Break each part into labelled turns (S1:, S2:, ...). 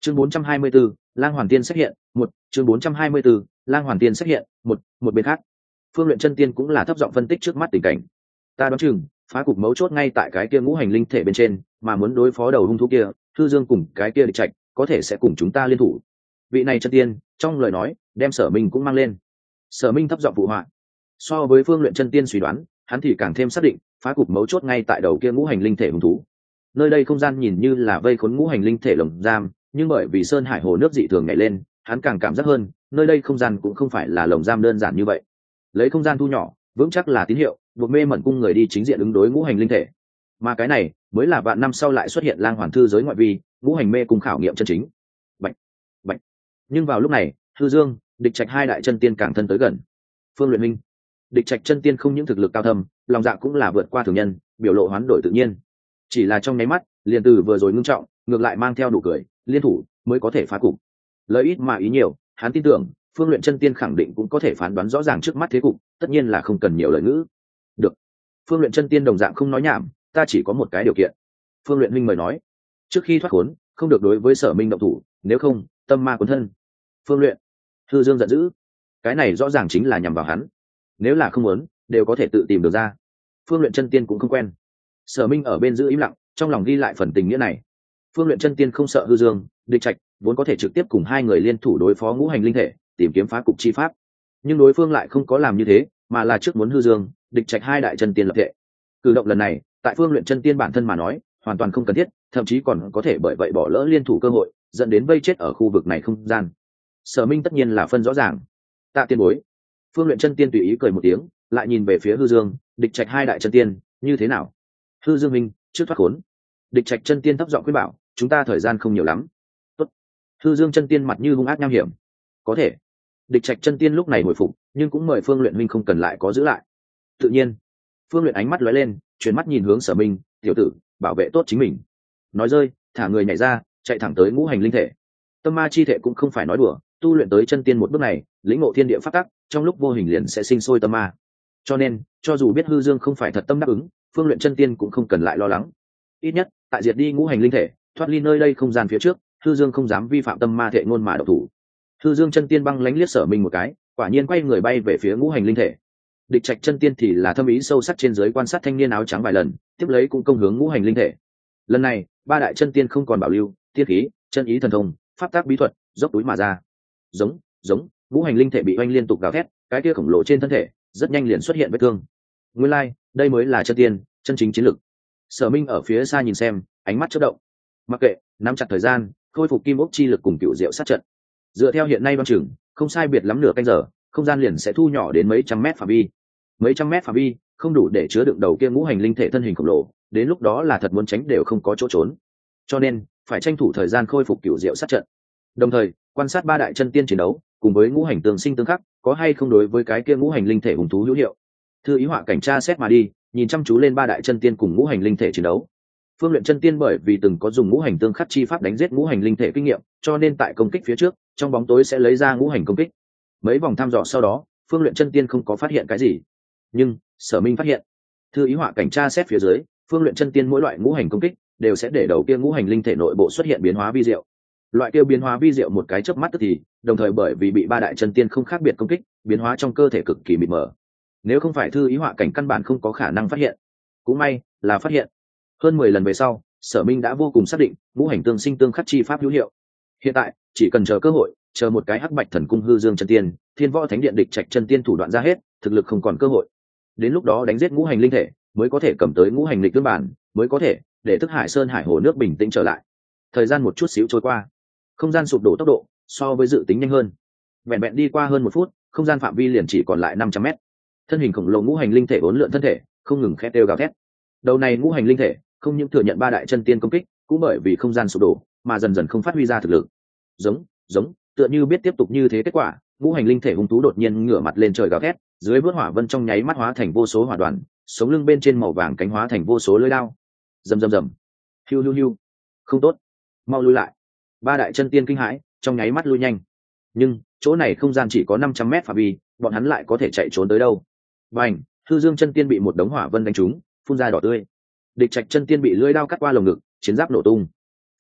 S1: Chương 424, Lang Hoàn Tiên xuất hiện, một chương 424, Lang Hoàn Tiên xuất hiện, một bên khác. Phương Luyện Chân Tiên cũng là thấp giọng phân tích trước mắt tình cảnh. Ta đoán chừng, phá cục mấu chốt ngay tại cái kia ngũ hành linh thể bên trên, mà muốn đối phó đầu hung thú kia, Thư Dương cùng cái kia Địch Trạch, có thể sẽ cùng chúng ta liên thủ. Vị này chân tiên, trong lời nói, đem Sở Minh cũng mang lên. Sở Minh thấp giọng phụ họa. So với Phương Luyện Chân Tiên suy đoán, hắn thì càng thêm xác định, phá cục mấu chốt ngay tại đầu kia ngũ hành linh thể hung thú. Nơi đây không gian nhìn như là vây khốn ngũ hành linh thể lồng giam, nhưng bởi vì sơn hải hồ nước dị thường nhảy lên, hắn càng cảm giác hơn, nơi đây không gian cũng không phải là lồng giam đơn giản như vậy. Lấy không gian thu nhỏ, vững chắc là tín hiệu, buộc mê mẩn cung người đi chính diện ứng đối ngũ hành linh thể. Mà cái này mới là vạn năm sau lại xuất hiện Lang Hoàn Thư giới ngoại vi, ngũ hành mê cung khảo nghiệm chân chính. Bạch, bạch. Nhưng vào lúc này, Thư Dương, Địch Trạch hai đại chân tiên càng thân tới gần. Phương Luyện Minh, Địch Trạch chân tiên không những thực lực cao thâm, lòng dạ cũng là vượt qua thường nhân, biểu lộ hoán đổi tự nhiên. Chỉ là trong nháy mắt, liền từ vừa rồi ngưng trọng, ngược lại mang theo nụ cười, liên thủ mới có thể phá cục. Lời ít mà ý nhiều, hắn tin tưởng Phương Luyện Chân Tiên khẳng định cũng có thể phán đoán rõ ràng trước mắt thế cục, tất nhiên là không cần nhiều lời ngữ. Được. Phương Luyện Chân Tiên đồng dạng không nói nhảm, ta chỉ có một cái điều kiện. Phương Luyện Minh mời nói, trước khi thoát khốn, không được đối với Sở Minh động thủ, nếu không, tâm ma cuốn thân. Phương Luyện, Thư Dương giận dữ, cái này rõ ràng chính là nhằm vào hắn. Nếu là không muốn, đều có thể tự tìm được ra. Phương Luyện Chân Tiên cũng không quen. Sở Minh ở bên giữ im lặng, trong lòng ghi lại phần tình nghĩa này. Phương Luyện Chân Tiên không sợ Hư Dương, Địch Trạch vốn có thể trực tiếp cùng hai người liên thủ đối phó ngũ hành linh thể, tìm kiếm phá cục chi pháp. Nhưng đối phương lại không có làm như thế, mà là trước muốn Hư Dương, Địch Trạch hai đại chân tiên lập thể. Cử động lần này, tại Phương Luyện Chân Tiên bản thân mà nói, hoàn toàn không cần thiết, thậm chí còn có thể bởi vậy bỏ lỡ liên thủ cơ hội, dẫn đến vây chết ở khu vực này không gian. Sở Minh tất nhiên là phân rõ ràng. Tạ tiên bối. Phương Luyện Chân Tiên tùy ý cười một tiếng, lại nhìn về phía Hư Dương, Địch Trạch hai đại chân tiên, như thế nào? Hư Dương minh, trước thoát khốn. Địch Trạch chân tiên thấp giọng khuyên bảo, chúng ta thời gian không nhiều lắm. Tốt. Hư Dương chân tiên mặt như hung ác nham hiểm. Có thể. Địch Trạch chân tiên lúc này hồi phục, nhưng cũng mời Phương Luyện minh không cần lại có giữ lại. Tự nhiên. Phương Luyện ánh mắt lóe lên, chuyển mắt nhìn hướng Sở Minh, tiểu tử, bảo vệ tốt chính mình. Nói rơi, thả người nhảy ra, chạy thẳng tới ngũ hành linh thể. Tâm ma chi thể cũng không phải nói đùa, tu luyện tới chân tiên một bước này, lĩnh ngộ thiên địa pháp tắc, trong lúc vô hình liền sẽ sinh sôi tâm ma. Cho nên, cho dù biết Hư Dương không phải thật tâm đáp ứng, Phương Luyện chân tiên cũng không cần lại lo lắng. Ít nhất, tại diệt đi ngũ hành linh thể, thoát ly nơi đây không gian phía trước, Hư Dương không dám vi phạm tâm ma thể ngôn mà độc thủ. Hư Dương chân tiên băng lánh liếc Sở Minh một cái, quả nhiên quay người bay về phía ngũ hành linh thể. Địch Trạch chân tiên thì là thâm ý sâu sắc trên dưới quan sát thanh niên áo trắng vài lần, tiếp lấy cũng công hướng ngũ hành linh thể. Lần này, ba đại chân tiên không còn bảo lưu, tiên khí, chân ý thần thông, pháp tác bí thuật, dốc túi mà ra. Giống, ngũ hành linh thể bị oanh liên tục gào thét, cái kia khổng lồ trên thân thể, rất nhanh liền xuất hiện vết thương. Nguyên lai, đây mới là chân tiên, chân chính chiến lực. Sở Minh ở phía xa nhìn xem, ánh mắt chớp động. Mặc kệ, nắm chặt thời gian, khôi phục kim ốc chi lực cùng cựu diệu sát trận. Dựa theo hiện nay đoán chừng, không sai biệt lắm nửa canh giờ, không gian liền sẽ thu nhỏ đến mấy trăm mét phạm vi. Mấy trăm mét phạm vi, không đủ để chứa đựng đầu kia ngũ hành linh thể thân hình khổng lồ, đến lúc đó là thật muốn tránh đều không có chỗ trốn. Cho nên, phải tranh thủ thời gian khôi phục cựu diệu sát trận. Đồng thời, quan sát ba đại chân tiên chiến đấu, cùng với ngũ hành tương sinh tương khắc, có hay không đối với cái kia ngũ hành linh thể hùng thú hữu hiệu. Thư ý họa cảnh tra xét mà đi, nhìn chăm chú lên ba đại chân tiên cùng ngũ hành linh thể chiến đấu. Phương Luyện chân tiên bởi vì từng có dùng ngũ hành tương khắc chi pháp đánh giết ngũ hành linh thể kinh nghiệm, cho nên tại công kích phía trước, trong bóng tối sẽ lấy ra ngũ hành công kích. Mấy vòng thăm dò sau đó, Phương Luyện chân tiên không có phát hiện cái gì, nhưng Sở Minh phát hiện. Thư ý họa cảnh tra xét phía dưới, Phương Luyện chân tiên mỗi loại ngũ hành công kích đều sẽ để đầu kia ngũ hành linh thể nội bộ xuất hiện biến hóa vi diệu. Loại kia biến hóa vi diệu một cái chớp mắt tức thì, đồng thời bởi vì bị ba đại chân tiên không khác biệt công kích, biến hóa trong cơ thể cực kỳ mịt mờ. Nếu không phải thư ý họa cảnh căn bản không có khả năng phát hiện. Cũng may là phát hiện. Hơn 10 lần về sau, Sở Minh đã vô cùng xác định ngũ hành tương sinh tương khắc chi pháp hữu hiệu. Hiện tại, chỉ cần chờ cơ hội, chờ một cái hắc bạch thần cung Hư Dương chân tiên, Thiên Võ Thánh Điện Địch Trạch chân tiên thủ đoạn ra hết, thực lực không còn cơ hội. Đến lúc đó đánh giết ngũ hành linh thể, mới có thể cầm tới ngũ hành lịch tương bản, mới có thể để thức Hải Sơn Hải hồ nước bình tĩnh trở lại. Thời gian một chút xíu trôi qua, không gian sụp đổ tốc độ so với dự tính nhanh hơn. Vẹn vẹn đi qua hơn 1 phút, không gian phạm vi liền chỉ còn lại 500 mét. Thân hình khổng lồ ngũ hành linh thể uốn lượn thân thể, không ngừng khét kêu gào thét. Đầu này ngũ hành linh thể không những thừa nhận ba đại chân tiên công kích, cũng bởi vì không gian sụp đổ mà dần dần không phát huy ra thực lực. Giống, tựa như biết tiếp tục như thế kết quả, ngũ hành linh thể hung thú đột nhiên ngửa mặt lên trời gào thét, dưới vớt hỏa vân trong nháy mắt hóa thành vô số hỏa đoàn, sống lưng bên trên màu vàng cánh hóa thành vô số lưỡi đao. Rầm. Hiu. Không tốt, mau lui lại. Ba đại chân tiên kinh hãi, trong nháy mắt lui nhanh. Nhưng chỗ này không gian chỉ có 500 mét phạm vi, bọn hắn lại có thể chạy trốn tới đâu? Bành, Hư Dương chân tiên bị một đống hỏa vân đánh trúng, phun ra đỏ tươi. Địch Trạch chân tiên bị lưỡi đao cắt qua lồng ngực, chiến giáp nổ tung.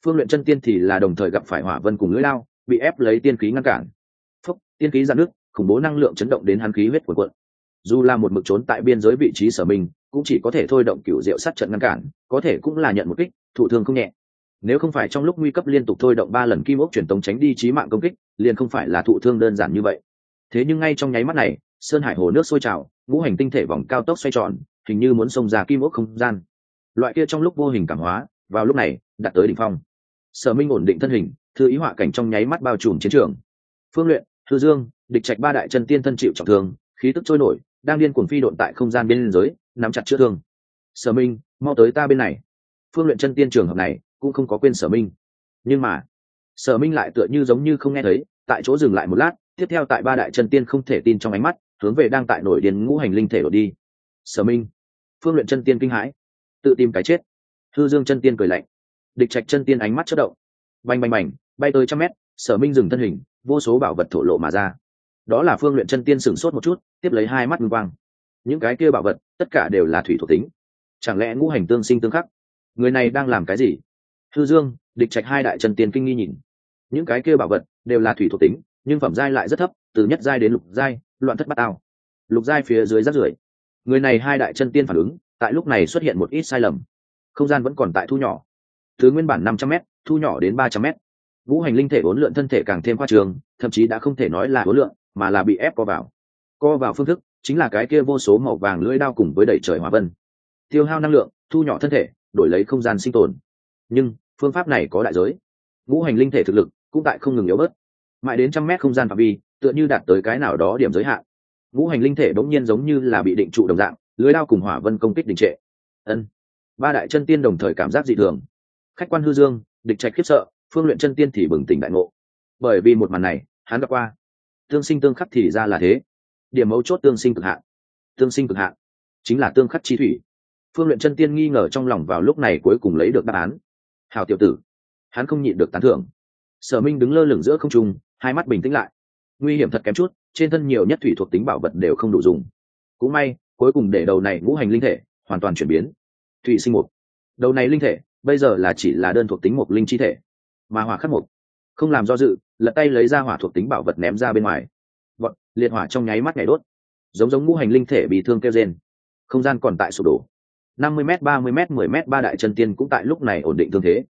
S1: Phương Luyện Chân Tiên thì là đồng thời gặp phải hỏa vân cùng lưỡi lao, bị ép lấy tiên khí ngăn cản. Phốc, tiên khí giãn nước, khủng bố năng lượng chấn động đến hắn khí huyết cuộn cuộn. Dù là một mực trốn tại biên giới vị trí Sở Minh, cũng chỉ có thể thôi động cửu diệu sát trận ngăn cản, có thể cũng là nhận một kích, thụ thương không nhẹ. Nếu không phải trong lúc nguy cấp liên tục thôi động 3 lần kim ốc truyền tống tránh đi chí mạng công kích, liền không phải là thụ thương đơn giản như vậy. Thế nhưng ngay trong nháy mắt này, sơn hải hồ nước sôi trào, ngũ hành tinh thể vòng cao tốc xoay tròn, hình như muốn xông ra kim ốc không gian. Loại kia trong lúc vô hình cảm hóa, vào lúc này đạt tới đỉnh phong. Sở Minh ổn định thân hình, thư ý họa cảnh trong nháy mắt bao trùm chiến trường. Phương Luyện, Thư Dương, Địch Trạch 3 đại chân tiên thân chịu trọng thương, khí tức trôi nổi, đang điên cuồng phi độn tại không gian biên giới, nắm chặt chữa thương. Sở Minh, mau tới ta bên này. Phương Luyện chân tiên trường hợp này cũng không có quên Sở Minh, nhưng mà Sở Minh lại tựa như giống như không nghe thấy, tại chỗ dừng lại một lát, tiếp theo tại 3 đại chân tiên không thể tin trong ánh mắt, hướng về đang tại nổi điên ngũ hành linh thể đổ đi. Sở Minh, Phương Luyện chân tiên kinh hãi, tự tìm cái chết. Thư Dương chân tiên cười lạnh, Địch Trạch chân tiên ánh mắt chớp động, bành bành bành, bay tới trăm mét. Sở Minh dừng thân hình, vô số bảo vật thổ lộ mà ra. Đó là Phương Luyện chân tiên sửng sốt một chút, tiếp lấy hai mắt ngưng quang. Những cái kia bảo vật tất cả đều là thủy thuộc tính, chẳng lẽ ngũ hành tương sinh tương khắc? Người này đang làm cái gì? Thư Dương, Địch Trạch 2 đại chân tiên kinh nghi nhìn. Những cái kia bảo vật đều là thủy thuộc tính, nhưng phẩm giai lại rất thấp, từ nhất giai đến lục giai, loạn thất bát ao. Lục giai phía dưới rất rưởi. Người này 2 đại chân tiên phản ứng, tại lúc này xuất hiện một ít sai lầm. Không gian vẫn còn tại thu nhỏ, từ nguyên bản 500m thu nhỏ đến 300m. Ngũ hành linh thể uốn lượn thân thể càng thêm khoa trương, thậm chí đã không thể nói là uốn lượn, mà là bị ép co vào phương thức chính là cái kia vô số màu vàng lưỡi đao cùng với đẩy trời hỏa vân, tiêu hao năng lượng, thu nhỏ thân thể, đổi lấy không gian sinh tồn. Nhưng phương pháp này có đại giới, ngũ hành linh thể thực lực cũng tại không ngừng yếu bớt, mãi đến 100m không gian phạm vi tựa như đạt tới cái nào đó điểm giới hạn, ngũ hành linh thể đống nhiên giống như là bị định trụ đồng dạng, lưỡi đao cùng hỏa vân công kích đình trệ. Ân, 3 đại chân tiên đồng thời cảm giác dị thường. Khách quan Hư Dương, Địch Trạch khiếp sợ, Phương Luyện chân tiên thì bừng tỉnh đại ngộ, bởi vì một màn này hắn gặp qua. Tương sinh tương khắc thì ra là thế, điểm mấu chốt tương sinh cực hạn. Tương sinh cực hạn chính là tương khắc chi thủy. Phương Luyện chân tiên nghi ngờ trong lòng, vào lúc này cuối cùng lấy được đáp án. Hảo tiểu tử, hắn không nhịn được tán thưởng. Sở Minh đứng lơ lửng giữa không trung, hai mắt bình tĩnh lại. Nguy hiểm thật kém chút, trên thân nhiều nhất thủy thuộc tính bảo vật đều không đủ dùng. Cũng may cuối cùng để đầu này ngũ hành linh thể hoàn toàn chuyển biến. Thủy sinh mục, đầu này linh thể bây giờ là chỉ là đơn thuộc tính mục linh chi thể, mà hỏa khắc mục. Không làm do dự, lật tay lấy ra hỏa thuộc tính bảo vật ném ra bên ngoài. Bọn liệt hỏa trong nháy mắt nhảy đốt, giống ngũ hành linh thể bị thương kêu rên. Không gian còn tại sụp đổ. 50m, 30m, 10m 3 đại chân tiên cũng tại lúc này ổn định thương thế.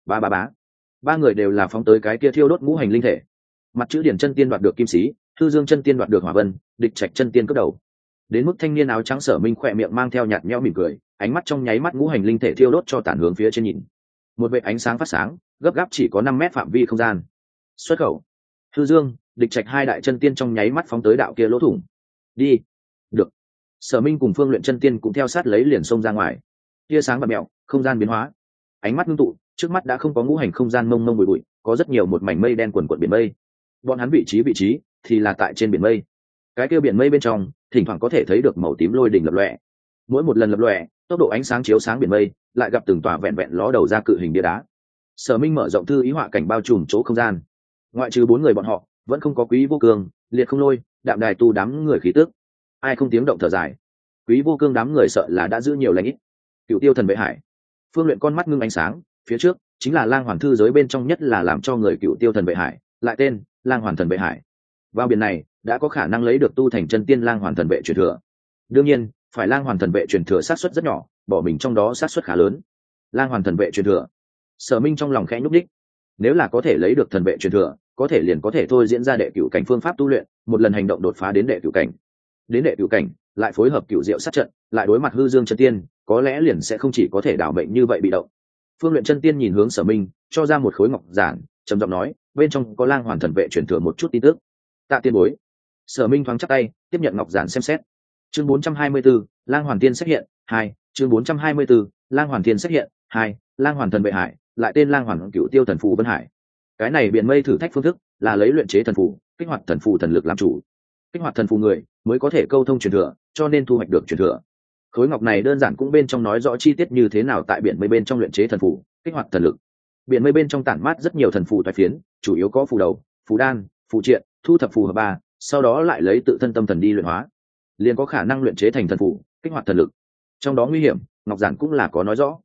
S1: Ba người đều là phóng tới cái kia thiêu đốt ngũ hành linh thể. Mặt chữ điển chân tiên đoạt được kim sĩ, Thư Dương chân tiên đoạt được hỏa vân, Địch Trạch chân tiên cướp đầu. Đến mức thanh niên áo trắng Sở Minh khỏe miệng mang theo nhạt nhẽo mỉm cười, ánh mắt trong nháy mắt ngũ hành linh thể thiêu đốt cho tản hướng phía trên nhìn. Một vệt ánh sáng phát sáng, gấp gáp chỉ có 5m phạm vi không gian. Xuất khẩu. Thư Dương, Địch Trạch 2 đại chân tiên trong nháy mắt phóng tới đạo kia lỗ thủng. Đi. Được. Sở Minh cùng Phương Luyện chân tiên cũng theo sát lấy liền xông ra ngoài. Tia sáng bạt mèo, không gian biến hóa. Ánh mắt ngưng tụ, trước mắt đã không có ngũ hành không gian mông mông bụi bụi, có rất nhiều một mảnh mây đen quần quần biển mây. Bọn hắn vị trí thì là tại trên biển mây. Cái kia biển mây bên trong, thỉnh thoảng có thể thấy được màu tím lôi đỉnh lập lòe. Mỗi một lần lập lòe, tốc độ ánh sáng chiếu sáng biển mây, lại gặp từng tòa vẹn vẹn ló đầu ra cự hình bia đá. Sở Minh mở rộng thư ý họa cảnh bao trùm chỗ không gian. Ngoại trừ 4 người bọn họ, vẫn không có Quý Vô Cương, Liệt Không Lôi, Đạm Đài Tu đám người khí tức. Ai không tiếng động thở dài. Quý Vô Cương đám người sợ là đã giữ nhiều lãnh ít. Cựu Tiêu Thần Vệ Hải. Phương Luyện con mắt ngưng ánh sáng, phía trước chính là Lang Hoàn thư giới bên trong nhất là làm cho người Cựu Tiêu Thần Vệ Hải, lại tên Lang Hoàn Thần Vệ Hải. Vào biển này đã có khả năng lấy được tu thành chân tiên Lang Hoàn Thần Vệ truyền thừa. Đương nhiên, phải Lang Hoàn Thần Vệ truyền thừa xác suất rất nhỏ, bỏ mình trong đó xác suất khá lớn. Lang Hoàn Thần Vệ truyền thừa. Sở Minh trong lòng khẽ nhúc nhích. Nếu là có thể lấy được thần vệ truyền thừa, có thể liền có thể thôi diễn ra đệ cửu cảnh phương pháp tu luyện, một lần hành động đột phá đến đệ cửu cảnh. Đến đệ cửu cảnh, lại phối hợp cửu diệu sát trận, lại đối mặt hư dương chân tiên, có lẽ liền sẽ không chỉ có thể đảo mệnh như vậy bị động. Phương Luyện chân tiên nhìn hướng Sở Minh, cho ra một khối ngọc giản, trầm giọng nói, bên trong có Lang Hoàn Thần Vệ truyền thừa một chút tin tức. Tạ tiên bối. Sở Minh thoáng chắp tay, tiếp nhận ngọc giản xem xét. Chương 424, Lang Hoàn Tiên xuất hiện 2, chương 424, Lang Hoàn Tiên xuất hiện 2, Lang Hoàn Thần Vệ Hải, lại tên Lang Hoàn Cửu Tiêu Thần Phù Vân Hải. Cái này biển mây thử thách phương thức là lấy luyện chế thần phù, kích hoạt thần phù thần lực làm chủ. Kích hoạt thần phù người mới có thể câu thông truyền thừa, cho nên thu hoạch được truyền thừa. Khối ngọc này đơn giản cũng bên trong nói rõ chi tiết như thế nào tại biển mây bên trong luyện chế thần phù, kích hoạt thần lực. Biển mây bên trong tản mát rất nhiều thần phù toái phiến, chủ yếu có phù đầu, phù đan, phù triện, thu thập phù hợp 3, sau đó lại lấy tự thân tâm thần đi luyện hóa, liền có khả năng luyện chế thành thần phù, kích hoạt thần lực. Trong đó nguy hiểm, ngọc giản cũng là có nói rõ.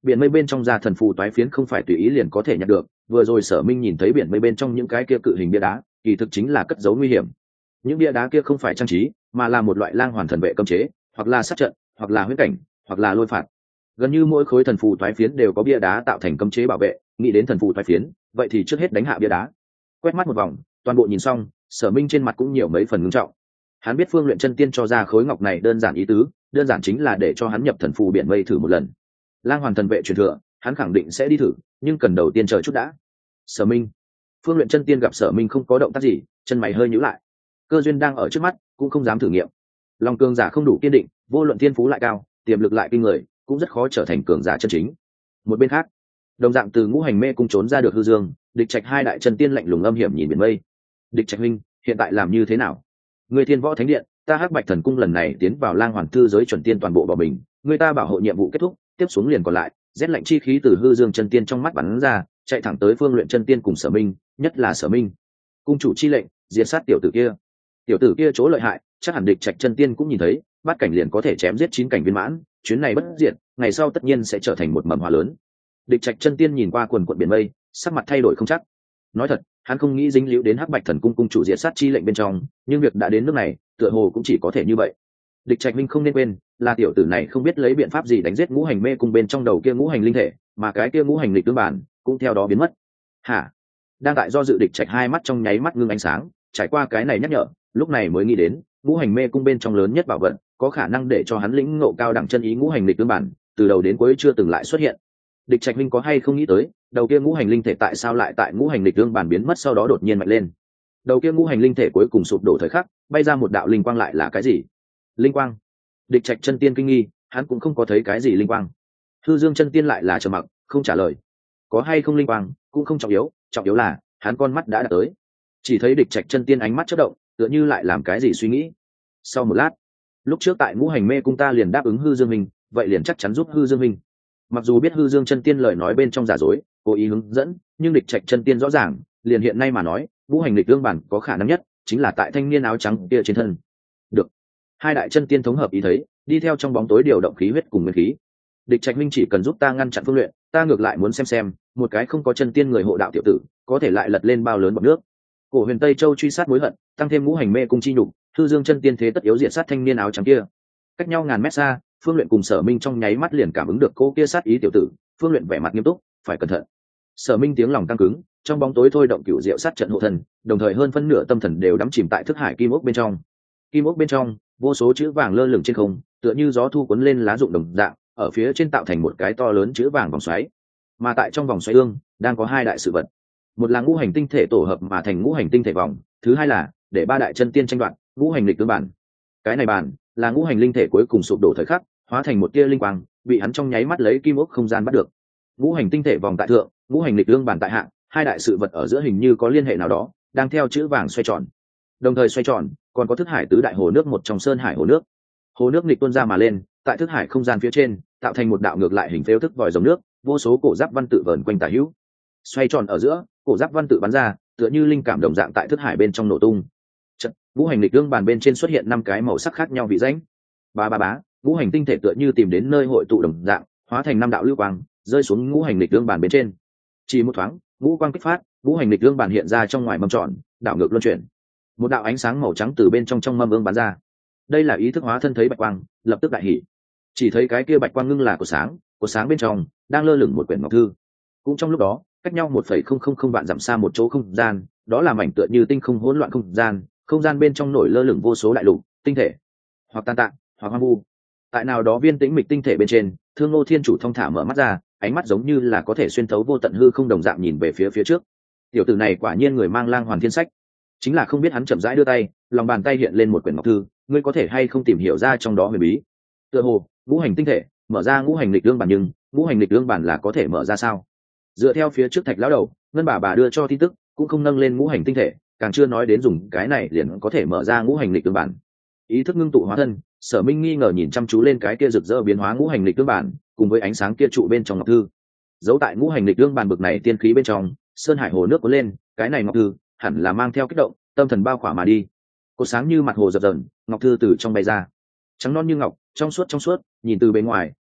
S1: biển mây bên trong ra thần phù toái phiến không phải tùy ý liền có thể nhận được, vừa rồi Sở Minh nhìn thấy biển mây bên trong những cái kia cự hình bia đá kỳ thực chính là cất giấu nguy hiểm. Những bia đá kia không phải trang trí mà là một loại lang hoàn thần vệ cấm chế, hoặc là sát trận, hoặc là huyễn cảnh, hoặc là lôi phạt. Gần như mỗi khối thần phù toái phiến đều có bia đá tạo thành cấm chế bảo vệ, nghĩ đến thần phù toái phiến vậy thì trước hết đánh hạ bia đá. Quét mắt một vòng toàn bộ nhìn xong, Sở Minh trên mặt cũng nhiều mấy phần ngưng trọng. Hắn biết Phương Luyện Chân Tiên cho ra khối ngọc này đơn giản ý tứ, đơn giản chính là để cho hắn nhập thần phù biển mây thử một lần. Lang hoàn thần vệ truyền thừa hắn khẳng định sẽ đi thử, nhưng cần đầu tiên chờ chút đã. Sở Minh. Phương Luyện Chân Tiên gặp Sở Minh không có động tác gì, chân mày hơi nhíu lại. Cơ duyên đang ở trước mắt, cũng không dám thử nghiệm. Long cường giả không đủ kiên định, vô luận thiên phú lại cao, tiềm lực lại kinh người, cũng rất khó trở thành cường giả chân chính. Một bên khác, đồng dạng từ ngũ hành mê cung trốn ra được Hư Dương, Địch Trạch hai đại chân tiên lạnh lùng âm hiểm nhìn biển mây. Địch Trạch huynh, hiện tại làm như thế nào? Người Thiên Võ Thánh Điện, ta Hắc Bạch Thần Cung lần này tiến vào Lang Hoàn Thư giới chuẩn tiên toàn bộ bỏ mình, người ta bảo hộ nhiệm vụ kết thúc, tiếp xuống liền còn lại, rét lạnh chi khí từ Hư Dương chân tiên trong mắt bắn ra, chạy thẳng tới Phương Luyện chân tiên cùng Sở Minh, nhất là Sở Minh. Cung chủ chi lệnh, diệt sát tiểu tử kia. Tiểu tử kia chỗ lợi hại, chắc hẳn Địch Trạch chân tiên cũng nhìn thấy, bát cảnh liền có thể chém giết 9 cảnh viên mãn, chuyến này bất diệt, ngày sau tất nhiên sẽ trở thành một mầm hoa lớn. Địch Trạch chân tiên nhìn qua quần quần biển mây, sắc mặt thay đổi không chắc. Nói thật, hắn không nghĩ dính líu đến Hắc Bạch Thần Cung cung chủ diệt sát chi lệnh bên trong, nhưng việc đã đến nước này, tựa hồ cũng chỉ có thể như vậy. Địch Trạch minh không nên quên, là tiểu tử này không biết lấy biện pháp gì đánh giết ngũ hành mê cung bên trong đầu kia ngũ hành linh thể, mà cái kia ngũ hành lịch tương bản cũng theo đó biến mất. Hả? Đang tại do dự Địch Trạch hai mắt trong nháy mắt ngưng ánh sáng, trải qua cái này nhắc nhở, lúc này mới nghĩ đến, ngũ hành mê cung bên trong lớn nhất bảo vật, có khả năng để cho hắn lĩnh ngộ cao đẳng chân ý ngũ hành lịch tương bản, từ đầu đến cuối chưa từng lại xuất hiện. Địch Trạch minh có hay không nghĩ tới, đầu kia ngũ hành linh thể tại sao lại tại ngũ hành lịch tương bản biến mất sau đó đột nhiên mạnh lên. Đầu kia ngũ hành linh thể cuối cùng sụp đổ thời khắc, bay ra một đạo linh quang lại là cái gì? Linh quang? Địch Trạch chân tiên kinh nghi, hắn cũng không có thấy cái gì linh quang. Hư Dương chân tiên lại là trầm mặc, không trả lời. Có hay không linh quang cũng không trọng yếu là hắn con mắt đã đạt tới. Chỉ thấy Địch Trạch chân tiên ánh mắt chớp động, tựa như lại làm cái gì suy nghĩ. Sau một lát, lúc trước tại ngũ hành mê cung ta liền đáp ứng Hư Dương mình, vậy liền chắc chắn giúp Hư Dương mình. Mặc dù biết Hư Dương chân tiên lời nói bên trong giả dối, cố ý hướng dẫn, nhưng Địch Trạch chân tiên rõ ràng, liền hiện nay mà nói, ngũ hành lịch tương bản có khả năng nhất chính là tại thanh niên áo trắng kia trên thân. Được. Hai đại chân tiên thống hợp ý thấy, đi theo trong bóng tối điều động khí huyết cùng nguyên khí. Địch Trạch minh chỉ cần giúp ta ngăn chặn Phương Luyện, ta ngược lại muốn xem một cái không có chân tiên người hộ đạo tiểu tử có thể lại lật lên bao lớn bọt nước. Cổ Huyền Tây Châu truy sát mối hận, tăng thêm ngũ hành mê cung chi nhục, Hư Dương chân tiên thế tất yếu diệt sát thanh niên áo trắng kia. Cách nhau ngàn mét xa, Phương Luyện cùng Sở Minh trong nháy mắt liền cảm ứng được cô kia sát ý tiểu tử. Phương Luyện vẻ mặt nghiêm túc, phải cẩn thận. Sở Minh tiếng lòng căng cứng, trong bóng tối thôi động cửu diệu sát trận hộ thần, đồng thời hơn phân nửa tâm thần đều đắm chìm tại thức hải kim ốc bên trong. Kim ốc bên trong, vô số chữ vàng lơ lửng trên không, tựa như gió thu cuốn lên lá rụng đồng dạng, ở phía trên tạo thành một cái to lớn chữ vàng vòng xoáy. Mà tại trong vòng xoáy ương, đang có hai đại sự vật. Một là ngũ hành tinh thể tổ hợp mà thành ngũ hành tinh thể vòng, thứ hai là để ba đại chân tiên tranh đoạt ngũ hành lịch tương bản. Cái này bản là ngũ hành linh thể cuối cùng sụp đổ thời khắc, hóa thành một tia linh quang, bị hắn trong nháy mắt lấy kim ốc không gian bắt được. Ngũ hành tinh thể vòng tại thượng, ngũ hành lịch tương bản tại hạ, hai đại sự vật ở giữa hình như có liên hệ nào đó, đang theo chữ vàng xoay tròn. Đồng thời xoay tròn, còn có thức hải tứ đại hồ nước một trong sơn hải hồ nước. Hồ nước nghịch tuôn ra mà lên, tại thức hải không gian phía trên, tạo thành một đạo ngược lại hình phếu thức vòi rồng nước, vô số cổ giáp văn tự vờn quanh tả hữu. Xoay tròn ở giữa, cổ giáp văn tự bắn ra, tựa như linh cảm đồng dạng tại thức hải bên trong nổ tung. Trận, ngũ hành lịch tương bàn bên trên xuất hiện 5 cái màu sắc khác nhau vị danh. Bá, ngũ hành tinh thể tựa như tìm đến nơi hội tụ đồng dạng, hóa thành 5 đạo lưu quang, rơi xuống ngũ hành lịch tương bàn bên trên. Chỉ một thoáng, ngũ quang kích phát, ngũ hành lịch tương bàn hiện ra trong ngoài mâm tròn, đảo ngược luân chuyển. Một đạo ánh sáng màu trắng từ bên trong mâm ương bắn ra. Đây là ý thức hóa thân thấy bạch quang, lập tức đại hỉ. Chỉ thấy cái kia bạch quang ngưng là của sáng bên trong đang lơ lửng một quyển ngọc thư. Cũng trong lúc đó, cách nhau 1,000 vạn dặm xa một chỗ không gian, đó là mảnh tựa như tinh không hỗn loạn không gian bên trong nổi lơ lửng vô số đại lục, tinh thể, hoặc tan tạng, hoặc hoang vu. Tại nào đó viên tĩnh mịch tinh thể bên trên, Thương Ngô Thiên Chủ thong thả mở mắt ra, ánh mắt giống như là có thể xuyên thấu vô tận hư không đồng dạng nhìn về phía trước. Tiểu tử này quả nhiên người mang Lang Hoàn Thiên Sách, chính là không biết hắn chậm rãi đưa tay, lòng bàn tay hiện lên một quyển ngọc thư, ngươi có thể hay không tìm hiểu ra trong đó huyền bí. Tựa hồ ngũ hành tinh thể mở ra ngũ hành lịch tương bản, nhưng ngũ hành lịch tương bản là có thể mở ra sao? Dựa theo phía trước Thạch lão đầu, ngân bà đưa cho tin tức, cũng không nâng lên ngũ hành tinh thể, càng chưa nói đến dùng cái này liền có thể mở ra ngũ hành lịch tương bản. Ý thức ngưng tụ hóa thân, Sở Minh nghi ngờ nhìn chăm chú lên cái kia rực rỡ biến hóa ngũ hành lịch tương bản, cùng với ánh sáng kia trụ bên trong ngọc thư. Giấu tại ngũ hành lịch tương bản bực này tiên khí bên trong, sơn hải hồ nước cuốn lên, cái này ngọc thư hẳn là mang theo kích động, tâm thần bao khỏa mà đi. Cột sáng như mặt hồ dập dờn, ngọc thư từ trong bay ra, trắng non như ngọc, trong suốt, nhìn từ bên ngoài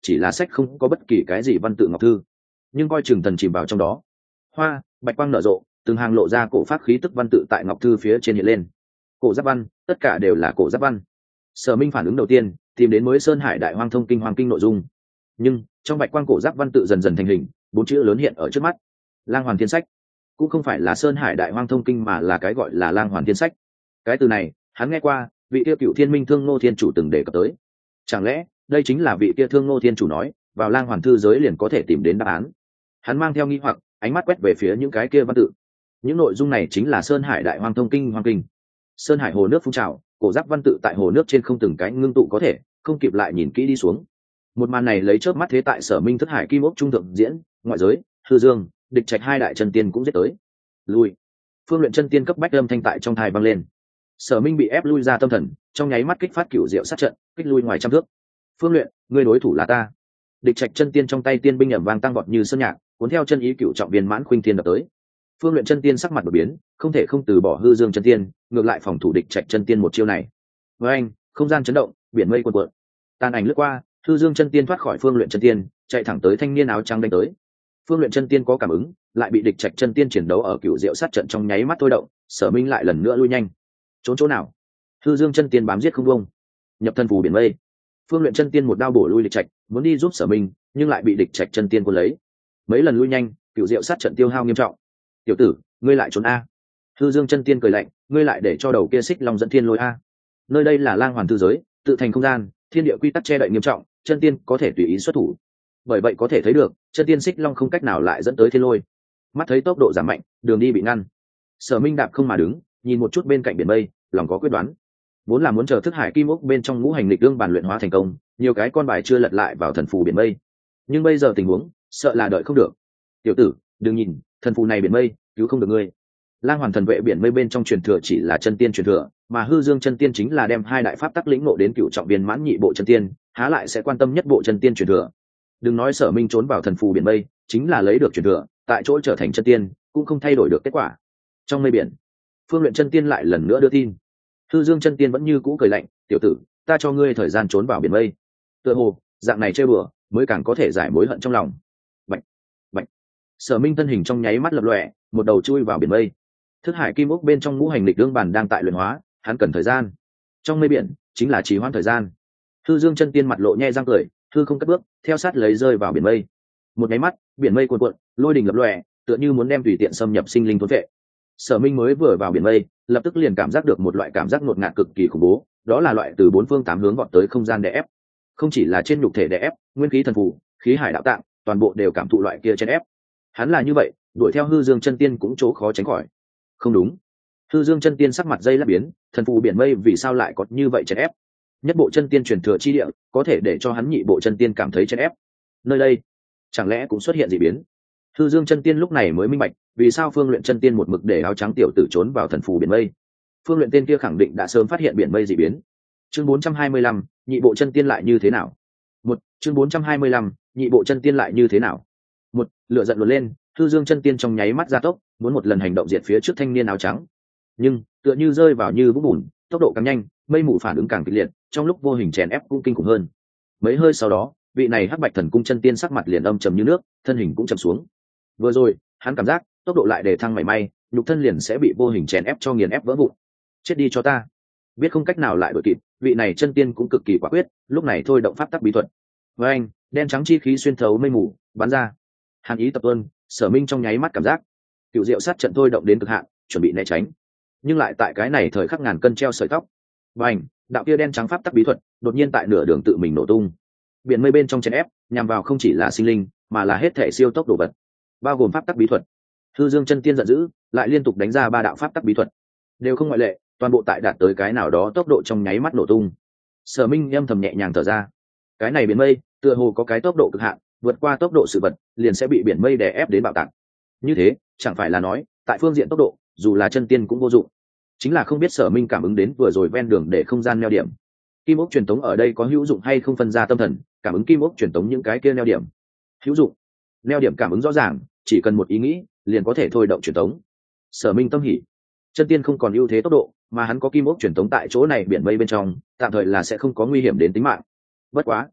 S1: chỉ là sách không có bất kỳ cái gì văn tự ngọc thư, nhưng coi chừng thần chìm vào trong đó. Hoa bạch quang nở rộ, từng hàng lộ ra cổ pháp khí tức văn tự tại ngọc thư phía trên hiện lên. Cổ giáp văn, tất cả đều là cổ giáp văn. Sở Minh phản ứng đầu tiên tìm đến mới Sơn Hải Đại Hoang Thông Kinh Hoàng Kinh nội dung, nhưng trong bạch quang cổ giáp văn tự dần dần thành hình, 4 chữ lớn hiện ở trước mắt. Lang Hoàn Thiên Sách. Cũng không phải là Sơn Hải Đại Hoang Thông Kinh mà là cái gọi là Lang Hoàn Thiên Sách. Cái từ này hắn nghe qua, vị kia Cựu Thiên Minh Thương Ngô Thiên chủ từng đề cập tới. Chẳng lẽ đây chính là vị kia Thương Ngô Thiên chủ nói vào Lang Hoàn thư giới liền có thể tìm đến đáp án? Hắn mang theo nghi hoặc, ánh mắt quét về phía những cái kia văn tự. Những nội dung này chính là Sơn Hải Đại Hoang Thông Kinh Hoang Kinh. Sơn Hải hồ nước phun trào, cổ giáp văn tự tại hồ nước trên không từng cái ngưng tụ có thể không kịp lại nhìn kỹ đi xuống. Một màn này lấy chớp mắt thế tại Sở Minh thất hải kim ốc trung thượng diễn, ngoại giới, hư dương, địch trạch hai đại chân tiên cũng giết tới. Lui. Phương Luyện chân tiên cấp bách âm thanh tại trong thai vang lên. Sở Minh bị ép lui ra tâm thần, trong nháy mắt kích phát cửu diệu sát trận, kích lui ngoài trăm thước. Phương Luyện, ngươi đối thủ là ta. Địch trạch chân tiên trong tay tiên binh ầm vang tăng vọt như sơn nhạc, cuốn theo chân ý cửu trọng viên mãn khuynh thiên đập tới. Phương Luyện chân tiên sắc mặt đổi biến, không thể không từ bỏ hư dương chân tiên, ngược lại phòng thủ địch trạch chân tiên một chiêu này. Với anh, không gian chấn động, biển mây cuồn cuộn. Tàn ảnh lướt qua, hư dương chân tiên thoát khỏi Phương Luyện chân tiên, chạy thẳng tới thanh niên áo trắng đánh tới. Phương Luyện chân tiên có cảm ứng, lại bị địch trạch chân tiên chiến đấu ở cựu diệu sát trận trong nháy mắt thôi động. Sở Minh lại lần nữa lui nhanh. Trốn chỗ nào? Hư dương chân tiên bám giết không buông, nhập thân phù biển mây. Phương Luyện chân tiên một đao bổ lui địch trạch, muốn đi giúp Sở Minh, nhưng lại bị địch trạch chân tiên cuốn lấy. Mấy lần lui nhanh, cựu diệu sát trận tiêu hao nghiêm trọng. Tiểu tử, ngươi lại trốn a? Hư dương chân tiên cười lạnh, ngươi lại để cho đầu kia xích long dẫn thiên lôi a? Nơi đây là Lang Hoàn thư giới, tự thành không gian, thiên địa quy tắc che đậy nghiêm trọng, chân tiên có thể tùy ý xuất thủ. Bởi vậy có thể thấy được, chân tiên xích long không cách nào lại dẫn tới thiên lôi. Mắt thấy tốc độ giảm mạnh, đường đi bị ngăn. Sở Minh đạp không mà đứng, nhìn một chút bên cạnh biển mây, lòng có quyết đoán. Vốn là muốn chờ thức hải kim ốc bên trong ngũ hành lịch đương bàn luyện hóa thành công, nhiều cái con bài chưa lật lại vào thần phù biển mây. Nhưng bây giờ tình huống, sợ là đợi không được. Tiểu tử, đừng nhìn, thần phù này biển mây, cứu không được ngươi. Lang Hoàn thần vệ biển mây bên trong truyền thừa chỉ là chân tiên truyền thừa, mà hư dương chân tiên chính là đem hai đại pháp tắc lĩnh ngộ đến cựu trọng viên mãn nhị bộ chân tiên, há lại sẽ quan tâm nhất bộ chân tiên truyền thừa. Đừng nói Sở Minh trốn vào thần phù biển mây, chính là lấy được truyền thừa, tại chỗ trở thành chân tiên, cũng không thay đổi được kết quả. Trong mây biển, Phương Luyện chân tiên lại lần nữa đưa tin. Hư dương chân tiên vẫn như cũ cười lạnh, tiểu tử, ta cho ngươi thời gian trốn vào biển mây. Tựa hồ, dạng này chơi bừa, mới càng có thể giải mối hận trong lòng. Bạch, bạch. Sở Minh thân hình trong nháy mắt lập lòe, một đầu chui vào biển mây. Thức hải kim ốc bên trong ngũ hành lịch đương bàn đang tại luyện hóa, hắn cần thời gian. Trong mây biển chính là trì hoãn thời gian. Hư dương chân tiên mặt lộ nhe răng cười, hư không cất bước, theo sát lấy rơi vào biển mây. Một nháy mắt, biển mây cuồn cuộn, lôi đình lập lòe, tựa như muốn đem tùy tiện xâm nhập sinh linh thôn vệ. Sở Minh mới vừa vào biển mây, lập tức liền cảm giác được một loại cảm giác ngột ngạt cực kỳ khủng bố, đó là loại từ bốn phương tám hướng vọt tới không gian đè ép. Không chỉ là trên nhục thể đè ép, nguyên khí thần phù, khí hải đạo tạng, toàn bộ đều cảm thụ loại kia chèn ép. Hắn là như vậy, đuổi theo hư dương chân tiên cũng chỗ khó tránh khỏi. Không đúng. Hư dương chân tiên sắc mặt dây lắp biến, thần phù biển mây vì sao lại có như vậy chèn ép? Nhất bộ chân tiên truyền thừa chi địa, có thể để cho hắn nhị bộ chân tiên cảm thấy chèn ép. Nơi đây, chẳng lẽ cũng xuất hiện dị biến? Hư dương chân tiên lúc này mới minh bạch, vì sao Phương Luyện chân tiên một mực để áo trắng tiểu tử trốn vào thần phù biển mây. Phương Luyện tên kia khẳng định đã sớm phát hiện biển mây dị biến. Chương 425, nhị bộ chân tiên lại như thế nào? Chương 425, nhị bộ chân tiên lại như thế nào? Lửa giận luồn lên, Hư dương chân tiên trong nháy mắt gia tốc, muốn một lần hành động diệt phía trước thanh niên áo trắng. Nhưng tựa như rơi vào như vũng bùn, tốc độ càng nhanh, mây mù phản ứng càng kịch liệt, trong lúc vô hình chèn ép cũng kinh khủng hơn. Mấy hơi sau đó, vị này hắc bạch thần cung chân tiên sắc mặt liền âm trầm như nước, thân hình cũng trầm xuống. Vừa rồi, hắn cảm giác tốc độ lại để thăng mảy may, nhục thân liền sẽ bị vô hình chèn ép cho nghiền ép vỡ vụn. Chết đi cho ta! Biết không cách nào lại đuổi kịp, vị này chân tiên cũng cực kỳ quả quyết, lúc này thôi động pháp tắc bí thuật. Với anh, đen trắng chi khí xuyên thấu mây mù, bắn ra. Hàn ý tập tuân, Sở Minh trong nháy mắt cảm giác cựu diệu sát trận thôi động đến cực hạn, chuẩn bị né tránh, nhưng lại tại cái này thời khắc ngàn cân treo sợi tóc. Bành, đạo kia đen trắng pháp tắc bí thuật đột nhiên tại nửa đường tự mình nổ tung. Biển mây bên trong chèn ép nhằm vào không chỉ là sinh linh, mà là hết thể siêu tốc đồ vật, bao gồm pháp tắc bí thuật. Hư dương chân tiên giận dữ, lại liên tục đánh ra 3 đạo pháp tắc bí thuật, đều không ngoại lệ, toàn bộ tại đạt tới cái nào đó tốc độ trong nháy mắt nổ tung. Sở Minh âm thầm nhẹ nhàng thở ra, cái này biển mây tựa hồ có cái tốc độ cực hạn, vượt qua tốc độ sự vật liền sẽ bị biển mây đè ép đến bạo tạc. Như thế chẳng phải là nói tại phương diện tốc độ dù là chân tiên cũng vô dụng. Chính là không biết Sở Minh cảm ứng đến vừa rồi ven đường để không gian neo điểm, kim ốc truyền tống ở đây có hữu dụng hay không phân ra tâm thần cảm ứng kim ốc truyền tống những cái kia neo điểm. Hữu dụng. Neo điểm cảm ứng rõ ràng, chỉ cần một ý nghĩ liền có thể thôi động truyền tống. Sở Minh tâm hỉ, chân tiên không còn ưu thế tốc độ, mà hắn có kim ốc truyền tống tại chỗ này biển mây bên trong, tạm thời là sẽ không có nguy hiểm đến tính mạng. Bất quá,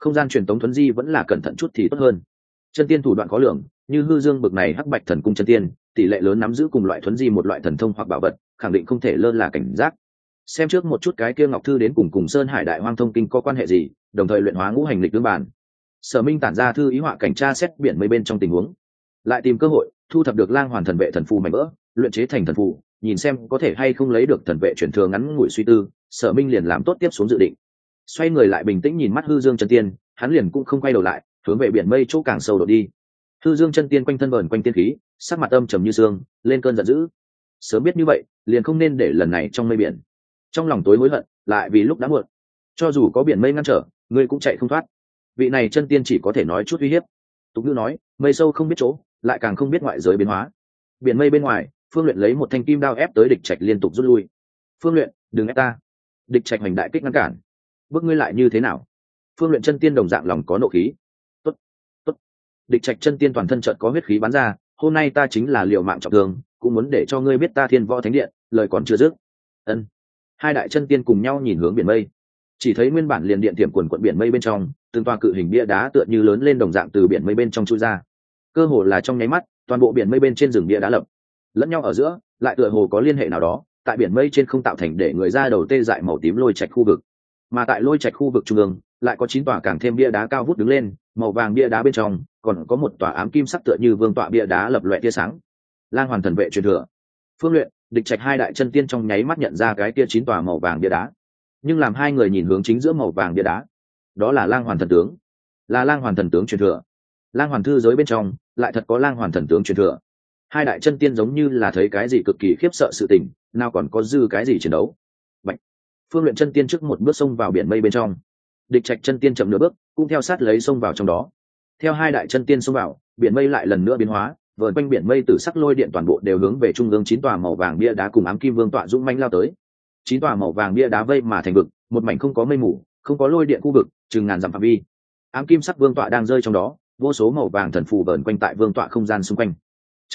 S1: không gian truyền tống thuấn di vẫn là cẩn thận chút thì tốt hơn. Chân tiên thủ đoạn khó lường, như hư dương bực này hắc bạch thần cung chân tiên, tỷ lệ lớn nắm giữ cùng loại thuấn di một loại thần thông hoặc bảo vật, khẳng định không thể lơ là cảnh giác. Xem trước một chút cái kia ngọc thư đến cùng Sơn Hải Đại Hoang thông kinh có quan hệ gì, đồng thời luyện hóa ngũ hành lịch tương bản. Sở Minh tản ra thư ý họa cảnh tra xét biển mây bên trong tình huống, lại tìm cơ hội thu thập được lang hoàn thần vệ thần phù mảnh vỡ, luyện chế thành thần phù, nhìn xem có thể hay không lấy được thần vệ chuyển thừa. Ngắn ngủi suy tư, Sở Minh liền làm tốt tiếp xuống dự định. Xoay người lại bình tĩnh nhìn mắt hư dương chân tiên, hắn liền cũng không quay đầu lại, hướng về biển mây chỗ càng sâu đổ đi. Hư dương chân tiên quanh thân vờn quanh tiên khí, sắc mặt âm trầm như sương, lên cơn giận dữ. Sớm biết như vậy, liền không nên để lần này trong mây biển. Trong lòng tối hối hận, lại vì lúc đã muộn. Cho dù có biển mây ngăn trở, ngươi cũng chạy không thoát. Vị này chân tiên chỉ có thể nói chút uy hiếp. Tục ngữ nói, mây sâu không biết chỗ, lại càng không biết ngoại giới biến hóa. Biển mây bên ngoài, Phương Luyện lấy một thanh kim đao ép tới Địch Trạch liên tục rút lui. Phương Luyện, đừng ép ta! Địch Trạch hành đại kích ngăn cản. Bước ngươi lại như thế nào? Phương Luyện chân tiên đồng dạng lòng có nộ khí. Tốt, tốt. Địch Trạch chân tiên toàn thân chợt có huyết khí bắn ra. Hôm nay ta chính là liều mạng trọng thương, cũng muốn để cho ngươi biết ta Thiên Võ Thánh Điện. Lời còn chưa dứt. Ân. Hai đại chân tiên cùng nhau nhìn hướng biển mây, chỉ thấy nguyên bản liền điện tiệm quần quận biển mây bên trong, từng tòa cự hình bia đá tựa như lớn lên đồng dạng từ biển mây bên trong chui ra. Cơ hồ là trong nháy mắt, toàn bộ biển mây bên trên rừng bia đá lập lẫn nhau ở giữa, lại tựa hồ có liên hệ nào đó, tại biển mây trên không tạo thành để người ra đầu tê dại màu tím lôi trạch khu vực. Mà tại lôi trạch khu vực trung ương, lại có 9 tòa càng thêm bia đá cao vút đứng lên, màu vàng bia đá bên trong còn có một tòa ám kim sắc tựa như vương tọa bia đá lập loè tia sáng. Lang hoàn thần vệ truyền thừa. Phương Luyện, Địch Trạch hai đại chân tiên trong nháy mắt nhận ra cái kia 9 tòa màu vàng bia đá, nhưng làm hai người nhìn hướng chính giữa màu vàng bia đá, đó là Lang hoàn thần tướng, là Lang hoàn thần tướng truyền thừa. Lang hoàn thư giới bên trong lại thật có Lang hoàn thần tướng truyền thừa. Hai đại chân tiên giống như là thấy cái gì cực kỳ khiếp sợ sự tình, nào còn có dư cái gì chiến đấu. Bạch. Phương Luyện chân tiên trước một bước xông vào biển mây bên trong, Địch Trạch chân tiên chậm nửa bước, cũng theo sát lấy xông vào trong đó. Theo hai đại chân tiên xông vào, biển mây lại lần nữa biến hóa, vờn quanh biển mây tử sắc lôi điện toàn bộ đều hướng về trung ương 9 tòa màu vàng bia đá cùng ám kim vương tọa dũng mãnh lao tới. 9 tòa màu vàng bia đá vây mà thành vực, một mảnh không có mây mù, không có lôi điện khu vực, chừng ngàn dặm phạm vi. Ám kim sắc vương tọa đang rơi trong đó, vô số màu vàng thần phù vờn quanh tại vương tọa không gian xung quanh.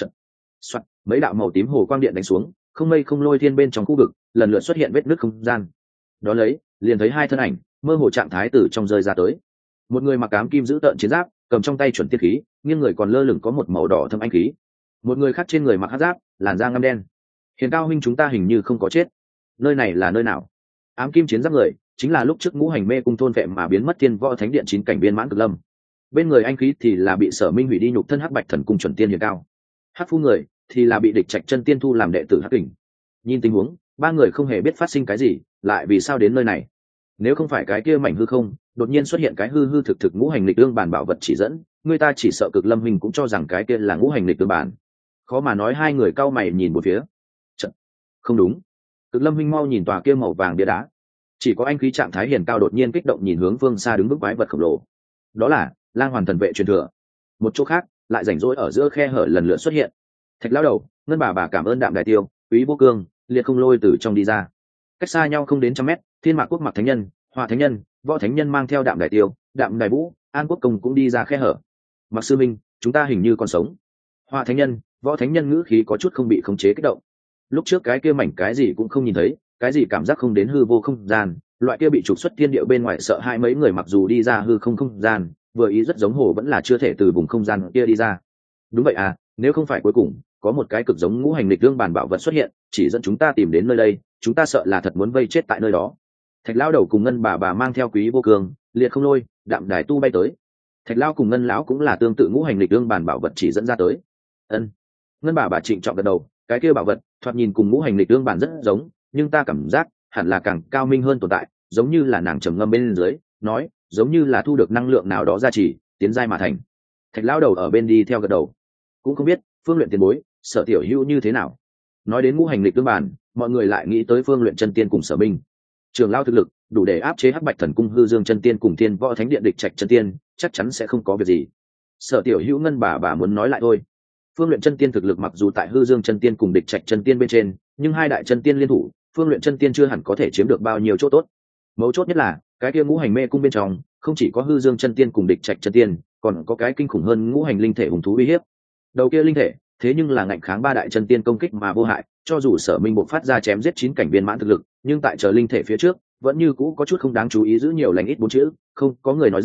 S1: Soạt, mấy đạo màu tím hồ quang điện đánh xuống, không mây không lôi thiên bên trong khu vực, lần lượt xuất hiện vết nứt không gian. Đó lấy, liền thấy hai thân ảnh, mơ hồ trạng thái từ trong rơi ra tới. Một người mặc ám kim giữ tợn chiến giáp, cầm trong tay chuẩn tiên khí, nghiêng người còn lơ lửng có một màu đỏ thâm anh khí. Một người khác trên người mặc hắc giáp, làn da ngăm đen. Hiền Cao huynh, chúng ta hình như không có chết. Nơi này là nơi nào? Ám kim chiến giáp người, chính là lúc trước ngũ hành mê cung thôn vệ mà biến mất Thiên Võ Thánh Điện 9 cảnh viên mãn cực lâm. Bên người anh khí thì là bị Sở Minh hủy đi nhục thân hắc bạch thần cung chuẩn tiên Hiền Cao. Hắc phu người thì là bị Địch Trạch chân tiên thu làm đệ tử Hắc Kình. Nhìn tình huống, ba người không hề biết phát sinh cái gì, lại vì sao đến nơi này. Nếu không phải cái kia mảnh hư không đột nhiên xuất hiện cái hư hư thực thực ngũ hành lịch đương bản bảo vật chỉ dẫn, người ta chỉ sợ Cực Lâm huynh cũng cho rằng cái kia là ngũ hành lịch đương bản. Khó mà nói. Hai người cau mày nhìn một phía. Chật. Không đúng. Cực Lâm huynh mau nhìn tòa kia màu vàng bia đá. Chỉ có anh khí trạng thái Hiền Cao đột nhiên kích động nhìn hướng phương xa đứng vững quái vật khổng lồ. Đó là Lang hoàn thần vệ truyền thừa. Một chỗ khác lại rảnh rỗi ở giữa khe hở lần lượt xuất hiện. Thạch lão đầu, Ngân bà cảm ơn Đạm Đài Tiêu, Quý Vô Cương, Liệt Không Lôi từ trong đi ra. Cách xa nhau không đến 100 mét, Thiên Mạc Quốc Mặc Thánh Nhân, Hỏa Thánh Nhân, Võ Thánh Nhân mang theo Đạm Đài Tiêu, Đạm Đài Vũ, An Quốc Công cũng đi ra khe hở. Mặc sư minh, chúng ta hình như còn sống. Hỏa Thánh Nhân, Võ Thánh Nhân ngữ khí có chút không bị khống chế kích động. Lúc trước cái kia mảnh cái gì cũng không nhìn thấy, cái gì cảm giác không đến hư vô không gian, loại kia bị trục xuất thiên địa bên ngoài sợ hai mấy người mặc dù đi ra hư không không gian, vừa ý rất giống hồ vẫn là chưa thể từ vùng không gian kia đi ra. Đúng vậy à, nếu không phải cuối cùng có một cái cực giống ngũ hành lịch đương bản bảo vật xuất hiện, chỉ dẫn chúng ta tìm đến nơi đây, chúng ta sợ là thật muốn vây chết tại nơi đó. Thạch lão đầu cùng Ngân bà mang theo Quý Vô Cương, Liệt Không Lôi, Đạm Đài Tu bay tới. Thạch lão cùng Ngân lão cũng là tương tự ngũ hành lịch đương bản bảo vật chỉ dẫn ra tới. Ân. Ngân bà trịnh trọng gật đầu, cái kia bảo vật thoạt nhìn cùng ngũ hành lịch đương bản rất giống, nhưng ta cảm giác hẳn là càng cao minh hơn tồn tại, giống như là nàng trầm ngâm bên dưới nói, giống như là thu được năng lượng nào đó gia trì, tiến giai mà thành. Thạch lão đầu ở bên đi theo gật đầu. Cũng không biết Phương Luyện tiền bối, Sở tiểu hữu như thế nào. Nói đến ngũ hành lịch tương bản, mọi người lại nghĩ tới Phương Luyện chân tiên cùng Sở Minh. Trường lao thực lực đủ để áp chế hắc bạch thần cung hư dương chân tiên cùng Thiên Võ Thánh Điện Địch Trạch chân tiên, chắc chắn sẽ không có việc gì. Sở tiểu hữu Ngân bà muốn nói lại thôi. Phương Luyện chân tiên thực lực mặc dù tại hư dương chân tiên cùng Địch Trạch chân tiên bên trên, nhưng hai đại chân tiên liên thủ, Phương Luyện chân tiên chưa hẳn có thể chiếm được bao nhiêu chỗ tốt. Mấu chốt nhất là cái kia ngũ hành mê cung bên trong không chỉ có hư dương chân tiên cùng Địch Trạch chân tiên, còn có cái kinh khủng hơn ngũ hành linh thể hùng thú uy hiếp. Đầu kia linh thể thế nhưng là ngạnh kháng ba đại chân tiên công kích mà vô hại, cho dù Sở Minh buộc phát ra chém giết 9 cảnh viên mãn thực lực, nhưng tại chờ linh thể phía trước vẫn như cũ có chút không đáng chú ý, giữ nhiều lành ít 4 chữ, không có người nói ra,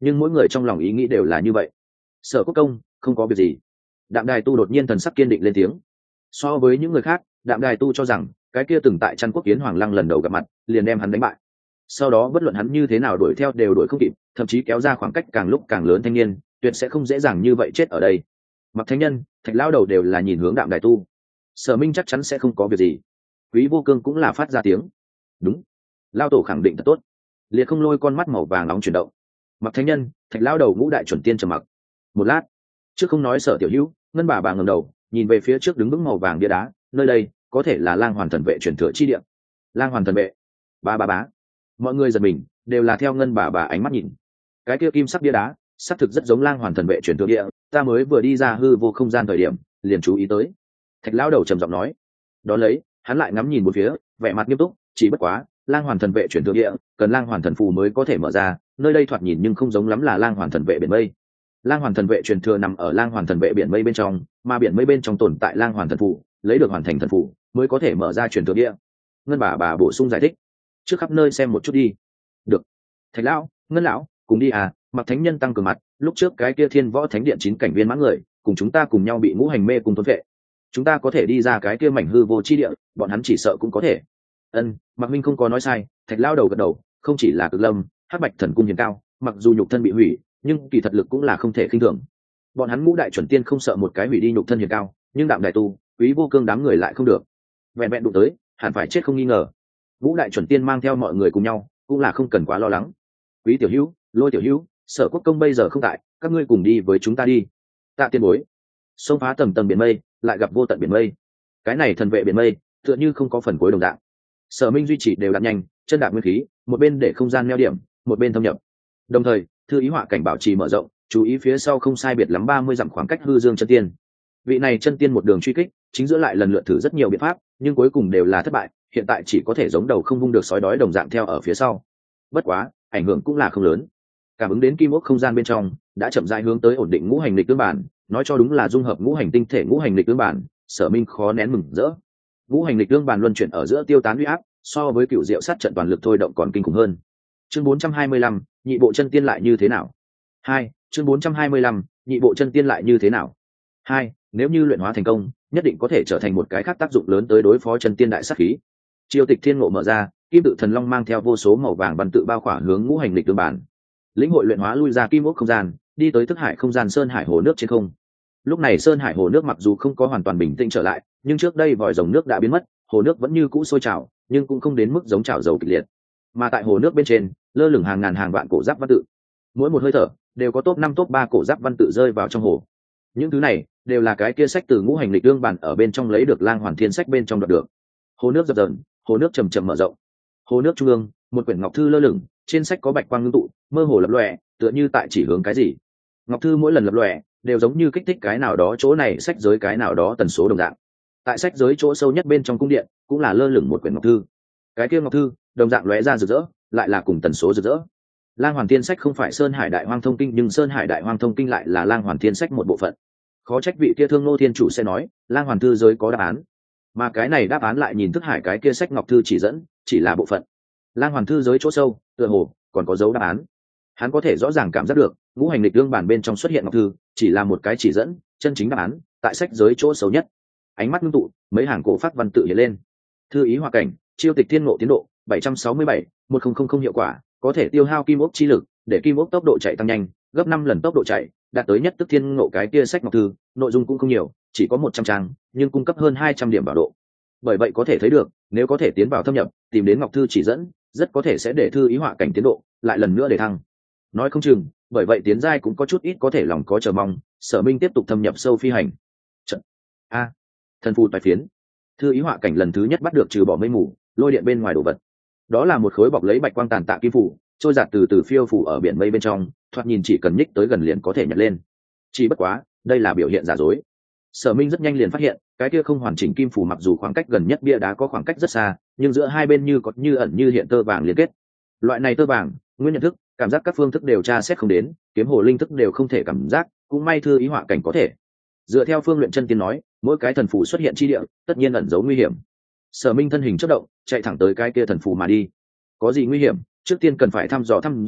S1: nhưng mỗi người trong lòng ý nghĩ đều là như vậy. Sở Quốc Công không có việc gì. Đạm Đài Tu đột nhiên thần sắc kiên định lên tiếng. So với những người khác, Đạm Đài Tu cho rằng cái kia từng tại Trăn Quốc Kiến Hoàng Lăng lần đầu gặp mặt liền đem hắn đánh bại, sau đó bất luận hắn như thế nào đuổi theo đều đuổi không kịp, thậm chí kéo ra khoảng cách càng lúc càng lớn thanh niên tuyệt sẽ không dễ dàng như vậy chết ở đây. Mặc Thánh Nhân, Thạch Lão Đầu đều là nhìn hướng Đạm Đài Tu. Sở Minh chắc chắn sẽ không có việc gì. Quý Vô Cương cũng là phát ra tiếng. Đúng, Lao Tổ khẳng định thật tốt. Liệt Không Lôi con mắt màu vàng nóng chuyển động. Mặc Thánh Nhân, Thạch Lão Đầu ngũ đại chuẩn tiên trầm mặc một lát, trước không nói Sở Tiểu Hữu, Ngân bà ngẩng đầu nhìn về phía trước đứng vững màu vàng bia đá, nơi đây có thể là Lang Hoàn Thần Vệ truyền thừa chi địa. Lang Hoàn Thần Vệ. Bá. Mọi người giật mình, đều là theo Ngân bà ánh mắt nhìn. Cái kia kim sắc bia đá xác thực rất giống Lang Hoàn Thần Vệ truyền thừa địa, ta mới vừa đi ra hư vô không gian thời điểm liền chú ý tới. Thạch Lão Đầu trầm giọng nói. Đó lấy, hắn lại ngắm nhìn một phía, vẻ mặt nghiêm túc, chỉ bất quá Lang Hoàn Thần Vệ truyền thừa địa cần Lang Hoàn Thần Phù mới có thể mở ra, nơi đây thoạt nhìn nhưng không giống lắm là Lang Hoàn Thần Vệ biển mây. Lang Hoàn Thần Vệ truyền thừa nằm ở Lang Hoàn Thần Vệ biển mây bên trong, mà biển mây bên trong tồn tại Lang Hoàn Thần Phù, lấy được hoàn thành thần phù mới có thể mở ra truyền thừa địa. Ngân bà bổ sung giải thích. Trước khắp nơi xem một chút đi. Được. Thạch Lão, Ngân lão, cùng đi à? Mặc Thánh Nhân tăng cường mặt, lúc trước cái kia Thiên Võ Thánh Điện 9 cảnh viên mãn người, cùng chúng ta cùng nhau bị ngũ hành mê cùng thôn vệ. Chúng ta có thể đi ra cái kia mảnh hư vô chi địa, bọn hắn chỉ sợ cũng có thể. Mặc Minh không có nói sai, Thạch Lão đầu gật đầu, không chỉ là Cực Lâm, Hắc Bạch Thần Cung hiền cao, mặc dù nhục thân bị hủy, nhưng kỳ thật lực cũng là không thể khinh thường. Bọn hắn ngũ đại chuẩn tiên không sợ một cái hủy đi nhục thân hiền cao, nhưng Đạm Đài Tu, Quý Vô Cương đám người lại không được. Vẹn đụng tới, hẳn phải chết không nghi ngờ. Ngũ đại chuẩn tiên mang theo mọi người cùng nhau, cũng là không cần quá lo lắng. Quý Tiểu Hữu, Lôi Tiểu Hữu, Sở Quốc Công bây giờ không tại, các ngươi cùng đi với chúng ta đi. Tạ Tiên Bối. Xông phá tầng biển mây, lại gặp vô tận biển mây. Cái này thần vệ biển mây, tựa như không có phần cuối đồng dạng. Sở Minh duy trì đều đặn nhanh, chân đạp nguyên khí, một bên để không gian neo điểm, một bên thâm nhập. Đồng thời, thư ý họa cảnh bảo trì mở rộng, chú ý phía sau không sai biệt lắm 30 dặm khoảng cách hư dương chân tiên. Vị này chân tiên một đường truy kích, chính giữa lại lần lượt thử rất nhiều biện pháp, nhưng cuối cùng đều là thất bại, hiện tại chỉ có thể giống đầu không vung được sói đói đồng dạng theo ở phía sau. Bất quá, ảnh hưởng cũng là không lớn. Cảm ứng đến kim ốc không gian bên trong, đã chậm rãi hướng tới ổn định ngũ hành lịch tương bản, nói cho đúng là dung hợp ngũ hành tinh thể ngũ hành lịch tương bản, Sở Minh khó nén mừng rỡ. Ngũ hành lịch tương bản luân chuyển ở giữa tiêu tán uy áp, so với cựu diệu sát trận toàn lực thôi động còn kinh khủng hơn. Chương 425, nhị bộ chân tiên lại như thế nào? 2. Chương 425, nhị bộ chân tiên lại như thế nào? 2. Nếu như luyện hóa thành công, nhất định có thể trở thành một cái khác tác dụng lớn tới đối phó chân tiên đại sát khí. Chiêu tịch thiên ngộ mở ra, kim tự thần long mang theo vô số màu vàng văn tự bao khỏa hướng ngũ hành lịch tương bản. Lĩnh hội luyện hóa lui ra kim ốc không gian, đi tới thức hải không gian sơn hải hồ nước trên không. Lúc này sơn hải hồ nước mặc dù không có hoàn toàn bình tĩnh trở lại, nhưng trước đây vòi rồng nước đã biến mất, hồ nước vẫn như cũ sôi trào, nhưng cũng không đến mức giống trào dầu kịch liệt. Mà tại hồ nước bên trên, lơ lửng hàng ngàn hàng vạn cổ giáp văn tự, mỗi một hơi thở đều có top 5 top 3 cổ giáp văn tự rơi vào trong hồ. Những thứ này đều là cái kia sách từ ngũ hành lịch đương bản ở bên trong lấy được Lang Hoàn Thiên sách bên trong đoạt được. Hồ nước dập dờn, hồ nước chầm chậm mở rộng. Hồ nước trung ương, một quyển ngọc thư lơ lửng, trên sách có bạch quang ngưng tụ, mơ hồ lập lòe, tựa như tại chỉ hướng cái gì. Ngọc thư mỗi lần lập lòe, đều giống như kích thích cái nào đó chỗ này sách giới cái nào đó tần số đồng dạng. Tại sách giới chỗ sâu nhất bên trong cung điện, cũng là lơ lửng một quyển ngọc thư. Cái kia ngọc thư, đồng dạng lóe ra rực rỡ, lại là cùng tần số rực rỡ. Lang Hoàn Thiên sách không phải Sơn Hải Đại Hoang Thông Kinh, nhưng Sơn Hải Đại Hoang Thông Kinh lại là Lang Hoàn Thiên sách một bộ phận. Khó trách vị kia Thương Nô Thiên chủ sẽ nói, Lang Hoàn thư giới có đáp án, mà cái này đáp án lại nhìn thức hải cái kia sách ngọc thư chỉ dẫn, chỉ là bộ phận. Lang Hoàn thư giới chỗ sâu, tựa hồ còn có dấu đáp án. Hắn có thể rõ ràng cảm giác được, ngũ hành lịch đương bản bên trong xuất hiện ngọc thư, chỉ là một cái chỉ dẫn, chân chính đáp án tại sách giới chỗ sâu nhất. Ánh mắt ngưng tụ, mấy hàng cổ phát văn tự hiện lên. Thư ý họa cảnh, chiêu tịch thiên ngộ tiến độ 767, 1000 hiệu quả, có thể tiêu hao kim ốc chi lực, để kim ốc tốc độ chạy tăng nhanh, gấp 5 lần tốc độ chạy, đạt tới nhất tức thiên ngộ cái kia sách ngọc thư, nội dung cũng không nhiều, chỉ có 100 trang, nhưng cung cấp hơn 200 điểm bảo độ. Bởi vậy có thể thấy được, nếu có thể tiến vào thâm nhập, tìm đến ngọc thư chỉ dẫn, rất có thể sẽ để thư ý họa cảnh tiến độ lại lần nữa để thăng. Nói không chừng, bởi vậy tiến giai cũng có chút ít có thể lòng có chờ mong, Sở Minh tiếp tục thâm nhập sâu phi hành. Trận a, thần phù toái phiến. Thư ý họa cảnh lần thứ nhất bắt được trừ bỏ mây mù, lôi điện bên ngoài đồ vật. Đó là một khối bọc lấy bạch quang tàn tạ kim phủ, trôi giạt từ từ phiêu phủ ở biển mây bên trong, thoạt nhìn chỉ cần nhích tới gần liền có thể nhặt lên. Chỉ bất quá, đây là biểu hiện giả dối. Sở Minh rất nhanh liền phát hiện, cái kia không hoàn chỉnh kim phủ mặc dù khoảng cách gần nhất bia đá có khoảng cách rất xa, nhưng giữa hai bên như có như ẩn như hiện tơ vàng liên kết. Loại này tơ vàng, nguyên nhận thức, cảm giác các phương thức đều tra xét không đến, kiếm hồ linh thức đều không thể cảm giác, cũng may thư ý họa cảnh có thể. Dựa theo phương luyện chân tiên nói, mỗi cái thần phù xuất hiện chi địa, tất nhiên ẩn giấu nguy hiểm. Sở Minh thân hình chớp động, chạy thẳng tới cái kia thần phù mà đi. Có gì nguy hiểm, trước tiên cần phải thăm dò,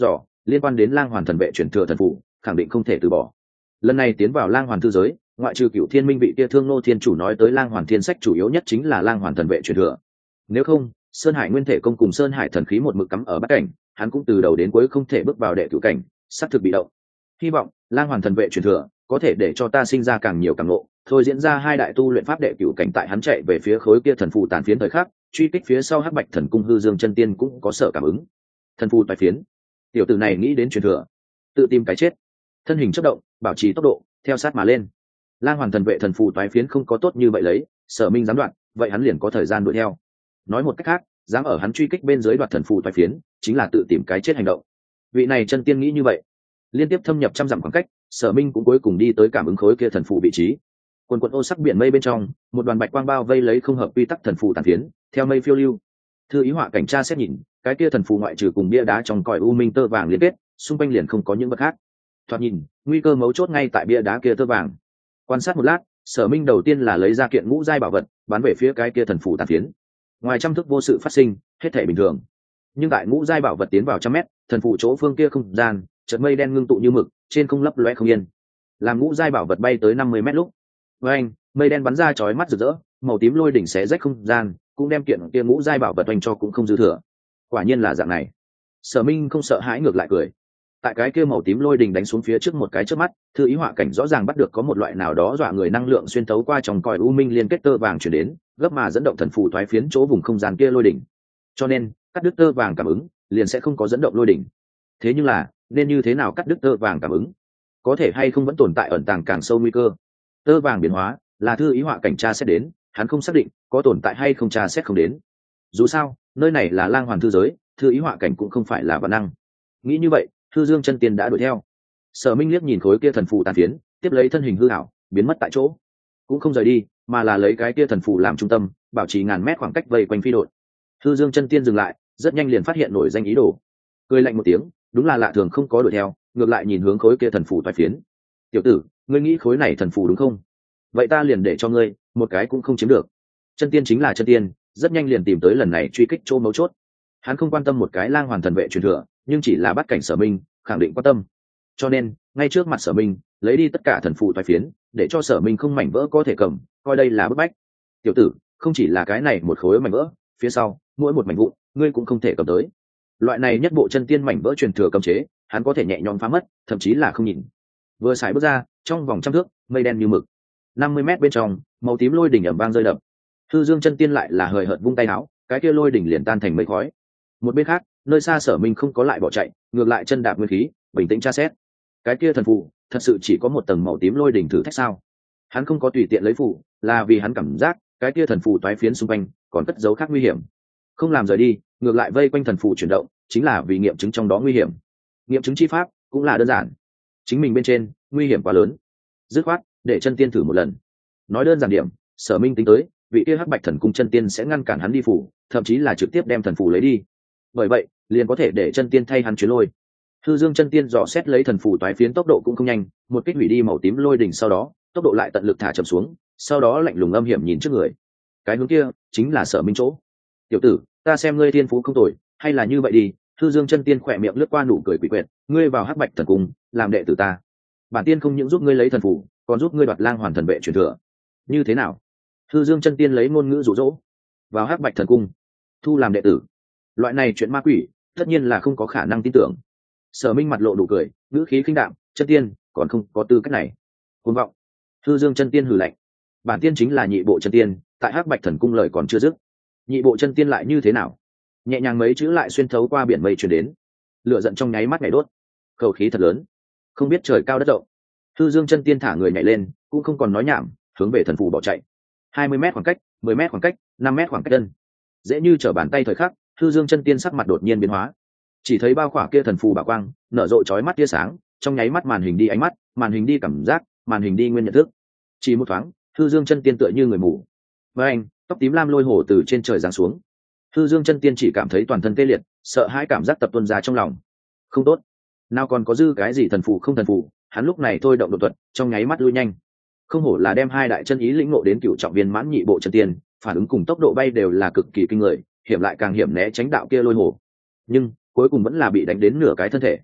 S1: liên quan đến lang hoàn thần vệ truyền thừa thần phù khẳng định không thể từ bỏ. Lần này tiến vào lang hoàn thư giới, ngoại trừ Cửu Thiên Minh vị kia Thương Nô Thiên chủ nói tới lang hoàn thiên sách chủ yếu nhất chính là lang hoàn thần vệ truyền thừa. Nếu không, Sơn Hải Nguyên Thể Công cùng Sơn Hải thần khí một mực cắm ở bát cảnh, hắn cũng từ đầu đến cuối không thể bước vào đệ cửu cảnh, sắp thực bị động. Hy vọng lang hoàn thần vệ truyền thừa có thể để cho ta sinh ra càng nhiều càng ngộ, thôi diễn ra hai đại tu luyện pháp đệ cửu cảnh. Tại hắn chạy về phía khối kia thần phù tàn phiến thời khắc, truy kích phía sau Hắc Bạch Thần Cung Hư Dương chân tiên cũng có sở cảm ứng. Thần phù tàn phiến, tiểu tử này nghĩ đến truyền thừa, tự tìm cái chết. Thân hình chớp động, bảo trì tốc độ, theo sát mà lên. Lang hoàn thần vệ thần phù toái phiến không có tốt như vậy lấy, Sở Minh dám đoạn, vậy hắn liền có thời gian đuổi theo. Nói một cách khác, dám ở hắn truy kích bên dưới đoạt thần phù toái phiến, chính là tự tìm cái chết hành động. Vị này chân tiên nghĩ như vậy, liên tiếp thâm nhập trăm dặm khoảng cách, Sở Minh cũng cuối cùng đi tới cảm ứng khối kia thần phù vị trí. Quần quần ô sắc biển mây bên trong, một đoàn bạch quang bao vây lấy không hợp quy tắc thần phù tàn phiến, theo mây phiêu lưu. Thư ý họa cảnh tra xét nhìn, cái kia thần phù ngoại trừ cùng bia đá trong cõi u minh tơ vàng liên kết, xung quanh liền không có những vật khác. Thoạt nhìn, nguy cơ mấu chốt ngay tại bia đá kia tơ vàng. Quan sát một lát, Sở Minh đầu tiên là lấy ra kiện ngũ giai bảo vật, bắn về phía cái kia thần phù tàn phiến. Ngoài trăm thước vô sự phát sinh, hết thảy bình thường. Nhưng tại ngũ giai bảo vật tiến vào 100 mét, thần phù chỗ phương kia không gian, chợt mây đen ngưng tụ như mực, trên không lấp lóe không yên. Làm ngũ giai bảo vật bay tới 50 mét lúc, với anh, mây đen bắn ra chói mắt rực rỡ, màu tím lôi đỉnh xé rách không gian, cũng đem kiện kia ngũ giai bảo vật oanh cho cũng không dư thừa. Quả nhiên là dạng này. Sở Minh không sợ hãi ngược lại cười. Tại cái kia màu tím lôi đình đánh xuống phía trước một cái chớp mắt, thư ý họa cảnh rõ ràng bắt được có một loại nào đó dọa người năng lượng xuyên thấu qua trong còi u minh liên kết tơ vàng chuyển đến, gấp mà dẫn động thần phù thoái phiến chỗ vùng không gian kia lôi đỉnh. Cho nên, cắt đứt tơ vàng cảm ứng, liền sẽ không có dẫn động lôi đỉnh. Thế nhưng là, nên như thế nào cắt đứt tơ vàng cảm ứng? Có thể hay không vẫn tồn tại ẩn tàng càng sâu nguy cơ? Tơ vàng biến hóa, là thư ý họa cảnh tra xét đến, hắn không xác định có tồn tại hay không tra xét không đến. Dù sao, nơi này là lang hoàn thư giới, thư ý họa cảnh cũng không phải là vạn năng. Nghĩ như vậy, Hư Dương chân tiên đã đuổi theo. Sở Minh liếc nhìn khối kia thần phù tàn phiến, tiếp lấy thân hình hư ảo, biến mất tại chỗ, cũng không rời đi, mà là lấy cái kia thần phù làm trung tâm, bảo trì ngàn mét khoảng cách vây quanh phi đội. Hư Dương chân tiên dừng lại, rất nhanh liền phát hiện nổi danh ý đồ, cười lạnh một tiếng, đúng là lạ thường không có đuổi theo, ngược lại nhìn hướng khối kia thần phù toái phiến. Tiểu tử, ngươi nghĩ khối này thần phù đúng không? Vậy ta liền để cho ngươi, một cái cũng không chiếm được. Chân tiên chính là chân tiên, rất nhanh liền tìm tới lần này truy kích chỗ mấu chốt. Hắn không quan tâm một cái lang hoàn thần vệ truyền thừa, nhưng chỉ là bắt cảnh Sở Minh, khẳng định quan tâm. Cho nên, ngay trước mặt Sở Minh, lấy đi tất cả thần phù toái phiến, để cho Sở Minh không mảnh vỡ có thể cầm, coi đây là bức bách. Tiểu tử, không chỉ là cái này một khối mảnh vỡ, phía sau, mỗi một mảnh vụn, ngươi cũng không thể cầm tới. Loại này nhất bộ chân tiên mảnh vỡ truyền thừa cấm chế, hắn có thể nhẹ nhõm phá mất, thậm chí là không nhìn. Vừa xài bước ra, trong vòng 100 thước, mây đen như mực. 50 mét bên trong, màu tím lôi đỉnh ầm vang rơi đập. Hư Dương chân tiên lại là hời hợt vung tay áo, cái kia lôi đỉnh liền tan thành mây khói. Một bên khác, nơi xa Sở Minh không có lại bỏ chạy, ngược lại chân đạp nguyên khí, bình tĩnh tra xét. Cái kia thần phù, thật sự chỉ có một tầng màu tím lôi đỉnh thử thách sao? Hắn không có tùy tiện lấy phù, là vì hắn cảm giác, cái kia thần phù toái phiến xung quanh, còn cất dấu khác nguy hiểm. Không làm rời đi, ngược lại vây quanh thần phù chuyển động, chính là vì nghiệm chứng trong đó nguy hiểm. Nghiệm chứng chi pháp cũng là đơn giản. Chính mình bên trên, nguy hiểm quá lớn. Dứt khoát, để chân tiên thử một lần. Nói đơn giản điểm, Sở Minh tính tới, vị kia Hắc Bạch Thần Cung chân tiên sẽ ngăn cản hắn đi phủ, thậm chí là trực tiếp đem thần phù lấy đi. Bởi vậy, liền có thể để chân tiên thay hắn chuyến lôi. Hư Dương chân tiên dò xét lấy thần phù toái phiến tốc độ cũng không nhanh, một kích hủy đi màu tím lôi đỉnh sau đó, tốc độ lại tận lực thả chậm xuống, sau đó lạnh lùng âm hiểm nhìn trước người. Cái hướng kia chính là Sở Minh chỗ. Tiểu tử, ta xem ngươi thiên phú không tồi, hay là như vậy đi. Hư Dương chân tiên khỏe miệng lướt qua nụ cười quỷ quyệt, ngươi vào Hắc Bạch Thần Cung, làm đệ tử ta. Bản tiên không những giúp ngươi lấy thần phù, còn giúp ngươi đoạt lang hoàn thần vệ truyền thừa. Như thế nào? Hư Dương chân tiên lấy ngôn ngữ dụ dỗ. Vào Hắc Bạch Thần Cung, thu làm đệ tử. Loại này chuyện ma quỷ, tất nhiên là không có khả năng tin tưởng. Sở Minh mặt lộ đủ cười, ngữ khí khinh đạm, chân tiên còn không có tư cách này. Cuồng vọng. Hư Dương chân tiên hừ lạnh. Bản tiên chính là nhị bộ chân tiên, tại Hắc Bạch Thần Cung lời còn chưa dứt. Nhị bộ chân tiên lại như thế nào? Nhẹ nhàng mấy chữ lại xuyên thấu qua biển mây truyền đến. Lửa giận trong nháy mắt nhảy đốt. Khẩu khí thật lớn, không biết trời cao đất rộng. Hư Dương chân tiên thả người nhảy lên, cũng không còn nói nhảm, hướng về thần phù bỏ chạy. 20 mét khoảng cách, 10 mét khoảng cách, 5 mét khoảng cách đơn. Dễ như trở bàn tay thời khắc, Hư Dương chân tiên sắc mặt đột nhiên biến hóa. Chỉ thấy bao khỏa kia thần phù bảo quang, nở rộ chói mắt tia sáng, trong nháy mắt màn hình đi ánh mắt, màn hình đi cảm giác, màn hình đi nguyên nhận thức. Chỉ một thoáng, Hư Dương chân tiên tựa như người mù. Với anh, tóc tím lam lôi hổ từ trên trời giáng xuống. Hư Dương chân tiên chỉ cảm thấy toàn thân tê liệt, sợ hãi cảm giác tập tuôn ra trong lòng. Không tốt, nào còn có dư cái gì thần phù không thần phù, hắn lúc này thôi động đột thuật, trong nháy mắt lui nhanh. Không hổ là đem hai đại chân ý lĩnh ngộ đến cửu trọng viên mãn nhị bộ chân tiên, phản ứng cùng tốc độ bay đều là cực kỳ kinh người, hiểm lại càng hiểm né tránh đạo kia lôi hổ. Nhưng cuối cùng vẫn là bị đánh đến nửa cái thân thể.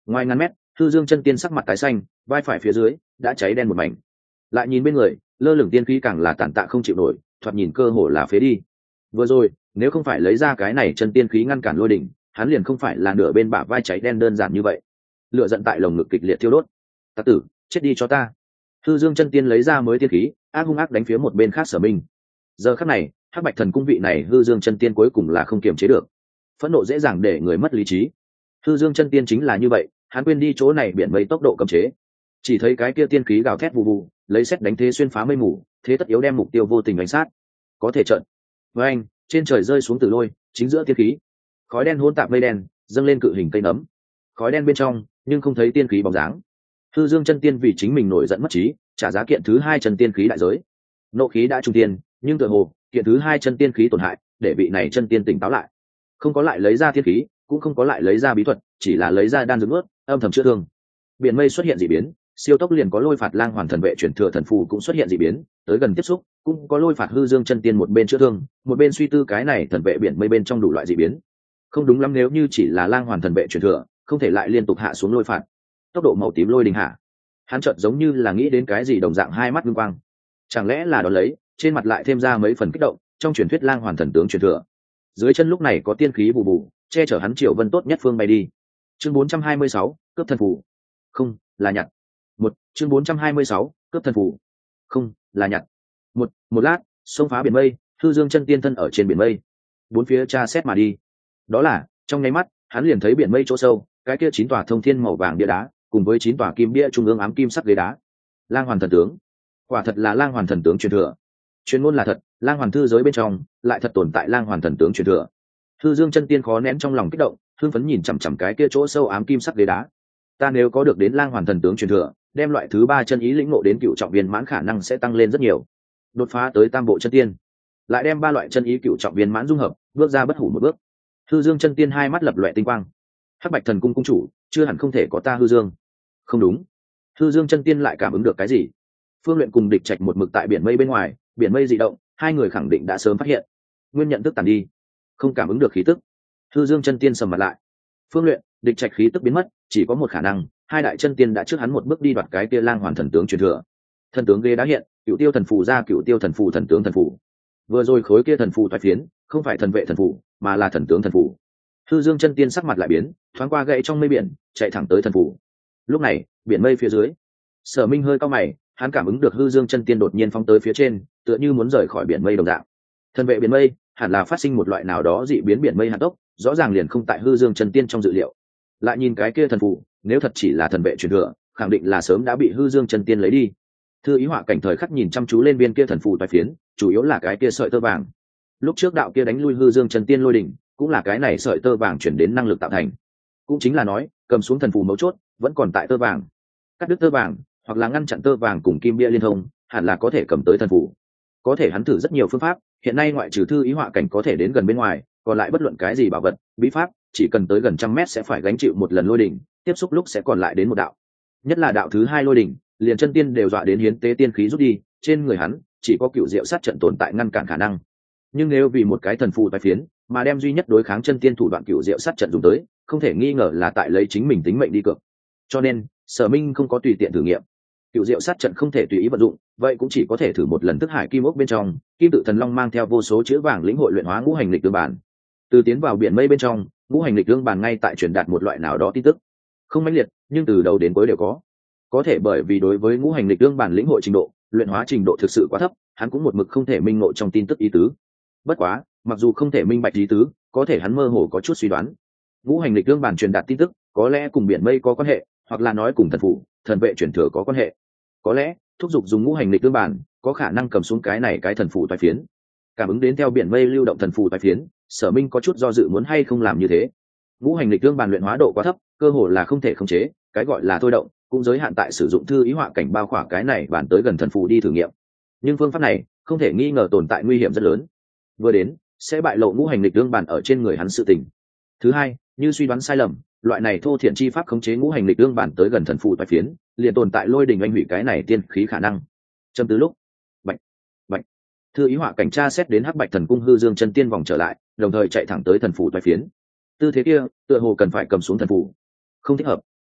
S1: Ngoài ngàn mét, hư dương chân tiên sắc mặt tái xanh, vai phải phía dưới đã cháy đen một mảnh. Lại nhìn bên người, lơ lửng tiên khí càng là tàn tạ không chịu nổi, thoạt nhìn cơ hồ là phế đi. Vừa rồi, nếu không phải lấy ra cái này chân tiên khí ngăn cản lôi đỉnh, hắn liền không phải là nửa bên bả vai cháy đen đơn giản như vậy. Lửa giận tại lồng ngực kịch liệt thiêu đốt. Tặc tử, chết đi cho ta! Hư dương chân tiên lấy ra mới tiên khí, ác hung ác đánh phía một bên khác Sở Minh. Giờ khắc này, hắc bạch thần cung vị này hư dương chân tiên cuối cùng là không kiềm chế được, phẫn nộ dễ dàng để người mất lý trí. Hư dương chân tiên chính là như vậy, hắn quên đi chỗ này biển mây tốc độ cấm chế, chỉ thấy cái kia tiên khí gào thét vù vù, lấy xét đánh thế xuyên phá mây mù, thế tất yếu đem mục tiêu vô tình đánh sát. Có thể trận với anh, trên trời rơi xuống tử lôi, chính giữa tiên khí, khói đen hỗn tạp mây đen dâng lên cự hình cây nấm, khói đen bên trong nhưng không thấy tiên khí bóng dáng. Hư dương chân tiên vì chính mình nổi giận mất trí, trả giá kiện thứ hai chân tiên khí đại giới. Nộ khí đã trung tiên, nhưng tựa hồ kiện thứ hai chân tiên khí tổn hại, để vị này chân tiên tỉnh táo lại, không có lại lấy ra tiên khí, cũng không có lại lấy ra bí thuật, chỉ là lấy ra đan dược ướt, âm thầm chữa thương. Biển mây xuất hiện dị biến, siêu tốc liền có lôi phạt lang hoàn thần vệ chuyển thừa thần phù cũng xuất hiện dị biến, tới gần tiếp xúc cũng có lôi phạt hư dương chân tiên một bên chữa thương, một bên suy tư cái này thần vệ biển mây bên trong đủ loại dị biến. Không đúng lắm, nếu như chỉ là lang hoàn thần vệ chuyển thừa, không thể lại liên tục hạ xuống lôi phạt. Tốc độ màu tím lôi đình hạ, hắn chợt giống như là nghĩ đến cái gì đồng dạng, hai mắt ngưng quang. Chẳng lẽ là đón lấy, trên mặt lại thêm ra mấy phần kích động, trong truyền thuyết lang hoàn thần tướng truyền thừa. Dưới chân lúc này có tiên khí bù bù, che chở hắn triệu vân tốt nhất phương bay đi. Chương 426, cướp thần phù. Không, là nhặt. Chương 426, cướp thần phù. Không, là nhặt. Một lát, xông phá biển mây, hư dương chân tiên thân ở trên biển mây, bốn phía tra xét mà đi. Đó là, trong nháy mắt, hắn liền thấy biển mây chỗ sâu, cái kia 9 tòa thông thiên màu vàng bia đá, cùng với 9 tòa kim bia trung ương ám kim sắc ghế đá. Lang hoàn thần tướng, quả thật là lang hoàn thần tướng truyền thừa. Chuyên môn là thật, lang hoàn thư giới bên trong lại thật tồn tại lang hoàn thần tướng truyền thừa. Hư dương chân tiên khó nén trong lòng kích động, hưng phấn nhìn chằm chằm cái kia chỗ sâu ám kim sắc ghế đá. Ta nếu có được đến lang hoàn thần tướng truyền thừa, đem loại thứ 3 chân ý lĩnh ngộ đến cựu trọng viên mãn khả năng sẽ tăng lên rất nhiều, đột phá tới tam bộ chân tiên, lại đem 3 loại chân ý cựu trọng viên mãn dung hợp, bước ra bất hủ một bước. Hư dương chân tiên hai mắt lập loè tinh quang. Hắc bạch thần cung cung chủ chưa hẳn không thể có ta hư dương. Không đúng, hư dương chân tiên lại cảm ứng được cái gì. Phương Luyện cùng Địch Trạch một mực tại biển mây bên ngoài, biển mây dị động, hai người khẳng định đã sớm phát hiện. Nguyên nhận tức tàn đi, không cảm ứng được khí tức. Hư dương chân tiên sầm mặt lại. Phương Luyện, Địch Trạch khí tức biến mất, chỉ có một khả năng, hai đại chân tiên đã trước hắn một bước đi đoạt cái kia lang hoàn thần tướng truyền thừa. Thần tướng ghế đã hiện, cựu tiêu thần phù ra, cựu tiêu thần phù, thần tướng thần phù. Vừa rồi khối kia thần phù thoái phiến, không phải thần vệ thần phù, mà là thần tướng thần phù. Hư dương chân tiên sắc mặt lại biến, thoáng qua gậy trong mây biển, chạy thẳng tới thần phù. Lúc này, biển mây phía dưới, Sở Minh hơi cau mày, hắn cảm ứng được hư dương chân tiên đột nhiên phóng tới phía trên, tựa như muốn rời khỏi biển mây đồng dạng. Thần vệ biển mây hẳn là phát sinh một loại nào đó dị biến biển mây hạt tốc, rõ ràng liền không tại hư dương chân tiên trong dự liệu. Lại nhìn cái kia thần phù, nếu thật chỉ là thần vệ truyền thừa, khẳng định là sớm đã bị hư dương chân tiên lấy đi. Thư ý họa cảnh thời khắc nhìn chăm chú lên viên kia thần phù toái phiến, chủ yếu là cái kia sợi tơ vàng. Lúc trước đạo kia đánh lui hư dương chân tiên lôi đỉnh, cũng là cái này sợi tơ vàng chuyển đến năng lực tạo thành. Cũng chính là nói, cầm xuống thần phù mấu chốt vẫn còn tại tơ vàng. Cắt đứt tơ vàng, hoặc là ngăn chặn tơ vàng cùng kim bia liên thông, hẳn là có thể cầm tới thần phù. Có thể hắn thử rất nhiều phương pháp, hiện nay ngoại trừ thư ý họa cảnh có thể đến gần bên ngoài, còn lại bất luận cái gì bảo vật, bí pháp, chỉ cần tới gần trăm mét sẽ phải gánh chịu một lần lôi đỉnh, tiếp xúc lúc sẽ còn lại đến một đạo. Nhất là đạo thứ 2 lôi đỉnh, liền chân tiên đều dọa đến hiến tế tiên khí rút đi, trên người hắn chỉ có cựu diệu sát trận tồn tại ngăn cản khả năng. Nhưng nếu vì một cái thần phù tái phiến mà đem duy nhất đối kháng chân tiên thủ đoạn cựu diệu sát trận dùng tới, không thể nghi ngờ là tại lấy chính mình tính mệnh đi cược. Cho nên Sở Minh không có tùy tiện thử nghiệm. Cựu diệu sát trận không thể tùy ý vận dụng, vậy cũng chỉ có thể thử một lần. Thức hải kim ốc bên trong, kim tự thần long mang theo vô số chữ vàng lĩnh hội luyện hóa ngũ hành lịch tương bản. Từ tiến vào biển mây bên trong, ngũ hành lịch tương bản ngay tại truyền đạt một loại nào đó tin tức, không mãnh liệt, nhưng từ đầu đến cuối đều có thể bởi vì đối với ngũ hành lịch tương bản lĩnh hội trình độ, luyện hóa trình độ thực sự quá thấp, hắn cũng một mực không thể minh ngộ trong tin tức ý tứ. Bất quá, mặc dù không thể minh bạch ý tứ, có thể hắn mơ hồ có chút suy đoán. Ngũ hành lịch tương bản truyền đạt tin tức, có lẽ cùng biển mây có quan hệ, hoặc là nói cùng thần phụ, thần vệ truyền thừa có quan hệ. Có lẽ thúc giục dùng ngũ hành lịch tương bản, có khả năng cầm xuống cái này cái thần phụ toái phiến. Cảm ứng đến theo biển mây lưu động thần phụ toái phiến, Sở Minh có chút do dự muốn hay không làm như thế. Ngũ hành lịch tương bản luyện hóa độ quá thấp, cơ hồ là không thể khống chế, cái gọi là thôi động cũng giới hạn tại sử dụng thư ý họa cảnh bao khỏa cái này bản tới gần thần phù đi thử nghiệm. Nhưng phương pháp này không thể nghi ngờ tồn tại nguy hiểm rất lớn, vừa đến sẽ bại lộ ngũ hành lịch tương bản ở trên người hắn sự tình. Thứ hai, như suy đoán sai lầm, loại này thô thiện chi pháp khống chế ngũ hành lịch tương bản tới gần thần phù toái phiến, liền tồn tại lôi đình anh hủy cái này tiên khí khả năng. Châm tứ lúc, bạch bạch, thư ý họa cảnh tra xét đến hắc bạch thần cung hư dương chân tiên vòng trở lại, đồng thời chạy thẳng tới thần phù toái phiến. Tư thế kia tựa hồ cần phải cầm xuống thần phù, không thích hợp.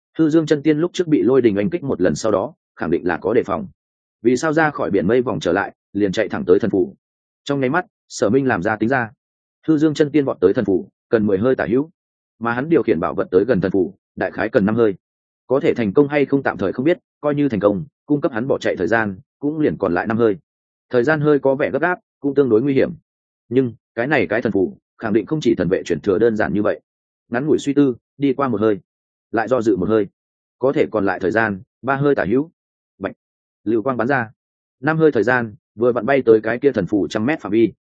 S1: Hư Dương chân tiên lúc trước bị lôi đình oanh kích một lần sau đó khẳng định là có đề phòng, vì sao ra khỏi biển mây vòng trở lại liền chạy thẳng tới thần phủ. Trong nháy mắt Sở Minh làm ra tính ra, Hư Dương chân tiên vọt tới thần phủ cần 10 hơi tả hữu, mà hắn điều khiển bảo vật tới gần thần phủ đại khái cần 5 hơi. Có thể thành công hay không tạm thời không biết, coi như thành công cung cấp hắn bỏ chạy thời gian cũng liền còn lại 5 hơi. Thời gian hơi có vẻ gấp gáp, cũng tương đối nguy hiểm, nhưng cái này cái thần phủ khẳng định không chỉ thần vệ chuyển thừa đơn giản như vậy. Ngắn ngủi suy tư, đi qua 1 hơi, lại do dự 1 hơi, có thể còn lại thời gian 3 hơi tả hữu. Bạch, lưu quang bắn ra, 5 hơi thời gian vừa vặn bay tới cái kia thần phủ 100 mét phạm vi.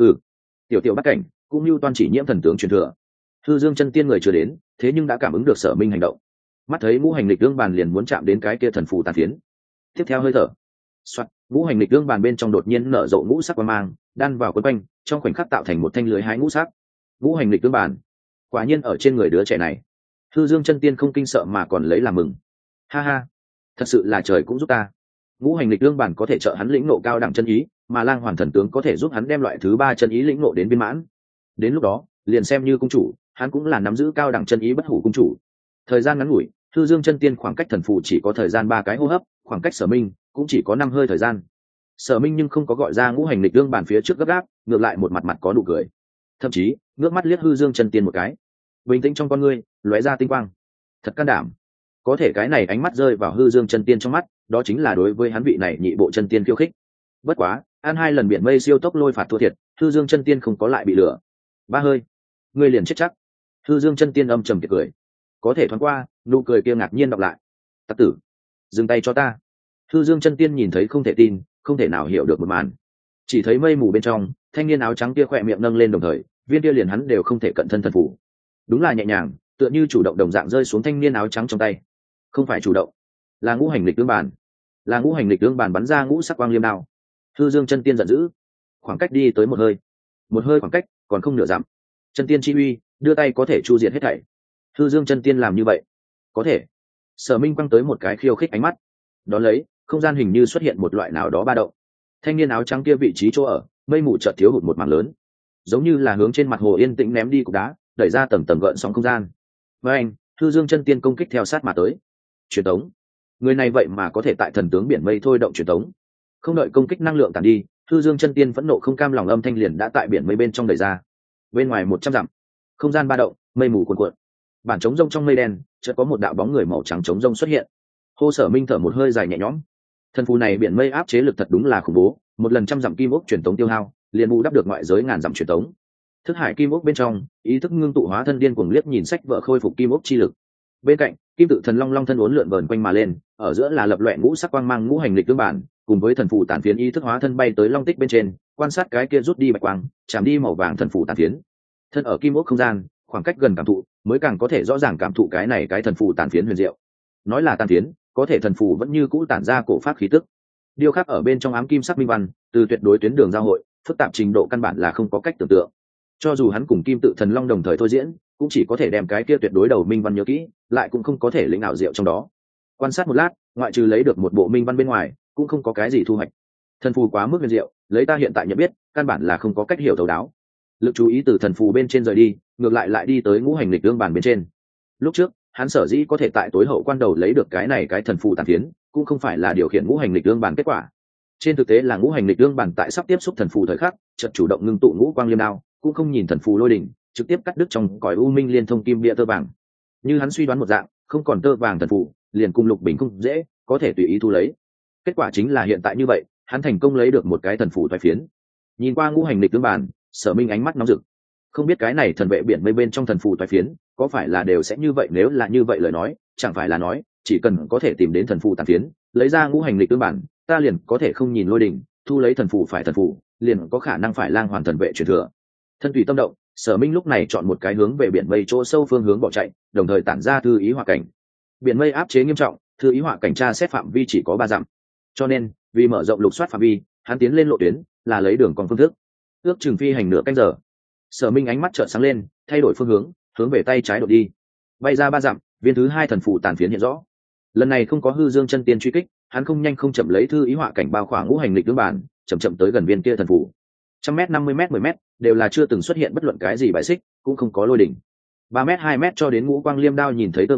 S1: Tiểu tiểu bắt cảnh cũng như toàn chỉ nhiễm thần tướng truyền thừa. Hư Dương chân tiên người chưa đến, thế nhưng đã cảm ứng được Sở Minh hành động, mắt thấy ngũ hành lịch đương bàn liền muốn chạm đến cái kia thần phù tàn phiến. Tiếp theo hơi thở, soạt, ngũ hành lịch đương bàn bên trong đột nhiên nở rộ ngũ sắc quang mang, đan vào quấn quanh, trong khoảnh khắc tạo thành một thanh lưới hái ngũ sắc. Ngũ hành lịch đương bàn, quả nhiên ở trên người đứa trẻ này. Hư Dương chân tiên không kinh sợ mà còn lấy làm mừng. Ha ha, thật sự là trời cũng giúp ta. Ngũ hành lịch đương bàn có thể trợ hắn lĩnh ngộ cao đẳng chân ý, mà Lang Hoàn thần tướng có thể giúp hắn đem loại thứ 3 chân ý lĩnh ngộ đến viên mãn. Đến lúc đó, liền xem như cung chủ, hắn cũng là nắm giữ cao đẳng chân ý bất hủ cung chủ. Thời gian ngắn ngủi, Hư Dương chân tiên khoảng cách thần phù chỉ có thời gian 3 cái hô hấp, khoảng cách Sở Minh cũng chỉ có 5 hơi thời gian. Sở Minh nhưng không có gọi ra ngũ hành lịch đương bàn phía trước gấp gáp, ngược lại một mặt mặt có nụ cười, thậm chí ngước mắt liếc Hư Dương chân tiên một cái, bình tĩnh trong con ngươi lóe ra tinh quang. Thật can đảm. Có thể cái này ánh mắt rơi vào Hư Dương chân tiên trong mắt, đó chính là đối với hắn vị này nhị bộ chân tiên khiêu khích. Bất quá, ăn 2 lần biển mây siêu tốc lôi phạt thua thiệt, Hư Dương chân tiên không có lại bị lừa. 3 hơi, ngươi liền chết chắc. Hư Dương chân tiên âm trầm kiệt cười, có thể thoáng qua, nụ cười kia ngạc nhiên đọc lại. Tặc tử, dừng tay cho ta. Hư Dương chân tiên nhìn thấy không thể tin, không thể nào hiểu được một màn. Chỉ thấy mây mù bên trong, thanh niên áo trắng kia khỏe miệng nâng lên đồng thời, viên kia liền hắn đều không thể cận thân thần phủ. Đúng là nhẹ nhàng, tựa như chủ động đồng dạng rơi xuống thanh niên áo trắng trong tay. Không phải chủ động, là ngũ hành lịch đương bàn. Là ngũ hành lịch đương bàn bắn ra ngũ sắc quang liêm đao. Hư Dương chân tiên giận dữ, khoảng cách đi tới 1 hơi. 1 hơi khoảng cách, còn không nửa dặm. Chân tiên chi uy, đưa tay có thể chu diệt hết thảy. Hư Dương chân tiên làm như vậy, có thể. Sở Minh quăng tới một cái khiêu khích ánh mắt. Đón lấy, không gian hình như xuất hiện một loại nào đó ba động. Thanh niên áo trắng kia vị trí chỗ ở, mây mù chợt thiếu hụt một mảng lớn, giống như là hướng trên mặt hồ yên tĩnh ném đi cục đá, đẩy ra tầng tầng gợn sóng không gian. Với anh, Hư Dương chân tiên công kích theo sát mà tới. Truyền tống. Người này vậy mà có thể tại thần tướng biển mây thôi động truyền tống. Không đợi công kích năng lượng tàn đi, Hư Dương chân tiên phẫn nộ không cam lòng âm thanh liền đã tại biển mây bên trong đẩy ra. Bên ngoài 100 dặm, không gian ba động, mây mù cuồn cuộn. Bản trống rông trong mây đen, chợt có một đạo bóng người màu trắng trống rông xuất hiện. Hô Sở Minh thở một hơi dài nhẹ nhõm. Thần phù này biển mây áp chế lực thật đúng là khủng bố, một lần 100 dặm kim ốc truyền tống tiêu hao, liền bù đắp được ngoại giới ngàn dặm truyền tống. Thức hải kim ốc bên trong, ý thức ngưng tụ hóa thân điên cuồng liếc nhìn sách vợ khôi phục kim ốc chi lực. Bên cạnh, kim tự thần long long thân uốn lượn vờn quanh mà lên, ở giữa là lập loè ngũ sắc quang mang ngũ hành lịch tương bản, cùng với thần phù tản phiến ý thức hóa thân bay tới long tích bên trên, quan sát cái kia rút đi bạch quang, chạm đi màu vàng thần phù tản phiến. Thân ở kim ốc không gian, khoảng cách gần cảm thụ, mới càng có thể rõ ràng cảm thụ cái này cái thần phù tản phiến huyền diệu. Nói là tản phiến, có thể thần phù vẫn như cũ tản ra cổ pháp khí tức. Điêu khắc ở bên trong ám kim sắc minh văn, từ tuyệt đối tuyến đường giao hội, phức tạp trình độ căn bản là không có cách tưởng tượng. Cho dù hắn cùng kim tự thần long đồng thời thôi diễn, cũng chỉ có thể đem cái kia tuyệt đối đầu minh văn nhớ kỹ, lại cũng không có thể lĩnh ảo diệu trong đó. Quan sát một lát, ngoại trừ lấy được một bộ minh văn bên ngoài, cũng không có cái gì thu hoạch. Thần phù quá mức huyền diệu, lấy ta hiện tại nhận biết, căn bản là không có cách hiểu thấu đáo. Lực chú ý từ thần phù bên trên rời đi, ngược lại đi tới ngũ hành lịch đương bàn bên trên. Lúc trước, hắn sở dĩ có thể tại tối hậu quan đầu lấy được cái này cái thần phù tàn phiến, cũng không phải là điều khiển ngũ hành lịch đương bàn kết quả. Trên thực tế là ngũ hành lịch đương bàn tại sắp tiếp xúc thần phù thời khắc, chợt chủ động ngưng tụ ngũ quang liêm đao, cũng không nhìn thần phù lôi đỉnh, trực tiếp cắt đứt trong cõi u minh liên thông kim bia tơ vàng. Như hắn suy đoán một dạng, không còn tơ vàng thần phù, liền cung lục bình không dễ, có thể tùy ý thu lấy. Kết quả chính là hiện tại như vậy, hắn thành công lấy được một cái thần phù toái phiến. Nhìn qua ngũ hành lịch đương bàn, Sở Minh ánh mắt nóng rực. Không biết cái này thần vệ biển mây bên trong thần phù toái phiến, có phải là đều sẽ như vậy, nếu là như vậy lời nói, chẳng phải là nói, chỉ cần có thể tìm đến thần phù tàn phiến, lấy ra ngũ hành lịch đương bản, ta liền có thể không nhìn lôi đỉnh, thu lấy thần phù phải thần phù, liền có khả năng phải lang hoàn thần vệ truyền thừa. Thân tùy tâm động, Sở Minh lúc này chọn một cái hướng về biển mây chỗ sâu phương hướng bỏ chạy, đồng thời tản ra thư ý hỏa cảnh. Biển mây áp chế nghiêm trọng, thư ý hỏa cảnh tra xét phạm vi chỉ có 3 dặm. Cho nên, vì mở rộng lục soát phạm vi, hắn tiến lên lộ tuyến, là lấy đường còn phương thức. Ước chừng phi hành nửa canh giờ. Sở Minh ánh mắt chợt sáng lên, thay đổi phương hướng, hướng về tay trái đột đi. Bay ra 3 dặm, viên thứ 2 thần phù tàn phiến hiện rõ. Lần này không có Hư Dương chân tiên truy kích, hắn không nhanh không chậm lấy thư ý họa cảnh bao khoảng ngũ hành lịch đương bản, chậm chậm tới gần viên kia thần phù. 100m, 50m, 10m, đều là chưa từng xuất hiện bất luận cái gì bài xích, cũng không có lôi đỉnh. 3m, 2m cho đến ngũ quang liêm đao nhìn thấy tơ vàng,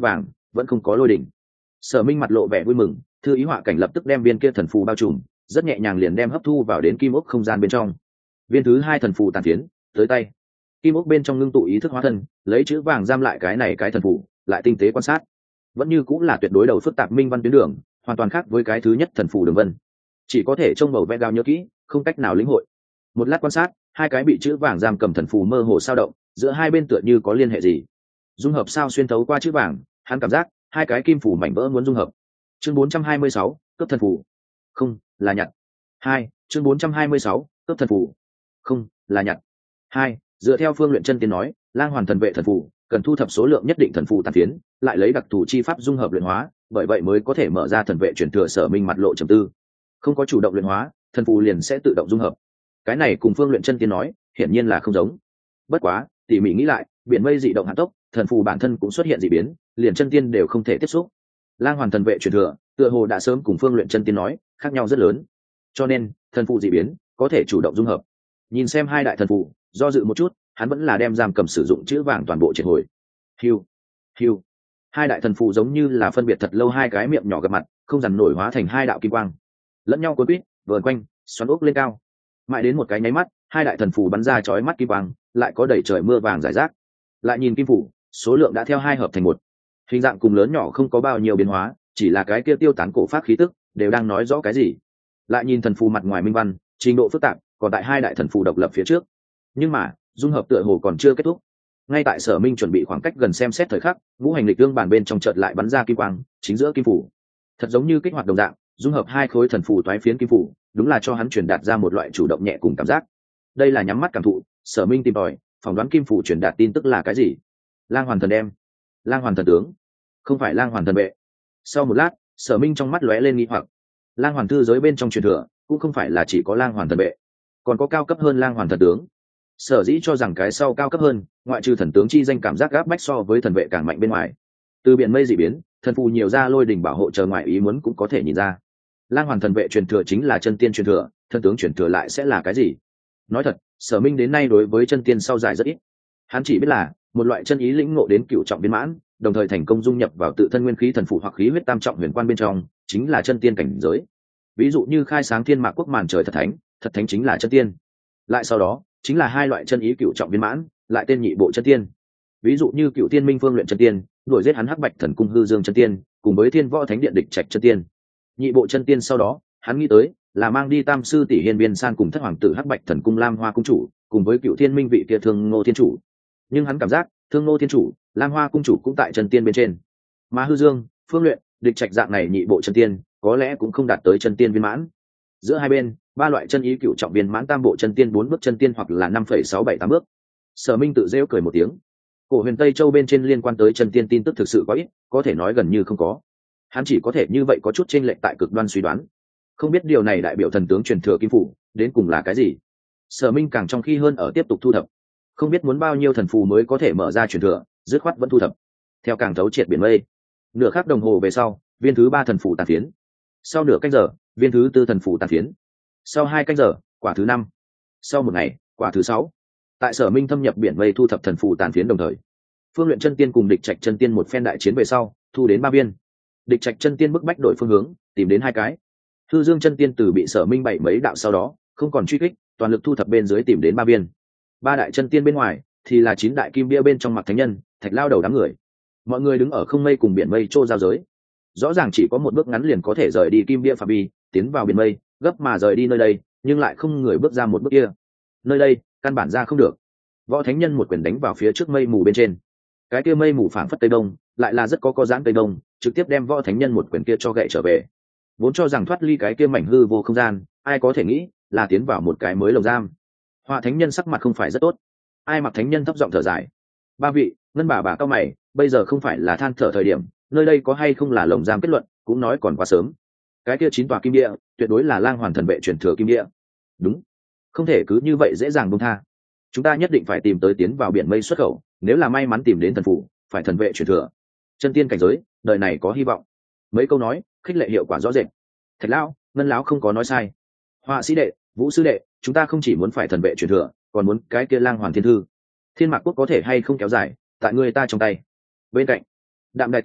S1: vẫn không có lôi đỉnh. Sở Minh mặt lộ vẻ vui mừng, thư ý họa cảnh lập tức đem viên kia thần phù bao trùm, rất nhẹ nhàng liền đem hấp thu vào đến kim ốc không gian bên trong. Viên thứ hai thần phù tàn phiến tới tay, kim ốc bên trong ngưng tụ ý thức hóa thân, lấy chữ vàng giam lại cái này cái thần phù, lại tinh tế quan sát, vẫn như cũng là tuyệt đối đầu phức tạp minh văn tuyến đường, hoàn toàn khác với cái thứ nhất thần phù đường vân, chỉ có thể trông bầu vẽ gao nhớ kỹ, không cách nào lĩnh hội. Một lát quan sát, hai cái bị chữ vàng giam cầm thần phù mơ hồ sao động, giữa hai bên tựa như có liên hệ gì. Dung hợp sao xuyên thấu qua chữ vàng, hắn cảm giác hai cái kim phù mảnh vỡ muốn dung hợp. Chương 426, cấp thần phù. Không, là nhặt. Hai, chương 426, cấp thần phù. Không, là nhặt. Hai, dựa theo Phương Luyện Chân Tiên nói, Lang Hoàn thần vệ thần phù cần thu thập số lượng nhất định thần phù tàn phiến, lại lấy đặc thù chi pháp dung hợp luyện hóa, bởi vậy mới có thể mở ra thần vệ truyền thừa. Sở Minh mặt lộ trầm tư. Không có chủ động luyện hóa, thần phù liền sẽ tự động dung hợp. Cái này cùng Phương Luyện Chân Tiên nói, hiển nhiên là không giống. Bất quá, tỉ mỉ nghĩ lại, biển mây dị động hạ tốc, thần phù bản thân cũng xuất hiện dị biến, liền chân tiên đều không thể tiếp xúc. Lang Hoàn thần vệ truyền thừa, tựa hồ đã sớm cùng Phương Luyện Chân Tiên nói, khác nhau rất lớn. Cho nên, thần phù dị biến, có thể chủ động dung hợp. Nhìn xem hai đại thần phù, do dự một chút, hắn vẫn là đem giam cầm sử dụng chữ vàng toàn bộ triệt hồi. Hiu, hiu. Hai đại thần phù giống như là phân biệt thật lâu hai cái miệng nhỏ gặp mặt, không dằn nổi hóa thành hai đạo kim quang, lẫn nhau cuốn quýt, vờn quanh, xoắn ốc lên cao. Mãi đến một cái nháy mắt, hai đại thần phù bắn ra chói mắt kim quang, lại có đầy trời mưa vàng rải rác. Lại nhìn kim phù, số lượng đã theo hai hợp thành một, hình dạng cùng lớn nhỏ không có bao nhiêu biến hóa, chỉ là cái kia tiêu tán cổ pháp khí tức đều đang nói rõ cái gì. Lại nhìn thần phù mặt ngoài minh văn, trình độ phức tạp, còn tại hai đại thần phù độc lập phía trước. Nhưng mà dung hợp tựa hồ còn chưa kết thúc. Ngay tại Sở Minh chuẩn bị khoảng cách gần xem xét thời khắc, ngũ hành lịch tương bản bên trong chợt lại bắn ra kim quang, chính giữa kim phù, thật giống như kích hoạt đồng dạng, dung hợp hai khối thần phù toái phiến kim phù, đúng là cho hắn truyền đạt ra một loại chủ động nhẹ cùng cảm giác. Đây là nhắm mắt cảm thụ. Sở Minh tìm tòi, phỏng đoán kim phù truyền đạt tin tức là cái gì. Lang Hoàn thần đem, Lang Hoàn thần tướng, không phải Lang Hoàn thần vệ. Sau một lát, Sở Minh trong mắt lóe lên nghi hoặc. Lang Hoàn thư giới bên trong truyền thừa cũng không phải là chỉ có Lang Hoàn thần vệ, còn có cao cấp hơn Lang Hoàn thần tướng. Sở dĩ cho rằng cái sau cao cấp hơn, ngoại trừ thần tướng chi danh cảm giác gáp bách so với thần vệ càng mạnh bên ngoài, từ biển mây dị biến, thần phù nhiều ra lôi đỉnh bảo hộ chờ ngoại ý muốn cũng có thể nhìn ra. Lang Hoàn thần vệ truyền thừa chính là chân tiên truyền thừa, thần tướng truyền thừa lại sẽ là cái gì? Nói thật, Sở Minh đến nay đối với chân tiên sau giải rất ít. Hắn chỉ biết là một loại chân ý lĩnh ngộ đến cửu trọng viên mãn, đồng thời thành công dung nhập vào tự thân nguyên khí thần phù hoặc khí huyết tam trọng huyền quan bên trong, chính là chân tiên cảnh giới. Ví dụ như khai sáng thiên mạc quốc màn trời thật thánh chính là chân tiên. Lại sau đó, chính là hai loại chân ý cửu trọng viên mãn, lại tên nhị bộ chân tiên. Ví dụ như Cửu Tiên Minh Phương Luyện chân tiên, đuổi giết hắn Hắc Bạch Thần Cung Hư Dương chân tiên, cùng với Thiên Võ Thánh Điện Địch Trạch chân tiên. Nhị bộ chân tiên sau đó, hắn nghĩ tới là mang đi Tam sư tỷ Hiên Biên San cùng thất hoàng tử Hắc Bạch Thần Cung Lam Hoa cung chủ, cùng với Cửu Thiên Minh vị kia Thương Ngô thiên chủ. Nhưng hắn cảm giác, Thương Ngô thiên chủ, Lam Hoa cung chủ cũng tại chân tiên bên trên. Mà Hư Dương, Phương Luyện, Địch Trạch dạng này nhị bộ chân tiên, có lẽ cũng không đạt tới chân tiên viên mãn. Giữa hai bên, ba loại chân ý cửu trọng viên mãn tam bộ chân tiên 4 bước chân tiên hoặc là 5,678 bước. Sở Minh tự rêu cười một tiếng. Cổ Huyền Tây Châu bên trên liên quan tới chân tiên tin tức thực sự quá ít, có thể nói gần như không có. Hắn chỉ có thể như vậy có chút chênh lệch tại cực đoan suy đoán. Không biết điều này đại biểu thần tướng truyền thừa kim phủ đến cùng là cái gì. Sở Minh càng trong khi hơn ở tiếp tục thu thập. Không biết muốn bao nhiêu thần phù mới có thể mở ra truyền thừa, dứt khoát vẫn thu thập. Theo càng thấu triệt biển mây. Nửa khắc đồng hồ về sau, viên thứ 3 thần phù tàn phiến. Sau nửa canh giờ, viên thứ 4 thần phù tàn phiến. Sau 2 canh giờ, quả thứ 5. Sau một ngày, quả thứ 6. Tại Sở Minh thâm nhập biển mây thu thập thần phù tàn phiến đồng thời, Phương Luyện chân tiên cùng Địch Trạch chân tiên một phen đại chiến về sau, thu đến 3 viên. Địch Trạch chân tiên bức bách đổi phương hướng, tìm đến 2 cái. Hư Dương chân tiên từ bị Sở Minh bảy mấy đạo sau đó, không còn truy kích, toàn lực thu thập bên dưới tìm đến 3 viên. 3 đại chân tiên bên ngoài thì là 9 đại kim bia bên trong Mặc Thánh Nhân, Thạch Lao đầu đám người. Mọi người đứng ở không mây cùng biển mây trô giao giới. Rõ ràng chỉ có một bước ngắn liền có thể rời đi kim bia phạm vi, tiến vào biển mây, gấp mà rời đi nơi đây, nhưng lại không người bước ra một bước kia. Nơi đây, căn bản ra không được. Võ Thánh Nhân một quyền đánh vào phía trước mây mù bên trên. Cái kia mây mù phảng phất tây đông, lại là rất có giãn tây đông, trực tiếp đem Võ Thánh Nhân một quyền kia cho gậy trở về. Vốn cho rằng thoát ly cái kia mảnh hư vô không gian, ai có thể nghĩ là tiến vào một cái mới lồng giam. Họa Thánh Nhân sắc mặt không phải rất tốt. Ai Mặc Thánh Nhân thấp giọng thở dài. 3 vị, Ngân bà cao mày, bây giờ không phải là than thở thời điểm, nơi đây có hay không là lồng giam kết luận, cũng nói còn quá sớm. Cái kia 9 tòa kim địa, tuyệt đối là Lang Hoàn thần vệ truyền thừa kim địa. Đúng, không thể cứ như vậy dễ dàng buông tha. Chúng ta nhất định phải tìm tới tiến vào biển mây xuất khẩu, nếu là may mắn tìm đến thần phủ, phải thần vệ truyền thừa. Chân tiên cảnh giới, đời này có hy vọng. Mấy câu nói, khích lệ hiệu quả rõ rệt. Thạch lão, Ngân lão không có nói sai. Họa sĩ đệ, Vũ sư đệ, chúng ta không chỉ muốn phải thần vệ truyền thừa, còn muốn cái kia Lang Hoàn thiên thư. Thiên Mạc quốc có thể hay không kéo dài, tại người ta trong tay. Bên cạnh, Đạm Đài Tiêu,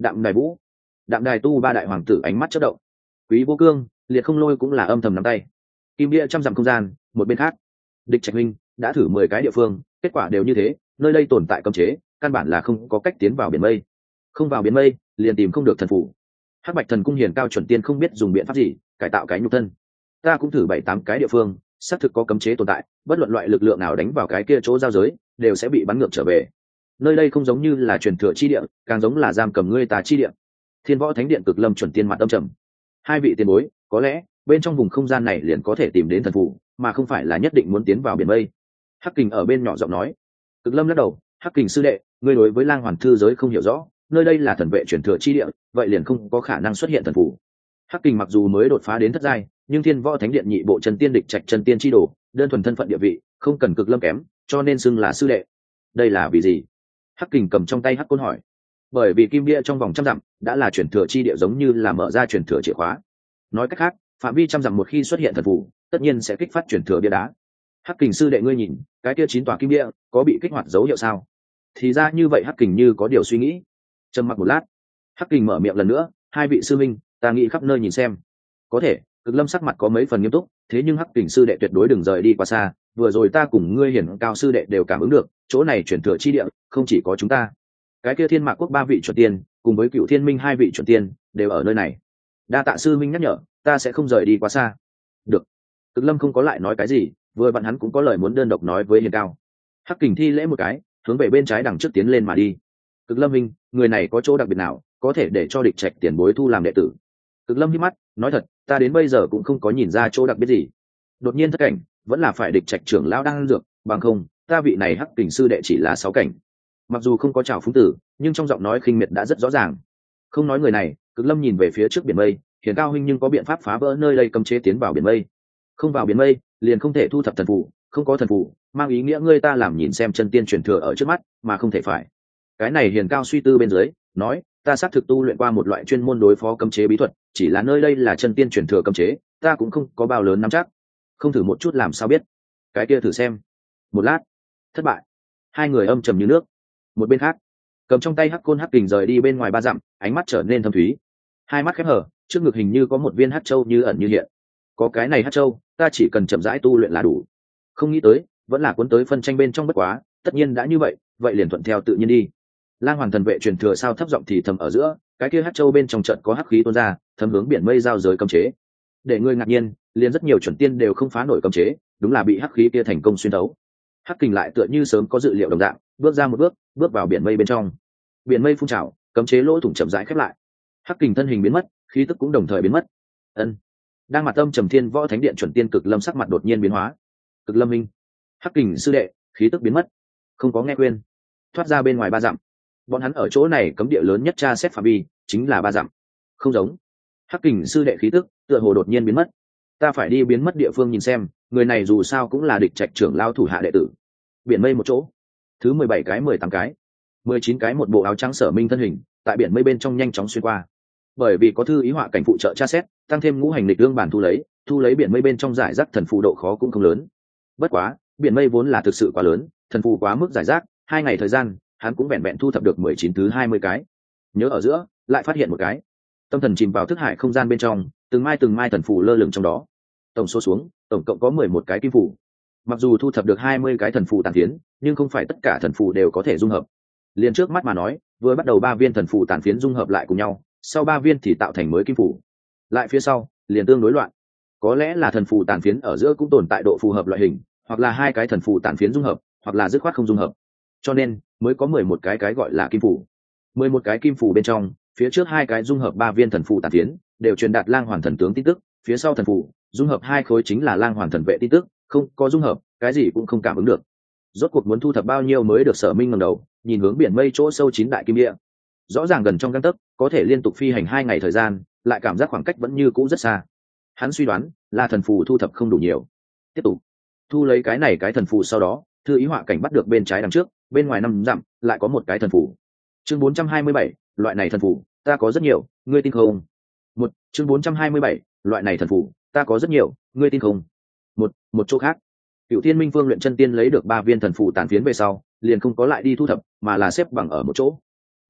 S1: Đạm Đài Vũ, Đạm Đài Tu ba đại hoàng tử ánh mắt chớp động. Quý Vô Cương, Liệt Không Lôi cũng là âm thầm nắm tay. Kim địa trăm dặm không gian, một bên khác, Địch Trạch Minh đã thử 10 cái địa phương, kết quả đều như thế, nơi đây tồn tại cấm chế, căn bản là không có cách tiến vào biển mây. Không vào biển mây, liền tìm không được thần phủ. Hắc Bạch Thần Cung hiển cao chuẩn tiên không biết dùng biện pháp gì cải tạo cái nhục thân. Ta cũng thử 7-8 cái địa phương, xác thực có cấm chế tồn tại, bất luận loại lực lượng nào đánh vào cái kia chỗ giao giới, đều sẽ bị bắn ngược trở về. Nơi đây không giống như là truyền thừa chi địa, càng giống là giam cầm ngươi tà chi địa. Thiên Võ Thánh Điện Cực Lâm chuẩn tiên mặt âm trầm. Hai vị tiền bối, có lẽ bên trong vùng không gian này liền có thể tìm đến thần phù, mà không phải là nhất định muốn tiến vào biển mây. Hắc Kình ở bên nhỏ giọng nói. Cực Lâm lắc đầu, Hắc Kình sư đệ, ngươi đối với Lang Hoàn thư giới không hiểu rõ, nơi đây là thần vệ truyền thừa chi địa, vậy liền không có khả năng xuất hiện thần phù. Hắc Kình mặc dù mới đột phá đến thất giai, nhưng Thiên Võ Thánh Điện nhị bộ chân tiên Địch Trạch chân tiên chi đồ, đơn thuần thân phận địa vị, không cần Cực Lâm kém, cho nên xưng là sư đệ. Đây là vì gì? Hắc Kình cầm trong tay Hắc Côn hỏi. Bởi vì kim địa trong vòng trăm dặm đã là truyền thừa chi địa, giống như là mở ra truyền thừa chìa khóa. Nói cách khác, phạm vi trăm dặm một khi xuất hiện thần phù, tất nhiên sẽ kích phát truyền thừa bia đá. Hắc Kình sư đệ, ngươi nhìn cái kia 9 tòa kim địa có bị kích hoạt dấu hiệu sao? Thì ra như vậy. Hắc Kình như có điều suy nghĩ, trầm mặc một lát, Hắc Kình mở miệng lần nữa, hai vị sư minh, ta nghĩ khắp nơi nhìn xem. Có thể. Cực Lâm sắc mặt có mấy phần nghiêm túc, thế nhưng Hắc Kình sư đệ tuyệt đối đừng rời đi quá xa, vừa rồi ta cùng ngươi hiển cao sư đệ đều cảm ứng được, chỗ này truyền thừa chi địa không chỉ có chúng ta, cái kia Thiên Mạc quốc 3 vị chuẩn tiên cùng với Cựu Thiên Minh 2 vị chuẩn tiên đều ở nơi này. Đa tạ sư minh nhắc nhở, ta sẽ không rời đi quá xa. Được. Cực Lâm không có lại nói cái gì, vừa bạn hắn cũng có lời muốn đơn độc nói với hiền cao. Hắc Kình thi lễ một cái, hướng về bên trái đằng trước tiến lên mà đi. Cực Lâm minh, người này có chỗ đặc biệt nào có thể để cho Địch Trạch tiền bối thu làm đệ tử? Cực Lâm hít mắt, nói thật, ta đến bây giờ cũng không có nhìn ra chỗ đặc biệt gì. Đột nhiên thất cảnh, vẫn là phải Địch Trạch trưởng lão đang dược, bằng không, ta vị này Hắc Kình sư đệ chỉ là 6 cảnh. Mặc dù không có trào phúng tử, nhưng trong giọng nói khinh miệt đã rất rõ ràng. Không nói người này, Cực Lâm nhìn về phía trước biển mây, hiển cao huynh nhưng có biện pháp phá vỡ nơi đây cấm chế tiến vào biển mây? Không vào biển mây, liền không thể thu thập thần phù, không có thần phù, mang ý nghĩa ngươi ta làm nhìn xem chân tiên truyền thừa ở trước mắt, mà không thể phải. Cái này hiền cao suy tư bên dưới, nói, ta xác thực tu luyện qua một loại chuyên môn đối phó cấm chế bí thuật, chỉ là nơi đây là chân tiên truyền thừa cấm chế, ta cũng không có bao lớn nắm chắc. Không thử một chút làm sao biết? Cái kia thử xem. Một lát, thất bại. Hai người âm trầm như nước. Một bên khác, cầm trong tay Hắc Côn Hắc Kình rời đi bên ngoài 3 dặm, ánh mắt trở nên thâm thúy. Hai mắt khép hở, trước ngực hình như có một viên hắc châu như ẩn như hiện. Có cái này hắc châu, ta chỉ cần chậm rãi tu luyện là đủ. Không nghĩ tới, vẫn là cuốn tới phân tranh bên trong bất quá, tất nhiên đã như vậy, vậy liền thuận theo tự nhiên đi. Lang Hoàn thần vệ truyền thừa sao thấp giọng thì thầm ở giữa, cái kia hắc châu bên trong trận có hắc khí tuôn ra, thấm hướng biển mây giao giới cấm chế. Để ngươi ngạc nhiên, liền rất nhiều chuẩn tiên đều không phá nổi cấm chế, đúng là bị hắc khí kia thành công xuyên thấu. Hắc Kình lại tựa như sớm có dự liệu đồng dạng, bước ra một bước, bước vào biển mây bên trong. Biển mây phun trào, cấm chế lỗ thủng chậm rãi khép lại. Hắc Kình thân hình biến mất, khí tức cũng đồng thời biến mất. Ân. Đang mặt tâm trầm Thiên Võ Thánh Điện chuẩn tiên Cực Lâm sắc mặt đột nhiên biến hóa. Cực Lâm minh, Hắc Kình sư đệ, khí tức biến mất. Không có nghe quên. Thoát ra bên ngoài 3 dặm. Bọn hắn ở chỗ này cấm địa lớn nhất tra xét phạm vi, chính là 3 dặm. Không giống. Hắc Kình sư đệ khí tức, tựa hồ đột nhiên biến mất. Ta phải đi biến mất địa phương nhìn xem, người này dù sao cũng là Địch Trạch trưởng lao thủ hạ đệ tử. Biển mây một chỗ. Thứ 17 cái 18 cái 19 cái một bộ áo trắng Sở Minh thân hình tại biển mây bên trong nhanh chóng xuyên qua. Bởi vì có thư ý họa cảnh phụ trợ tra xét, tăng thêm ngũ hành lịch đương bản thu lấy biển mây bên trong giải rác thần phù độ khó cũng không lớn. Bất quá, biển mây vốn là thực sự quá lớn, thần phù quá mức giải rác, 2 ngày thời gian, hắn cũng vẹn vẹn thu thập được 19 thứ 20 cái. Nhớ ở giữa, lại phát hiện một cái. Tâm thần chìm vào thức hải không gian bên trong, từng mai thần phù lơ lửng trong đó. Tổng số xuống, tổng cộng có 11 cái kim phù. Mặc dù thu thập được 20 cái thần phù tàn phiến, nhưng không phải tất cả thần phù đều có thể dung hợp. Liền trước mắt mà nói, vừa bắt đầu 3 viên thần phù tàn phiến dung hợp lại cùng nhau, sau 3 viên thì tạo thành mới kim phù. Lại phía sau, liền tương đối loạn. Có lẽ là thần phù tàn phiến ở giữa cũng tồn tại độ phù hợp loại hình, hoặc là 2 cái thần phù tàn phiến dung hợp, hoặc là dứt khoát không dung hợp. Cho nên, mới có 11 cái gọi là kim phù. 11 cái kim phù bên trong, phía trước 2 cái dung hợp 3 viên thần phù tàn phiến, đều truyền đạt Lang Hoàn thần tướng tin tức, phía sau thần phù dung hợp 2 khối chính là Lang Hoàn thần vệ tin tức, không có dung hợp, cái gì cũng không cảm ứng được. Rốt cuộc muốn thu thập bao nhiêu mới được? Sở Minh ngẩng đầu, nhìn hướng biển mây chỗ sâu 9 đại kim địa. Rõ ràng gần trong gang tấc, có thể liên tục phi hành 2 ngày thời gian, lại cảm giác khoảng cách vẫn như cũ rất xa. Hắn suy đoán là thần phù thu thập không đủ nhiều. Tiếp tục thu lấy cái thần phù, sau đó thư ý họa cảnh bắt được bên trái đằng trước, bên ngoài 5 dặm lại có một cái thần phù. Chương 427, loại này thần phù ta có rất nhiều, ngươi tin không? Chương 427, loại này thần phù ta có rất nhiều, ngươi tin không? Một chỗ khác, Cựu Thiên Minh Phương luyện chân tiên lấy được 3 viên thần phù tàn phiến về sau, liền không có lại đi thu thập, mà là xếp bằng ở một chỗ.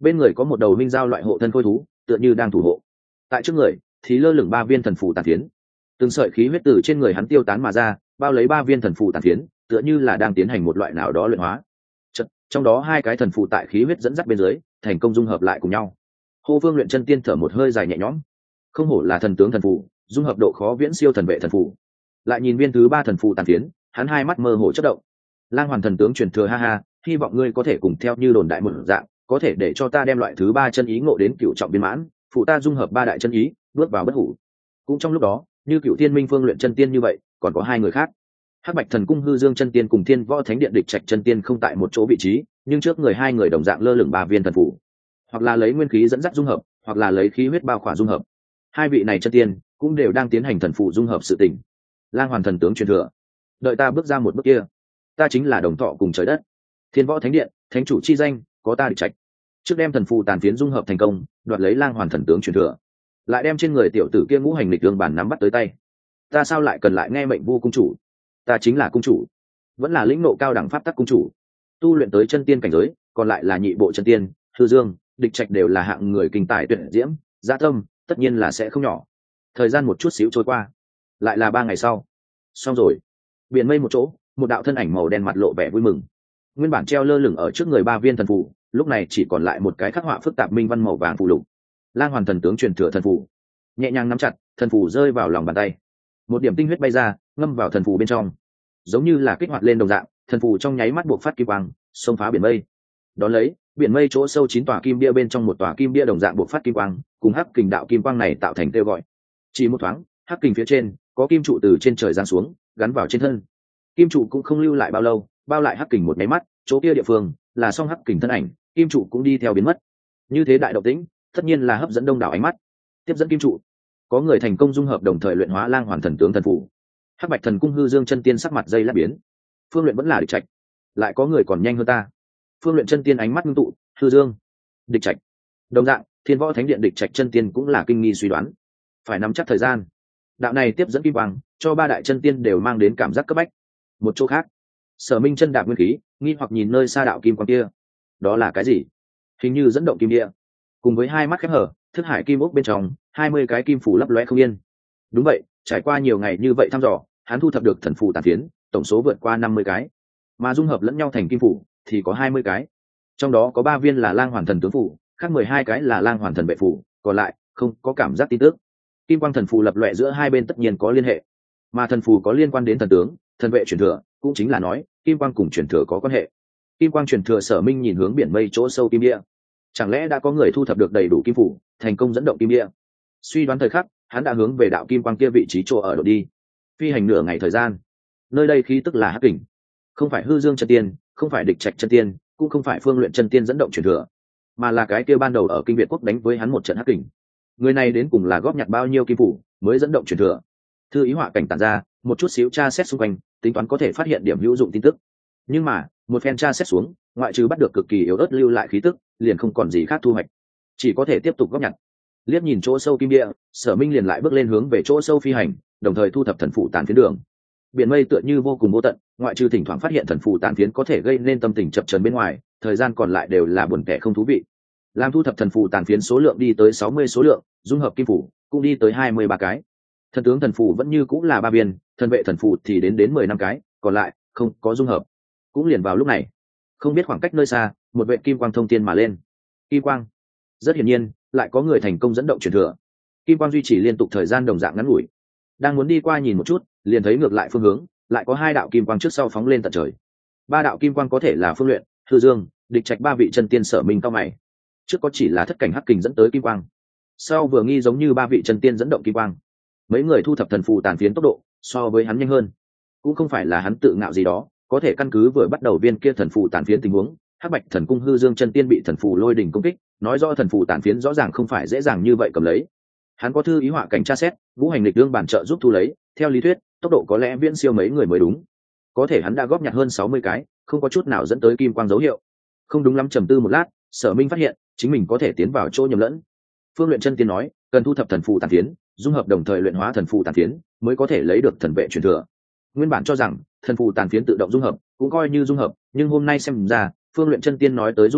S1: bên người có một đầu minh giao loại hộ thân khôi thú tựa như đang thủ hộ. Tại trước người thì lơ lửng 3 viên thần phù tàn phiến, từng sợi khí huyết từ trên người hắn tiêu tán mà ra, bao lấy 3 viên thần phù tàn phiến, tựa như là đang tiến hành một loại nào đó luyện hóa. Trong đó 2 cái thần phù tại khí huyết dẫn dắt bên dưới thành công dung hợp lại cùng nhau. Hô Vương Luyện Chân Tiên thở một hơi dài nhẹ nhõm, không hổ là thần tướng thần phù, dung hợp độ khó viễn siêu thần vệ thần phù. Lại nhìn viên thứ 3 thần phù tàn phiến, hắn hai mắt mơ hồ chớp động. Lang Hoàn thần tướng truyền thừa, ha ha, hy vọng ngươi có thể cùng theo như đồn đại một dạng, có thể để cho ta đem loại thứ 3 chân ý ngộ đến cửu trọng viên mãn, phụ ta dung hợp 3 đại chân ý, bước vào bất hủ. Cũng trong lúc đó, như Cửu Thiên Minh Phương Luyện Chân Tiên như vậy, còn có 2 người khác. Hắc Bạch Thần Cung Hư Dương Chân Tiên cùng Thiên Võ Thánh Điện Địch Trạch Chân Tiên không tại một chỗ vị trí, nhưng trước người 2 người đồng dạng lơ lửng 3 viên thần phù, hoặc là lấy nguyên khí dẫn dắt dung hợp, hoặc là lấy khí huyết bao khỏa dung hợp. 2 vị này chân tiên cũng đều đang tiến hành thần phù dung hợp sự tình. Lang Hoàn thần tướng truyền thừa, đợi ta bước ra một bước kia, ta chính là đồng thọ cùng trời đất. Thiên Võ Thánh Điện, thánh chủ chi danh, có ta Địch Trạch. Trước đem thần phù tàn phiến dung hợp thành công, đoạt lấy Lang Hoàn thần tướng truyền thừa, lại đem trên người tiểu tử kia ngũ hành lịch đường bản nắm bắt tới tay. Ta sao lại cần lại nghe mệnh Vu cung chủ? Ta chính là cung chủ, vẫn là lĩnh nộ cao đẳng pháp tắc cung chủ, tu luyện tới chân tiên cảnh giới, còn lại là nhị bộ chân tiên. Hư Dương, Địch Trạch đều là hạng người kinh tài tuyệt diễm, dạ tâm tất nhiên là sẽ không nhỏ. Thời gian một chút xíu trôi qua, lại là 3 ngày sau. Xong rồi. Biển mây một chỗ, một đạo thân ảnh màu đen mặt lộ vẻ vui mừng. Nguyên bản treo lơ lửng ở trước người 3 viên thần phù, lúc này chỉ còn lại một cái khắc họa phức tạp minh văn màu vàng phù lục. Lang Hoàn thần tướng truyền thừa thần phù. Nhẹ nhàng nắm chặt, thần phù rơi vào lòng bàn tay. Một điểm tinh huyết bay ra, ngâm vào thần phù bên trong, giống như là kích hoạt lên đồng dạng, thần phù trong nháy mắt buộc phát kim quang, xông phá biển mây. Đón lấy, biển mây chỗ sâu 9 tòa kim bia bên trong một tòa kim bia đồng dạng buộc phát kim quang, cùng hắc kình đạo kim quang này tạo thành kêu gọi. Chỉ một thoáng, hắc kình phía trên có kim trụ từ trên trời giáng xuống, gắn vào trên thân. Kim trụ cũng không lưu lại bao lâu, bao lại hắc kình một máy mắt, chỗ kia địa phương là song hắc kình thân ảnh, kim trụ cũng đi theo biến mất. Như thế đại động tĩnh, tất nhiên là hấp dẫn đông đảo ánh mắt. Tiếp dẫn kim trụ, có người thành công dung hợp đồng thời luyện hóa Lang Hoàn thần tướng thần phù. Hắc Bạch Thần Cung Hư Dương Chân Tiên sắc mặt dây lát biến. Phương Luyện vẫn là Địch Trạch, lại có người còn nhanh hơn ta. Phương Luyện Chân Tiên ánh mắt ngưng tụ, Hư Dương, Địch Trạch. Đồng dạng, Thiên Võ Thánh Điện Địch Trạch Chân Tiên cũng là kinh nghi suy đoán. Phải nắm chắc thời gian. Đạo này tiếp dẫn kim quang, cho 3 đại chân tiên đều mang đến cảm giác cấp bách. Một chỗ khác, Sở Minh chân đạp nguyên khí, nghi hoặc nhìn nơi xa đạo kim quang kia. Đó là cái gì? Hình như dẫn động kim địa. Cùng với 2 mắt khép hở, thức hải kim ốc bên trong, 20 cái kim phủ lấp lóe không yên. Đúng vậy, trải qua nhiều ngày như vậy thăm dò, hắn thu thập được thần phù tàn phiến, tổng số vượt qua 50 cái, mà dung hợp lẫn nhau thành kim phủ thì có 20 cái. Trong đó có 3 viên là Lang Hoàn thần tướng phủ, khác 12 cái là Lang Hoàn thần vệ phủ, còn lại không có cảm giác tin tức. Kim quang thần phù lập lòe giữa hai bên tất nhiên có liên hệ, mà thần phù có liên quan đến thần tướng, thần vệ truyền thừa, cũng chính là nói kim quang cùng truyền thừa có quan hệ. Kim quang truyền thừa. Sở Minh nhìn hướng biển mây chỗ sâu kim địa, chẳng lẽ đã có người thu thập được đầy đủ kim phủ, thành công dẫn động kim địa? Suy đoán thời khắc, hắn đã hướng về đạo kim quang kia vị trí chỗ ở đột đi. Phi hành nửa ngày thời gian, nơi đây khí tức là hắc kình, không phải Hư Dương chân tiên, không phải Địch Trạch chân tiên, cũng không phải Phương Luyện chân tiên dẫn động truyền thừa, mà là cái kia ban đầu ở Kinh Việt quốc đánh với hắn một trận hắc kình. Người này đến cùng là góp nhặt bao nhiêu kim phủ mới dẫn động truyền thừa? Thư ý họa cảnh tản ra, một chút xíu tra xét xung quanh, tính toán có thể phát hiện điểm hữu dụng tin tức. Nhưng mà một phen tra xét xuống, ngoại trừ bắt được cực kỳ yếu ớt lưu lại khí tức, liền không còn gì khác thu hoạch, chỉ có thể tiếp tục góp nhặt. Liếc nhìn chỗ sâu kim địa, Sở Minh liền lại bước lên hướng về chỗ sâu phi hành, đồng thời thu thập thần phụ tàn phiến đường. Biển mây tựa như vô cùng vô tận, ngoại trừ thỉnh thoảng phát hiện thần phụ tàn phiến có thể gây nên tâm tình chập chờn bên ngoài, thời gian còn lại đều là buồn tẻ không thú vị. Làm thu thập thần phụ tàn phiến số lượng đi tới 60 số lượng, dung hợp kim phủ cũng đi tới 23 cái. Thần tướng thần phù vẫn như cũng là 3 viên, thần vệ thần phù thì đến 15 cái, còn lại không có dung hợp. Cũng liền vào lúc này, không biết khoảng cách nơi xa, một vệ kim quang thông thiên mà lên. Kim quang, rất hiển nhiên, lại có người thành công dẫn động truyền thừa. Kim quang duy trì liên tục thời gian đồng dạng ngắn ngủi. Đang muốn đi qua nhìn một chút, liền thấy ngược lại phương hướng, lại có 2 đạo kim quang trước sau phóng lên tận trời. 3 đạo kim quang có thể là Phương Luyện, Hư Dương, Địch Trạch 3 vị chân tiên. Sở Minh cao mày. Trước có chỉ là thất cảnh hắc kình dẫn tới kim quang, sau vừa nghi giống như 3 vị chân tiên dẫn động kim quang. Mấy người thu thập thần phù tàn phiến tốc độ so với hắn nhanh hơn, cũng không phải là hắn tự ngạo gì đó, có thể căn cứ vừa bắt đầu viên kia thần phù tàn phiến tình huống, Hắc Bạch Thần Cung Hư Dương chân tiên bị thần phù lôi đỉnh công kích, nói rõ thần phù tàn phiến rõ ràng không phải dễ dàng như vậy cầm lấy. Hắn có thư ý họa cảnh tra xét, ngũ hành lịch đương bản trợ giúp thu lấy, theo lý thuyết tốc độ có lẽ viễn siêu mấy người mới đúng, có thể hắn đã góp nhặt hơn 60 cái, không có chút nào dẫn tới kim quang dấu hiệu. Không đúng lắm, trầm tư một lát, Sở Minh phát hiện chính mình có thể tiến vào chỗ nhầm lẫn. Phương Luyện chân tiên nói cần thu thập thần phù tàn phiến, dung hợp đồng thời luyện hóa thần phù tàn phiến mới có thể lấy được thần vệ truyền thừa. Nguyên bản cho rằng thần phù tàn phiến tự động dung hợp cũng coi như dung hợp, nhưng hôm nay xem ra Phương Luyện chân tiên nói tới dung hợp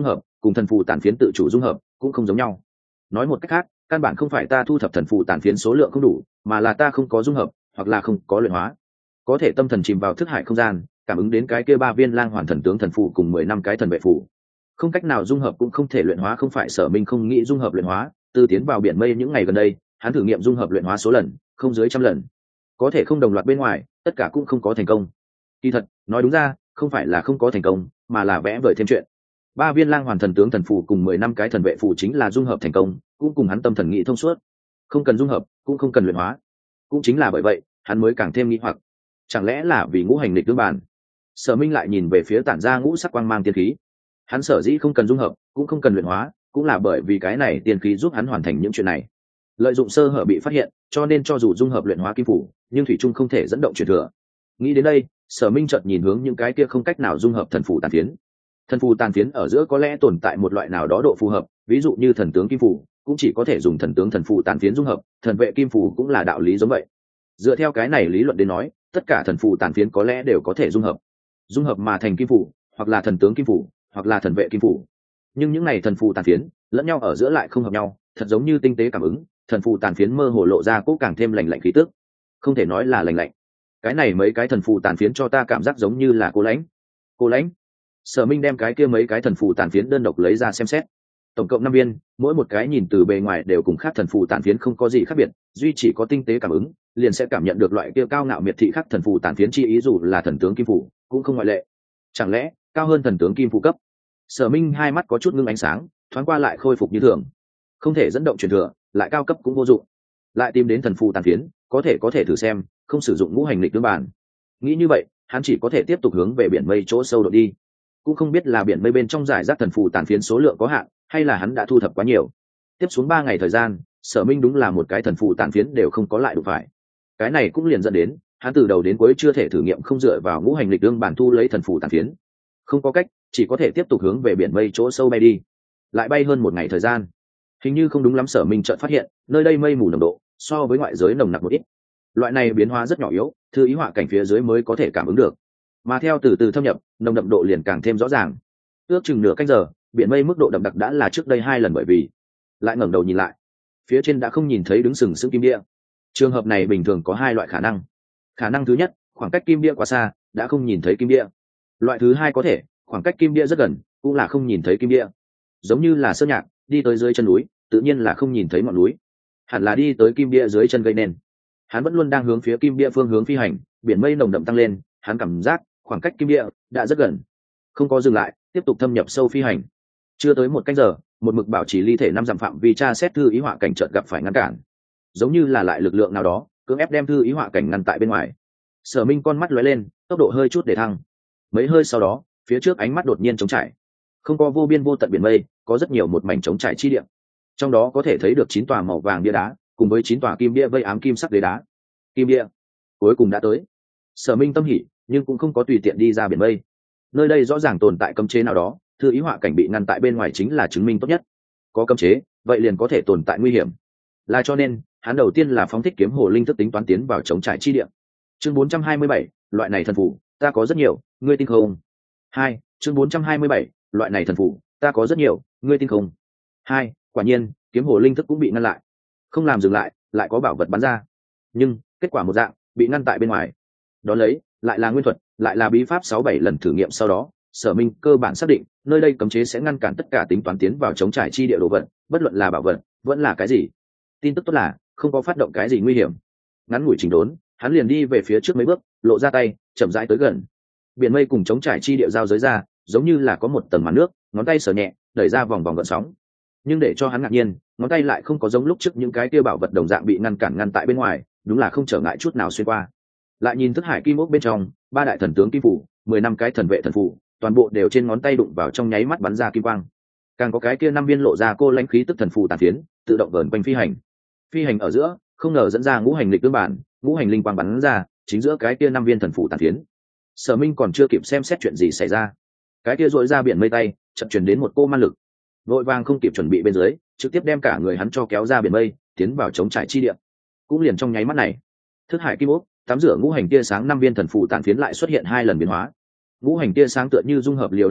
S1: cùng thần phù tàn phiến tự chủ dung hợp cũng không giống nhau. Nói một cách khác, căn bản không phải ta thu thập thần phù tàn phiến số lượng không đủ, mà là ta không có dung hợp hoặc là không có luyện hóa. Có thể tâm thần chìm vào thức hải không gian, cảm ứng đến cái kia 3 viên lang hoàn thần tướng thần phù cùng 10 năm cái thần vệ phù, không cách nào dung hợp cũng không thể luyện hóa. Không phải Sở Minh không nghĩ dung hợp luyện hóa, từ tiến vào biển mây những ngày gần đây, hắn thử nghiệm dung hợp luyện hóa số lần không dưới 100 lần, có thể không đồng loạt bên ngoài, tất cả cũng không có thành công. Kỳ thật, nói đúng ra, không phải là không có thành công, mà là vẽ vời thêm chuyện. 3 viên lang hoàn thần tướng thần phù cùng 10 năm cái thần vệ phù chính là dung hợp thành công, cũng cùng hắn tâm thần nghĩ thông suốt, không cần dung hợp, cũng không cần luyện hóa. Cũng chính là bởi vậy, hắn mới càng thêm nghi hoặc, chẳng lẽ là vì ngũ hành lịch tương bản? Sở Minh lại nhìn về phía tản ra ngũ sắc quang mang tiên khí. Hắn sở dĩ không cần dung hợp, cũng không cần luyện hóa, cũng là bởi vì cái này tiên khí giúp hắn hoàn thành những chuyện này. Lợi dụng sơ hở bị phát hiện, cho nên cho dù dung hợp luyện hóa kim phủ, nhưng thủy trung không thể dẫn động truyền thừa. Nghĩ đến đây, Sở Minh chợt nhìn hướng những cái kia không cách nào dung hợp thần phù tàn phiến. Thần phù tàn phiến ở giữa có lẽ tồn tại một loại nào đó độ phù hợp, ví dụ như thần tướng kim phủ, cũng chỉ có thể dùng thần tướng thần phù tàn phiến dung hợp, thần vệ kim phủ cũng là đạo lý giống vậy. Dựa theo cái này lý luận đến nói, tất cả thần phù tàn phiến có lẽ đều có thể dung hợp mà thành kim phủ, hoặc là thần tướng kim phủ, hoặc là thần vệ kim phủ. Nhưng những này thần phù tàn phiến lẫn nhau ở giữa lại không hợp nhau, thật giống như tinh tế cảm ứng, thần phù tàn phiến mơ hồ lộ ra cố càng thêm lạnh lạnh khí tức. Không thể nói là lạnh lạnh, cái này mấy cái thần phù tàn phiến cho ta cảm giác giống như là cô lãnh. Sở Minh đem cái kia mấy cái thần phù tàn phiến đơn độc lấy ra xem xét, tổng cộng 5 viên, mỗi một cái nhìn từ bề ngoài đều cùng khác thần phù tàn phiến không có gì khác biệt, duy chỉ có tinh tế cảm ứng liền sẽ cảm nhận được loại kia cao ngạo miệt thị khác thần phù tàn phiến chi ý, dù là thần tướng kim phủ cũng không ngoại lệ. Chẳng lẽ cao hơn thần tướng kim phủ cấp? Sở Minh hai mắt có chút ngưng ánh sáng, thoáng qua lại khôi phục như thường. Không thể dẫn động truyền thừa, lại cao cấp cũng vô dụng. Lại tìm đến thần phù tàn phiến, có thể thử xem, không sử dụng ngũ hành lịch tương bản. Nghĩ như vậy, hắn chỉ có thể tiếp tục hướng về biển mây chỗ sâu đột đi. Cũng không biết là biển mây bên trong giải rác thần phù tàn phiến số lượng có hạn, hay là hắn đã thu thập quá nhiều. Tiếp xuống 3 ngày thời gian, Sở Minh đúng là một cái thần phù tàn phiến đều không có lại đụng phải. Cái này cũng liền dẫn đến hắn từ đầu đến cuối chưa thể thử nghiệm không dựa vào ngũ hành lịch tương bản thu lấy thần phù tàn phiến. Không có cách, chỉ có thể tiếp tục hướng về biển mây chỗ sâu bay đi. Lại bay hơn 1 ngày thời gian, hình như không đúng lắm. Sở Minh chợt phát hiện nơi đây mây mù nồng độ so với ngoại giới nồng nặc một ít. Loại này biến hóa rất nhỏ yếu, thư ý họa cảnh phía dưới mới có thể cảm ứng được, mà theo từ từ thâm nhập, nồng đậm độ liền càng thêm rõ ràng. Ước chừng nửa canh giờ, biển mây mức độ đậm đặc đã là trước đây 2 lần, bởi vì lại ngẩng đầu nhìn lại, phía trên đã không nhìn thấy đứng sừng sững kim địa. Trường hợp này bình thường có 2 loại khả năng. Khả năng thứ nhất, khoảng cách kim địa quá xa, đã không nhìn thấy kim địa. Loại thứ hai có thể, khoảng cách kim địa rất gần, cũng là không nhìn thấy kim địa. Giống như là Sơn Nhạc đi tới dưới chân núi, tự nhiên là không nhìn thấy ngọn núi, hẳn là đi tới kim địa dưới chân gây nên. Hắn vẫn luôn đang hướng phía kim địa phương hướng phi hành, biển mây nồng đậm tăng lên, hắn cảm giác khoảng cách kim địa đã rất gần, không có dừng lại, tiếp tục thâm nhập sâu phi hành. Chưa tới 1 canh giờ, một mực bảo trì ly thể 5 dặm phạm vi tra xét thư ý họa cảnh chợt gặp phải ngăn cản, giống như là lại lực lượng nào đó cưỡng ép đem thư ý họa cảnh ngăn tại bên ngoài. Sở Minh con mắt lóe lên, tốc độ hơi chút để thăng. Mấy hơi sau đó, phía trước ánh mắt đột nhiên trống trải, không có vô biên vô tận biển mây, có rất nhiều một mảnh trống trải chi địa. Trong đó có thể thấy được 9 tòa màu vàng bia đá, cùng với 9 tòa kim bia vây ám kim sắc đế đá. Kim bia cuối cùng đã tới. Sở Minh tâm hỉ, nhưng cũng không có tùy tiện đi ra biển mây. Nơi đây rõ ràng tồn tại cấm chế nào đó, thư ý họa cảnh bị ngăn tại bên ngoài chính là chứng minh tốt nhất. Có cấm chế, vậy liền có thể tồn tại nguy hiểm. Là cho nên, hắn đầu tiên là phóng thích kiếm hồ linh thức tính toán tiến vào chống trải chi địa. Chương 427, loại này thần phù, ta có rất nhiều, ngươi tin không? 2, chương 427, loại này thần phù, ta có rất nhiều, ngươi tin không? 2, quả nhiên, kiếm hồ linh thức cũng bị ngăn lại. Không làm dừng lại, lại có bảo vật bắn ra. Nhưng, kết quả một dạng, bị ngăn tại bên ngoài. Đó lấy, lại là nguyên thuật, lại là bí pháp 6-7 lần thử nghiệm sau đó, Sở Minh cơ bản xác định, nơi đây cấm chế sẽ ngăn cản tất cả tính toán tiến vào chống trải chi địa đồ vật, bất luận là bảo vật, vẫn là cái gì. Tin tức tốt là, không có phát động cái gì nguy hiểm. Ngắn ngủi chỉnh đốn, hắn liền đi về phía trước mấy bước, lộ ra tay, chậm rãi tới gần. Biển mây cùng chống trải chi địa giao giới ra, giống như là có một tầng màn nước, ngón tay sờ nhẹ, đẩy ra vòng vòng gợn sóng. Nhưng để cho hắn ngạc nhiên, ngón tay lại không có giống lúc trước những cái kia bảo vật đồng dạng bị ngăn tại bên ngoài, đúng là không trở ngại chút nào xuyên qua. Lại nhìn thức hải kim ốc bên trong, 3 đại thần tướng kim phủ, 10 năm cái thần vệ thần phủ, toàn bộ đều trên ngón tay đụng vào trong nháy mắt bắn ra kim quang. Càng có cái kia 5 viên lộ ra cô lãnh khí tức thần phù tàn phiến, tự động vờn quanh phi hành. Phi hành ở giữa, không ngờ dẫn ra ngũ hành lịch tương bản, ngũ hành linh quang bắn ra, chính giữa cái kia 5 viên thần phù tàn phiến. Sở Minh còn chưa kịp xem xét chuyện gì xảy ra, cái kia rỗi ra biển mây tay, chợt truyền đến một cô man lực, vội vàng không kịp chuẩn bị bên dưới, trực tiếp đem cả người hắn cho kéo ra biển mây, tiến vào chống trải chi địa. Cũng liền trong nháy mắt này, thức hải kim ốc tắm rửa ngũ hành tia sáng 5 viên thần phù tàn phiến lại xuất hiện 2 lần biến hóa. Ngũ hành tia sáng tựa như dung hợp liều đồng dạng,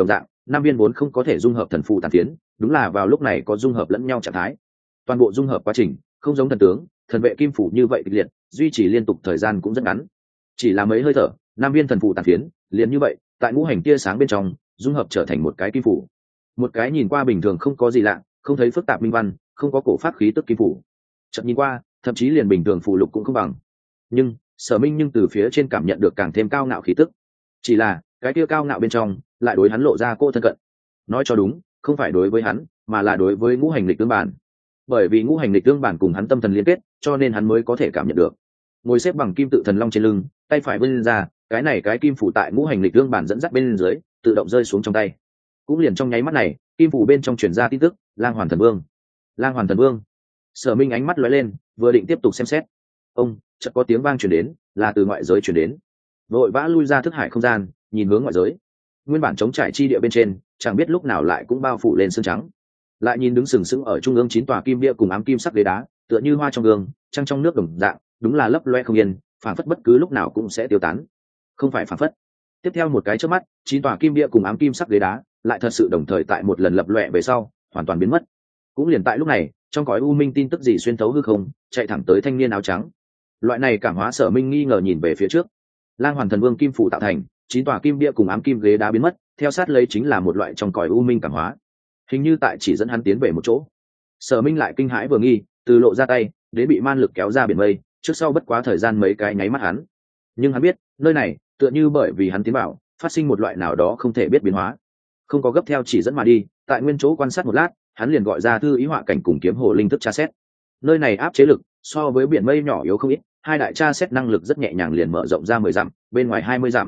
S1: năm viên vốn không có thể dung hợp thần phù tàn phiến đúng là vào lúc này có dung hợp lẫn nhau trạng thái. Toàn bộ dung hợp quá trình không giống thần tướng thần vệ kim phủ như vậy kịch liệt, duy trì liên tục thời gian cũng rất ngắn, chỉ là mấy hơi thở năm viên thần phù tàn phiến liền như vậy tại ngũ hành tia sáng bên trong dung hợp trở thành một cái kim phủ. Một cái nhìn qua bình thường không có gì lạ, không thấy phức tạp minh văn, không có cổ pháp khí tức kim phủ. Chợt nhìn qua thậm chí liền bình thường phù lục cũng không bằng, nhưng Sở Minh nhưng từ phía trên cảm nhận được càng thêm cao ngạo khí tức. Chỉ là cái kia cao ngạo bên trong lại đối hắn lộ ra cô thân cận. Nói cho đúng, không phải đối với hắn, mà là đối với ngũ hành lịch tương bản. Bởi vì ngũ hành lịch tương bản cùng hắn tâm thần liên kết, cho nên hắn mới có thể cảm nhận được. Ngồi xếp bằng kim tự thần long trên lưng, tay phải vươn ra, cái này cái kim phủ tại ngũ hành lịch tương bản dẫn dắt bên dưới, tự động rơi xuống trong tay. Cũng liền trong nháy mắt này, kim phủ bên trong truyền ra tin tức, Lang Hoàn Thần Vương. Lang Hoàn Thần Vương. Sở Minh ánh mắt lóe lên, vừa định tiếp tục xem xét, ông chợt có tiếng vang truyền đến, là từ ngoại giới truyền đến. Vội vã lui ra thức hải không gian, nhìn hướng ngoại giới. Nguyên bản chống trải chi địa bên trên, chẳng biết lúc nào lại cũng bao phủ lên sương trắng. Lại nhìn đứng sừng sững ở trung ương 9 tòa kim bia cùng ám kim sắc ghế đá, tựa như hoa trong gương, trăng trong nước đồng dạng, đúng là lấp loe không yên, phảng phất bất cứ lúc nào cũng sẽ tiêu tán. Không phải phảng phất. Tiếp theo một cái chớp mắt, 9 tòa kim bia cùng ám kim sắc ghế đá, lại thật sự đồng thời tại một lần lập loè về sau, hoàn toàn biến mất. Cũng liền tại lúc này, trong cõi u minh tin tức gì xuyên thấu hư không, chạy thẳng tới thanh niên áo trắng. Loại này cảm hóa Sở Minh nghi ngờ nhìn về phía trước. Lang Hoàn Thần Vương kim phủ tạo thành 9 tòa kim bia cùng ám kim ghế đá biến mất, theo sát lấy chính là một loại trong cõi u minh cảm hóa, hình như tại chỉ dẫn hắn tiến về một chỗ. Sở Minh lại kinh hãi vừa nghi, từ lộ ra tay đến bị man lực kéo ra biển mây, trước sau bất quá thời gian mấy cái nháy mắt hắn. Nhưng hắn biết, nơi này tựa như bởi vì hắn tiến vào, phát sinh một loại nào đó không thể biết biến hóa, không có gấp theo chỉ dẫn mà đi, tại nguyên chỗ quan sát một lát, hắn liền gọi ra thư ý họa cảnh cùng kiếm hồ linh thức tra xét. Nơi này áp chế lực so với biển mây nhỏ yếu không ít, hai đại tra xét năng lực rất nhẹ nhàng liền mở rộng ra 10 dặm, bên ngoài 20 dặm.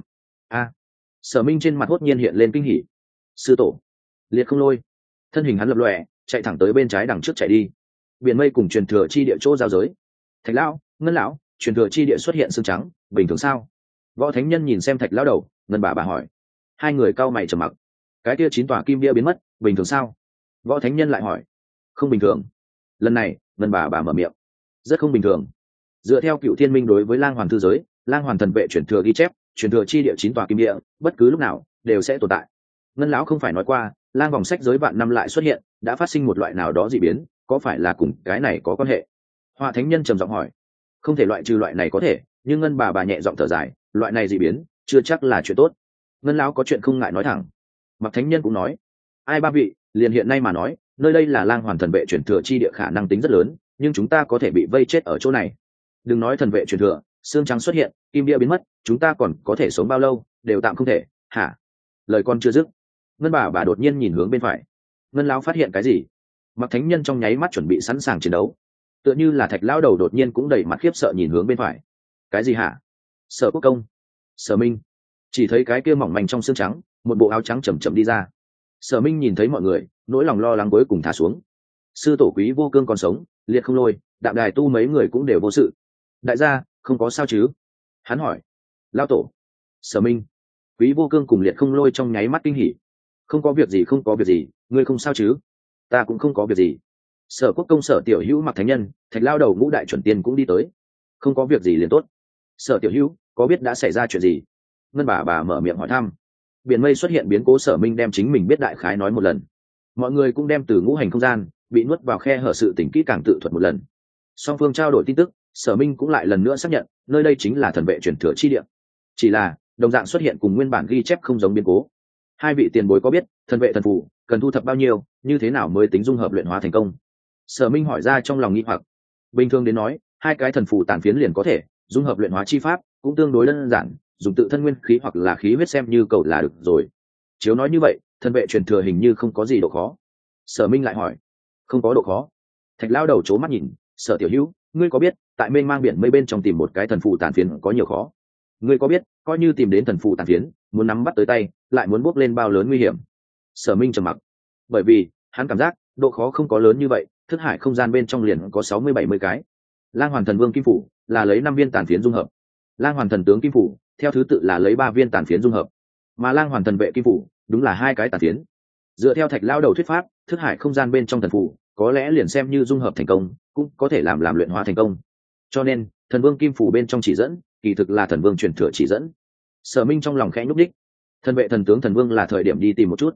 S1: Sở Minh trên mặt hốt nhiên hiện lên kinh hỉ. Sư tổ, liệt không lôi. Thân hình hắn lập lòe, chạy thẳng tới bên trái đằng trước chạy đi. Biển mây cùng truyền thừa chi địa chỗ giao giới. Thạch lão, Ngân lão, truyền thừa chi địa xuất hiện xương trắng, bình thường sao? Võ Thánh Nhân nhìn xem Thạch lão đầu, Ngân bà hỏi. Hai người cau mày trầm mặc. Cái kia 9 tòa kim bia biến mất, bình thường sao? Võ Thánh Nhân lại hỏi. Không bình thường. Lần này, Ngân bà mở miệng. Rất không bình thường. Dựa theo Cựu Thiên Minh đối với Lang Hoàn thư giới, Lang Hoàn thần vệ truyền thừa ghi chép, truyền thừa chi địa 9 tòa kim địa, bất cứ lúc nào đều sẽ tồn tại. Ngân lão không phải nói qua, Lang vòng sách giới vạn năm lại xuất hiện, đã phát sinh một loại nào đó dị biến, có phải là cùng cái này có quan hệ? Họa Thánh Nhân trầm giọng hỏi. Không thể loại trừ loại này có thể, nhưng Ngân bà nhẹ giọng thở dài, loại này dị biến, chưa chắc là chuyện tốt. Ngân lão có chuyện không ngại nói thẳng. Mặc Thánh Nhân cũng nói, ai ba vị, liền hiện nay mà nói, nơi đây là Lang Hoàn thần vệ truyền thừa chi địa khả năng tính rất lớn, nhưng chúng ta có thể bị vây chết ở chỗ này. Đừng nói thần vệ truyền thừa, xương trắng xuất hiện, kim địa biến mất, chúng ta còn có thể sống bao lâu, đều tạm không thể. Hả? Lời con chưa dứt, Ngân bà đột nhiên nhìn hướng bên phải. Ngân lão phát hiện cái gì? Mặc Thánh Nhân trong nháy mắt chuẩn bị sẵn sàng chiến đấu, tựa như là Thạch lão đầu đột nhiên cũng đầy mặt khiếp sợ nhìn hướng bên phải. Cái gì hả? Sở Quốc Công, Sở Minh. Chỉ thấy cái kia mỏng manh trong xương trắng, một bộ áo trắng chậm chậm đi ra. Sở Minh nhìn thấy mọi người, nỗi lòng lo lắng cuối cùng thả xuống. Sư tổ Quý Vô Cương còn sống, Liệt Không Lôi, Đạm Đài Tu mấy người cũng đều vô sự. Đại gia, không có sao chứ? Hắn hỏi. Lão tổ, Sở Minh, Quý Vô Cương cùng Liệt Không Lôi trong nháy mắt kinh hỉ. Không có việc gì, không có việc gì, ngươi không sao chứ? Ta cũng không có việc gì. Sở Quốc Công, Sở Tiểu Hữu, Mặc Thánh Nhân, Thạch lao đầu Ngũ đại chuẩn tiên cũng đi tới. Không có việc gì liền tốt. Sở Tiểu Hữu, có biết đã xảy ra chuyện gì? Ngân bà mở miệng hỏi thăm. Biển mây xuất hiện biến cố, Sở Minh đem chính mình biết đại khái nói một lần. Mọi người cũng đem từ ngũ hành không gian bị nuốt vào khe hở sự tỉnh kỹ càng tự thuật một lần. Song phương trao đổi tin tức, Sở Minh cũng lại lần nữa xác nhận nơi đây chính là thần vệ truyền thừa chi địa. Chỉ là đồng dạng xuất hiện cùng nguyên bản ghi chép không giống biến cố. Hai vị tiền bối có biết thần vệ thần phù cần thu thập bao nhiêu, như thế nào mới tính dung hợp luyện hóa thành công? Sở Minh hỏi ra trong lòng nghi hoặc. Bình thường đến nói, hai cái thần phù tàn phiến liền có thể dung hợp luyện hóa chi pháp, cũng tương đối đơn giản, dùng tự thân nguyên khí hoặc là khí huyết xem như cầu là được rồi. Chiếu nói như vậy, thần vệ truyền thừa hình như không có gì độ khó. Sở Minh lại hỏi. Không có độ khó. Thạch lao đầu c mắt nhìn. Sở Tiểu Hữu, ngươi có biết tại mênh mang biển mây bên trong tìm một cái thần phù tàn phiến có nhiều khó? Ngươi có biết coi như tìm đến thần phù tàn phiến, muốn nắm bắt tới tay lại muốn bốc lên bao lớn nguy hiểm? Sở Minh trầm mặc. Bởi vì hắn cảm giác độ khó không có lớn như vậy, thức hải không gian bên trong liền có 60-70 cái. Lang Hoàn Thần Vương kim phủ là lấy 5 viên tàn phiến dung hợp. Lang Hoàn Thần Tướng kim phủ theo thứ tự là lấy 3 viên tàn phiến dung hợp, mà Lang Hoàn Thần Vệ kim phủ đúng là 2 cái tàn phiến. Dựa theo Thạch lao đầu thuyết pháp, thức hải không gian bên trong thần phù có lẽ liền xem như dung hợp thành công, cũng có thể làm luyện hóa thành công. Cho nên thần vương kim phủ bên trong chỉ dẫn kỳ thực là thần vương truyền thừa chỉ dẫn. Sở Minh trong lòng khẽ nhúc đích. Thần vệ thần tướng thần vương là thời điểm đi tìm một chút.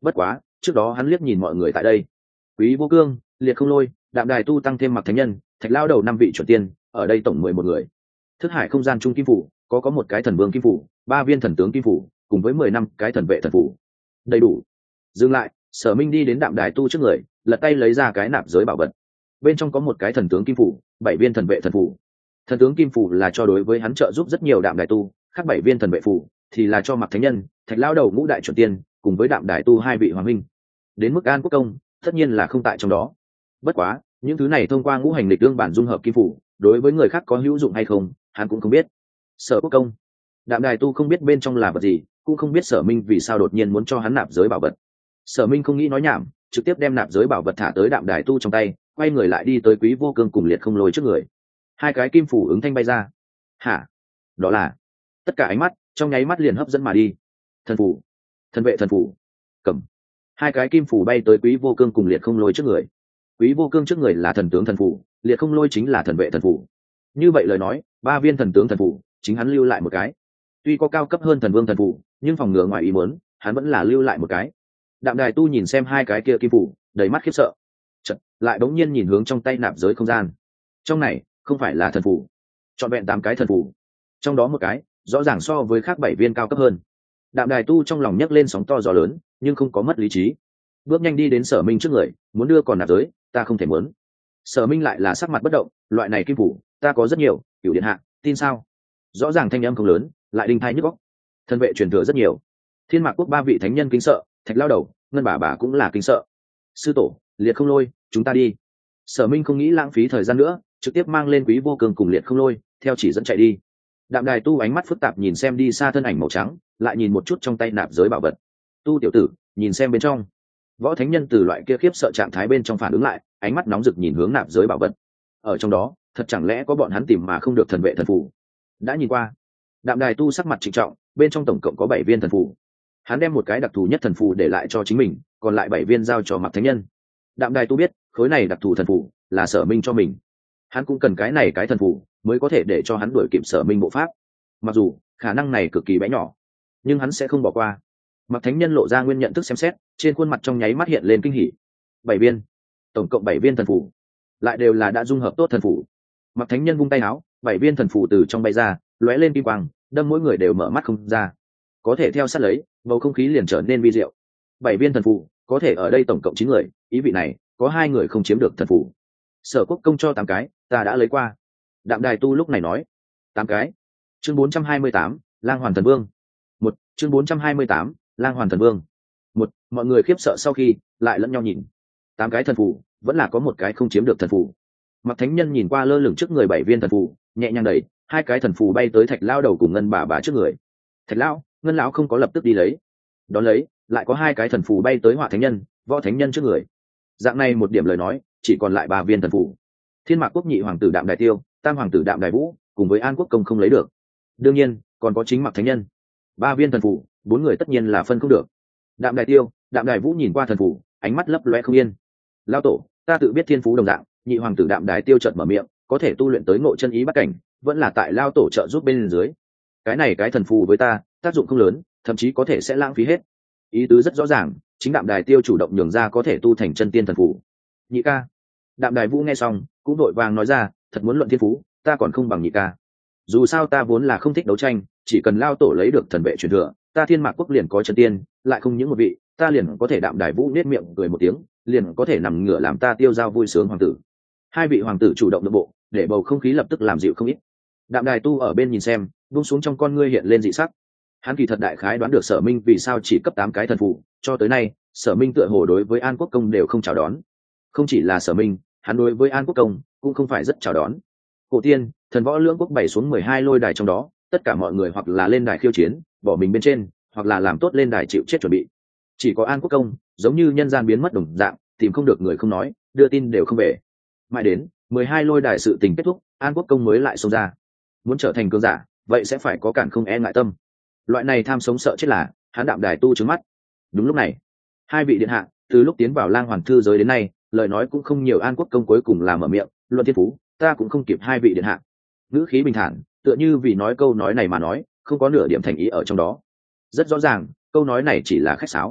S1: Bất quá trước đó hắn liếc nhìn mọi người tại đây, Quý Vô Cương, Liệt Không Lôi, Đạm Đài Tu tăng thêm Mặc Thánh Nhân, Thạch Lao Đầu 5 vị chuẩn tiên, ở đây tổng 11 người. Thức hải không gian trung kim phủ có một cái thần vương kim phủ, 3 viên thần tướng kim phủ, cùng với 10 năm cái thần vệ thần phủ, đầy đủ. Dừng lại, Sở Minh đi đến Đạm Đài Tu trước người, lật tay lấy ra cái nạp giới bảo vật, bên trong có một cái thần tướng kim phủ, 7 viên thần vệ thần phủ. Thần tướng kim phủ là cho đối với hắn trợ giúp rất nhiều Đạm Đài Tu, khác 7 viên thần vệ phủ thì là cho Mặc Thánh Nhân, Thạch Lao Đầu ngũ đại chuẩn tiên, cùng với Đạm Đài Tu 2 vị hoàng huynh. Đến mức An Quốc Công tất nhiên là không tại trong đó. Bất quá những thứ này thông qua ngũ hành lịch đương bản dung hợp kim phủ, đối với người khác có hữu dụng hay không hắn cũng không biết. Sở Quốc Công, Đạm Đài Tu không biết bên trong là vật gì, cũng không biết Sở Minh vì sao đột nhiên muốn cho hắn nạp giới bảo vật. Sở Minh không nghĩ nói nhảm, trực tiếp đem nạp giới bảo vật thả tới Đạm Đài Tu trong tay, quay người lại đi tới Quý Vô Cương cùng Liệt Không Lôi trước người. 2 cái kim phủ ứng thanh bay ra. Hả? Đó là? Tất cả ánh mắt trong nháy mắt liền hấp dẫn mà đi. Thần phủ, thần vệ thần phủ. Cầm. 2 cái kim phủ bay tới Quý Vô Cương cùng Liệt Không Lôi trước người. Quý Vô Cương trước người là thần tướng thần phủ, Liệt Không Lôi chính là thần vệ thần phủ. Như vậy lời nói, 3 viên thần tướng thần phủ chính hắn lưu lại một cái. Tuy có cao cấp hơn thần vương thần phủ, nhưng phòng ngừa ngoài ý muốn, hắn vẫn là lưu lại một cái. Đạm Đài Tu nhìn xem 2 cái kia kim phủ, đầy mắt khiếp sợ. Chợt, lại đống nhiên nhìn hướng trong tay nạp giới không gian. Trong này, không phải là thần phủ, trọn vẹn 8 cái thần phủ. Trong đó một cái, rõ ràng so với khác 7 viên cao cấp hơn. Đạm Đài Tu trong lòng nhấc lên sóng to gió lớn, nhưng không có mất lý trí. Bước nhanh đi đến Sở Minh trước người, muốn đưa còn nạp giới, ta không thể muốn. Sở Minh lại là sắc mặt bất động, loại này kim phủ, ta có rất nhiều, Cửu điện hạ, tin sao? Rõ ràng thanh âm không lớn, lại đinh tai nhức óc. Thân vệ truyền thừa rất nhiều. Thiên Mạc Quốc 3 vị thánh nhân kính sợ, Thạch Lao Đầu, Ngân bà cũng là kính sợ. Sư tổ, Liệt Không Lôi, chúng ta đi. Sở Minh không nghĩ lãng phí thời gian nữa, trực tiếp mang lên Quý Vô Cương cùng Liệt Không Lôi, theo chỉ dẫn chạy đi. Đạm Đài Tu ánh mắt phức tạp nhìn xem đi xa thân ảnh màu trắng, lại nhìn một chút trong tay nạp giới bảo vật. Tu tiểu tử, nhìn xem bên trong. Võ thánh nhân từ loại kia khiếp sợ trạng thái bên trong phản ứng lại, ánh mắt nóng rực nhìn hướng nạp giới bảo vật. Ở trong đó, thật chẳng lẽ có bọn hắn tìm mà không được thần vệ thần phù? Đã nhìn qua. Đạm Đài Tu sắc mặt trịnh trọng, bên trong tổng cộng có 7 viên thần phù. Hắn đem một cái đặc thù nhất thần phù để lại cho chính mình, còn lại 7 viên giao cho Mặc Thánh Nhân. Đạm Đài Tu biết, khối này đặc thù thần phù là Sở Minh cho mình. Hắn cũng cần cái này cái thần phù mới có thể để cho hắn đuổi kịp Sở Minh bộ pháp. Mặc dù khả năng này cực kỳ bé nhỏ, nhưng hắn sẽ không bỏ qua. Mặc Thánh Nhân lộ ra nguyên nhận thức xem xét, trên khuôn mặt trong nháy mắt hiện lên kinh hỉ. 7 viên, tổng cộng 7 viên thần phù, lại đều là đã dung hợp tốt thần phù. Mặc Thánh Nhân vung tay áo, 7 viên thần phù từ trong bay ra, lóe lên kim quang, đâm mỗi người đều mở mắt không ra. Có thể theo sát lấy, bầu không khí liền trở nên vi diệu. 7 viên thần phù, có thể ở đây tổng cộng 9 người, ý vị này, có 2 người không chiếm được thần phù. Sở Quốc Công cho 8 cái, ta đã lấy qua. Đạm Đài Tu lúc này nói, 8 cái. Chương 428, Lang Hoàn Thần Vương. Chương 428, Lang Hoàn Thần Vương. Mọi người khiếp sợ sau khi lại lẫn nhau nhìn. 8 cái thần phù, vẫn là có một cái không chiếm được thần phù. Mặc Thánh Nhân nhìn qua lơ lửng trước người 7 viên thần phù, nhẹ nhàng đẩy, 2 cái thần phù bay tới Thạch Lao Đầu cùng Ngân bà trước người. Thạch lão, Ngân lão không có lập tức đi lấy. Đón lấy, lại có 2 cái thần phù bay tới Hỏa Thánh Nhân, Võ Thánh Nhân trước người. Dạng này một điểm lời nói, chỉ còn lại 3 viên thần phù. Thiên Mạc Quốc nhị hoàng tử Đạm Đài Tiêu, tam hoàng tử Đạm Đài Vũ, cùng với An Quốc Công không lấy được. Đương nhiên, còn có chính Mặc Thánh Nhân. 3 viên thần phù, 4 người tất nhiên là phân không được. Đạm Đài Tiêu, Đạm Đài Vũ nhìn qua thần phù, ánh mắt lấp loe không yên. Lao tổ, ta tự biết thiên phú đồng dạng, nhị hoàng tử Đạm Đài Tiêu chợt mở miệng, có thể tu luyện tới ngộ chân ý bắt cảnh, vẫn là tại lao tổ trợ giúp bên dưới. Cái này cái thần phù với ta, tác dụng không lớn, thậm chí có thể sẽ lãng phí hết. Ý tứ rất rõ ràng, chính Đạm Đài Tiêu chủ động nhường ra có thể tu thành chân tiên thần phù. Nhị ca. Đạm Đài Vũ nghe xong, cũng vội vàng nói ra, thật muốn luận thiên phú, ta còn không bằng nhị ca. Dù sao ta vốn là không thích đấu tranh, chỉ cần lao tổ lấy được thần vệ truyền thừa, ta Thiên Mạc Quốc liền có chân tiên, lại không những một vị, ta liền có thể. Đạm Đài Vũ nết miệng cười một tiếng, liền có thể nằm ngửa làm ta tiêu dao vui sướng hoàng tử. 2 vị hoàng tử chủ động nội bộ, để bầu không khí lập tức làm dịu không ít. Đạm Đài Tu ở bên nhìn xem, buông xuống trong con ngươi hiện lên dị sắc. Hắn kỳ thật đại khái đoán được Sở Minh vì sao chỉ cấp 8 cái thần phù, cho tới nay, Sở Minh tựa hồ đối với An Quốc Công đều không chào đón. Không chỉ là Sở Minh, hắn đối với An Quốc Công cũng không phải rất chào đón. Cổ tiên, thần võ lưỡng quốc bày xuống 12 lôi đài trong đó, tất cả mọi người hoặc là lên đài khiêu chiến, bỏ mình bên trên, hoặc là làm tốt lên đài chịu chết chuẩn bị. Chỉ có An Quốc Công, giống như nhân gian biến mất đồng dạng, tìm không được người không nói, đưa tin đều không về. Mãi đến 12 lôi đài sự tình kết thúc, An Quốc Công mới lại xông ra. Muốn trở thành cường giả, vậy sẽ phải có cản không e ngại tâm. Loại này tham sống sợ chết là hắn Đạm Đài Tu trứng mắt. Đúng lúc này, 2 vị điện hạ từ lúc tiến vào Lang Hoàn thư giới đến nay, lời nói cũng không nhiều. An Quốc Công cuối cùng là mở miệng, luận thiên phú, ta cũng không kịp 2 vị điện hạ. Ngữ khí bình thản, tựa như vì nói câu nói này mà nói, không có nửa điểm thành ý ở trong đó. Rất rõ ràng, câu nói này chỉ là khách sáo.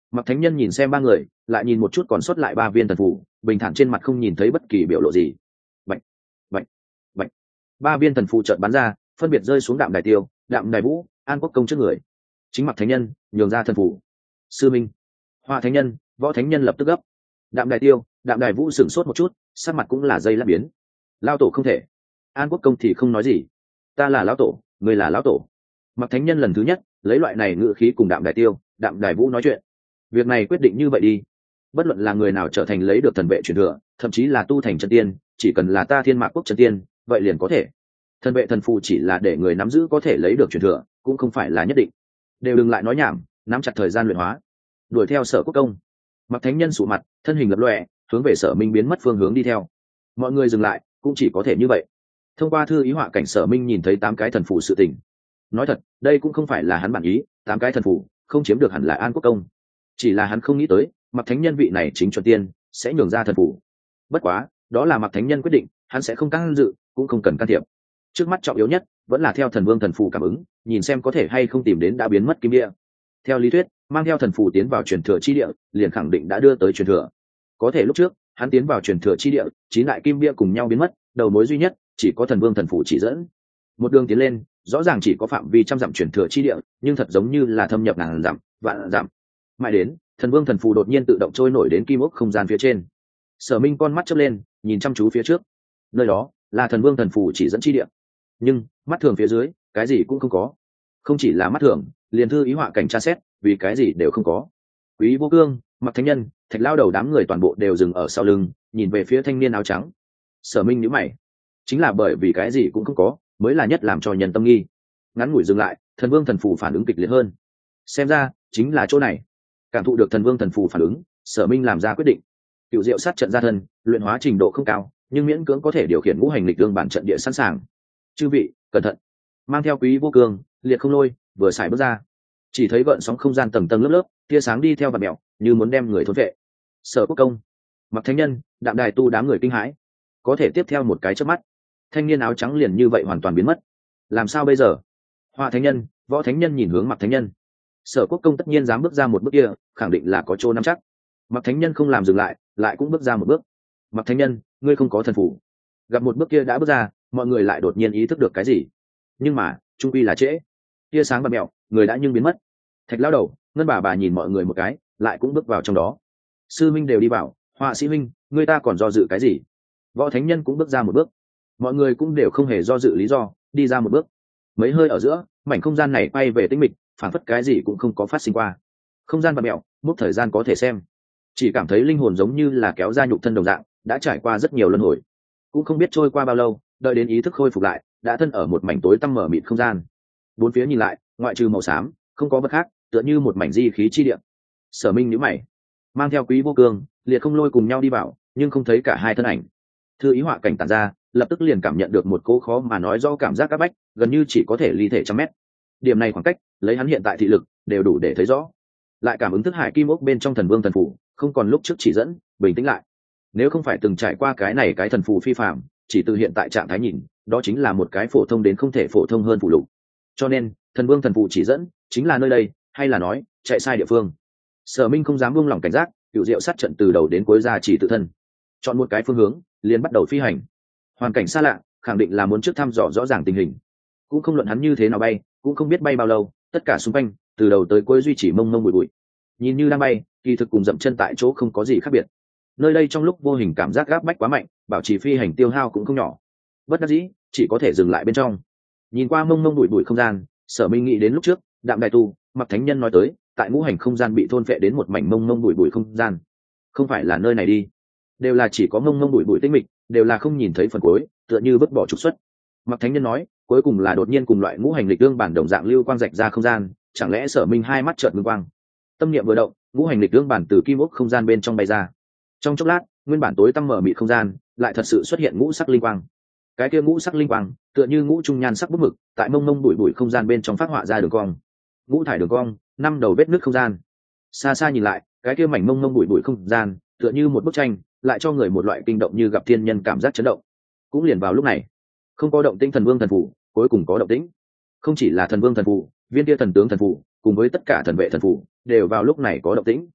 S1: Mặc Thánh Nhân nhìn xem ba người, lại nhìn một chút còn sót lại ba viên thần phù, bình thản trên mặt không nhìn thấy bất kỳ biểu lộ gì. Bạch, bạch, bạch. Ba viên thần phù chợt bắn ra, phân biệt rơi xuống Đạm Đài Tiêu, Đạm Đài Vũ, An Quốc công trước người. Chính Mặc Thánh Nhân nhường ra thần phù. Sư minh, Hoa Thánh Nhân, Võ Thánh Nhân lập tức gấp. Đạm Đài Tiêu, Đạm Đài Vũ sửng sốt một chút, sắc mặt cũng là dây lát biến. Lao tổ không thể. An Quốc công thì không nói gì. Ta là lão tổ, ngươi là lão tổ. Mặc Thánh Nhân lần thứ nhất lấy loại này ngữ khí cùng Đạm Đài Tiêu, Đạm Đài Vũ nói chuyện. Việc này quyết định như vậy đi. Bất luận là người nào trở thành lấy được thần vệ truyền thừa, thậm chí là tu thành chân tiên, chỉ cần là ta Thiên Mạc quốc chân tiên, vậy liền có thể. Thần vệ thần phù chỉ là để người nắm giữ có thể lấy được truyền thừa, cũng không phải là nhất định. Đều đừng lại nói nhảm, nắm chặt thời gian luyện hóa. Đuổi theo Sở Quốc công. Mặc Thánh Nhân sụ mặt, thân hình lập lòe, hướng về Sở Minh biến mất phương hướng đi theo. Mọi người dừng lại, cũng chỉ có thể như vậy. Thông qua thư ý họa cảnh, Sở Minh nhìn thấy 8 cái thần phù sự tình. Nói thật, đây cũng không phải là hắn bản ý, 8 cái thần phù không chiếm được hẳn là An Quốc công. Chỉ là hắn không nghĩ tới, Mặc Thánh Nhân vị này chính chuẩn tiên sẽ nhường ra thần phù. Bất quá, đó là Mặc Thánh Nhân quyết định, hắn sẽ không can dự, cũng không cần can thiệp. Trước mắt trọng yếu nhất vẫn là theo thần vương thần phù cảm ứng, nhìn xem có thể hay không tìm đến đã biến mất kim địa. Theo lý thuyết, mang theo thần phù tiến vào truyền thừa chi địa, liền khẳng định đã đưa tới truyền thừa. Có thể lúc trước, hắn tiến vào truyền thừa chi địa, 9 đại kim bia cùng nhau biến mất, đầu mối duy nhất chỉ có thần vương thần phù chỉ dẫn. Một đường tiến lên, rõ ràng chỉ có phạm vi trăm dặm truyền thừa chi địa, nhưng thật giống như là thâm nhập ngàn dặm, vạn dặm. Mãi đến, thần vương thần phù đột nhiên tự động trôi nổi đến kim ốc không gian phía trên. Sở Minh con mắt chớp lên, nhìn chăm chú phía trước. Nơi đó là thần vương thần phù chỉ dẫn chi địa, nhưng mắt thường phía dưới cái gì cũng không có. Không chỉ là mắt thường, liền thư ý họa cảnh tra xét, vì cái gì đều không có. Quý Vô Cương, Mặc Thánh Nhân, Thạch Lao đầu đám người toàn bộ đều dừng ở sau lưng, nhìn về phía thanh niên áo trắng. Sở Minh nhíu mày, chính là bởi vì cái gì cũng không có, mới là nhất làm cho nhân tâm nghi. Ngắn ngủi dừng lại, thần vương thần phù phản ứng kịch liệt hơn. Xem ra chính là chỗ này. Cảm thụ được thần vương thần phù phản ứng, Sở Minh làm ra quyết định. Cựu diệu sát trận ra thân, luyện hóa trình độ không cao, nhưng miễn cưỡng có thể điều khiển ngũ hành lịch đương bản trận địa sẵn sàng. Chư vị cẩn thận. Mang theo Quý Vô Cương, Liệt Không Lôi vừa xài bước ra, chỉ thấy gợn sóng không gian tầng tầng lớp lớp, tia sáng đi theo vạt mèo, như muốn đem người thôn vệ. Sở Quốc công, Mặc Thánh Nhân, Đạm Đài tu đám người kinh hãi. Có thể tiếp theo một cái chớp mắt, thanh niên áo trắng liền như vậy hoàn toàn biến mất. Làm sao bây giờ? Hoa Thánh Nhân, Võ Thánh Nhân nhìn hướng Mặc Thánh Nhân. Sở Quốc công tất nhiên dám bước ra một bước kia, khẳng định là có chỗ nắm chắc. Mặc Thánh Nhân không làm dừng lại, lại cũng bước ra một bước. Mặc Thánh Nhân, ngươi không có thần phù. Gặp một bước kia đã bước ra, mọi người lại đột nhiên ý thức được cái gì. Nhưng mà trung quy là trễ. Tia sáng bật mẹo, người đã nhưng biến mất. Thạch Lao đầu, Ngân bà nhìn mọi người một cái, lại cũng bước vào trong đó. Sư minh đều đi vào, họa sĩ minh, người ta còn do dự cái gì? Võ Thánh Nhân cũng bước ra một bước. Mọi người cũng đều không hề do dự lý do, đi ra một bước. Mấy hơi ở giữa, mảnh không gian này bay về tĩnh mịch, phản phất cái gì cũng không có phát sinh qua. Không gian bật mẹo, múc thời gian có thể xem, chỉ cảm thấy linh hồn giống như là kéo ra nhục thân đồng dạng, đã trải qua rất nhiều luân hồi, cũng không biết trôi qua bao lâu, đợi đến ý thức khôi phục lại, đã thân ở một mảnh tối tăm mở mịt không gian. Bốn phía nhìn lại, ngoại trừ màu xám, không có vật khác, tựa như một mảnh di khí chi địa. Sở Minh nhíu mày, mang theo Quý Vô Cương, Liệt Không Lôi cùng nhau đi vào, nhưng không thấy cả hai thân ảnh. Thư ý họa cảnh tản ra, lập tức liền cảm nhận được một cỗ khó mà nói do cảm giác áp bách, gần như chỉ có thể ly thể trăm mét. Điểm này khoảng cách, lấy hắn hiện tại thị lực, đều đủ để thấy rõ. Lại cảm ứng thức hải kim ốc bên trong thần vương thần phù, không còn lúc trước chỉ dẫn, bình tĩnh lại. Nếu không phải từng trải qua cái này cái thần phù phi phàm, chỉ từ hiện tại trạng thái nhìn, đó chính là một cái phổ thông đến không thể phổ thông hơn phù lục. Cho nên, thần vương thần phù chỉ dẫn chính là nơi đây, hay là nói chạy sai địa phương. Sở Minh không dám buông lỏng cảnh giác, cựu diệu sát trận từ đầu đến cuối ra chỉ tự thân, chọn một cái phương hướng, liền bắt đầu phi hành. Hoàn cảnh xa lạ, khẳng định là muốn trước thăm dò rõ ràng tình hình. Cũng không luận hắn như thế nào bay, cũng không biết bay bao lâu, tất cả xung quanh từ đầu tới cuối duy trì mông mông bụi bụi. Nhìn như đang bay, kỳ thực cùng dậm chân tại chỗ không có gì khác biệt. Nơi đây trong lúc vô hình cảm giác gáp bách quá mạnh, bảo trì phi hành tiêu hao cũng không nhỏ. Bất đắc dĩ, chỉ có thể dừng lại bên trong. Nhìn qua mông mông bụi bụi không gian, Sở Minh nghĩ đến lúc trước, Đạm Đài tu, Mặc Thánh Nhân nói tới, tại ngũ hành không gian bị thôn phệ đến một mảnh mông mông bụi bụi không gian. Không phải là nơi này đi. Đều là chỉ có mông mông bụi bụi tĩnh mịch, đều là không nhìn thấy phần cuối, tựa như vứt bỏ trục xuất. Mặc Thánh Nhân nói, cuối cùng là đột nhiên cùng loại ngũ hành lịch đương bản đồng dạng lưu quang rạch ra không gian, chẳng lẽ Sở Minh hai mắt chợt ngưng quang. Tâm niệm vừa động, ngũ hành lịch đương bản từ kim ốc không gian bên trong bay ra. Trong chốc lát, nguyên bản tối tăm mở mịt không gian, lại thật sự xuất hiện ngũ sắc linh quang. Cái kia ngũ sắc linh quang, tựa như ngũ trung nhan sắc bút mực, tại mông mông bụi bụi không gian bên trong phát họa ra đường cong. Ngũ thải đường cong, năm đầu vết nứt không gian. Xa xa nhìn lại, cái kia mảnh mông mông bụi bụi không gian, tựa như một bức tranh, lại cho người một loại kinh động như gặp thiên nhân cảm giác chấn động. Cũng liền vào lúc này, không có động tĩnh thần vương thần phù, cuối cùng có động tĩnh. Không chỉ là thần vương thần phù, viên kia thần tướng thần phù, cùng với tất cả thần vệ thần phù, đều vào lúc này có động tĩnh.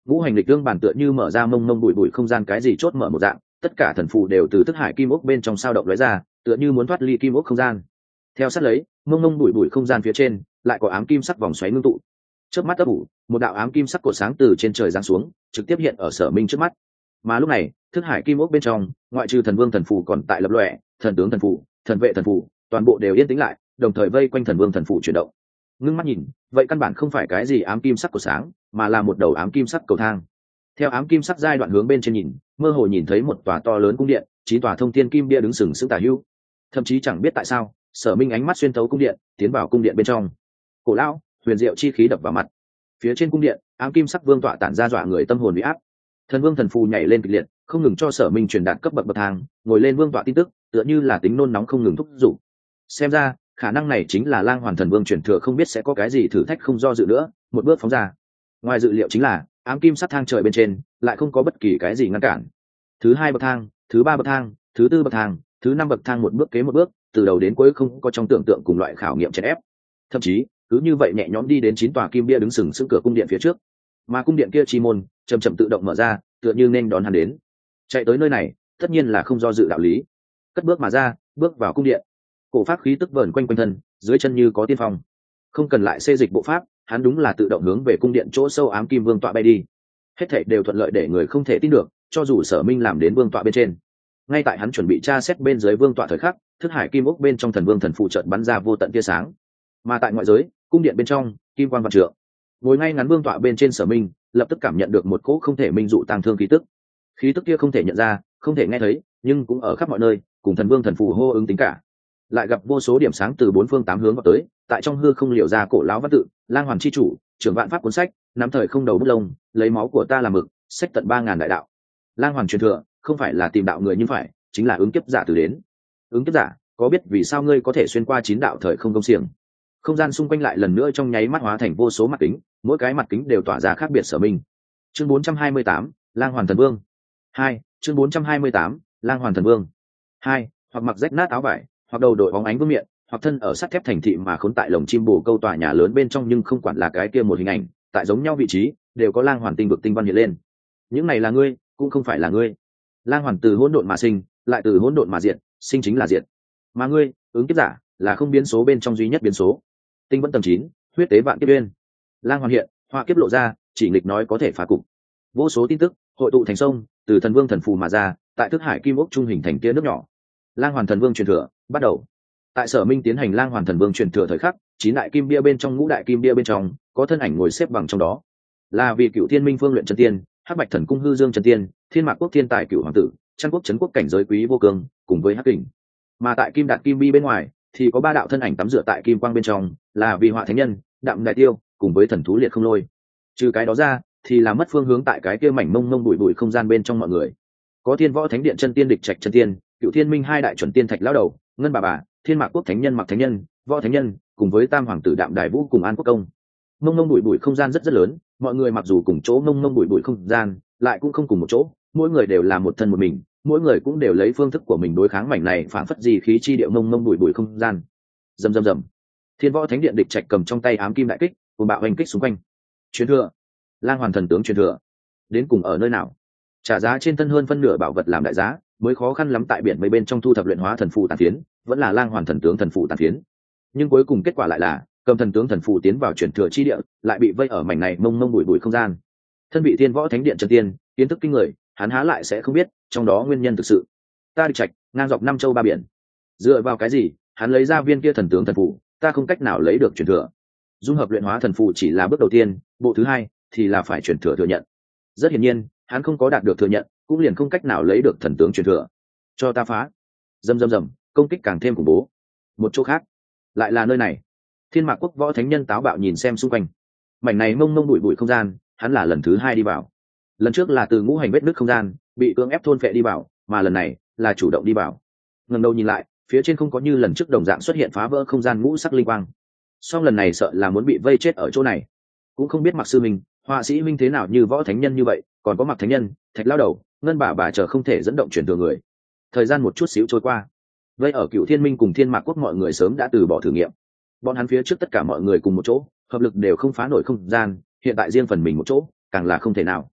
S1: ngũ hành lịch đương bản tựa như mở ra mông mông bụi bụi không gian cái gì chốt mở một dạng, tất cả thần phù đều từ thức hải kim ốc bên trong sao động lóe ra, tựa như muốn thoát ly kim ốc không gian. Theo sát lấy, mông mông bụi bụi không gian phía trên lại có ám kim sắc vòng xoáy ngưng tụ. Trước mắt ấp ủ, một đạo ám kim sắc cột sáng từ trên trời giáng xuống, trực tiếp hiện ở Sở Minh trước mắt. Mà lúc này, thức hải kim ốc bên trong, ngoại trừ thần vương thần phù còn tại lập lòe, thần tướng thần phù, thần vệ thần phù, toàn bộ đều yên tĩnh lại, đồng thời vây quanh thần vương thần phù chuyển động. Ngưng mắt nhìn, vậy căn bản không phải cái gì ám kim sắc của sáng, mà là một đầu ám kim sắc cầu thang. Theo ám kim sắc giai đoạn hướng bên trên nhìn, mơ hồ nhìn thấy một tòa to lớn cung điện, 9 tòa thông thiên kim bia đứng sừng sững tả hữu. Thậm chí chẳng biết tại sao, Sở Minh ánh mắt xuyên thấu cung điện, tiến vào cung điện bên trong. Cổ lão, huyền diệu chi khí đập vào mặt. Phía trên cung điện, ám kim sắc vương tọa tản ra dọa người tâm hồn bị áp. Thần vương thần phù nhảy lên kịch liệt, không ngừng cho Sở Minh truyền đạt cấp bậc bậc thang, ngồi lên vương tọa tin tức, tựa như là tính nôn nóng không ngừng thúc giục. Xem ra, khả năng này chính là Lang Hoàn Thần Vương truyền thừa, không biết sẽ có cái gì thử thách không do dự nữa, một bước phóng ra. Ngoài dự liệu chính là, ám kim sắc thang trời bên trên lại không có bất kỳ cái gì ngăn cản. Thứ 2 bậc thang, thứ 3 bậc thang, thứ 4 bậc thang, thứ 5 bậc thang, một bước kế một bước, từ đầu đến cuối không có trong tưởng tượng cùng loại khảo nghiệm chèn ép. Thậm chí, cứ như vậy nhẹ nhõm đi đến 9 tòa kim bia đứng sừng sững cửa cung điện phía trước. Mà cung điện kia chi môn chậm chậm tự động mở ra, tựa như nên đón hắn đến. Chạy tới nơi này, tất nhiên là không do dự đạo lý. Cất bước mà ra, bước vào cung điện. Cổ pháp khí tức vờn quanh quanh thân, dưới chân như có tiên phong. Không cần lại xê dịch bộ pháp, hắn đúng là tự động hướng về cung điện chỗ sâu ám kim vương tọa bay đi. Hết thảy đều thuận lợi để người không thể tin được, cho dù Sở Minh làm đến vương tọa bên trên. Ngay tại hắn chuẩn bị tra xét bên dưới vương tọa thời khắc, thức hải kim ốc bên trong thần vương thần phụ chợt bắn ra vô tận tia sáng. Mà tại ngoại giới, cung điện bên trong, kim quang vạn trượng. Ngồi ngay ngắn vương tọa bên trên Sở Minh, lập tức cảm nhận được một cỗ không thể minh dụ tang thương khí tức. Khí tức kia không thể nhận ra, không thể nghe thấy, nhưng cũng ở khắp mọi nơi, cùng thần vương thần phụ hô ứng tính cả. Lại gặp vô số điểm sáng từ 4 phương 8 hướng vào tới, tại trong hư không liều ra cổ lão văn tự, Lang Hoàn chi chủ, trưởng vạn pháp cuốn sách, nắm thời không đầu bút lông, lấy máu của ta làm mực, sách tận 3000 đại đạo. Lang Hoàn truyền thừa, không phải là tìm đạo người nhưng phải, chính là ứng kiếp giả từ đến. Ứng kiếp giả, có biết vì sao ngươi có thể xuyên qua 9 đạo thời không công xiềng? Không gian xung quanh lại lần nữa trong nháy mắt hóa thành vô số mặt kính, mỗi cái mặt kính đều tỏa ra khác biệt Sở Minh. Chương 428, Lang Hoàn Thần Vương. 2, chương 428, Lang Hoàn Thần Vương. 2, hoặc mặc rách nát áo vải, hoặc đầu đội bóng ánh vương miện, hoặc thân ở sắt thép thành thị mà khốn tại lồng chim bồ câu tòa nhà lớn bên trong, nhưng không quản là cái kia một hình ảnh, tại giống nhau vị trí, đều có Lang Hoàn tinh vực tinh văn hiện lên. Những này là ngươi, cũng không phải là ngươi. Lang Hoàn từ hỗn độn mà sinh, lại từ hỗn độn mà diệt, sinh chính là diệt. Mà ngươi, ứng kiếp giả, là không biến số bên trong duy nhất biến số. Tinh vẫn tầng 9, huyết tế vạn kiếp uyên. Lang Hoàn hiện, họa kiếp lộ ra, chỉ nghịch nói có thể phá cục. Vô số tin tức hội tụ thành sông, từ thần vương thần phù mà ra, tại thức hải kim ốc trung hình thành tia nước nhỏ. Lang Hoàn Thần Vương truyền thừa bắt đầu. Tại Sở Minh tiến hành Lang Hoàn Thần Vương truyền thừa thời khắc, 9 đại kim bia bên trong, ngũ đại kim bia bên trong, có thân ảnh ngồi xếp bằng trong đó, là vì Cựu Thiên Minh Phương luyện chân tiên, Hắc Bạch Thần Cung hư dương chân tiên, Thiên Mạc Quốc thiên tài Cựu hoàng tử, Trăn Quốc trấn quốc cảnh giới quý vô cường, cùng với Hắc Kình. Mà tại Kim Đạt Kim Bi bên ngoài, thì có 3 đạo thân ảnh tắm rửa tại kim quang bên trong, là vì Họa Thánh Nhân, Đạm Đại Tiêu, cùng với Thần Thú Liệt Không Lôi. Trừ cái đó ra, thì là mất phương hướng tại cái kia mảnh mông mông bụi bụi không gian bên trong mọi người. Có Thiên Võ Thánh Điện chân tiên Địch Trạch chân tiên, Cựu Thiên Minh 2 đại chuẩn tiên Thạch lão đầu, Ngân bà, Thiên Mạc Quốc Thánh Nhân Mặc Thánh Nhân, Võ Thánh Nhân, cùng với Tam hoàng tử Đạm Đài Vũ cùng An Quốc Công. Mông mông bụi bụi không gian rất lớn, mọi người mặc dù cùng chỗ mông mông bụi bụi không gian, lại cũng không cùng một chỗ, mỗi người đều là một thân một mình, mỗi người cũng đều lấy phương thức của mình đối kháng mảnh này phảng phất gì khí chi địa mông mông bụi bụi không gian. Rầm rầm rầm. Thiên Võ Thánh Điện Địch Trạch cầm trong tay ám kim đại kích, cùng bạo hành kích xung quanh. Truyền thừa, Lang Hoàn thần tướng truyền thừa, đến cùng ở nơi nào? Trả giá trên thân hơn phân nửa bảo vật làm đại giá, mới khó khăn lắm tại biển mây bên trong thu thập luyện hóa thần phù tàn phiến, vẫn là Lang Hoàn thần tướng thần phù tàn phiến. Nhưng cuối cùng kết quả lại là, cầm thần tướng thần phù tiến vào truyền thừa chi địa, lại bị vây ở mảnh này mông mông bụi bụi không gian. Thân bị Thiên Võ Thánh Điện chân tiên, kiến thức kinh người, hắn há lại sẽ không biết trong đó nguyên nhân thực sự. Ta Địch Trạch, ngang dọc 5 châu 3 biển, dựa vào cái gì hắn lấy ra viên kia thần tướng thần phù, ta không cách nào lấy được truyền thừa. Dung hợp luyện hóa thần phù chỉ là bước đầu tiên, bộ thứ 2 thì là phải truyền thừa thừa nhận. Rất hiển nhiên, hắn không có đạt được thừa nhận, cũng liền không cách nào lấy được thần tướng truyền thừa. Cho ta phá. Rầm rầm rầm, công kích càng thêm khủng bố. Một chỗ khác, lại là nơi này. Thiên Mạc Quốc Võ Thánh Nhân táo bạo nhìn xem xung quanh. Mảnh này mông mông bụi bụi không gian, hắn là lần thứ 2 đi vào. Lần trước là từ ngũ hành vết nứt không gian, bị cưỡng ép thôn phệ đi vào, mà lần này là chủ động đi vào. Ngẩng đầu nhìn lại, phía trên không có như lần trước đồng dạng xuất hiện phá vỡ không gian ngũ sắc linh quang. Song lần này sợ là muốn bị vây chết ở chỗ này. Cũng không biết Mặc sư mình, họa sĩ minh thế nào như Võ Thánh Nhân như vậy, còn có Mặc Thánh Nhân, Thạch lão đầu, Ngân bà chờ không thể dẫn động chuyển thừa người. Thời gian một chút xíu trôi qua, vây ở Cựu Thiên Minh cùng Thiên Mạc Quốc mọi người sớm đã từ bỏ thử nghiệm. Bọn hắn phía trước tất cả mọi người cùng một chỗ, hợp lực đều không phá nổi không gian, hiện tại riêng phần mình một chỗ, càng là không thể nào.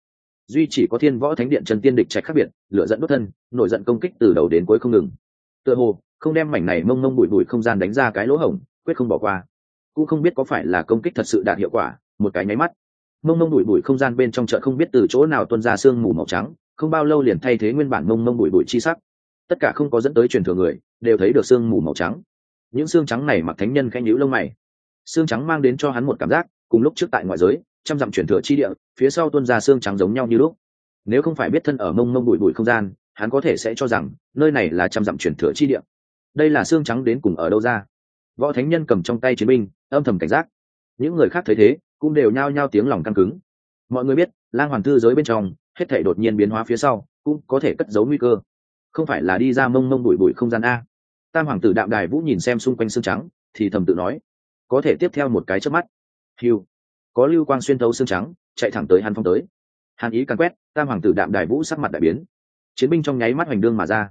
S1: duy chỉ có Thiên Võ Thánh Điện chân tiên địch trạch khác biệt, lửa giận đốt thân, nổi giận công kích từ đầu đến cuối không ngừng. Tựa hồ không đem mảnh này mông mông bụi bụi không gian đánh ra cái lỗ hổng, quyết không bỏ qua. Cũng không biết có phải là công kích thật sự đạt hiệu quả, một cái nháy mắt, mông mông bụi bụi không gian bên trong chợ không biết từ chỗ nào tuôn ra sương mù màu trắng, không bao lâu liền thay thế nguyên bản mông mông bụi bụi chi sắc. Tất cả không có dẫn tới truyền thừa người, đều thấy được sương mù màu trắng. Những xương trắng này mặc thánh nhân khẽ nhíu lông mày. Xương trắng mang đến cho hắn một cảm giác, cùng lúc trước tại ngoại giới, trăm dặm truyền thừa chi địa, phía sau tuôn ra xương trắng giống nhau như lúc. Nếu không phải biết thân ở mông mông bụi bụi không gian, hắn có thể sẽ cho rằng nơi này là trăm dặm truyền thừa chi địa. Đây là xương trắng đến cùng ở đâu ra? Võ thánh nhân cầm trong tay chiến binh, âm thầm cảnh giác. Những người khác thấy thế, cũng đều nhao nhao tiếng lòng căng cứng. Mọi người biết, lang hoàn thư giới bên trong, hết thảy đột nhiên biến hóa phía sau, cũng có thể cất giấu nguy cơ. Không phải là đi ra mông mông bụi bụi không gian a? Tam hoàng tử Đạm Đài Vũ nhìn xem xung quanh xương trắng, thì thầm tự nói, có thể tiếp theo một cái chớp mắt. Hưu, có lưu quang xuyên thấu xương trắng, chạy thẳng tới hắn phong tới. Hàn ý càn quét, Tam hoàng tử Đạm Đài Vũ sắc mặt đại biến. Chiến binh trong nháy mắt hoành đương mà ra.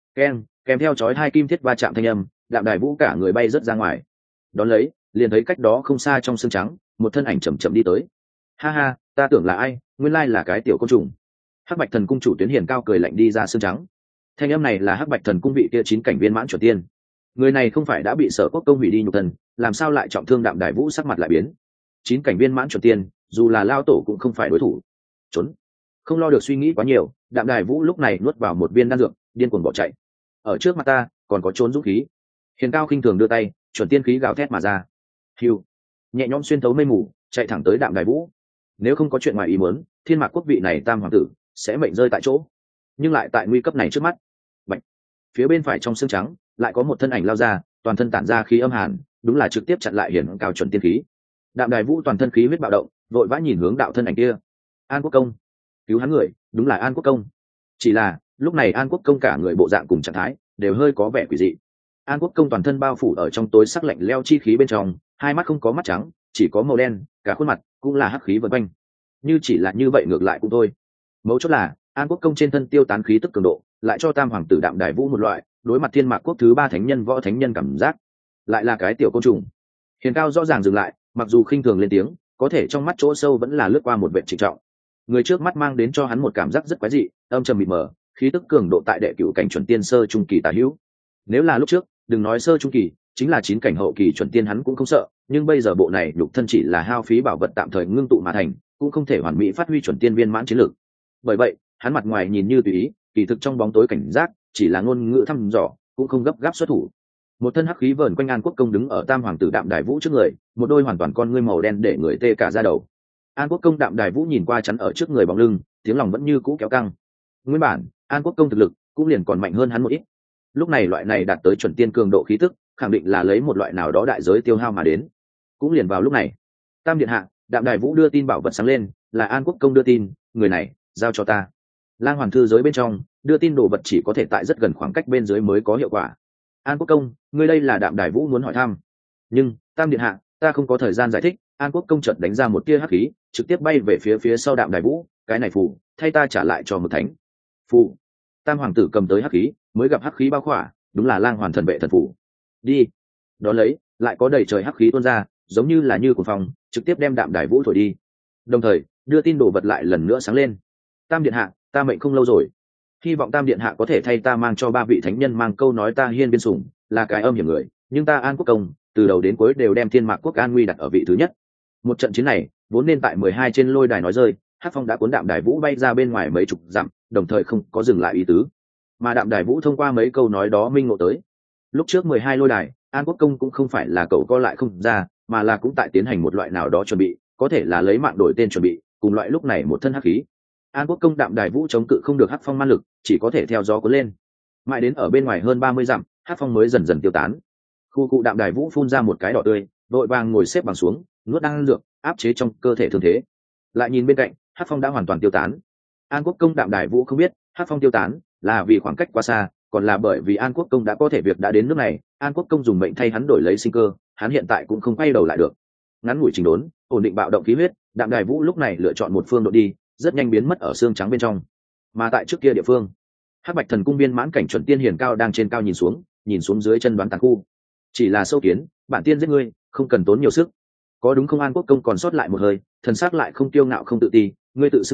S1: Kèm theo chói hai kim thiết va chạm thanh âm, Đạm Đài Vũ cả người bay rớt ra ngoài. Đón lấy, liền thấy cách đó không xa trong xương trắng, một thân ảnh chậm chậm đi tới. Ha ha, ta tưởng là ai, nguyên lai là cái tiểu côn trùng. Hắc Bạch Thần cung chủ Tuyến Hiền cao cười lạnh đi ra xương trắng. Thanh âm này là Hắc Bạch Thần cung vị kia 9 cảnh viên mãn chuẩn tiên. Người này không phải đã bị Sở Quốc công hủy đi nhục thân, làm sao lại trọng thương Đạm Đài Vũ sắc mặt lại biến. 9 cảnh viên mãn chuẩn tiên, dù là lao tổ cũng không phải đối thủ. Trốn. Không lo được suy nghĩ quá nhiều, Đạm Đài Vũ lúc này nuốt vào một viên đan dược, điên cuồng bỏ chạy. Ở trước mặt ta, còn có trốn dũng khí. Hiền cao khinh thường đưa tay, chuẩn tiên khí gào thét mà ra. Hưu, nhẹ nhõm xuyên thấu mây mù, chạy thẳng tới Đạm Đài Vũ. Nếu không có chuyện ngoài ý muốn, Thiên Mạc Quốc vị này tam hoàng tử sẽ mệnh rơi tại chỗ. Nhưng lại tại nguy cấp này trước mắt, Bạch. Phía bên phải trong xương trắng, lại có một thân ảnh lao ra, toàn thân tản ra khí âm hàn, đúng là trực tiếp chặn lại Hiền cao chuẩn tiên khí. Đạm Đài Vũ toàn thân khí huyết bạo động, vội vã nhìn hướng đạo thân ảnh kia. An Quốc công, cứu hắn người, đúng là An Quốc công. Chỉ là lúc này An Quốc công cả người bộ dạng cùng trạng thái đều hơi có vẻ quỷ dị. An Quốc công toàn thân bao phủ ở trong tối sắc lạnh leo chi khí bên trong, hai mắt không có mắt trắng, chỉ có màu đen, cả khuôn mặt cũng là hắc khí vần quanh. Như chỉ là như vậy ngược lại cũng thôi. Mấu chốt là An Quốc công trên thân tiêu tán khí tức cường độ, lại cho tam hoàng tử Đạm Đài Vũ một loại đối mặt Thiên Mạc Quốc thứ 3 thánh nhân Võ thánh nhân cảm giác, lại là cái tiểu côn trùng. Hiền cao rõ ràng dừng lại, mặc dù khinh thường lên tiếng, có thể trong mắt chỗ sâu vẫn là lướt qua một vẻ trịnh trọng. Người trước mắt mang đến cho hắn một cảm giác rất quái dị, âm trầm mịt mờ, khí tức cường độ tại đệ cửu cảnh chuẩn tiên sơ trung kỳ tà hữu. Nếu là lúc trước, đừng nói sơ trung kỳ, chính là 9 cảnh hậu kỳ chuẩn tiên hắn cũng không sợ, nhưng bây giờ bộ này nhục thân chỉ là hao phí bảo vật tạm thời ngưng tụ mà thành, cũng không thể hoàn mỹ phát huy chuẩn tiên viên mãn chiến lược. Bởi vậy, hắn mặt ngoài nhìn như tùy ý, kỳ thực trong bóng tối cảnh giác, chỉ là ngôn ngữ thăm dò, cũng không gấp gáp xuất thủ. Một thân hắc khí vờn quanh An Quốc công đứng ở tam hoàng tử Đạm Đài Vũ trước người, một đôi hoàn toàn con ngươi màu đen để người tê cả da đầu. An Quốc công Đạm Đài Vũ nhìn qua chắn ở trước người bóng lưng, tiếng lòng vẫn như cũ kéo căng. Nguyên bản, An Quốc công thực lực cũng liền còn mạnh hơn hắn một ít. Lúc này loại này đạt tới chuẩn tiên cường độ khí tức, khẳng định là lấy một loại nào đó đại giới tiêu hao mà đến. Cũng liền vào lúc này, Tam điện hạ, Đạm Đài Vũ đưa tin bảo vật sáng lên, là An Quốc công đưa tin, người này, giao cho ta. Lang hoàn thư giới bên trong, đưa tin đồ vật chỉ có thể tại rất gần khoảng cách bên dưới mới có hiệu quả. An Quốc công, ngươi đây là Đạm Đài Vũ muốn hỏi thăm. Nhưng, Tam điện hạ, ta không có thời gian giải thích. An Quốc công chợt đánh ra một tia hắc khí, trực tiếp bay về phía sau Đạm Đài Vũ, cái này phù, thay ta trả lại cho một thánh. Phù. Tam hoàng tử cầm tới hắc khí, mới gặp hắc khí bao khỏa, đúng là Lang hoàn thần vệ thần phù. Đi. Đó lấy, lại có đầy trời hắc khí tuôn ra, giống như là như cuồng phong, trực tiếp đem Đạm Đài Vũ thổi đi. Đồng thời, đưa tin đồ vật lại lần nữa sáng lên. Tam điện hạ, ta mệnh không lâu rồi, hy vọng Tam điện hạ có thể thay ta mang cho 3 vị thánh nhân mang câu nói ta hiên biên sủng, là cái âm hiểm người, nhưng ta An Quốc công từ đầu đến cuối đều đem Thiên Mạc Quốc an nguy đặt ở vị thứ nhất. Một trận chiến này vốn nên tại 12 trên lôi đài nói rơi, Hắc Phong đã cuốn Đạm Đài Vũ bay ra bên ngoài mấy chục dặm, đồng thời không có dừng lại ý tứ. Mà Đạm Đài Vũ thông qua mấy câu nói đó minh ngộ tới, lúc trước 12 lôi đài, An Quốc công cũng không phải là cậu co lại không ra, mà là cũng tại tiến hành một loại nào đó chuẩn bị, có thể là lấy mạng đổi tên chuẩn bị, cùng loại lúc này một thân hắc khí. An Quốc công Đạm Đài Vũ chống cự không được Hắc Phong man lực, chỉ có thể theo gió cuốn lên. Mãi đến ở bên ngoài hơn 30 dặm, Hắc Phong mới dần dần tiêu tán. Khu cụ Đạm Đài Vũ phun ra một cái đỏ tươi, vội vàng ngồi xếp bằng xuống, nuốt đan dược, áp chế trong cơ thể thương thế. Lại nhìn bên cạnh, Hắc Phong đã hoàn toàn tiêu tán. An Quốc công Đạm Đài Vũ không biết, Hắc Phong tiêu tán là vì khoảng cách quá xa, còn là bởi vì An Quốc công đã có thể việc đã đến nước này, An Quốc công dùng mệnh thay hắn đổi lấy sinh cơ, hắn hiện tại cũng không quay đầu lại được. Ngắn ngủi chỉnh đốn, ổn định bạo động khí huyết, Đạm Đài Vũ lúc này lựa chọn một phương độ đi, rất nhanh biến mất ở xương trắng bên trong. Mà tại trước kia địa phương, Hắc Bạch Thần cung viên mãn cảnh chuẩn tiên Hiền cao đang trên cao nhìn xuống dưới chân đoán tàn khu. Chỉ là sâu kiến, bản tiên giết ngươi, không cần tốn nhiều sức. Có đúng không? An Quốc công còn sót lại một hơi, thần sắc lại không tiêu ngạo không tự ti, ngươi tự xưng tiên,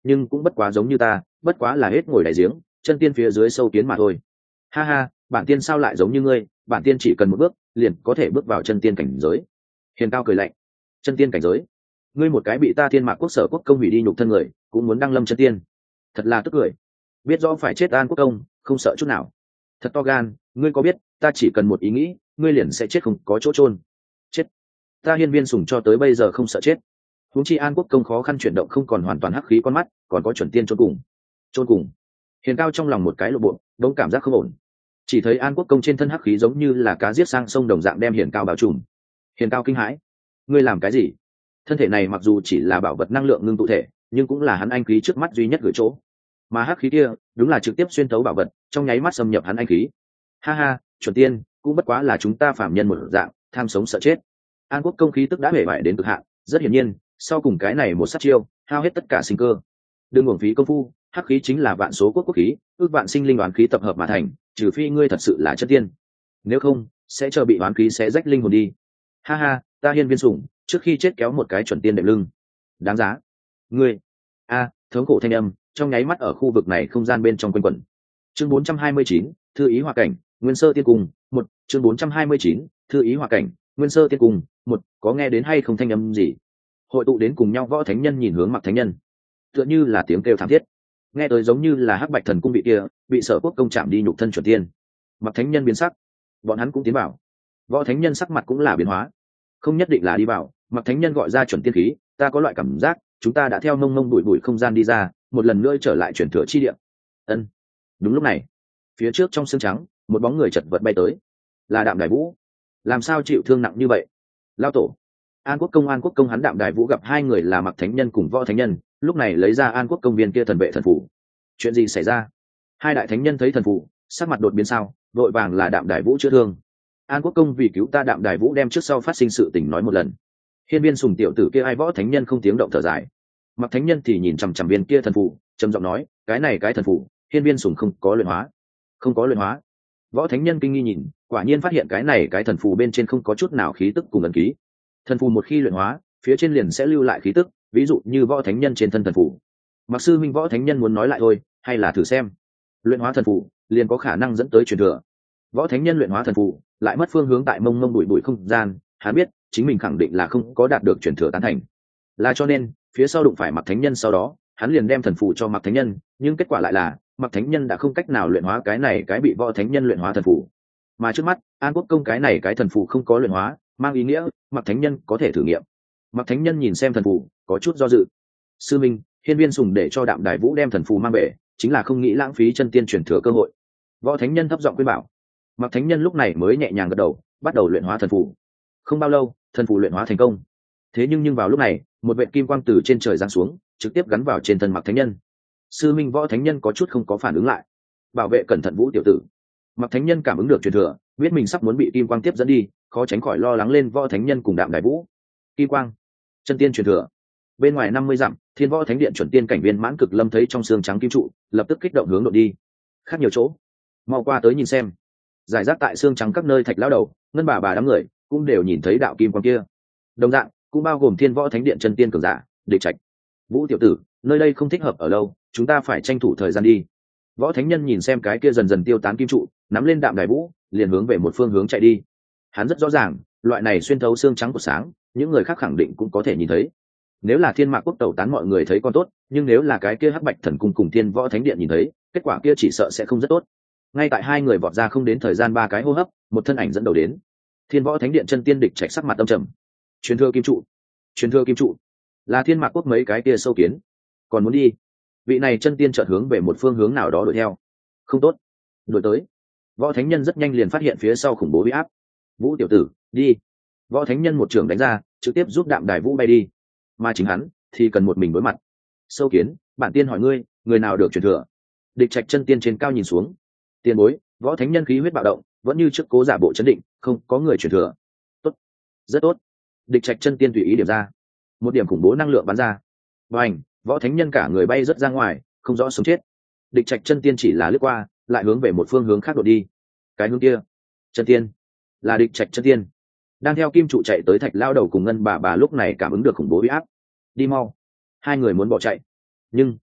S1: nhưng cũng bất quá giống như ta, bất quá là hết ngồi đại giếng, chân tiên phía dưới sâu kiến mà thôi. Ha ha, bản tiên sao lại giống như ngươi, bản tiên chỉ cần một bước liền có thể bước vào chân tiên cảnh giới. Hiền Cao cười lạnh. Chân tiên cảnh giới? Ngươi một cái bị ta Thiên Mạc quốc sở quốc công hủy đi nhục thân người, cũng muốn đăng lâm chân tiên? Thật là tức cười. Biết rõ phải chết An Quốc công, không sợ chút nào. Thật to gan, ngươi có biết, ta chỉ cần một ý nghĩ, ngươi liền sẽ chết không có chỗ chôn. Chết. Ta Hiên Viên Sùng cho tới bây giờ không sợ chết. Huống chi An Quốc công khó khăn chuyển động không còn hoàn toàn hắc khí con mắt, còn có chuẩn tiên chôn cùng. Chôn cùng. Hiền Cao trong lòng một cái lộ bộ, đống cảm giác không ổn. Chỉ thấy An Quốc công trên thân hắc khí giống như là cá giết sang sông đồng dạng đem Hiền Cao bao trùm. Hiền Cao kinh hãi. Ngươi làm cái gì? Thân thể này mặc dù chỉ là bảo vật năng lượng ngưng tụ thể, nhưng cũng là hắn anh khí trước mắt duy nhất gửi chỗ. Mà hắc khí kia, đúng là trực tiếp xuyên thấu bảo vật, trong nháy mắt xâm nhập hắn anh khí. Ha ha, chuẩn tiên, cũng bất quá là chúng ta phạm nhân một dạng, tham sống sợ chết. An Quốc công khí tức đã hể bại đến cực hạn, rất hiển nhiên, sau cùng cái này một sát chiêu, hao hết tất cả sinh cơ. Đừng uổng phí công phu, hắc khí chính là vạn số quốc khí, ước vạn sinh linh đoán khí tập hợp mà thành, trừ phi ngươi thật sự là chân tiên, nếu không sẽ chờ bị đoán khí xé rách linh hồn đi. Ha ha, ta Hiên Viên Sủng, trước khi chết kéo một cái chuẩn tiên đệm lưng, đáng giá. Ngươi thống khổ thanh âm trong nháy mắt ở khu vực này không gian bên trong quanh quẩn. Chương 429, thư ý hòa cảnh, Nguyên Sơ Tiên Cung, một. Chương 429, thư ý hòa cảnh, Nguyên Sơ Tiên Cung, một. Có nghe đến hay không thanh âm gì? Hội tụ đến cùng nhau võ thánh nhân nhìn hướng Mặc Thánh Nhân, tựa như là tiếng kêu thảm thiết, nghe tới giống như là Hắc Bạch Thần Cung vị kia bị Sở Quốc công chạm đi nhục thân chuẩn tiên. Mặc Thánh Nhân biến sắc, bọn hắn cũng tiến vào. Võ Thánh Nhân sắc mặt cũng là biến hóa, không nhất định là đi vào. Mặc Thánh Nhân gọi ra chuẩn tiên khí, ta có loại cảm giác chúng ta đã theo mông mông bụi bụi không gian đi ra, một lần nữa trở lại chuyển thừa chi địa. Ân. Đúng lúc này, phía trước trong xương trắng, một bóng người chật vật bay tới, là Đạm Đài Vũ. Làm sao chịu thương nặng như vậy? Lao tổ. An Quốc công hắn Đạm Đài Vũ gặp hai người là Mặc Thánh Nhân cùng Võ Thánh Nhân, lúc này lấy ra An Quốc công viên kia thần vệ thần phủ. Chuyện gì xảy ra? Hai đại thánh nhân thấy thần phủ, sắc mặt đột biến sao, vội vàng là Đạm Đài Vũ chữa thương. An Quốc công vì cứu ta Đạm Đài Vũ đem trước sau phát sinh sự tình nói một lần. Hiên Viên Sùng tiểu tử kia ai Võ Thánh Nhân không tiếng động thở dài. Mặc Thánh Nhân thì nhìn chằm chằm viên kia thần phủ, trầm giọng nói, cái này cái thần phủ, Hiên Viên Sùng không có luyện hóa. Không có luyện hóa? Võ Thánh Nhân kinh nghi nhìn, quả nhiên phát hiện cái này cái thần phù bên trên không có chút nào khí tức cùng ấn ký. Thần phù một khi luyện hóa, phía trên liền sẽ lưu lại khí tức, ví dụ như Võ Thánh Nhân trên thân thần phù. Mặc sư minh Võ Thánh Nhân muốn nói lại thôi, hay là thử xem. Luyện hóa thần phù, liền có khả năng dẫn tới truyền thừa. Võ Thánh Nhân luyện hóa thần phù, lại mất phương hướng tại mông mông bụi bụi không gian, hắn biết, chính mình khẳng định là không có đạt được truyền thừa tán thành. Là cho nên, phía sau đụng phải Mặc Thánh Nhân sau đó, hắn liền đem thần phù cho Mặc Thánh Nhân, nhưng kết quả lại là Mặc Thánh Nhân đã không cách nào luyện hóa cái này cái bị Võ Thánh Nhân luyện hóa thần phù. Mà trước mắt, An Quốc công cái này cái thần phù không có luyện hóa, mang ý nghĩa Mặc Thánh Nhân có thể thử nghiệm. Mặc Thánh Nhân nhìn xem thần phù, có chút do dự. Sư minh, Hiên Viên Sùng để cho Đạm Đài Vũ đem thần phù mang về, chính là không nghĩ lãng phí chân tiên truyền thừa cơ hội. Võ Thánh Nhân thấp giọng khuyên bảo. Mặc Thánh Nhân lúc này mới nhẹ nhàng gật đầu, bắt đầu luyện hóa thần phù. Không bao lâu, thần phù luyện hóa thành công. Thế nhưng vào lúc này, một vệt kim quang từ trên trời giáng xuống, trực tiếp gắn vào trên thân Mặc Thánh Nhân. Sư minh Võ Thánh Nhân có chút không có phản ứng lại. Bảo vệ cẩn thận Vũ tiểu tử. Mặc Thánh Nhân cảm ứng được truyền thừa, biết mình sắp muốn bị kim quang tiếp dẫn đi, khó tránh khỏi lo lắng lên Võ Thánh Nhân cùng Đạm Đài Vũ. Kim quang, chân tiên truyền thừa. Bên ngoài 50 dặm, Thiên Võ Thánh Điện chuẩn tiên cảnh viên mãn cực lâm thấy trong xương trắng kim trụ, lập tức kích động hướng đội đi. Khác nhiều chỗ, mau qua tới nhìn xem. Giải rác tại xương trắng các nơi thạch lão đầu, ngân bà đám người cũng đều nhìn thấy đạo kim quang kia. Đồng dạng, cũng bao gồm Thiên Võ Thánh Điện chân tiên cường giả, Địch Trạch. Vũ tiểu tử, nơi đây không thích hợp ở lâu, chúng ta phải tranh thủ thời gian đi. Võ Thánh Nhân nhìn xem cái kia dần dần tiêu tán kim trụ, nắm lên Đạm Đài Vũ, liền hướng về một phương hướng chạy đi. Hắn rất rõ ràng, loại này xuyên thấu xương trắng của sáng, những người khác khẳng định cũng có thể nhìn thấy. Nếu là Thiên Mạc quốc tẩu tán mọi người thấy còn tốt, nhưng nếu là cái kia Hắc Bạch Thần Cung cùng Thiên Võ Thánh Điện nhìn thấy, kết quả kia chỉ sợ sẽ không rất tốt. Ngay tại hai người vọt ra không đến thời gian 3 cái hô hấp, một thân ảnh dẫn đầu đến. Thiên Võ Thánh Điện chân tiên Địch Trạch sắc mặt âm trầm. Truyền thừa kim trụ, truyền thừa kim trụ, là Thiên Mạc quốc mấy cái kia sâu kiến, còn muốn đi. Vị này chân tiên chợt hướng về một phương hướng nào đó đuổi theo. Không tốt, đuổi tới. Võ Thánh Nhân rất nhanh liền phát hiện phía sau khủng bố uy áp. Vũ tiểu tử, đi. Võ Thánh Nhân một trường đánh ra, trực tiếp giúp Đạm Đài Vũ bay đi. Mà chính hắn thì cần một mình đối mặt. Sâu kiến, bản tiên hỏi ngươi, người nào được truyền thừa? Địch Trạch chân tiên trên cao nhìn xuống. Tiền bối, Võ Thánh Nhân khí huyết bạo động, vẫn như trước cố giả bộ chấn định, không có người truyền thừa. Tốt, rất tốt. Địch Trạch chân tiên tùy ý điểm ra, một điểm khủng bố năng lượng bắn ra. Bành, Võ Thánh Nhân cả người bay rất ra ngoài, không rõ sống chết. Địch Trạch chân tiên chỉ là lướt qua, lại hướng về một phương hướng khác đột đi. Cái hướng kia, chân tiên, là Địch Trạch chân tiên. Đang theo kim trụ chạy tới thạch lao đầu cùng ngân bà lúc này cảm ứng được khủng bố uy áp. Đi mau. Hai người muốn bỏ chạy, nhưng